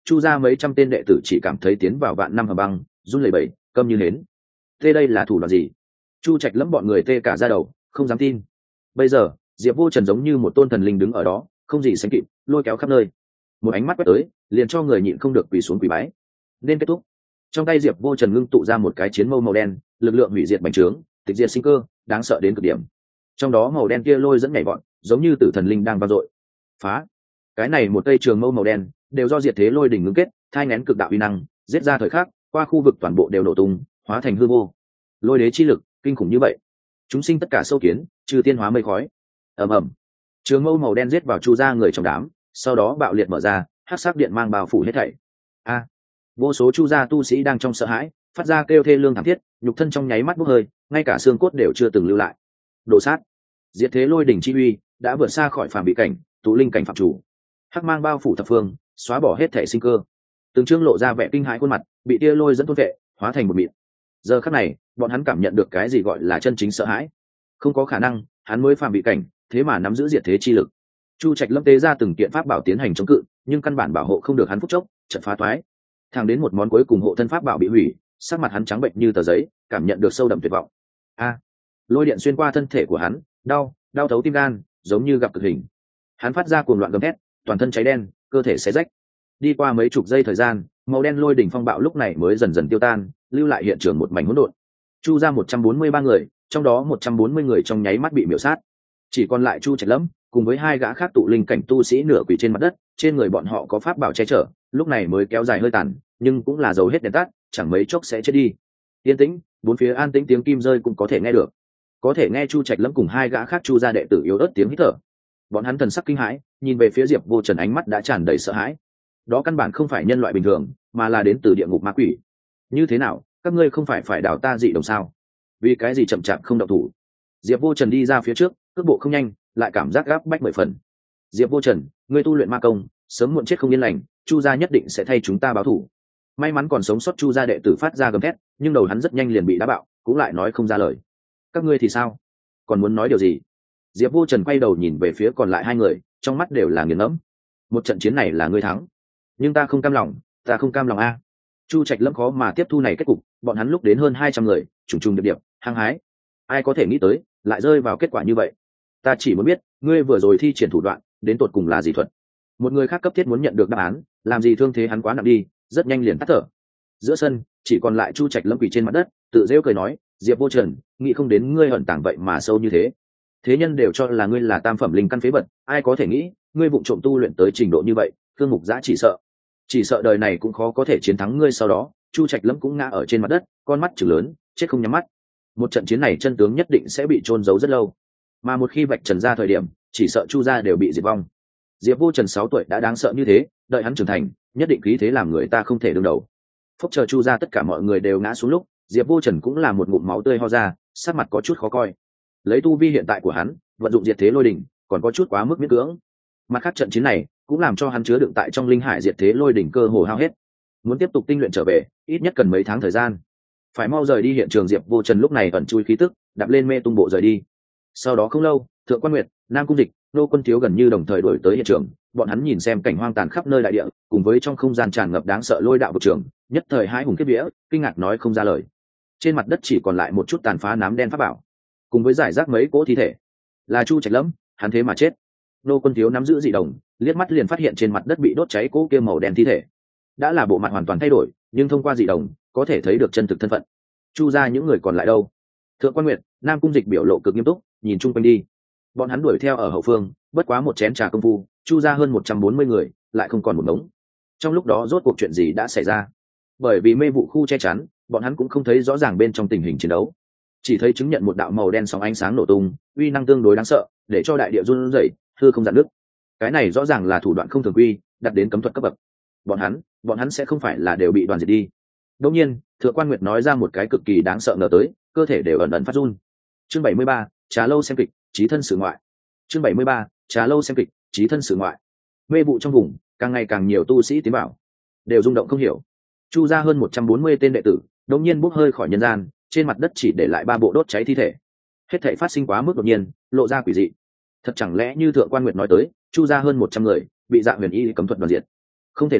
chu ra mấy trăm tên đệ tử chỉ cảm thấy tiến vào vạn năm hầm băng, run lẩy bẩy, câm như nến. Thế đây là thủ đoạn gì? Chu Trạch lẫm bọn người tê cả da đầu, không dám tin. Bây giờ Diệp Vô Trần giống như một tôn thần linh đứng ở đó, không gì sánh kịp, lôi kéo khắp nơi. Một ánh mắt quét tới, liền cho người nhịn không được quỳ xuống quỳ bái. Nên kết thúc. Trong tay Diệp Vô Trần ngưng tụ ra một cái chiến mâu màu đen, lực lượng hủy diệt bành trướng, tịch diệt sinh cơ, đáng sợ đến cực điểm. Trong đó màu đen kia lôi dẫn nhảy vọt, giống như tử thần linh đang vang dội. Phá! Cái này một cây trường mâu màu đen, đều do diệt thế lôi đỉnh ngưng kết, thai nghén cực đạo uy năng, giết ra thời khắc, qua khu vực toàn bộ đều nổ tung, hóa thành hư vô. Lôi đế chi lực, kinh khủng như vậy. Chúng sinh tất cả sâu kiến, trừ tiên hóa mây khói. Ầm ầm. Trường mâu màu đen giết vào chu ra người trong đám, sau đó bạo liệt mở ra, hắc sắc điện mang bao phủ hết thảy. A! Vô số chu gia tu sĩ đang trong sợ hãi, phát ra kêu thê lương thảm thiết, nhục thân trong nháy mắt bốc hơi, ngay cả xương cốt đều chưa từng lưu lại. Độ sát, diệt thế lôi đỉnh chi uy đã vượt xa khỏi phàm bị cảnh, tụ linh cảnh phạm chủ. Hắc mang bao phủ thập phương, xóa bỏ hết thể sinh cơ. Từng trương lộ ra vẻ kinh hãi khuôn mặt, bị tia lôi dẫn thôn vệ, hóa thành một mịn. Giờ khắc này, bọn hắn cảm nhận được cái gì gọi là chân chính sợ hãi. Không có khả năng, hắn mới phàm bị cảnh, thế mà nắm giữ diệt thế chi lực. Chu Trạch lâm tế ra từng kiện pháp bảo tiến hành chống cự, nhưng căn bản bảo hộ không được hắn phút chốc, chợt phá toái. Thẳng đến một món cuối cùng hộ thân pháp bảo bị hủy, sắc mặt hắn trắng bệnh như tờ giấy, cảm nhận được sâu đậm tuyệt vọng. A! Lôi điện xuyên qua thân thể của hắn, đau thấu tim gan, giống như gặp cực hình. Hắn phát ra cuồng loạn gầm thét, toàn thân cháy đen, cơ thể xé rách. Đi qua mấy chục giây thời gian, màu đen lôi đỉnh phong bạo lúc này mới dần dần tiêu tan, lưu lại hiện trường một mảnh hỗn độn. Chu ra 143 người, trong đó 140 người trong nháy mắt bị miểu sát. Chỉ còn lại Chu Trạch Lâm cùng với hai gã khác tụ linh cảnh tu sĩ nửa quỳ trên mặt đất, trên người bọn họ có pháp bảo che chở, lúc này mới kéo dài hơi tàn, nhưng cũng là dầu hết đèn tắt, chẳng mấy chốc sẽ chết đi. Yên tĩnh, bốn phía an tĩnh, tiếng kim rơi cũng có thể nghe được. Có thể nghe Chu Trạch Lâm cùng hai gã khác Chu gia đệ tử yếu ớt tiếng hít thở. Bọn hắn thần sắc kinh hãi, nhìn về phía Diệp Vô Trần, ánh mắt đã tràn đầy sợ hãi. Đó căn bản không phải nhân loại bình thường, mà là đến từ địa ngục ma quỷ. Như thế nào, các ngươi không phải đào ta dị đồng sao? Vì cái gì chậm chạp không động thủ? Diệp Vô Trần đi ra phía trước, cước bộ không nhanh, lại cảm giác gáp bách 10 phần. Diệp Vô Trần, ngươi tu luyện ma công, sớm muộn chết không yên lành, Chu gia nhất định sẽ thay chúng ta báo thù. May mắn còn sống sót Chu gia đệ tử phát ra gầm thét, nhưng đầu hắn rất nhanh liền bị đá bạo, cũng lại nói không ra lời. Các ngươi thì sao? Còn muốn nói điều gì? Diệp Vô Trần quay đầu nhìn về phía còn lại hai người, trong mắt đều là nghiền ngẫm. Một trận chiến này là ngươi thắng, nhưng ta không cam lòng, ta không cam lòng a. Chu Trạch Lâm khó mà tiếp thu này kết cục, bọn hắn lúc đến hơn 200 người, trùng trùng điệp điệp, hăng hái. Ai có thể nghĩ tới, lại rơi vào kết quả như vậy? Ta chỉ muốn biết, ngươi vừa rồi thi triển thủ đoạn, đến tột cùng là gì thuật? Một người khác cấp thiết muốn nhận được đáp án, làm gì thương thế hắn quá nặng đi, rất nhanh liền tắt thở. Giữa sân, chỉ còn lại Chu Trạch Lâm quỳ trên mặt đất, tự giễu cười nói, Diệp Vô Trần, nghĩ không đến ngươi ẩn tàng vậy mà sâu như thế. Thế nhân đều cho là ngươi là tam phẩm linh căn phế vật, ai có thể nghĩ, ngươi vụng trộm tu luyện tới trình độ như vậy, Thương Mục Giã chỉ sợ đời này cũng khó có thể chiến thắng ngươi. Sau đó, Chu Trạch Lâm cũng ngã ở trên mặt đất, con mắt trừng lớn, chết không nhắm mắt. Một trận chiến này chân tướng nhất định sẽ bị chôn giấu rất lâu, mà một khi vạch trần ra thời điểm, chỉ sợ Chu gia đều bị diệt vong. Diệp Vô Trần 6 tuổi đã đáng sợ như thế, đợi hắn trưởng thành, nhất định khí thế làm người ta không thể đương đầu. Phốc chờ Chu gia tất cả mọi người đều ngã xuống lúc, Diệp Vô Trần cũng là một ngụm máu tươi ho ra, sắc mặt có chút khó coi. Lấy tu vi hiện tại của hắn, vận dụng diệt thế lôi đỉnh, còn có chút quá mức miễn cưỡng. Mặt khác trận chiến này cũng làm cho hắn chứa đựng tại trong linh hải diệt thế lôi đỉnh cơ hồ hao hết. Muốn tiếp tục tinh luyện trở về, ít nhất cần mấy tháng thời gian. Phải mau rời đi hiện trường. Diệp Vô Trần lúc này ẩn chui khí tức, đạp lên mê tung bộ rời đi. Sau đó không lâu, Thượng Quan Nguyệt, Nam Cung Dịch, Nô Quân Thiếu gần như đồng thời đuổi tới hiện trường. Bọn hắn nhìn xem cảnh hoang tàn khắp nơi đại địa, cùng với trong không gian tràn ngập đáng sợ lôi đạo vực trường, nhất thời hai hùng kiếp vía, kinh ngạc nói không ra lời. Trên mặt đất chỉ còn lại một chút tàn phá nám đen pháp bảo, cùng với giải rác mấy cỗ thi thể. Là Chu Trạch Lâm, hắn thế mà chết. Nô Quân Thiếu nắm giữ dị đồng, liếc mắt liền phát hiện trên mặt đất bị đốt cháy cỗ kia màu đen thi thể. Đã là bộ mặt hoàn toàn thay đổi, nhưng thông qua dị đồng có thể thấy được chân thực thân phận. Chu gia những người còn lại đâu? Thượng Quan Nguyệt, Nam Cung Dịch biểu lộ cực nghiêm túc, nhìn chung quanh đi. Bọn hắn đuổi theo ở hậu phương, bất quá một chén trà công phu, Chu gia hơn 140 người lại không còn một ngống. Trong lúc đó rốt cuộc chuyện gì đã xảy ra? Bởi vì mê vụ khu che chắn, bọn hắn cũng không thấy rõ ràng bên trong tình hình chiến đấu, chỉ thấy chứng nhận một đạo màu đen sóng ánh sáng nổ tung, uy năng tương đối đáng sợ, để cho đại địa run rẩy, hư không dạn nước. Cái này rõ ràng là thủ đoạn không thường quy, đặt đến cấm thuật cấp bậc. Bọn hắn sẽ không phải là đều bị đoàn diệt đi? Đương nhiên, Thượng Quan Nguyệt nói ra một cái cực kỳ đáng sợ ngờ tới, cơ thể đều ẩn ẩn phát run. Chương 73, trà lâu xem kịch, chí thân sự ngoại. Chương 73, trà lâu xem kịch, chí thân sự ngoại. Mê vụ trong vùng, càng ngày càng nhiều tu sĩ tiến vào, đều rung động không hiểu. Chu ra hơn 140 tên đệ tử, đột nhiên bốc hơi khỏi nhân gian, trên mặt đất chỉ để lại 3 bộ đốt cháy thi thể. Hết thảy phát sinh quá mức đột nhiên, lộ ra quỷ dị. Thật chẳng lẽ như Thượng Quan Nguyệt nói tới, Chu ra hơn 100 người bị Dạ Huyền Y cấm thuật đoàn diệt? Không thể nào,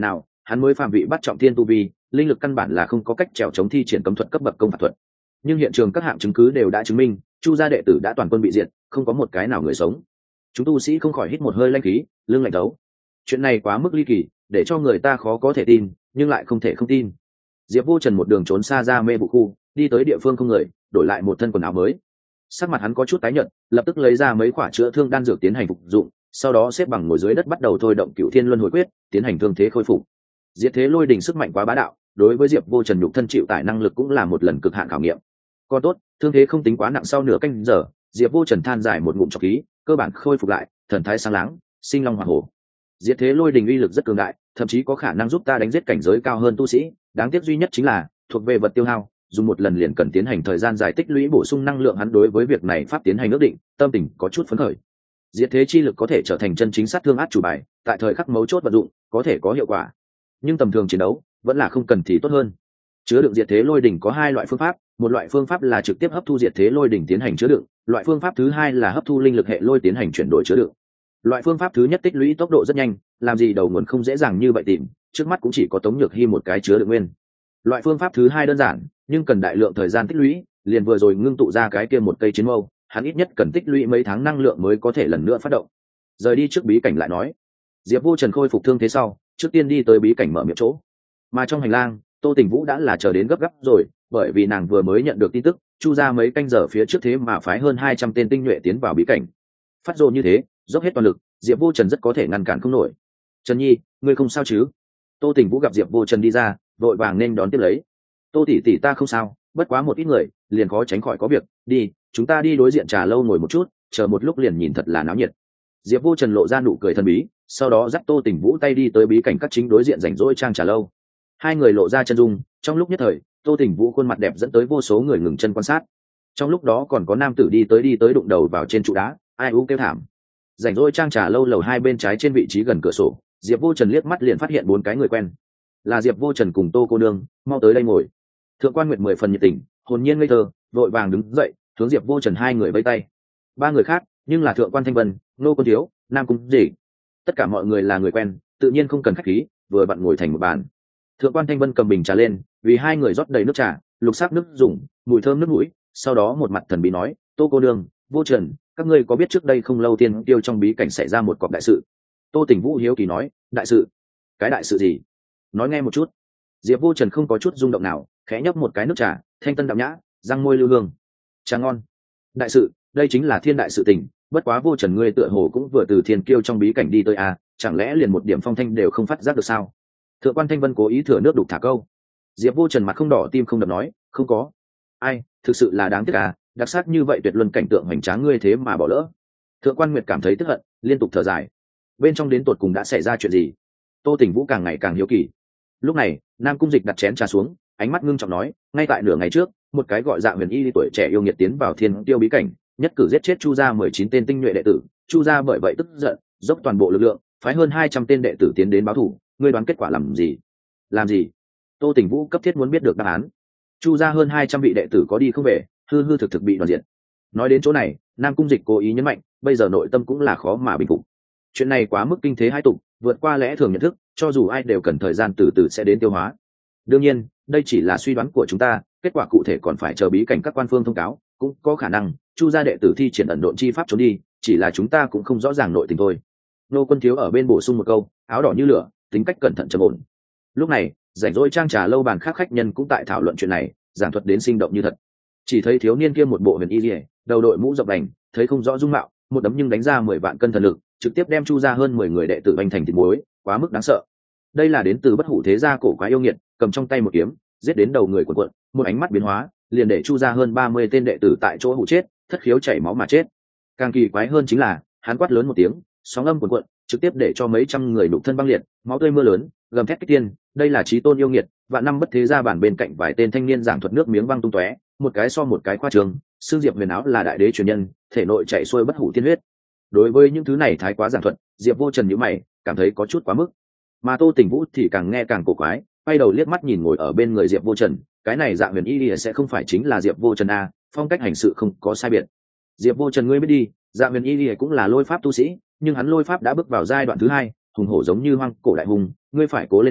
hắn mới phạm vị bắt trọng thiên tu vi, linh lực căn bản là không có cách trèo chống thi triển cấm thuật cấp bậc công phạt thuật. Nhưng hiện trường các hạng chứng cứ đều đã chứng minh chu gia đệ tử đã toàn quân bị diệt, không có một cái nào người sống. Chúng tu sĩ không khỏi hít một hơi lanh khí, lưng lạnh thấu. Chuyện này quá mức ly kỳ, để cho người ta khó có thể tin, nhưng lại không thể không tin. Diệp Vô Trần một đường trốn xa ra mê vụ khu, đi tới địa phương không người, đổi lại một thân quần áo mới. Sắc mặt hắn có chút tái nhợt, lập tức lấy ra mấy quả chữa thương đan dược tiến hành phục dụng, sau đó xếp bằng ngồi dưới đất bắt đầu thôi động Cửu Thiên Luân Hồi Quyết, tiến hành thương thế khôi phục. Diệt thế lôi đỉnh sức mạnh quá bá đạo, đối với Diệp Vô Trần nhục thân chịu tải năng lực cũng là một lần cực hạn khảo nghiệm. Còn tốt, thương thế không tính quá nặng, sau nửa canh giờ, Diệp Vô Trần than dài một ngụm trọc khí, cơ bản khôi phục lại, thần thái sáng láng, sinh long hỏa hổ. Diệt thế lôi đình uy lực rất cường đại, thậm chí có khả năng giúp ta đánh giết cảnh giới cao hơn tu sĩ, đáng tiếc duy nhất chính là thuộc về vật tiêu hao, dùng một lần liền cần tiến hành thời gian dài tích lũy bổ sung năng lượng. Hắn đối với việc này pháp tiến hành ước định, tâm tình có chút phấn khởi. Diệt thế chi lực có thể trở thành chân chính sát thương át chủ bài, tại thời khắc mấu chốt vận dụng có thể có hiệu quả, nhưng tầm thường chiến đấu vẫn là không cần thì tốt hơn. Chứa đựng diệt thế lôi đỉnh có hai loại phương pháp, một loại phương pháp là trực tiếp hấp thu diệt thế lôi đỉnh tiến hành chứa đựng, loại phương pháp thứ hai là hấp thu linh lực hệ lôi tiến hành chuyển đổi chứa đựng. Loại phương pháp thứ nhất tích lũy tốc độ rất nhanh, làm gì đầu nguồn không dễ dàng như vậy tìm, trước mắt cũng chỉ có Tống Nhược Hi một cái chứa đựng nguyên. Loại phương pháp thứ hai đơn giản, nhưng cần đại lượng thời gian tích lũy, liền vừa rồi ngưng tụ ra cái kia một cây chiến mâu, hắn ít nhất cần tích lũy mấy tháng năng lượng mới có thể lần nữa phát động. Rời đi trước bí cảnh lại nói. Diệp Vô Trần khôi phục thương thế sau, trước tiên đi tới bí cảnh mở miệng chỗ. Mà trong hành lang, Tô Tình Vũ đã là chờ đến gấp gáp rồi, bởi vì nàng vừa mới nhận được tin tức, chu ra mấy canh giờ phía trước thế mà phái hơn 200 tên tinh nhuệ tiến vào bí cảnh. Phát rồ như thế, dốc hết toàn lực, Diệp Vô Trần rất có thể ngăn cản không nổi. Trần Nhi, ngươi không sao chứ? Tô Tình Vũ gặp Diệp Vô Trần đi ra, vội vàng nên đón tiếp lấy. Tô tỷ tỷ ta không sao, bất quá một ít người, liền khó tránh khỏi có việc, đi, chúng ta đi đối diện trà lâu ngồi một chút, chờ một lúc liền nhìn thật là náo nhiệt. Diệp Vô Trần lộ ra nụ cười thần bí, sau đó dắt Tô Tình Vũ tay đi tới bí cảnh các chính đối diện rảnh rỗi trang trà lâu. Hai người lộ ra chân dung, trong lúc nhất thời, Tô Tình Vũ khuôn mặt đẹp dẫn tới vô số người ngừng chân quan sát. Trong lúc đó còn có nam tử đi tới đụng đầu vào trên trụ đá, ai u kêu thảm. Rảnh rỗi trang trà lâu lầu hai bên trái trên vị trí gần cửa sổ, Diệp Vô Trần liếc mắt liền phát hiện bốn cái người quen. Là Diệp Vô Trần cùng Tô cô nương, mau tới đây ngồi. Thượng quan Nguyệt 10 phần nhiệt tình, hồn nhiên ngây thơ, vội vàng đứng dậy, hướng Diệp Vô Trần hai người vẫy tay. Ba người khác, nhưng là Thượng quan Thanh Vân, Nô Quân Thiếu, Nam Cung Dị. Tất cả mọi người là người quen, tự nhiên không cần khách khí, vừa vặn ngồi thành một bàn. Thượng quan Thanh Vân cầm bình trà lên, vì hai người rót đầy nước trà, lục sắc nước dùng, mùi thơm nước mũi, sau đó một mặt thần bí nói, Tô cô nương, Vô Trần, các ngươi có biết trước đây không lâu Tiên Tiêu trong bí cảnh xảy ra một cọc đại sự? Tô Tình Vũ hiếu kỳ nói, đại sự? Cái đại sự gì? Nói nghe một chút. Diệp Vô Trần không có chút rung động nào, khẽ nhấp một cái nước trà, thanh tân đạm nhã, răng môi lưu hương. Trà ngon. Đại sự, đây chính là thiên đại sự tình, bất quá Vô Trần ngươi tựa hồ cũng vừa từ Thiên Kiêu trong bí cảnh đi tới à, chẳng lẽ liền một điểm phong thanh đều không phát giác được sao? Thượng quan Thanh Vân cố ý thừa nước đục thả câu. Diệp Vô Trần mặt không đỏ tim không đập nói, không có. Ai, thực sự là đáng tiếc à, đặc sắc như vậy tuyệt luân cảnh tượng hoành tráng ngươi thế mà bỏ lỡ. Thượng quan Nguyệt cảm thấy tức hận, liên tục thở dài. Bên trong đến tột cùng đã xảy ra chuyện gì? Tô Tình Vũ càng ngày càng hiếu kỳ. Lúc này, Nam Cung Dịch đặt chén trà xuống, ánh mắt ngưng trọng nói, ngay tại nửa ngày trước, một cái gọi Dạ Huyền Y tuổi trẻ yêu nghiệt tiến vào Thiên Tiêu bí cảnh, nhất cử giết chết Chu gia 19 tên tinh nhuệ đệ tử. Chu gia bởi vậy tức giận, dốc toàn bộ lực lượng, phái hơn 200 tên đệ tử tiến đến báo thù. Ngươi đoán kết quả làm gì? Làm gì? Tô Tình Vũ cấp thiết muốn biết được đáp án. Chu gia hơn 200 vị đệ tử có đi không về, hư hư thực thực bị đoàn diệt. Nói đến chỗ này, Nam Cung Dịch cố ý nhấn mạnh, bây giờ nội tâm cũng là khó mà bình phục. Chuyện này quá mức kinh thế hai tục, vượt qua lẽ thường nhận thức, cho dù ai đều cần thời gian từ từ sẽ đến tiêu hóa. Đương nhiên, đây chỉ là suy đoán của chúng ta, kết quả cụ thể còn phải chờ bí cảnh các quan phương thông cáo, cũng có khả năng Chu gia đệ tử thi triển ẩn độn chi pháp trốn đi, chỉ là chúng ta cũng không rõ ràng nội tình thôi. Nô Quân Thiếu ở bên bổ sung một câu, áo đỏ như lửa, tính cách cẩn thận trầm ổn. Lúc này, rảnh rỗi trang trà lâu bàn khác khách nhân cũng tại thảo luận chuyện này, giảng thuật đến sinh động như thật. Chỉ thấy thiếu niên kia một bộ huyền y liễu, đầu đội mũ rộng đành, thấy không rõ dung mạo, một đấm nhưng đánh ra 10 vạn cân thần lực, trực tiếp đem Chu gia hơn 10 người đệ tử bành thành thịt muối, quá mức đáng sợ. Đây là đến từ bất hủ thế gia cổ quái yêu nghiệt, cầm trong tay một kiếm, giết đến đầu người cuộn cuộn, một ánh mắt biến hóa, liền để Chu gia hơn 30 tên đệ tử tại chỗ hụ chết, thất khiếu chảy máu mà chết. Càng kỳ quái hơn chính là, hắn quát lớn một tiếng, sóng âm cuộn cuộn, trực tiếp để cho mấy trăm người đục thân băng liệt, máu tươi mưa lớn, gầm thét kích tiên, đây là chí tôn yêu nghiệt, vạn năm bất thế gia bản bên cạnh vài tên thanh niên giảng thuật nước miếng văng tung tóe, một cái so một cái khoa trương, xương Diệp Huyền áo là đại đế truyền nhân, thể nội chảy xuôi bất hủ tiên huyết. Đối với những thứ này thái quá giảng thuật, Diệp Vô Trần nhíu mày, cảm thấy có chút quá mức. Mà Tô Tình Vũ thì càng nghe càng cổ quái, quay đầu liếc mắt nhìn ngồi ở bên người Diệp Vô Trần, cái này Dạ Huyền Y sẽ không phải chính là Diệp Vô Trần a, phong cách hành sự không có sai biệt. Diệp Vô Trần ngươi biết đi, Dạ Huyền Y cũng là lôi pháp tu sĩ, nhưng hắn lôi pháp đã bước vào giai đoạn thứ hai, hùng hổ giống như hoang cổ đại hùng, ngươi phải cố lên a,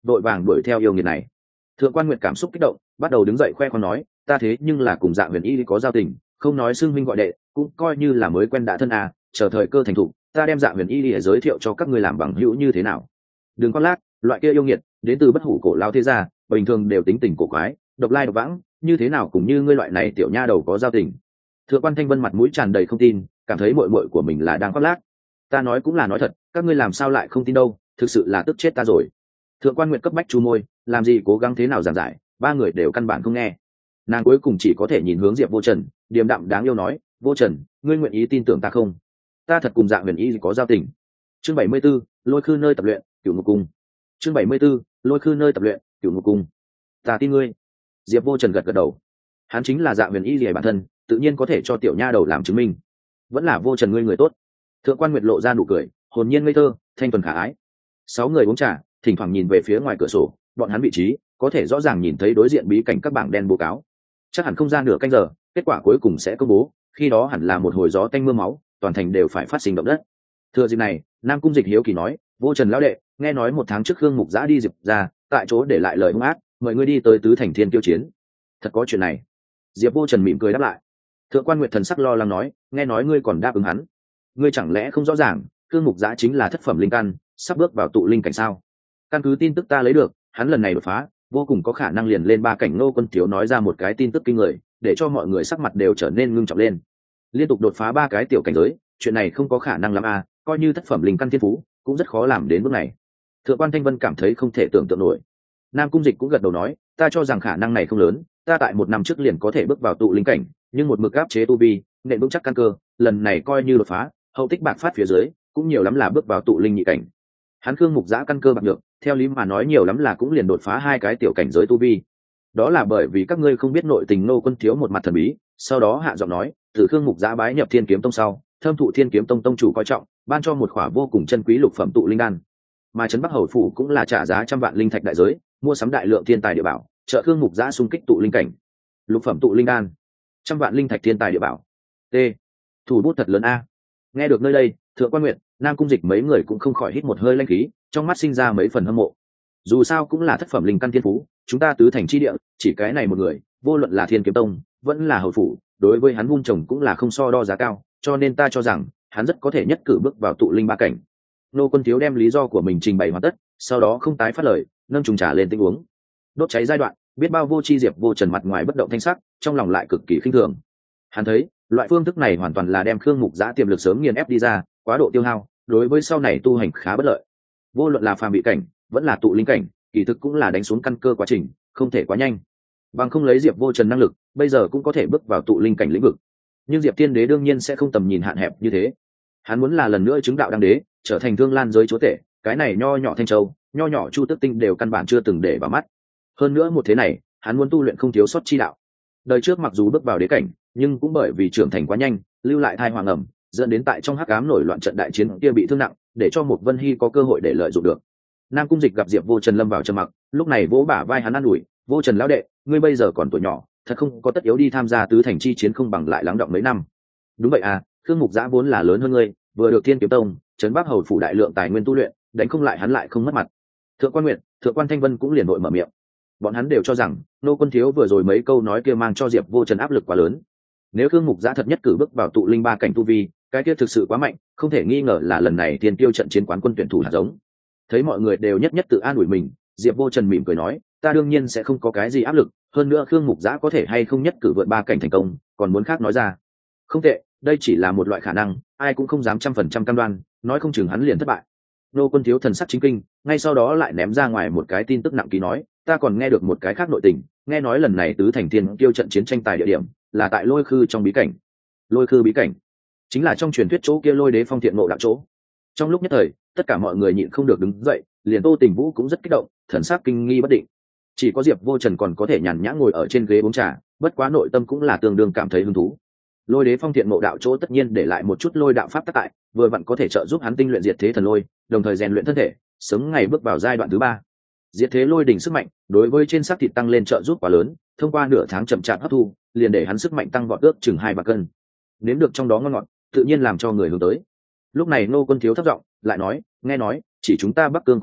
vội vàng đuổi theo yêu nghiệt này. Thượng Quan Nguyệt cảm xúc kích động, bắt đầu đứng dậy khoe khoang nói, ta thế nhưng là cùng Dạ Huyền Y có giao tình, không nói xưng huynh gọi đệ, cũng coi như là mới quen đã thân à, chờ thời cơ thành thục, ta đem Dạ Huyền Y để giới thiệu cho các ngươi làm bằng hữu như thế nào. Đừng có lác, loại kia yêu nghiệt, đến từ bất hủ cổ lao thế gia, bình thường đều tính tình cổ quái, độc lai độc vãng, như thế nào cũng như ngươi loại này tiểu nha đầu có giao tình. Thượng Quan Thanh Vân mặt mũi tràn đầy không tin, cảm thấy muội muội của mình là đang khoác lác. Ta nói cũng là nói thật, các ngươi làm sao lại không tin đâu, thực sự là tức chết ta rồi. Thượng Quan Nguyệt cấp bách chu môi, làm gì cố gắng thế nào giảng giải, ba người đều căn bản không nghe. Nàng cuối cùng chỉ có thể nhìn hướng Diệp Vô Trần, điềm đạm đáng yêu nói, Vô Trần, ngươi nguyện ý tin tưởng ta không? Ta thật cùng Dạ Huyền Y có giao tình. Chương 74, Lôi Khư nơi tập luyện, Cửu Ngục Cung. Chương 74, Lôi Khư nơi tập luyện, Cửu Ngục Cung. Ta tin ngươi. Diệp Vô Trần gật gật đầu. Hắn chính là Dạ Huyền Y bản thân, tự nhiên có thể cho tiểu nha đầu làm chứng minh. Vẫn là Vô Trần ngươi người tốt. Thượng Quan Nguyệt lộ ra nụ cười, hồn nhiên ngây thơ, thanh thuần khả ái. 6 người uống trà, thỉnh thoảng nhìn về phía ngoài cửa sổ, bọn hắn vị trí có thể rõ ràng nhìn thấy đối diện bí cảnh các bảng đen bố cáo. Chắc hẳn không ra nửa canh giờ, kết quả cuối cùng sẽ công bố, khi đó hẳn là một hồi gió tanh mưa máu, toàn thành đều phải phát sinh động đất. Thừa dịp này, Nam Cung Dịch hiếu kỳ nói, Vô Trần lão đệ, nghe nói 1 tháng trước Khương Mục Giã đi Diệp ra, tại chỗ để lại lời hung ác, mời ngươi đi tới Tứ Thành Thiên Kiêu chiến. Thật có chuyện này? Diệp Vô Trần mỉm cười đáp lại. Thượng Quan Nguyệt thần sắc lo lắng nói, nghe nói ngươi còn đáp ứng hắn, ngươi chẳng lẽ không rõ ràng, Khương Mục Giã chính là thất phẩm linh căn, sắp bước vào tụ linh cảnh sao? Căn cứ tin tức ta lấy được, hắn lần này đột phá, vô cùng có khả năng liền lên 3 cảnh. Nô Quân Thiếu nói ra một cái tin tức kinh người, để cho mọi người sắc mặt đều trở nên ngưng trọng lên. Liên tục đột phá 3 cái tiểu cảnh giới, chuyện này không có khả năng lắm à, coi như thất phẩm linh căn thiên phú, cũng rất khó làm đến bước này. Thượng Quan Thanh Vân cảm thấy không thể tưởng tượng nổi. Nam Cung Dịch cũng gật đầu nói, ta cho rằng khả năng này không lớn, ta tại 1 năm trước liền có thể bước vào tụ linh cảnh, nhưng một mực áp chế tu vi, nện vững chắc căn cơ, lần này coi như đột phá, hậu tích bạc phát phía dưới, cũng nhiều lắm là bước vào tụ linh nhị cảnh. Hắn Khương Mục Giã căn cơ bạc được, theo lý mà nói nhiều lắm là cũng liền đột phá 2 cái tiểu cảnh giới tu vi. Đó là bởi vì các ngươi không biết nội tình. Nô Quân Thiếu một mặt thần bí, sau đó hạ giọng nói, từ Khương Mục Giã bái nhập Thiên Kiếm Tông sau, thâm thụ Thiên Kiếm Tông tông chủ coi trọng, ban cho một khỏa vô cùng chân quý lục phẩm tụ linh đan. Mà trấn Bắc Hầu phủ cũng là trả giá trăm vạn linh thạch đại giới, mua sắm đại lượng thiên tài địa bảo, trợ Khương Mục Giã xung kích tụ linh cảnh. Lục phẩm tụ linh đan, trăm vạn linh thạch thiên tài địa bảo. T. Thủ bút thật lớn a. Nghe được nơi đây, Thượng Quan Nguyệt, Nam Cung Dịch mấy người cũng không khỏi hít một hơi lanh khí, trong mắt sinh ra mấy phần hâm mộ. Dù sao cũng là thất phẩm linh căn thiên phú, chúng ta tứ thành chi địa, chỉ cái này một người, vô luận là Thiên Kiếm Tông, vẫn là hầu phủ, đối với hắn vun trồng cũng là không so đo giá cao, cho nên ta cho rằng hắn rất có thể nhất cử bước vào tụ linh 3 cảnh. Nô Quân Thiếu đem lý do của mình trình bày hoàn tất, sau đó không tái phát lời, nâng trùng trà lên tinh uống. Đốt cháy giai đoạn, biết bao vô chi Diệp Vô Trần mặt ngoài bất động thanh sắc, trong lòng lại cực kỳ khinh thường. Hắn thấy, loại phương thức này hoàn toàn là đem Khương Mục Giã tiềm lực sớm nghiền ép đi ra, quá độ tiêu hao, đối với sau này tu hành khá bất lợi. Vô luận là phàm bị cảnh, vẫn là tụ linh cảnh, kỳ thực cũng là đánh xuống căn cơ quá trình, không thể quá nhanh. Bằng không lấy Diệp Vô Trần năng lực, bây giờ cũng có thể bước vào tụ linh cảnh lĩnh vực. Nhưng Diệp Tiên Đế đương nhiên sẽ không tầm nhìn hạn hẹp như thế. Hắn muốn là lần nữa chứng đạo đăng đế, trở thành Thương Lan giới chúa tể, cái này nho nhỏ Thanh Châu, nho nhỏ Chu Tước Tinh đều căn bản chưa từng để vào mắt. Hơn nữa một thế này, hắn muốn tu luyện không thiếu sót chi đạo. Đời trước mặc dù bước vào đế cảnh, nhưng cũng bởi vì trưởng thành quá nhanh, lưu lại thai hoàng ẩm, dẫn đến tại trong hắc ám nổi loạn trận đại chiến kia bị thương nặng, để cho một Vân Hy có cơ hội để lợi dụng được. Nam Cung Dịch gặp Diệp Vô Trần lâm vào trầm mặc, lúc này vỗ bả vai hắn an ủi, Vô Trần lão đệ, ngươi bây giờ còn tuổi nhỏ, thật không có tất yếu đi tham gia tứ thành chi chiến, không bằng lại lắng động mấy năm. Đúng vậy à, Khương Mục Giã vốn là lớn hơn ngươi, vừa được Thiên Kiếm Tông, trấn Bắc Hầu phủ đại lượng tài nguyên tu luyện, đánh không lại hắn lại không mất mặt. Thượng Quan Nguyệt, Thượng Quan Thanh Vân cũng liền đội mở miệng. Bọn hắn đều cho rằng Nô Quân Thiếu vừa rồi mấy câu nói kia mang cho Diệp Vô Trần áp lực quá lớn. Nếu Khương Mục Giã thật nhất cử bước vào tụ linh 3 cảnh tu vi, cái kia thực sự quá mạnh, không thể nghi ngờ là lần này Thiên Tiêu trận chiến quán quân tuyển thủ hạt giống. Thấy mọi người đều nhất nhất tự an ủi mình, Diệp Vô Trần mỉm cười nói, ta đương nhiên sẽ không có cái gì áp lực, hơn nữa Khương Mục Giã có thể hay không nhất cử vượt 3 cảnh thành công, còn muốn khác nói ra. Không tệ, đây chỉ là một loại khả năng, ai cũng không dám 100% cam đoan, nói không chừng hắn liền thất bại. Nô Quân Thiếu thần sắc chính kinh, ngay sau đó lại ném ra ngoài một cái tin tức nặng ký nói, ta còn nghe được một cái khác nội tình, nghe nói lần này tứ thành Thiên Tiêu trận chiến tranh tài địa điểm là tại Lôi Khư trong bí cảnh. Lôi Khư bí cảnh chính là trong truyền thuyết chỗ kia Lôi Đế Phong Thiện ngộ đạo chỗ. Trong lúc nhất thời, tất cả mọi người nhịn không được đứng dậy, liền Tô Tình Vũ cũng rất kích động, thần sắc kinh nghi bất định. Chỉ có Diệp Vô Trần còn có thể nhàn nhã ngồi ở trên ghế uống trà, bất quá nội tâm cũng là tương đương cảm thấy hứng thú. Lôi Đế Phong Thiện ngộ đạo chỗ tất nhiên để lại một chút lôi đạo pháp tác tại, vừa vặn có thể trợ giúp hắn tinh luyện diệt thế thần lôi, đồng thời rèn luyện thân thể, sớm ngày bước vào giai đoạn thứ 3. Diệt thế lôi đỉnh sức mạnh, đối với trên xác thịt tăng lên trợ giúp quá lớn, thông qua nửa tháng chậm chạp hấp thu, liền để hắn sức mạnh tăng vọt ước chừng 2-3 cân. Nếm được trong đó ngon ngọt, tự nhiên làm cho người hướng tới. Lúc này Nô Quân Thiếu thấp giọng lại nói, nghe nói chỉ chúng ta Bắc Cương khu vực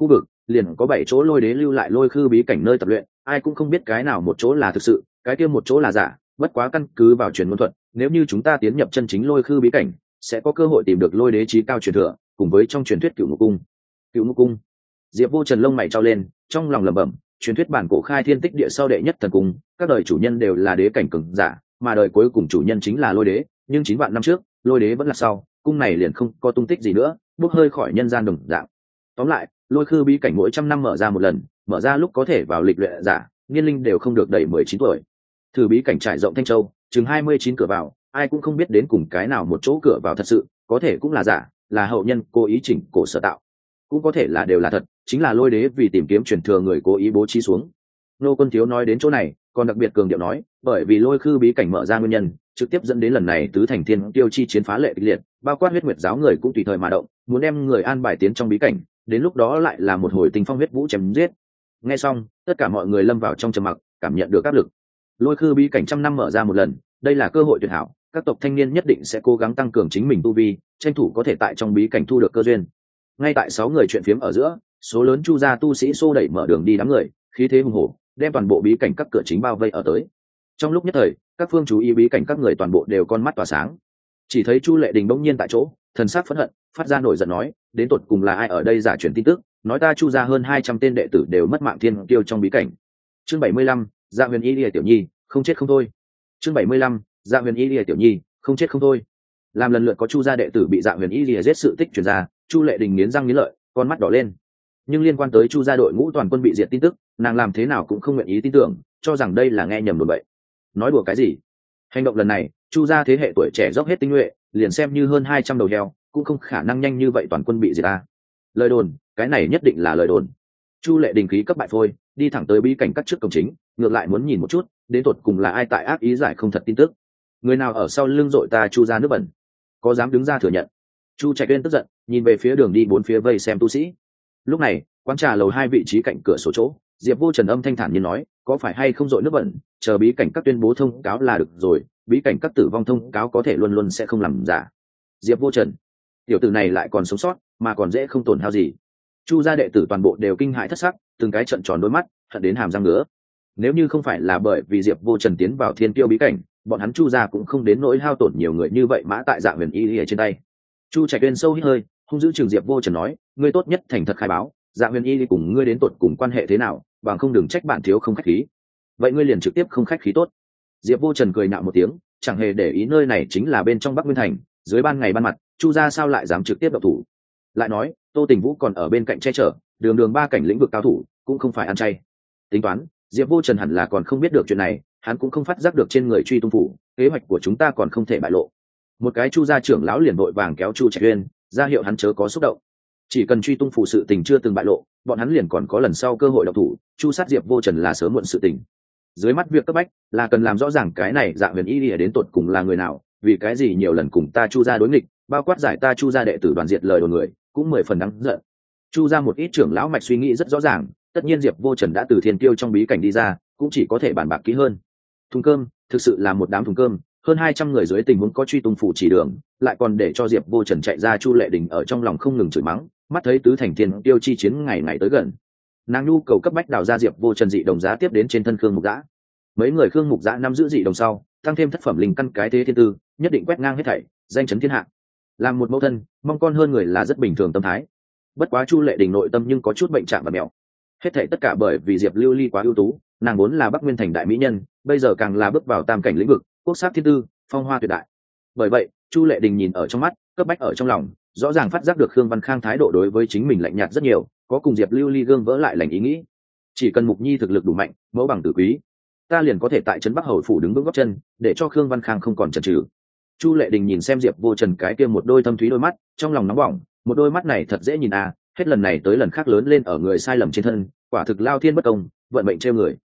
liền có 7 chỗ lôi đế lưu lại lôi khư bí cảnh nơi tập luyện, ai cũng không biết cái nào một chỗ là thực sự, cái kia một chỗ là giả. Bất quá căn cứ vào truyền ngôn thuật, nếu như chúng ta tiến nhập chân chính lôi khư bí cảnh, sẽ có cơ hội tìm được lôi đế chí cao truyền thừa, cùng với trong truyền thuyết Cựu Ngục Cung. Cựu Ngục Cung. Diệp Vô Trần lông mày trao lên, trong lòng lẩm bẩm, truyền thuyết bản cổ khai thiên tích địa sau đệ nhất thần cung, các đời chủ nhân đều là đế cảnh cường giả, mà đời cuối cùng chủ nhân chính là lôi đế, nhưng 9 vạn năm trước, lôi đế vẫn là sau, cung này liền không có tung tích gì nữa, bốc hơi khỏi nhân gian đồng dạng. Tóm lại, lôi khư bí cảnh mỗi trăm năm mở ra một lần, mở ra lúc có thể vào lịch luyện giả, niên linh đều không được đầy 19 tuổi. Thử bí cảnh trải rộng Thanh Châu, chừng 29 cửa vào, ai cũng không biết đến cùng cái nào một chỗ cửa vào thật sự, có thể cũng là giả, là hậu nhân cố ý chỉnh cổ sở tạo, cũng có thể là đều là thật, chính là lôi đế vì tìm kiếm truyền thừa người cố ý bố trí xuống. Nô Quân Thiếu nói đến chỗ này, còn đặc biệt cường điệu nói, bởi vì lôi khư bí cảnh mở ra nguyên nhân, trực tiếp dẫn đến lần này tứ thành thiên tiêu chi chiến phá lệ kịch liệt, bao quát huyết nguyệt giáo người cũng tùy thời mà động, muốn đem người an bài tiến trong bí cảnh, đến lúc đó lại là một hồi tình phong huyết vũ chém giết. Nghe xong, tất cả mọi người lâm vào trong trầm mặc, cảm nhận được áp lực. Lôi khư bí cảnh trăm năm mở ra một lần, đây là cơ hội tuyệt hảo, các tộc thanh niên nhất định sẽ cố gắng tăng cường chính mình tu vi, tranh thủ có thể tại trong bí cảnh thu được cơ duyên. Ngay tại 6 người chuyện phiếm ở giữa, số lớn chu gia tu sĩ xô đẩy mở đường đi đám người, khí thế hùng hổ, đem toàn bộ bí cảnh các cửa chính bao vây ở tới. Trong lúc nhất thời, các phương chú ý bí cảnh các người toàn bộ đều con mắt tỏa sáng. Chỉ thấy Chu Lệ Đình bỗng nhiên tại chỗ, thần sắc phẫn hận, phát ra nổi giận nói, đến tột cùng là ai ở đây giả truyền tin tức, nói ta Chu gia hơn 200 tên đệ tử đều mất mạng thiên tiêu trong bí cảnh. Chương 75, Dạ Huyền Y Lìa tiểu nhi, không chết không thôi. Chương 75, Dạ Huyền Y Lìa tiểu nhi, không chết không thôi. Làm lần lượt có Chu gia đệ tử bị Dạ Huyền Y Lìa giết sự tích truyền ra, Chu Lệ Đình nghiến răng nghiến lợi, con mắt đỏ lên. Nhưng liên quan tới Chu gia đội ngũ toàn quân bị diệt tin tức, nàng làm thế nào cũng không nguyện ý tin tưởng, cho rằng đây là nghe nhầm đồn bậy. Nói đùa cái gì? Hành động lần này, Chu gia thế hệ tuổi trẻ dốc hết tinh nhuệ, liền xem như hơn 200 đầu heo, cũng không khả năng nhanh như vậy toàn quân bị diệt ta. Lời đồn, cái này nhất định là lời đồn. Chu Lệ Đình khí cấp bại phôi, đi thẳng tới bí cảnh cắt trước cổng chính, ngược lại muốn nhìn một chút, đến tột cùng là ai tại ác ý giải không thật tin tức. Người nào ở sau lưng dội ta Chu gia nước bẩn, có dám đứng ra thừa nhận? Chu Trạch Uyên tức giận, nhìn về phía đường đi bốn phía vây xem tu sĩ. Lúc này, quán trà lầu 2 vị trí cạnh cửa sổ chỗ, Diệp Vô Trần âm thanh thản nhiên nói, có phải hay không dội nước bẩn, chờ bí cảnh các tuyên bố thông cáo là được rồi, bí cảnh các tử vong thông cáo có thể luôn luôn sẽ không làm giả. Diệp Vô Trần, tiểu tử này lại còn sống sót, mà còn dễ không tổn hao gì. Chu gia đệ tử toàn bộ đều kinh hãi thất sắc, từng cái trợn tròn đôi mắt, hận đến hàm răng ngứa. Nếu như không phải là bởi vì Diệp Vô Trần tiến vào Thiên Tiêu bí cảnh, bọn hắn Chu gia cũng không đến nỗi hao tổn nhiều người như vậy mã tại Dạ Huyền Y ở trên tay. Chu Trạch Uyên sâu hít hơi, hung dữ trường Diệp Vô Trần nói, ngươi tốt nhất thành thật khai báo, Dạ Huyền Y cùng ngươi đến tột cùng quan hệ thế nào, bằng không đừng trách bản thiếu không khách khí. Vậy ngươi liền trực tiếp không khách khí tốt. Diệp Vô Trần cười nhạo một tiếng, chẳng hề để ý nơi này chính là bên trong Bắc Nguyên thành, dưới ban ngày ban mặt, Chu gia sao lại dám trực tiếp động thủ? Lại nói, Tô Tình Vũ còn ở bên cạnh che chở, đường đường 3 cảnh lĩnh vực cao thủ, cũng không phải ăn chay. Tính toán, Diệp Vô Trần hẳn là còn không biết được chuyện này, hắn cũng không phát giác được trên người truy tung phủ, kế hoạch của chúng ta còn không thể bại lộ. Một cái Chu gia trưởng lão liền vội vàng kéo Chu Trạch Uyên, ra hiệu hắn chớ có xúc động. Chỉ cần truy tung phủ sự tình chưa từng bại lộ, bọn hắn liền còn có lần sau cơ hội động thủ, chu sát Diệp Vô Trần là sớm muộn sự tình. Dưới mắt việc cấp bách là cần làm rõ ràng cái này Dạ Huyền Y Lìa đến tột cùng là người nào, vì cái gì nhiều lần cùng ta Chu gia đối nghịch, bao quát giải ta Chu gia đệ tử đoàn diệt lời đồn người, cũng 10 phần đáng giận. Chu gia một ít trưởng lão mạch suy nghĩ rất rõ ràng, tất nhiên Diệp Vô Trần đã từ Thiên Tiêu trong bí cảnh đi ra, cũng chỉ có thể bàn bạc kỹ hơn. Thùng cơm, thực sự là một đám thùng cơm, hơn 200 người dưới tình huống có truy tung phủ chỉ đường, lại còn để cho Diệp Vô Trần chạy ra. Chu Lệ Đình ở trong lòng không ngừng chửi mắng, mắt thấy tứ thành Thiên Tiêu chi chiến ngày ngày tới gần, nàng nhu cầu cấp bách đào ra Diệp Vô Trần dị đồng giá tiếp đến trên thân Khương Mục Dã. Mấy người Khương Mục Dã nắm giữ dị đồng sau, tăng thêm thất phẩm linh căn cái thế thiên tư, nhất định quét ngang hết thảy, danh chấn thiên hạ. Làm một mẫu thân, mong con hơn người là rất bình thường tâm thái. Bất quá Chu Lệ Đình nội tâm nhưng có chút bệnh trạng và mèo. Hết thảy tất cả bởi vì Diệp Lưu Ly quá ưu tú, nàng vốn là Bắc Nguyên thành đại mỹ nhân, bây giờ càng là bước vào tam cảnh lĩnh vực, quốc sắc thiên tư, phong hoa tuyệt đại. Bởi vậy, Chu Lệ Đình nhìn ở trong mắt, cấp bách ở trong lòng, rõ ràng phát giác được Khương Văn Khang thái độ đối với chính mình lạnh nhạt rất nhiều, có cùng Diệp Lưu Ly gương vỡ lại lành ý nghĩ. Chỉ cần Mục Nhi thực lực đủ mạnh, mẫu bằng tử quý, ta liền có thể tại trấn Bắc Hầu phủ đứng vững gót chân, để cho Khương Văn Khang không còn chần chừ. Chu Lệ Đình nhìn xem Diệp Vô Trần cái kia một đôi thâm thúy đôi mắt, trong lòng nóng bỏng, một đôi mắt này thật dễ nhìn à, hết lần này tới lần khác lớn lên ở người sai lầm trên thân, quả thực lao thiên bất công, vận mệnh trêu người.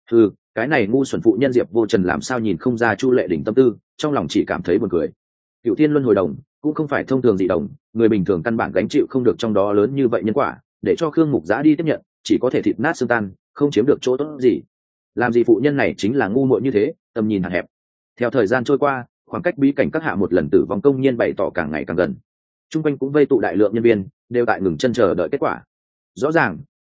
Cái này ngu xuẩn phụ nhân Diệp Vô Trần làm sao nhìn không ra Chu Lệ Đình tâm tư, trong lòng chỉ cảm thấy buồn cười. Cựu Thiên Luân Hồi Đồng cũng không phải thông thường dị đồng, người bình thường căn bản gánh chịu không được trong đó lớn như vậy nhân quả, để cho Khương Mục Dã đi tiếp nhận, chỉ có thể thịt nát xương tan, không chiếm được chỗ tốt gì. Làm gì phụ nhân này chính là ngu muội như thế, tầm nhìn hạn hẹp. Theo thời gian trôi qua, khoảng cách bí cảnh các hạ một lần tử vong công nhiên bày tỏ càng ngày càng gần. Trung quanh cũng vây tụ đại lượng nhân viên, đều tại ngừng chân chờ đợi kết quả. Rõ ràng,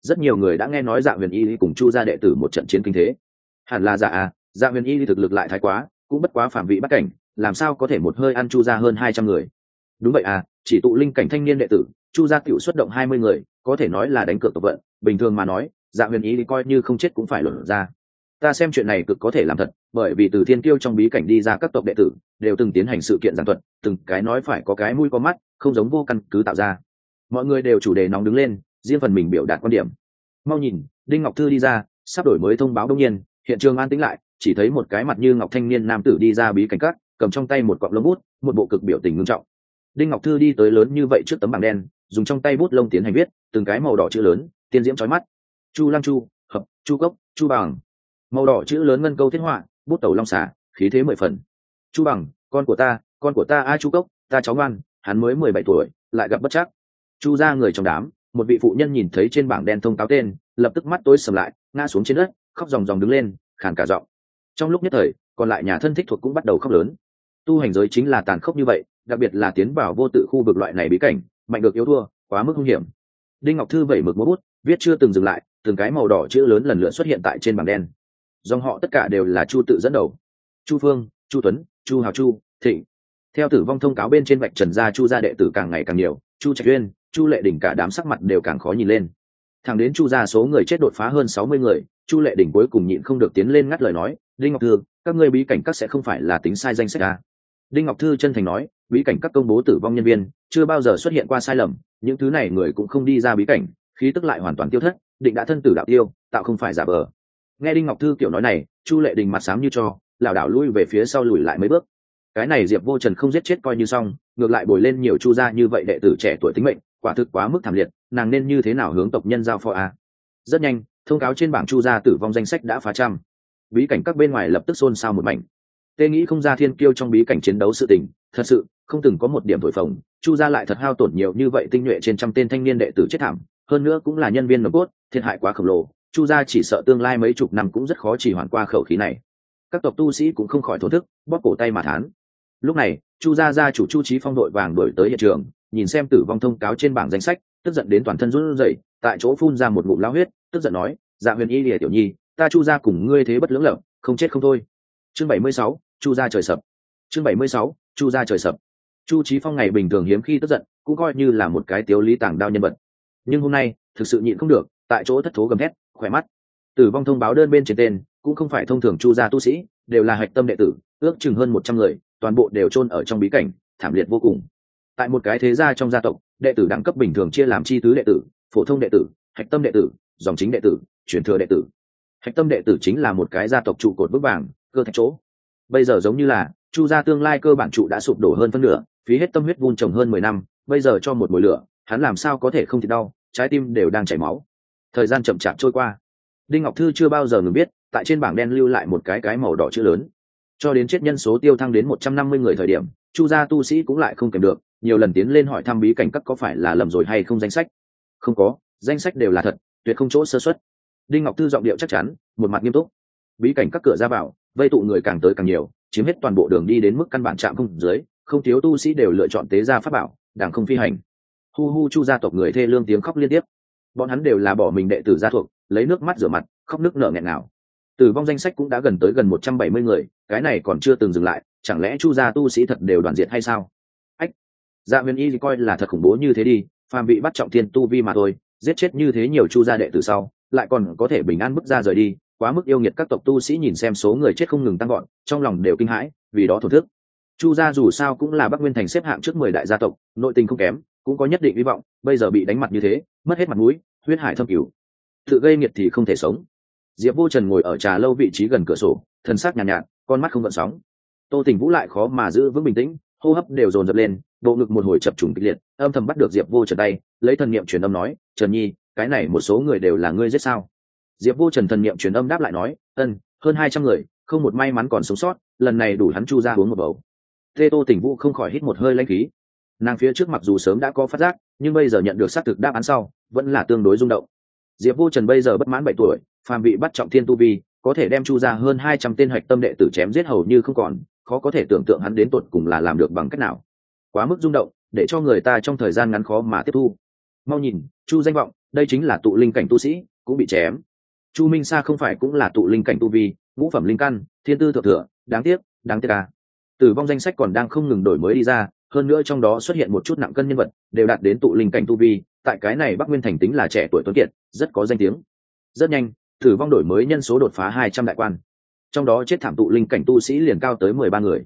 rất nhiều người đã nghe nói Dạ Huyền Y cùng Chu gia đệ tử một trận chiến kinh thế. Hẳn là giả à, Dạ Huyền Y thực lực lại thái quá, cũng bất quá phạm vị bắt cảnh, làm sao có thể một hơi ăn Chu gia hơn 200 người. Đúng vậy à, chỉ tụ linh cảnh thanh niên đệ tử, Chu gia tiểu xuất động 20 người, có thể nói là đánh cược tộc vận, bình thường mà nói, Dạ Huyền Y coi như không chết cũng phải luận ra. Ta xem chuyện này cực có thể làm thật, bởi vì từ thiên kiêu trong bí cảnh đi ra các tộc đệ tử đều từng tiến hành sự kiện giảng thuật, từng cái nói phải có cái mũi có mắt, không giống vô căn cứ tạo ra. Mọi người đều chủ đề nóng đứng lên, riêng phần mình biểu đạt quan điểm. Mau nhìn, Đinh Ngọc Thư đi ra, sắp đổi mới thông báo đông nhiên, hiện trường an tĩnh lại, chỉ thấy một cái mặt như ngọc thanh niên nam tử đi ra bí cảnh cát, cầm trong tay một cọng lông bút, một bộ cực biểu tình nghiêm trọng. Đinh Ngọc Thư đi tới lớn như vậy trước tấm bảng đen, dùng trong tay bút lông tiến hành viết, từng cái màu đỏ chữ lớn, tiên diễm chói mắt. Chu Lăng Chu, Hợp, Chu Cốc, Chu Bằng. Màu đỏ chữ lớn ngân câu thiết họa, bút tẩu long xả, khí thế 10 phần. Chu Bằng, con của ta a Chu Cốc, ta cháu ngoan, hắn mới 17 tuổi, lại gặp bất trắc. Chu gia người trong đám, một vị phụ nhân nhìn thấy trên bảng đen thông cáo tên, lập tức mắt tối sầm lại, ngã xuống trên đất, khóc ròng ròng đứng lên, khàn cả giọng. Trong lúc nhất thời, còn lại nhà thân thích thuộc cũng bắt đầu khóc lớn. Tu hành giới chính là tàn khốc như vậy, đặc biệt là tiến vào vô tự khu vực loại này bí cảnh, mạnh được yếu thua, quá mức nguy hiểm. Đinh Ngọc Thư vẩy mực múa bút, viết chưa từng dừng lại, từng cái màu đỏ chữ lớn lần lượt xuất hiện tại trên bảng đen. Dòng họ tất cả đều là Chu tự dẫn đầu: Chu Phương, Chu Tuấn, Chu Hào, Chu Thịnh. Theo tử vong thông cáo bên trên vạch trần ra Chu gia đệ tử càng ngày càng nhiều, Chu Trạch Uyên, Chu Lệ Đình cả đám sắc mặt đều càng khó nhìn lên. Thẳng đến Chu gia số người chết đột phá hơn 60 người, Chu Lệ Đình cuối cùng nhịn không được tiến lên ngắt lời nói: Đinh Ngọc Thư, các ngươi bí cảnh các sẽ không phải là tính sai danh sách à? Đinh Ngọc Thư chân thành nói: bí cảnh các công bố tử vong nhân viên chưa bao giờ xuất hiện qua sai lầm, những thứ này người cũng không đi ra bí cảnh, khí tức lại hoàn toàn tiêu thất, định đã thân tử đạo tiêu, tạo không phải giả vờ. Nghe Đinh Ngọc Thư kiểu nói này, Chu Lệ Đình mặt xám như tro, lảo đảo lui về phía sau lùi lại mấy bước. Cái này Diệp Vô Trần không giết chết coi như xong, ngược lại bồi lên nhiều Chu gia như vậy đệ tử trẻ tuổi tính mệnh, quả thực quá mức thảm liệt, nàng nên như thế nào hướng tộc nhân giao phó a? Rất nhanh, thông cáo trên bảng Chu gia tử vong danh sách đã phá trăm. Bí cảnh các bên ngoài lập tức xôn xao một mảnh. Tê nghĩ không ra thiên kiêu trong bí cảnh chiến đấu sự tình, thật sự không từng có một điểm thổi phồng, Chu gia lại thật hao tổn nhiều như vậy tinh nhuệ trên trăm tên thanh niên đệ tử chết thảm, hơn nữa cũng là nhân viên nòng cốt, thiệt hại quá khổng lồ, Chu gia chỉ sợ tương lai mấy chục năm cũng rất khó trì hoãn qua khẩu khí này. Các tộc tu sĩ cũng không khỏi thổ thức, bóp cổ tay mà thán. Lúc này, Chu gia gia chủ Chu Chí Phong đội vàng đuổi tới hiện trường, nhìn xem tử vong thông cáo trên bảng danh sách, tức giận đến toàn thân run rẩy, tại chỗ phun ra một ngụm lao huyết, tức giận nói: Dạ Huyền Y Lìa tiểu nhi, ta Chu gia cùng ngươi thế bất lưỡng lập, không chết không thôi. Chương 76, Chu gia trời sập. Chương 76, Chu gia trời sập. Chu Chí Phong ngày bình thường hiếm khi tức giận, cũng coi như là một cái tiếu lý tàng đao nhân vật. Nhưng hôm nay, thực sự nhịn không được, tại chỗ thất thố gầm thét, khỏe mắt. Tử vong thông báo đơn bên trên tên, cũng không phải thông thường Chu gia tu sĩ, đều là hạch tâm đệ tử, ước chừng hơn 100 người, toàn bộ đều chôn ở trong bí cảnh, thảm liệt vô cùng. Tại một cái thế gia trong gia tộc, đệ tử đẳng cấp bình thường chia làm chi tứ đệ tử, phổ thông đệ tử, hạch tâm đệ tử, dòng chính đệ tử, truyền thừa đệ tử. Hạch tâm đệ tử chính là một cái gia tộc trụ cột vững vàng, cơ thạch chỗ. Bây giờ giống như là Chu gia tương lai cơ bản trụ đã sụp đổ hơn phân nửa, phí hết tâm huyết vun trồng hơn 10 năm, bây giờ cho một mùi lửa, hắn làm sao có thể không thì đau, trái tim đều đang chảy máu. Thời gian chậm chạp trôi qua, Đinh Ngọc Thư chưa bao giờ ngừng biết, tại trên bảng đen lưu lại một cái màu đỏ chữ lớn. Cho đến chết nhân số tiêu thăng đến 150 người thời điểm, Chu gia tu sĩ cũng lại không kèm được, nhiều lần tiến lên hỏi thăm bí cảnh các có phải là lầm rồi hay không danh sách. Không có, danh sách đều là thật, tuyệt không chỗ sơ suất. Đinh Ngọc Thư giọng điệu chắc chắn, một mặt nghiêm túc. Bí cảnh các cửa ra vào, vây tụ người càng tới càng nhiều, chiếm hết toàn bộ đường đi đến mức căn bản chạm không dưới, không thiếu tu sĩ đều lựa chọn tế gia pháp bảo, đàng không phi hành. Hu hu Chu gia tộc người thê lương tiếng khóc liên tiếp. Bọn hắn đều là bỏ mình đệ tử gia thuộc, lấy nước mắt rửa mặt, khóc nức nở nghẹn ngào. Tử vong danh sách cũng đã gần tới 170 người, cái này còn chưa từng dừng lại, chẳng lẽ Chu gia tu sĩ thật đều đoàn diệt hay sao? Ách, Dạ Huyền Y coi là thật khủng bố như thế đi, phàm bị bắt trọng thiên tu vi mà thôi, giết chết như thế nhiều Chu gia đệ tử sau, lại còn có thể bình an bước ra rời đi, quá mức yêu nghiệt. Các tộc tu sĩ nhìn xem số người chết không ngừng tăng gọn, trong lòng đều kinh hãi, vì đó thổn thức. Chu gia dù sao cũng là Bắc Nguyên thành xếp hạng trước 10 đại gia tộc, nội tình không kém, cũng có nhất định hy vọng, bây giờ bị đánh mặt như thế, mất hết mặt mũi, huyết hải thâm cửu. Tự gây nghiệt thì không thể sống. Diệp Vô Trần ngồi ở trà lâu vị trí gần cửa sổ, thân xác nhàn nhạt, con mắt không gợn sóng. Tô Tình Vũ lại khó mà giữ vững bình tĩnh, hô hấp đều dồn dập lên, bộ ngực một hồi chập trùng kịch liệt, âm thầm bắt được Diệp Vô Trần tay, lấy thần niệm truyền âm nói: Trần Nhi, cái này một số người đều là ngươi giết sao? Diệp Vô Trần thần niệm truyền âm đáp lại nói: ân, hơn 200 người, không một may mắn còn sống sót, lần này đủ hắn Chu ra uống một bầu. Tê Tô Tình Vũ không khỏi hít một hơi lãnh khí. Nàng phía trước mặc dù sớm đã có phát giác, nhưng bây giờ nhận được xác thực đáp án sau, vẫn là tương đối rung động. Diệp Vô Trần bây giờ bất mãn 7 tuổi, phàm bị bắt trọng thiên tu vi, có thể đem Chu ra hơn 200 tên hạch tâm đệ tử chém giết hầu như không còn, khó có thể tưởng tượng hắn đến tột cùng là làm được bằng cách nào. Quá mức rung động, để cho người ta trong thời gian ngắn khó mà tiếp thu. Mau nhìn, Chu danh vọng, đây chính là tụ linh cảnh tu sĩ cũng bị chém. Chu Minh Sa không phải cũng là tụ linh cảnh tu vi, ngũ phẩm linh căn, thiên tư thượng thừa, đáng tiếc à. Tử vong danh sách còn đang không ngừng đổi mới đi ra, hơn nữa trong đó xuất hiện một chút nặng cân nhân vật đều đạt đến tụ linh cảnh tu vi, tại cái này Bắc Nguyên thành tính là trẻ tuổi tuấn kiệt, rất có danh tiếng. Rất nhanh, tử vong đổi mới nhân số đột phá 200 đại quan, trong đó chết thảm tụ linh cảnh tu sĩ liền cao tới 13 người.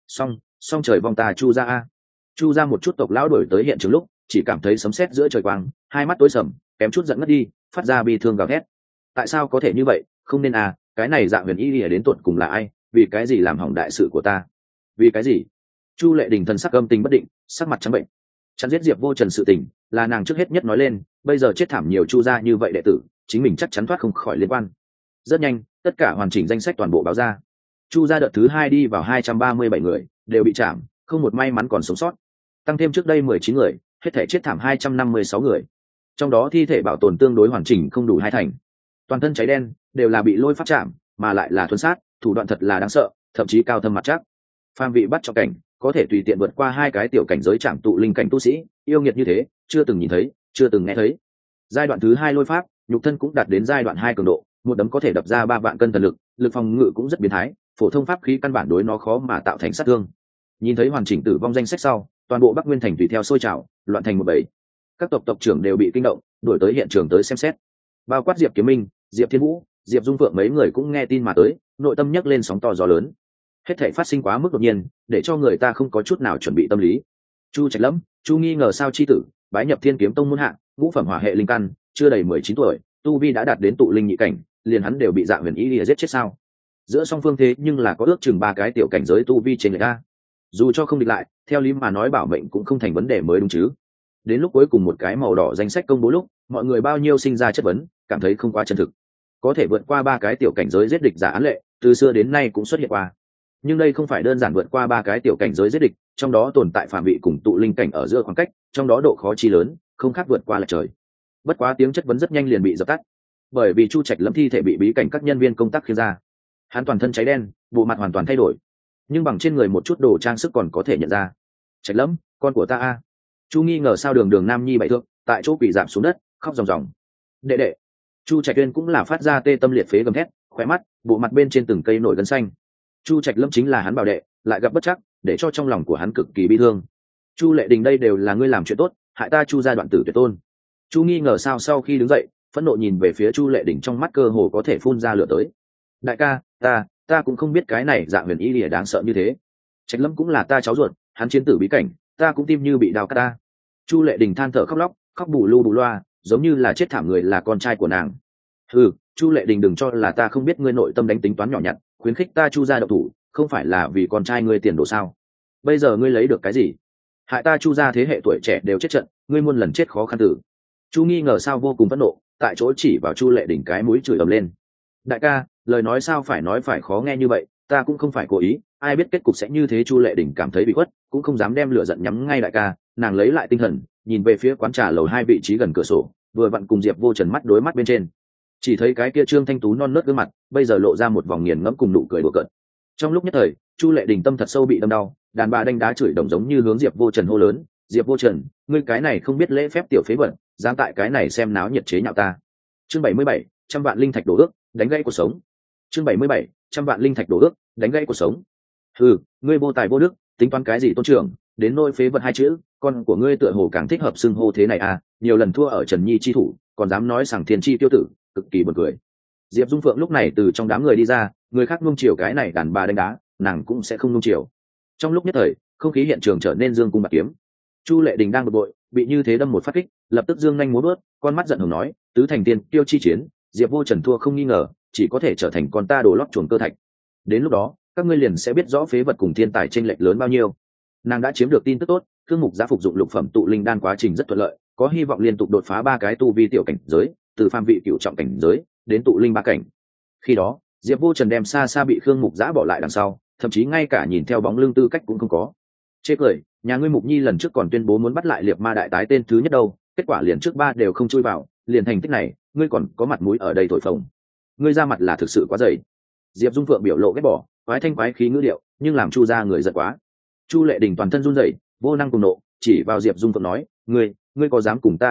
Song trời vong ta Chu gia a. Chu gia một chút tộc lão đổi tới hiện trường lúc chỉ cảm thấy sấm sét giữa trời quang, hai mắt tối sầm, kém chút giận ngất đi, phát ra bi thương gào thét. Tại sao có thể như vậy, không nên à, cái này Dạ Huyền Y lìa đến tột cùng là ai, vì cái gì làm hỏng đại sự của ta, vì cái gì? Chu Lệ Đình thần sắc âm tình bất định, sắc mặt trắng bệnh. Chặn giết Diệp Vô Trần sự tình là nàng trước hết nhất nói lên, bây giờ chết thảm nhiều Chu gia như vậy đệ tử, chính mình chắc chắn thoát không khỏi liên quan. Rất nhanh, tất cả hoàn chỉnh danh sách toàn bộ báo ra. Chu gia đợt thứ 2 đi vào 237 người, đều bị chạm, không một may mắn còn sống sót. Tăng thêm trước đây 19 người, hết thể chết thảm 256 người. Trong đó thi thể bảo tồn tương đối hoàn chỉnh không đủ 2 thành. Toàn thân cháy đen, đều là bị lôi pháp chạm, mà lại là thuần sát, thủ đoạn thật là đáng sợ, thậm chí cao thâm mặt chắc. Phạm vị bắt cho cảnh, có thể tùy tiện vượt qua 2 cái tiểu cảnh giới chạm tụ linh cảnh tu sĩ, yêu nghiệt như thế, chưa từng nhìn thấy, chưa từng nghe thấy. Giai đoạn thứ 2 lôi pháp, nhục thân cũng đạt đến giai đoạn 2 cường độ, một đấm có thể đập ra 3 vạn cân thần lực, lực phòng ngự cũng rất biến thái, phổ thông pháp khí căn bản đối nó khó mà tạo thành sát thương. Nhìn thấy hoàn chỉnh tử vong danh sách sau, toàn bộ Bắc Nguyên thành tùy theo sôi trào, loạn thành một bầy. Các tộc trưởng đều bị kinh động, đuổi tới hiện trường tới xem xét. Bao quát Diệp Kiếm Minh, Diệp Thiên Vũ, Diệp Dung Phượng mấy người cũng nghe tin mà tới, nội tâm nhấc lên sóng to gió lớn. Hết thảy phát sinh quá mức đột nhiên, để cho người ta không có chút nào chuẩn bị tâm lý. Chu Trạch Lâm, Chu nghi ngờ sao chi tử, bái nhập Thiên Kiếm Tông môn hạ, ngũ phẩm hỏa hệ linh căn, chưa đầy 19 tuổi, tu vi đã đạt đến tụ linh nhị cảnh, liền hắn đều bị Dạ Huyền Y lìa giết chết sao? Giữa song phương thế nhưng là có ước chừng 3 cái tiểu cảnh giới tu vi trên người ta. Dù cho không địch lại, theo lý mà nói bảo mệnh cũng không thành vấn đề mới đúng chứ. Đến lúc cuối cùng một cái màu đỏ danh sách công bố lúc, mọi người bao nhiêu sinh ra chất vấn, cảm thấy không quá chân thực. Có thể vượt qua 3 cái tiểu cảnh giới giết địch giả án lệ, từ xưa đến nay cũng xuất hiện qua. Nhưng đây không phải đơn giản vượt qua 3 cái tiểu cảnh giới giết địch, trong đó tồn tại phạm vị cùng tụ linh cảnh ở giữa khoảng cách, trong đó độ khó chi lớn, không khác vượt qua lệch trời. Bất quá tiếng chất vấn rất nhanh liền bị dập tắt, bởi vì Chu Trạch Lâm thi thể bị bí cảnh các nhân viên công tác khiêng ra. Hắn toàn thân cháy đen, bộ mặt hoàn toàn thay đổi, nhưng bằng trên người một chút đồ trang sức còn có thể nhận ra. Trạch Lâm, con của ta a. Chu nghi ngờ sao đường nam nhi bại thượng, tại chỗ quỳ giảm xuống đất, khóc ròng ròng. Đệ đệ. Chu Trạch Uyên cũng là phát ra tê tâm liệt phế gầm thét, khóe mắt, bộ mặt bên trên từng cây nổi gân xanh. Chu Trạch Lâm chính là hắn bảo đệ, lại gặp bất trắc, để cho trong lòng của hắn cực kỳ bi thương. Chu Lệ Đình đây đều là ngươi làm chuyện tốt, hại ta Chu gia đoạn tử tuyệt tôn. Chu nghi ngờ sao sau khi đứng dậy, phẫn nộ nhìn về phía Chu Lệ Đình, trong mắt cơ hồ có thể phun ra lửa tới. Đại ca, ta cũng không biết cái này Dạ Huyền Y lìa đáng sợ như thế. Trạch Lâm cũng là ta cháu ruột, hắn chiến tử bí cảnh, ta cũng tim như bị đào cắt ta. Chu Lệ Đình than thở khóc lóc, khóc bù lu bù loa, giống như là chết thảm người là con trai của nàng. Chu Lệ Đình đừng cho là ta không biết ngươi nội tâm đánh tính toán nhỏ nhặt, khuyến khích ta Chu gia động thủ, không phải là vì con trai ngươi tiền đồ sao? Bây giờ ngươi lấy được cái gì? Hại ta Chu gia thế hệ tuổi trẻ đều chết trận, ngươi muôn lần chết khó khăn tử. Chu nghi ngờ sao vô cùng phẫn nộ, tại chỗ chỉ vào Chu Lệ Đình cái mũi chửi ầm lên. Đại ca, lời nói sao phải nói phải khó nghe như vậy, ta cũng không phải cố ý, ai biết kết cục sẽ như thế. Chu Lệ Đình cảm thấy bị khuất, cũng không dám đem lửa giận nhắm ngay đại ca, nàng lấy lại tinh thần, nhìn về phía quán trà lầu 2 vị trí gần cửa sổ, vừa vặn cùng Diệp Vô Trần mắt đối mắt bên trên. Chỉ thấy cái kia trương thanh tú non nớt gương mặt, bây giờ lộ ra một vòng nghiền ngẫm cùng nụ cười đùa cợt. Trong lúc nhất thời, Chu Lệ Đình tâm thật sâu bị đâm đau, đàn bà đánh đá chửi đồng giống như hướng Diệp Vô Trần hô lớn, Diệp Vô Trần, ngươi cái này không biết lễ phép tiểu phế vật, dám tại cái này xem náo nhiệt chế nhạo ta. Chương 77, trăm vạn linh thạch đổ ước, đánh gãy cuộc sống. Chương 77, trăm vạn linh thạch đổ ước, đánh gãy cuộc sống. Ngươi vô tài vô đức, tính toán cái gì tôn trưởng, đến nôi phế vật 2 chữ, con của ngươi tựa hồ càng thích hợp xưng hô thế này à, nhiều lần thua ở Trần Nhi chi thủ, còn dám nói sảng thiên chi tiêu tử, cực kỳ buồn cười. Diệp Dung Phượng lúc này từ trong đám người đi ra, người khác nuông chiều cái này đàn bà đánh đá, nàng cũng sẽ không nuông chiều. Trong lúc nhất thời, không khí hiện trường trở nên dương cung bạc kiếm. Chu Lệ Đình đang bực bội, bị như thế đâm một phát kích, lập tức dương nhanh múa bước, con mắt giận hờn nói, tứ thành tiên tiêu chi chiến, Diệp Vô Trần thua không nghi ngờ, chỉ có thể trở thành con ta đồ lót chuồng cơ thạch. Đến lúc đó, các ngươi liền sẽ biết rõ phế vật cùng thiên tài chênh lệch lớn bao nhiêu. Nàng đã chiếm được tin tức tốt, Khương Mục Giá phục dụng lục phẩm tụ linh đan quá trình rất thuận lợi, có hy vọng liên tục đột phá 3 cái tu vi tiểu cảnh giới, từ phàm vị cửu trọng cảnh giới đến tụ linh 3 cảnh. Khi đó, Diệp Vô Trần đem xa xa bị Khương Mục Giá bỏ lại đằng sau, thậm chí ngay cả nhìn theo bóng lưng tư cách cũng không có. Chê cười, nhà ngươi Mục Nhi lần trước còn tuyên bố muốn bắt lại Liệt Ma đại tái tên thứ nhất đâu, kết quả liền trước 3 đều không chui vào, liền thành tích này, ngươi còn có mặt mũi ở đây thổi phồng. Ngươi ra mặt là thực sự quá dày. Diệp Dung Phượng biểu lộ ghét bỏ, quái thanh quái khí ngữ điệu, nhưng làm Chu gia người giận quá. Chu Lệ Đình toàn thân run rẩy, vô năng cùng nộ, chỉ vào Diệp Dung Phượng nói, ngươi có dám cùng ta đánh cược,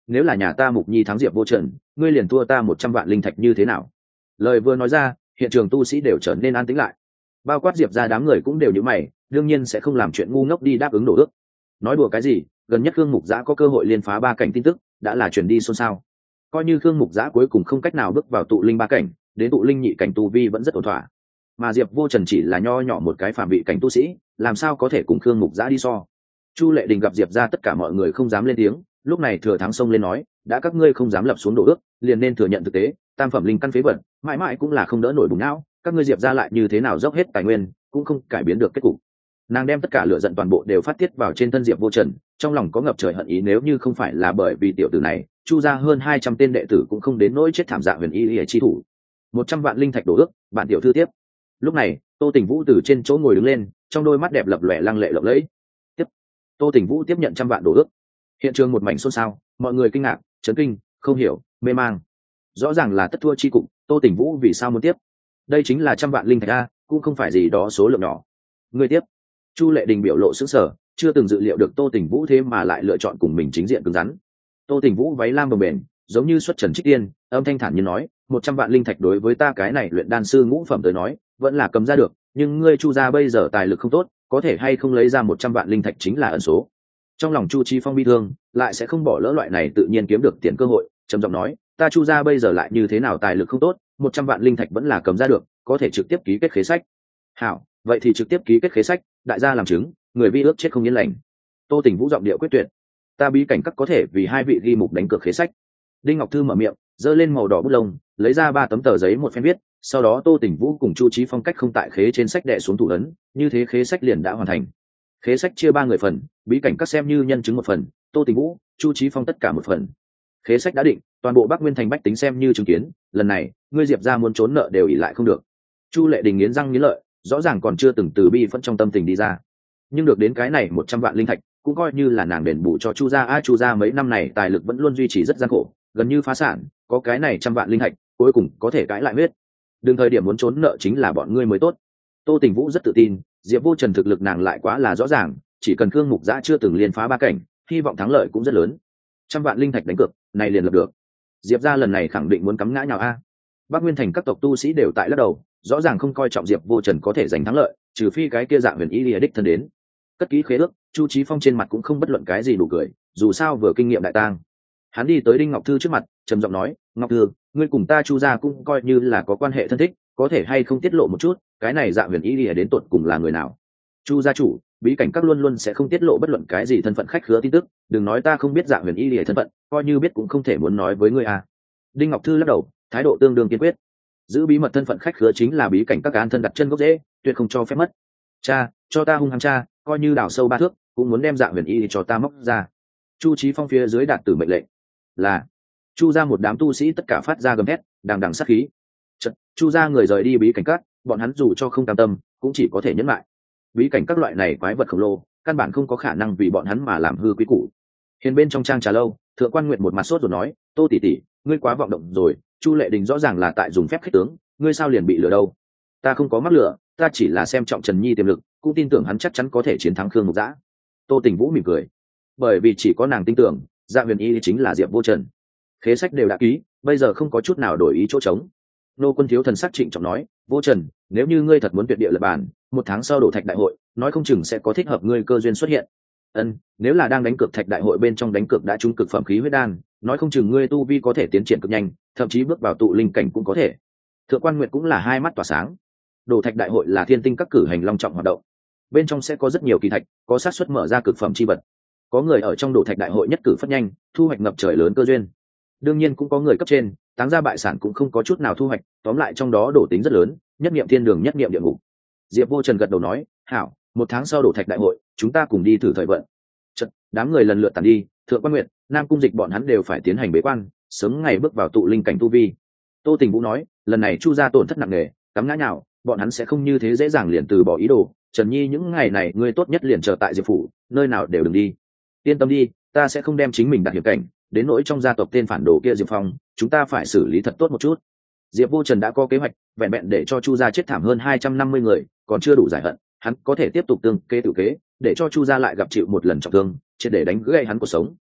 nếu là nhà ta Mục Nhi thắng Diệp Vô Trần, ngươi liền thua ta 100 vạn linh thạch như thế nào? Lời vừa nói ra, hiện trường tu sĩ đều trở nên an tĩnh lại, bao quát Diệp ra đám người cũng đều nhíu mày, đương nhiên sẽ không làm chuyện ngu ngốc đi đáp ứng đổ ước. Nói đùa cái gì, gần nhất Khương Mục Giã có cơ hội liên phá 3 cảnh tin tức đã là truyền đi xôn xao. Coi như Khương Mục Giã cuối cùng không cách nào bước vào tụ linh 3 cảnh, đến tụ linh nhị cảnh tu vi vẫn rất ổn thỏa, mà Diệp Vô Trần chỉ là nho nhỏ một cái phàm vị cảnh tu sĩ, làm sao có thể cùng Khương Mục Giã đi so. Chu Lệ Đình gặp Diệp ra tất cả mọi người không dám lên tiếng, lúc này thừa thắng xông lên nói, đã các ngươi không dám lập xuống đổ ước, liền nên thừa nhận thực tế, tam phẩm linh căn phế vật mãi mãi cũng là không đỡ nổi bùng não, các ngươi Diệp ra lại như thế nào dốc hết tài nguyên cũng không cải biến được kết cục. Nàng đem tất cả lửa giận toàn bộ đều phát tiết vào trên thân Diệp Vô Trần, trong lòng có ngập trời hận ý, nếu như không phải là bởi vì tiểu tử này, Chu ra hơn 200 tên đệ tử cũng không đến nỗi chết thảm dạ huyền y chi thủ. 100 vạn linh thạch đổ ước, bản tiểu thư tiếp. Lúc này Tô Tình Vũ từ trên chỗ ngồi đứng lên, trong đôi mắt đẹp lập lòe lăng lệ lộng lẫy. Tiếp. Tô Tình Vũ tiếp nhận 100 vạn đổ ước. Hiện trường một mảnh xôn xao, mọi người kinh ngạc, chấn kinh, không hiểu, mê mang. Rõ ràng là tất thua chi cục, Tô Tình Vũ vì sao muốn tiếp? Đây chính là 100 vạn linh thạch a, cũng không phải gì đó số lượng nhỏ. Người tiếp. Chu Lệ Đình biểu lộ sững sờ, chưa từng dự liệu được Tô Tình Vũ thế mà lại lựa chọn cùng mình chính diện cứng rắn. Tô Tình Vũ váy lam bồng bềnh, giống như xuất trần trích tiên, âm thanh thản nhiên nói, 100 vạn linh thạch đối với ta cái này luyện đan sư ngũ phẩm tới nói, vẫn là cầm ra được, nhưng ngươi Chu gia bây giờ tài lực không tốt, có thể hay không lấy ra 100 vạn linh thạch chính là ẩn số. Trong lòng Chu Chí Phong bi thương, lại sẽ không bỏ lỡ loại này tự nhiên kiếm được tiền cơ hội, trầm giọng nói, ta Chu gia bây giờ lại như thế nào tài lực không tốt, 100 vạn linh thạch vẫn là cầm ra được, có thể trực tiếp ký kết khế sách. Hảo, vậy thì trực tiếp ký kết khế sách, đại gia làm chứng, người vi ước chết không yên lành. Tô Tình Vũ giọng điệu quyết tuyệt, ta bí cảnh các có thể vì hai vị ghi mục đánh cược khế sách. Đinh Ngọc Thư mở miệng, giơ lên màu đỏ bút lông, lấy ra 3 tấm tờ giấy một phen viết, sau đó Tô Tình Vũ cùng Chu Chí Phong cách không tại khế trên sách đè xuống thủ ấn, như thế khế sách liền đã hoàn thành. Khế sách chia 3 người phần, bí cảnh các xem như nhân chứng một phần, Tô Tình Vũ, Chu Chí Phong tất cả một phần. Khế sách đã định, toàn bộ Bắc Nguyên thành bách tính xem như chứng kiến, lần này, ngươi Diệp gia muốn trốn nợ đều ỷ lại không được. Chu Lệ Đình nghiến răng nghiến lợi, rõ ràng còn chưa từng từ bi phẫn trong tâm tình đi ra, nhưng được đến cái này 100 vạn linh thạch, cũng coi như là nàng đền bù cho Chu gia. Chu gia mấy năm này tài lực vẫn luôn duy trì rất gian khổ, gần như phá sản, có cái này 100 vạn linh thạch, cuối cùng có thể cãi lại huyết. Đừng thời điểm muốn trốn nợ chính là bọn ngươi mới tốt. Tô Tình Vũ rất tự tin, Diệp Vô Trần thực lực nàng lại quá là rõ ràng, chỉ cần Khương Mục Giã chưa từng liên phá 3 cảnh, hy vọng thắng lợi cũng rất lớn. 100 vạn linh thạch đánh cược, này liền lập được. Diệp gia lần này khẳng định muốn cắm ngã nhào a. Bắc Nguyên thành các tộc tu sĩ đều tại lắc đầu, rõ ràng không coi trọng Diệp Vô Trần có thể giành thắng lợi, trừ phi cái kia Dạ Huyền Y Lìa đích thân đến. Cất ký khế ước, Chu Chí Phong trên mặt cũng không bất luận cái gì đủ cười, dù sao vừa kinh nghiệm đại tang. Hắn đi tới Đinh Ngọc Thư trước mặt, trầm giọng nói, Ngọc Thư, ngươi cùng ta Chu gia cũng coi như là có quan hệ thân thích, có thể hay không tiết lộ một chút, cái này Dạ Huyền Y Lìa đến tột cùng là người nào? Chu gia chủ, bí cảnh các luôn luôn sẽ không tiết lộ bất luận cái gì thân phận khách khứa tin tức, đừng nói ta không biết Dạ Huyền Y Lìa thân phận, coi như biết cũng không thể muốn nói với ngươi à. Đinh Ngọc Thư lắc đầu, thái độ tương đương kiên quyết, giữ bí mật thân phận khách khứa chính là bí cảnh các an thân đặt chân gốc rễ, tuyệt không cho phép mất. Cha, cho ta hung hăng cha, coi như đào sâu 3 thước cũng muốn đem Dạ Huyền Y cho ta móc ra. Chu Chí Phong phía dưới đạt tử mệnh lệnh. Là Chu gia một đám tu sĩ tất cả phát ra gầm thét, đằng đằng sát khí. Chợt, Chu gia người rời đi bí cảnh các, bọn hắn dù cho không cam tâm, cũng chỉ có thể nhẫn lại. Bí cảnh các loại này quái vật khổng lồ, căn bản không có khả năng vì bọn hắn mà làm hư quý củ. Hiền bên trong trang trà lâu, Thượng Quan Nguyệt một mặt sốt rồi nói, Tô tỷ tỷ, ngươi quá vọng động rồi, Chu Lệ Đình rõ ràng là tại dùng phép khích tướng, ngươi sao liền bị lừa đâu? Ta không có mắc lừa, ta chỉ là xem trọng Trần Nhi tiềm lực, cũng tin tưởng hắn chắc chắn có thể chiến thắng Khương Mục Giã. Tô Tình Vũ mỉm cười, bởi vì chỉ có nàng tin tưởng, Dạ Huyền Y chính là Diệp Vô Trần. Khế sách đều đã ký, bây giờ không có chút nào đổi ý chỗ trống. Nô Quân thiếu thần sắc trịnh trọng nói, Vô Trần, nếu như ngươi thật muốn tuyệt địa lập bản, 1 tháng sau đổ thạch đại hội, nói không chừng sẽ có thích hợp ngươi cơ duyên xuất hiện. Nếu là đang đánh cược thạch đại hội bên trong đánh cược đã trúng cực phẩm khí huyết đan, nói không chừng ngươi tu vi có thể tiến triển cực nhanh, thậm chí bước vào tụ linh cảnh cũng có thể. Thượng Quan Nguyệt cũng là hai mắt tỏa sáng. Đổ thạch đại hội là thiên tinh các cử hành long trọng hoạt động, bên trong sẽ có rất nhiều kỳ thạch, có xác suất mở ra cực phẩm chi vật. Có người ở trong đổ thạch đại hội nhất cử phất nhanh, thu hoạch ngập trời lớn cơ duyên. Đương nhiên cũng có người cấp trên, táng ra bại sản cũng không có chút nào thu hoạch, tóm lại trong đó đổ tính rất lớn, nhất niệm thiên đường nhất niệm địa ngục. Diệp Vô Trần gật đầu nói, hảo, 1 tháng sau đổ thạch đại hội, chúng ta cùng đi thử thời vận. Chợt, đám người lần lượt tản đi, Thượng Quan Nguyệt, Nam Cung Dịch bọn hắn đều phải tiến hành bế quan, sớm ngày bước vào tụ linh cảnh tu vi. Tô Tình Vũ nói, lần này Chu gia tổn thất nặng nề, cắm ngã nhào, bọn hắn sẽ không như thế dễ dàng liền từ bỏ ý đồ. Trần Nhi những ngày này ngươi tốt nhất liền chờ tại Diệp phủ, nơi nào đều đừng đi. Yên tâm đi, ta sẽ không đem chính mình đặt hiểm cảnh, đến nỗi trong gia tộc tên phản đồ kia Diệp Phong, chúng ta phải xử lý thật tốt một chút. Diệp Vô Trần đã có kế hoạch, vẹn vẹn để cho Chu gia chết thảm hơn 250 người, còn chưa đủ giải hận, hắn có thể tiếp tục tương kế tự kế, để cho Chu gia lại gặp chịu một lần trọng thương, triệt để đánh gãy hắn cuộc sống.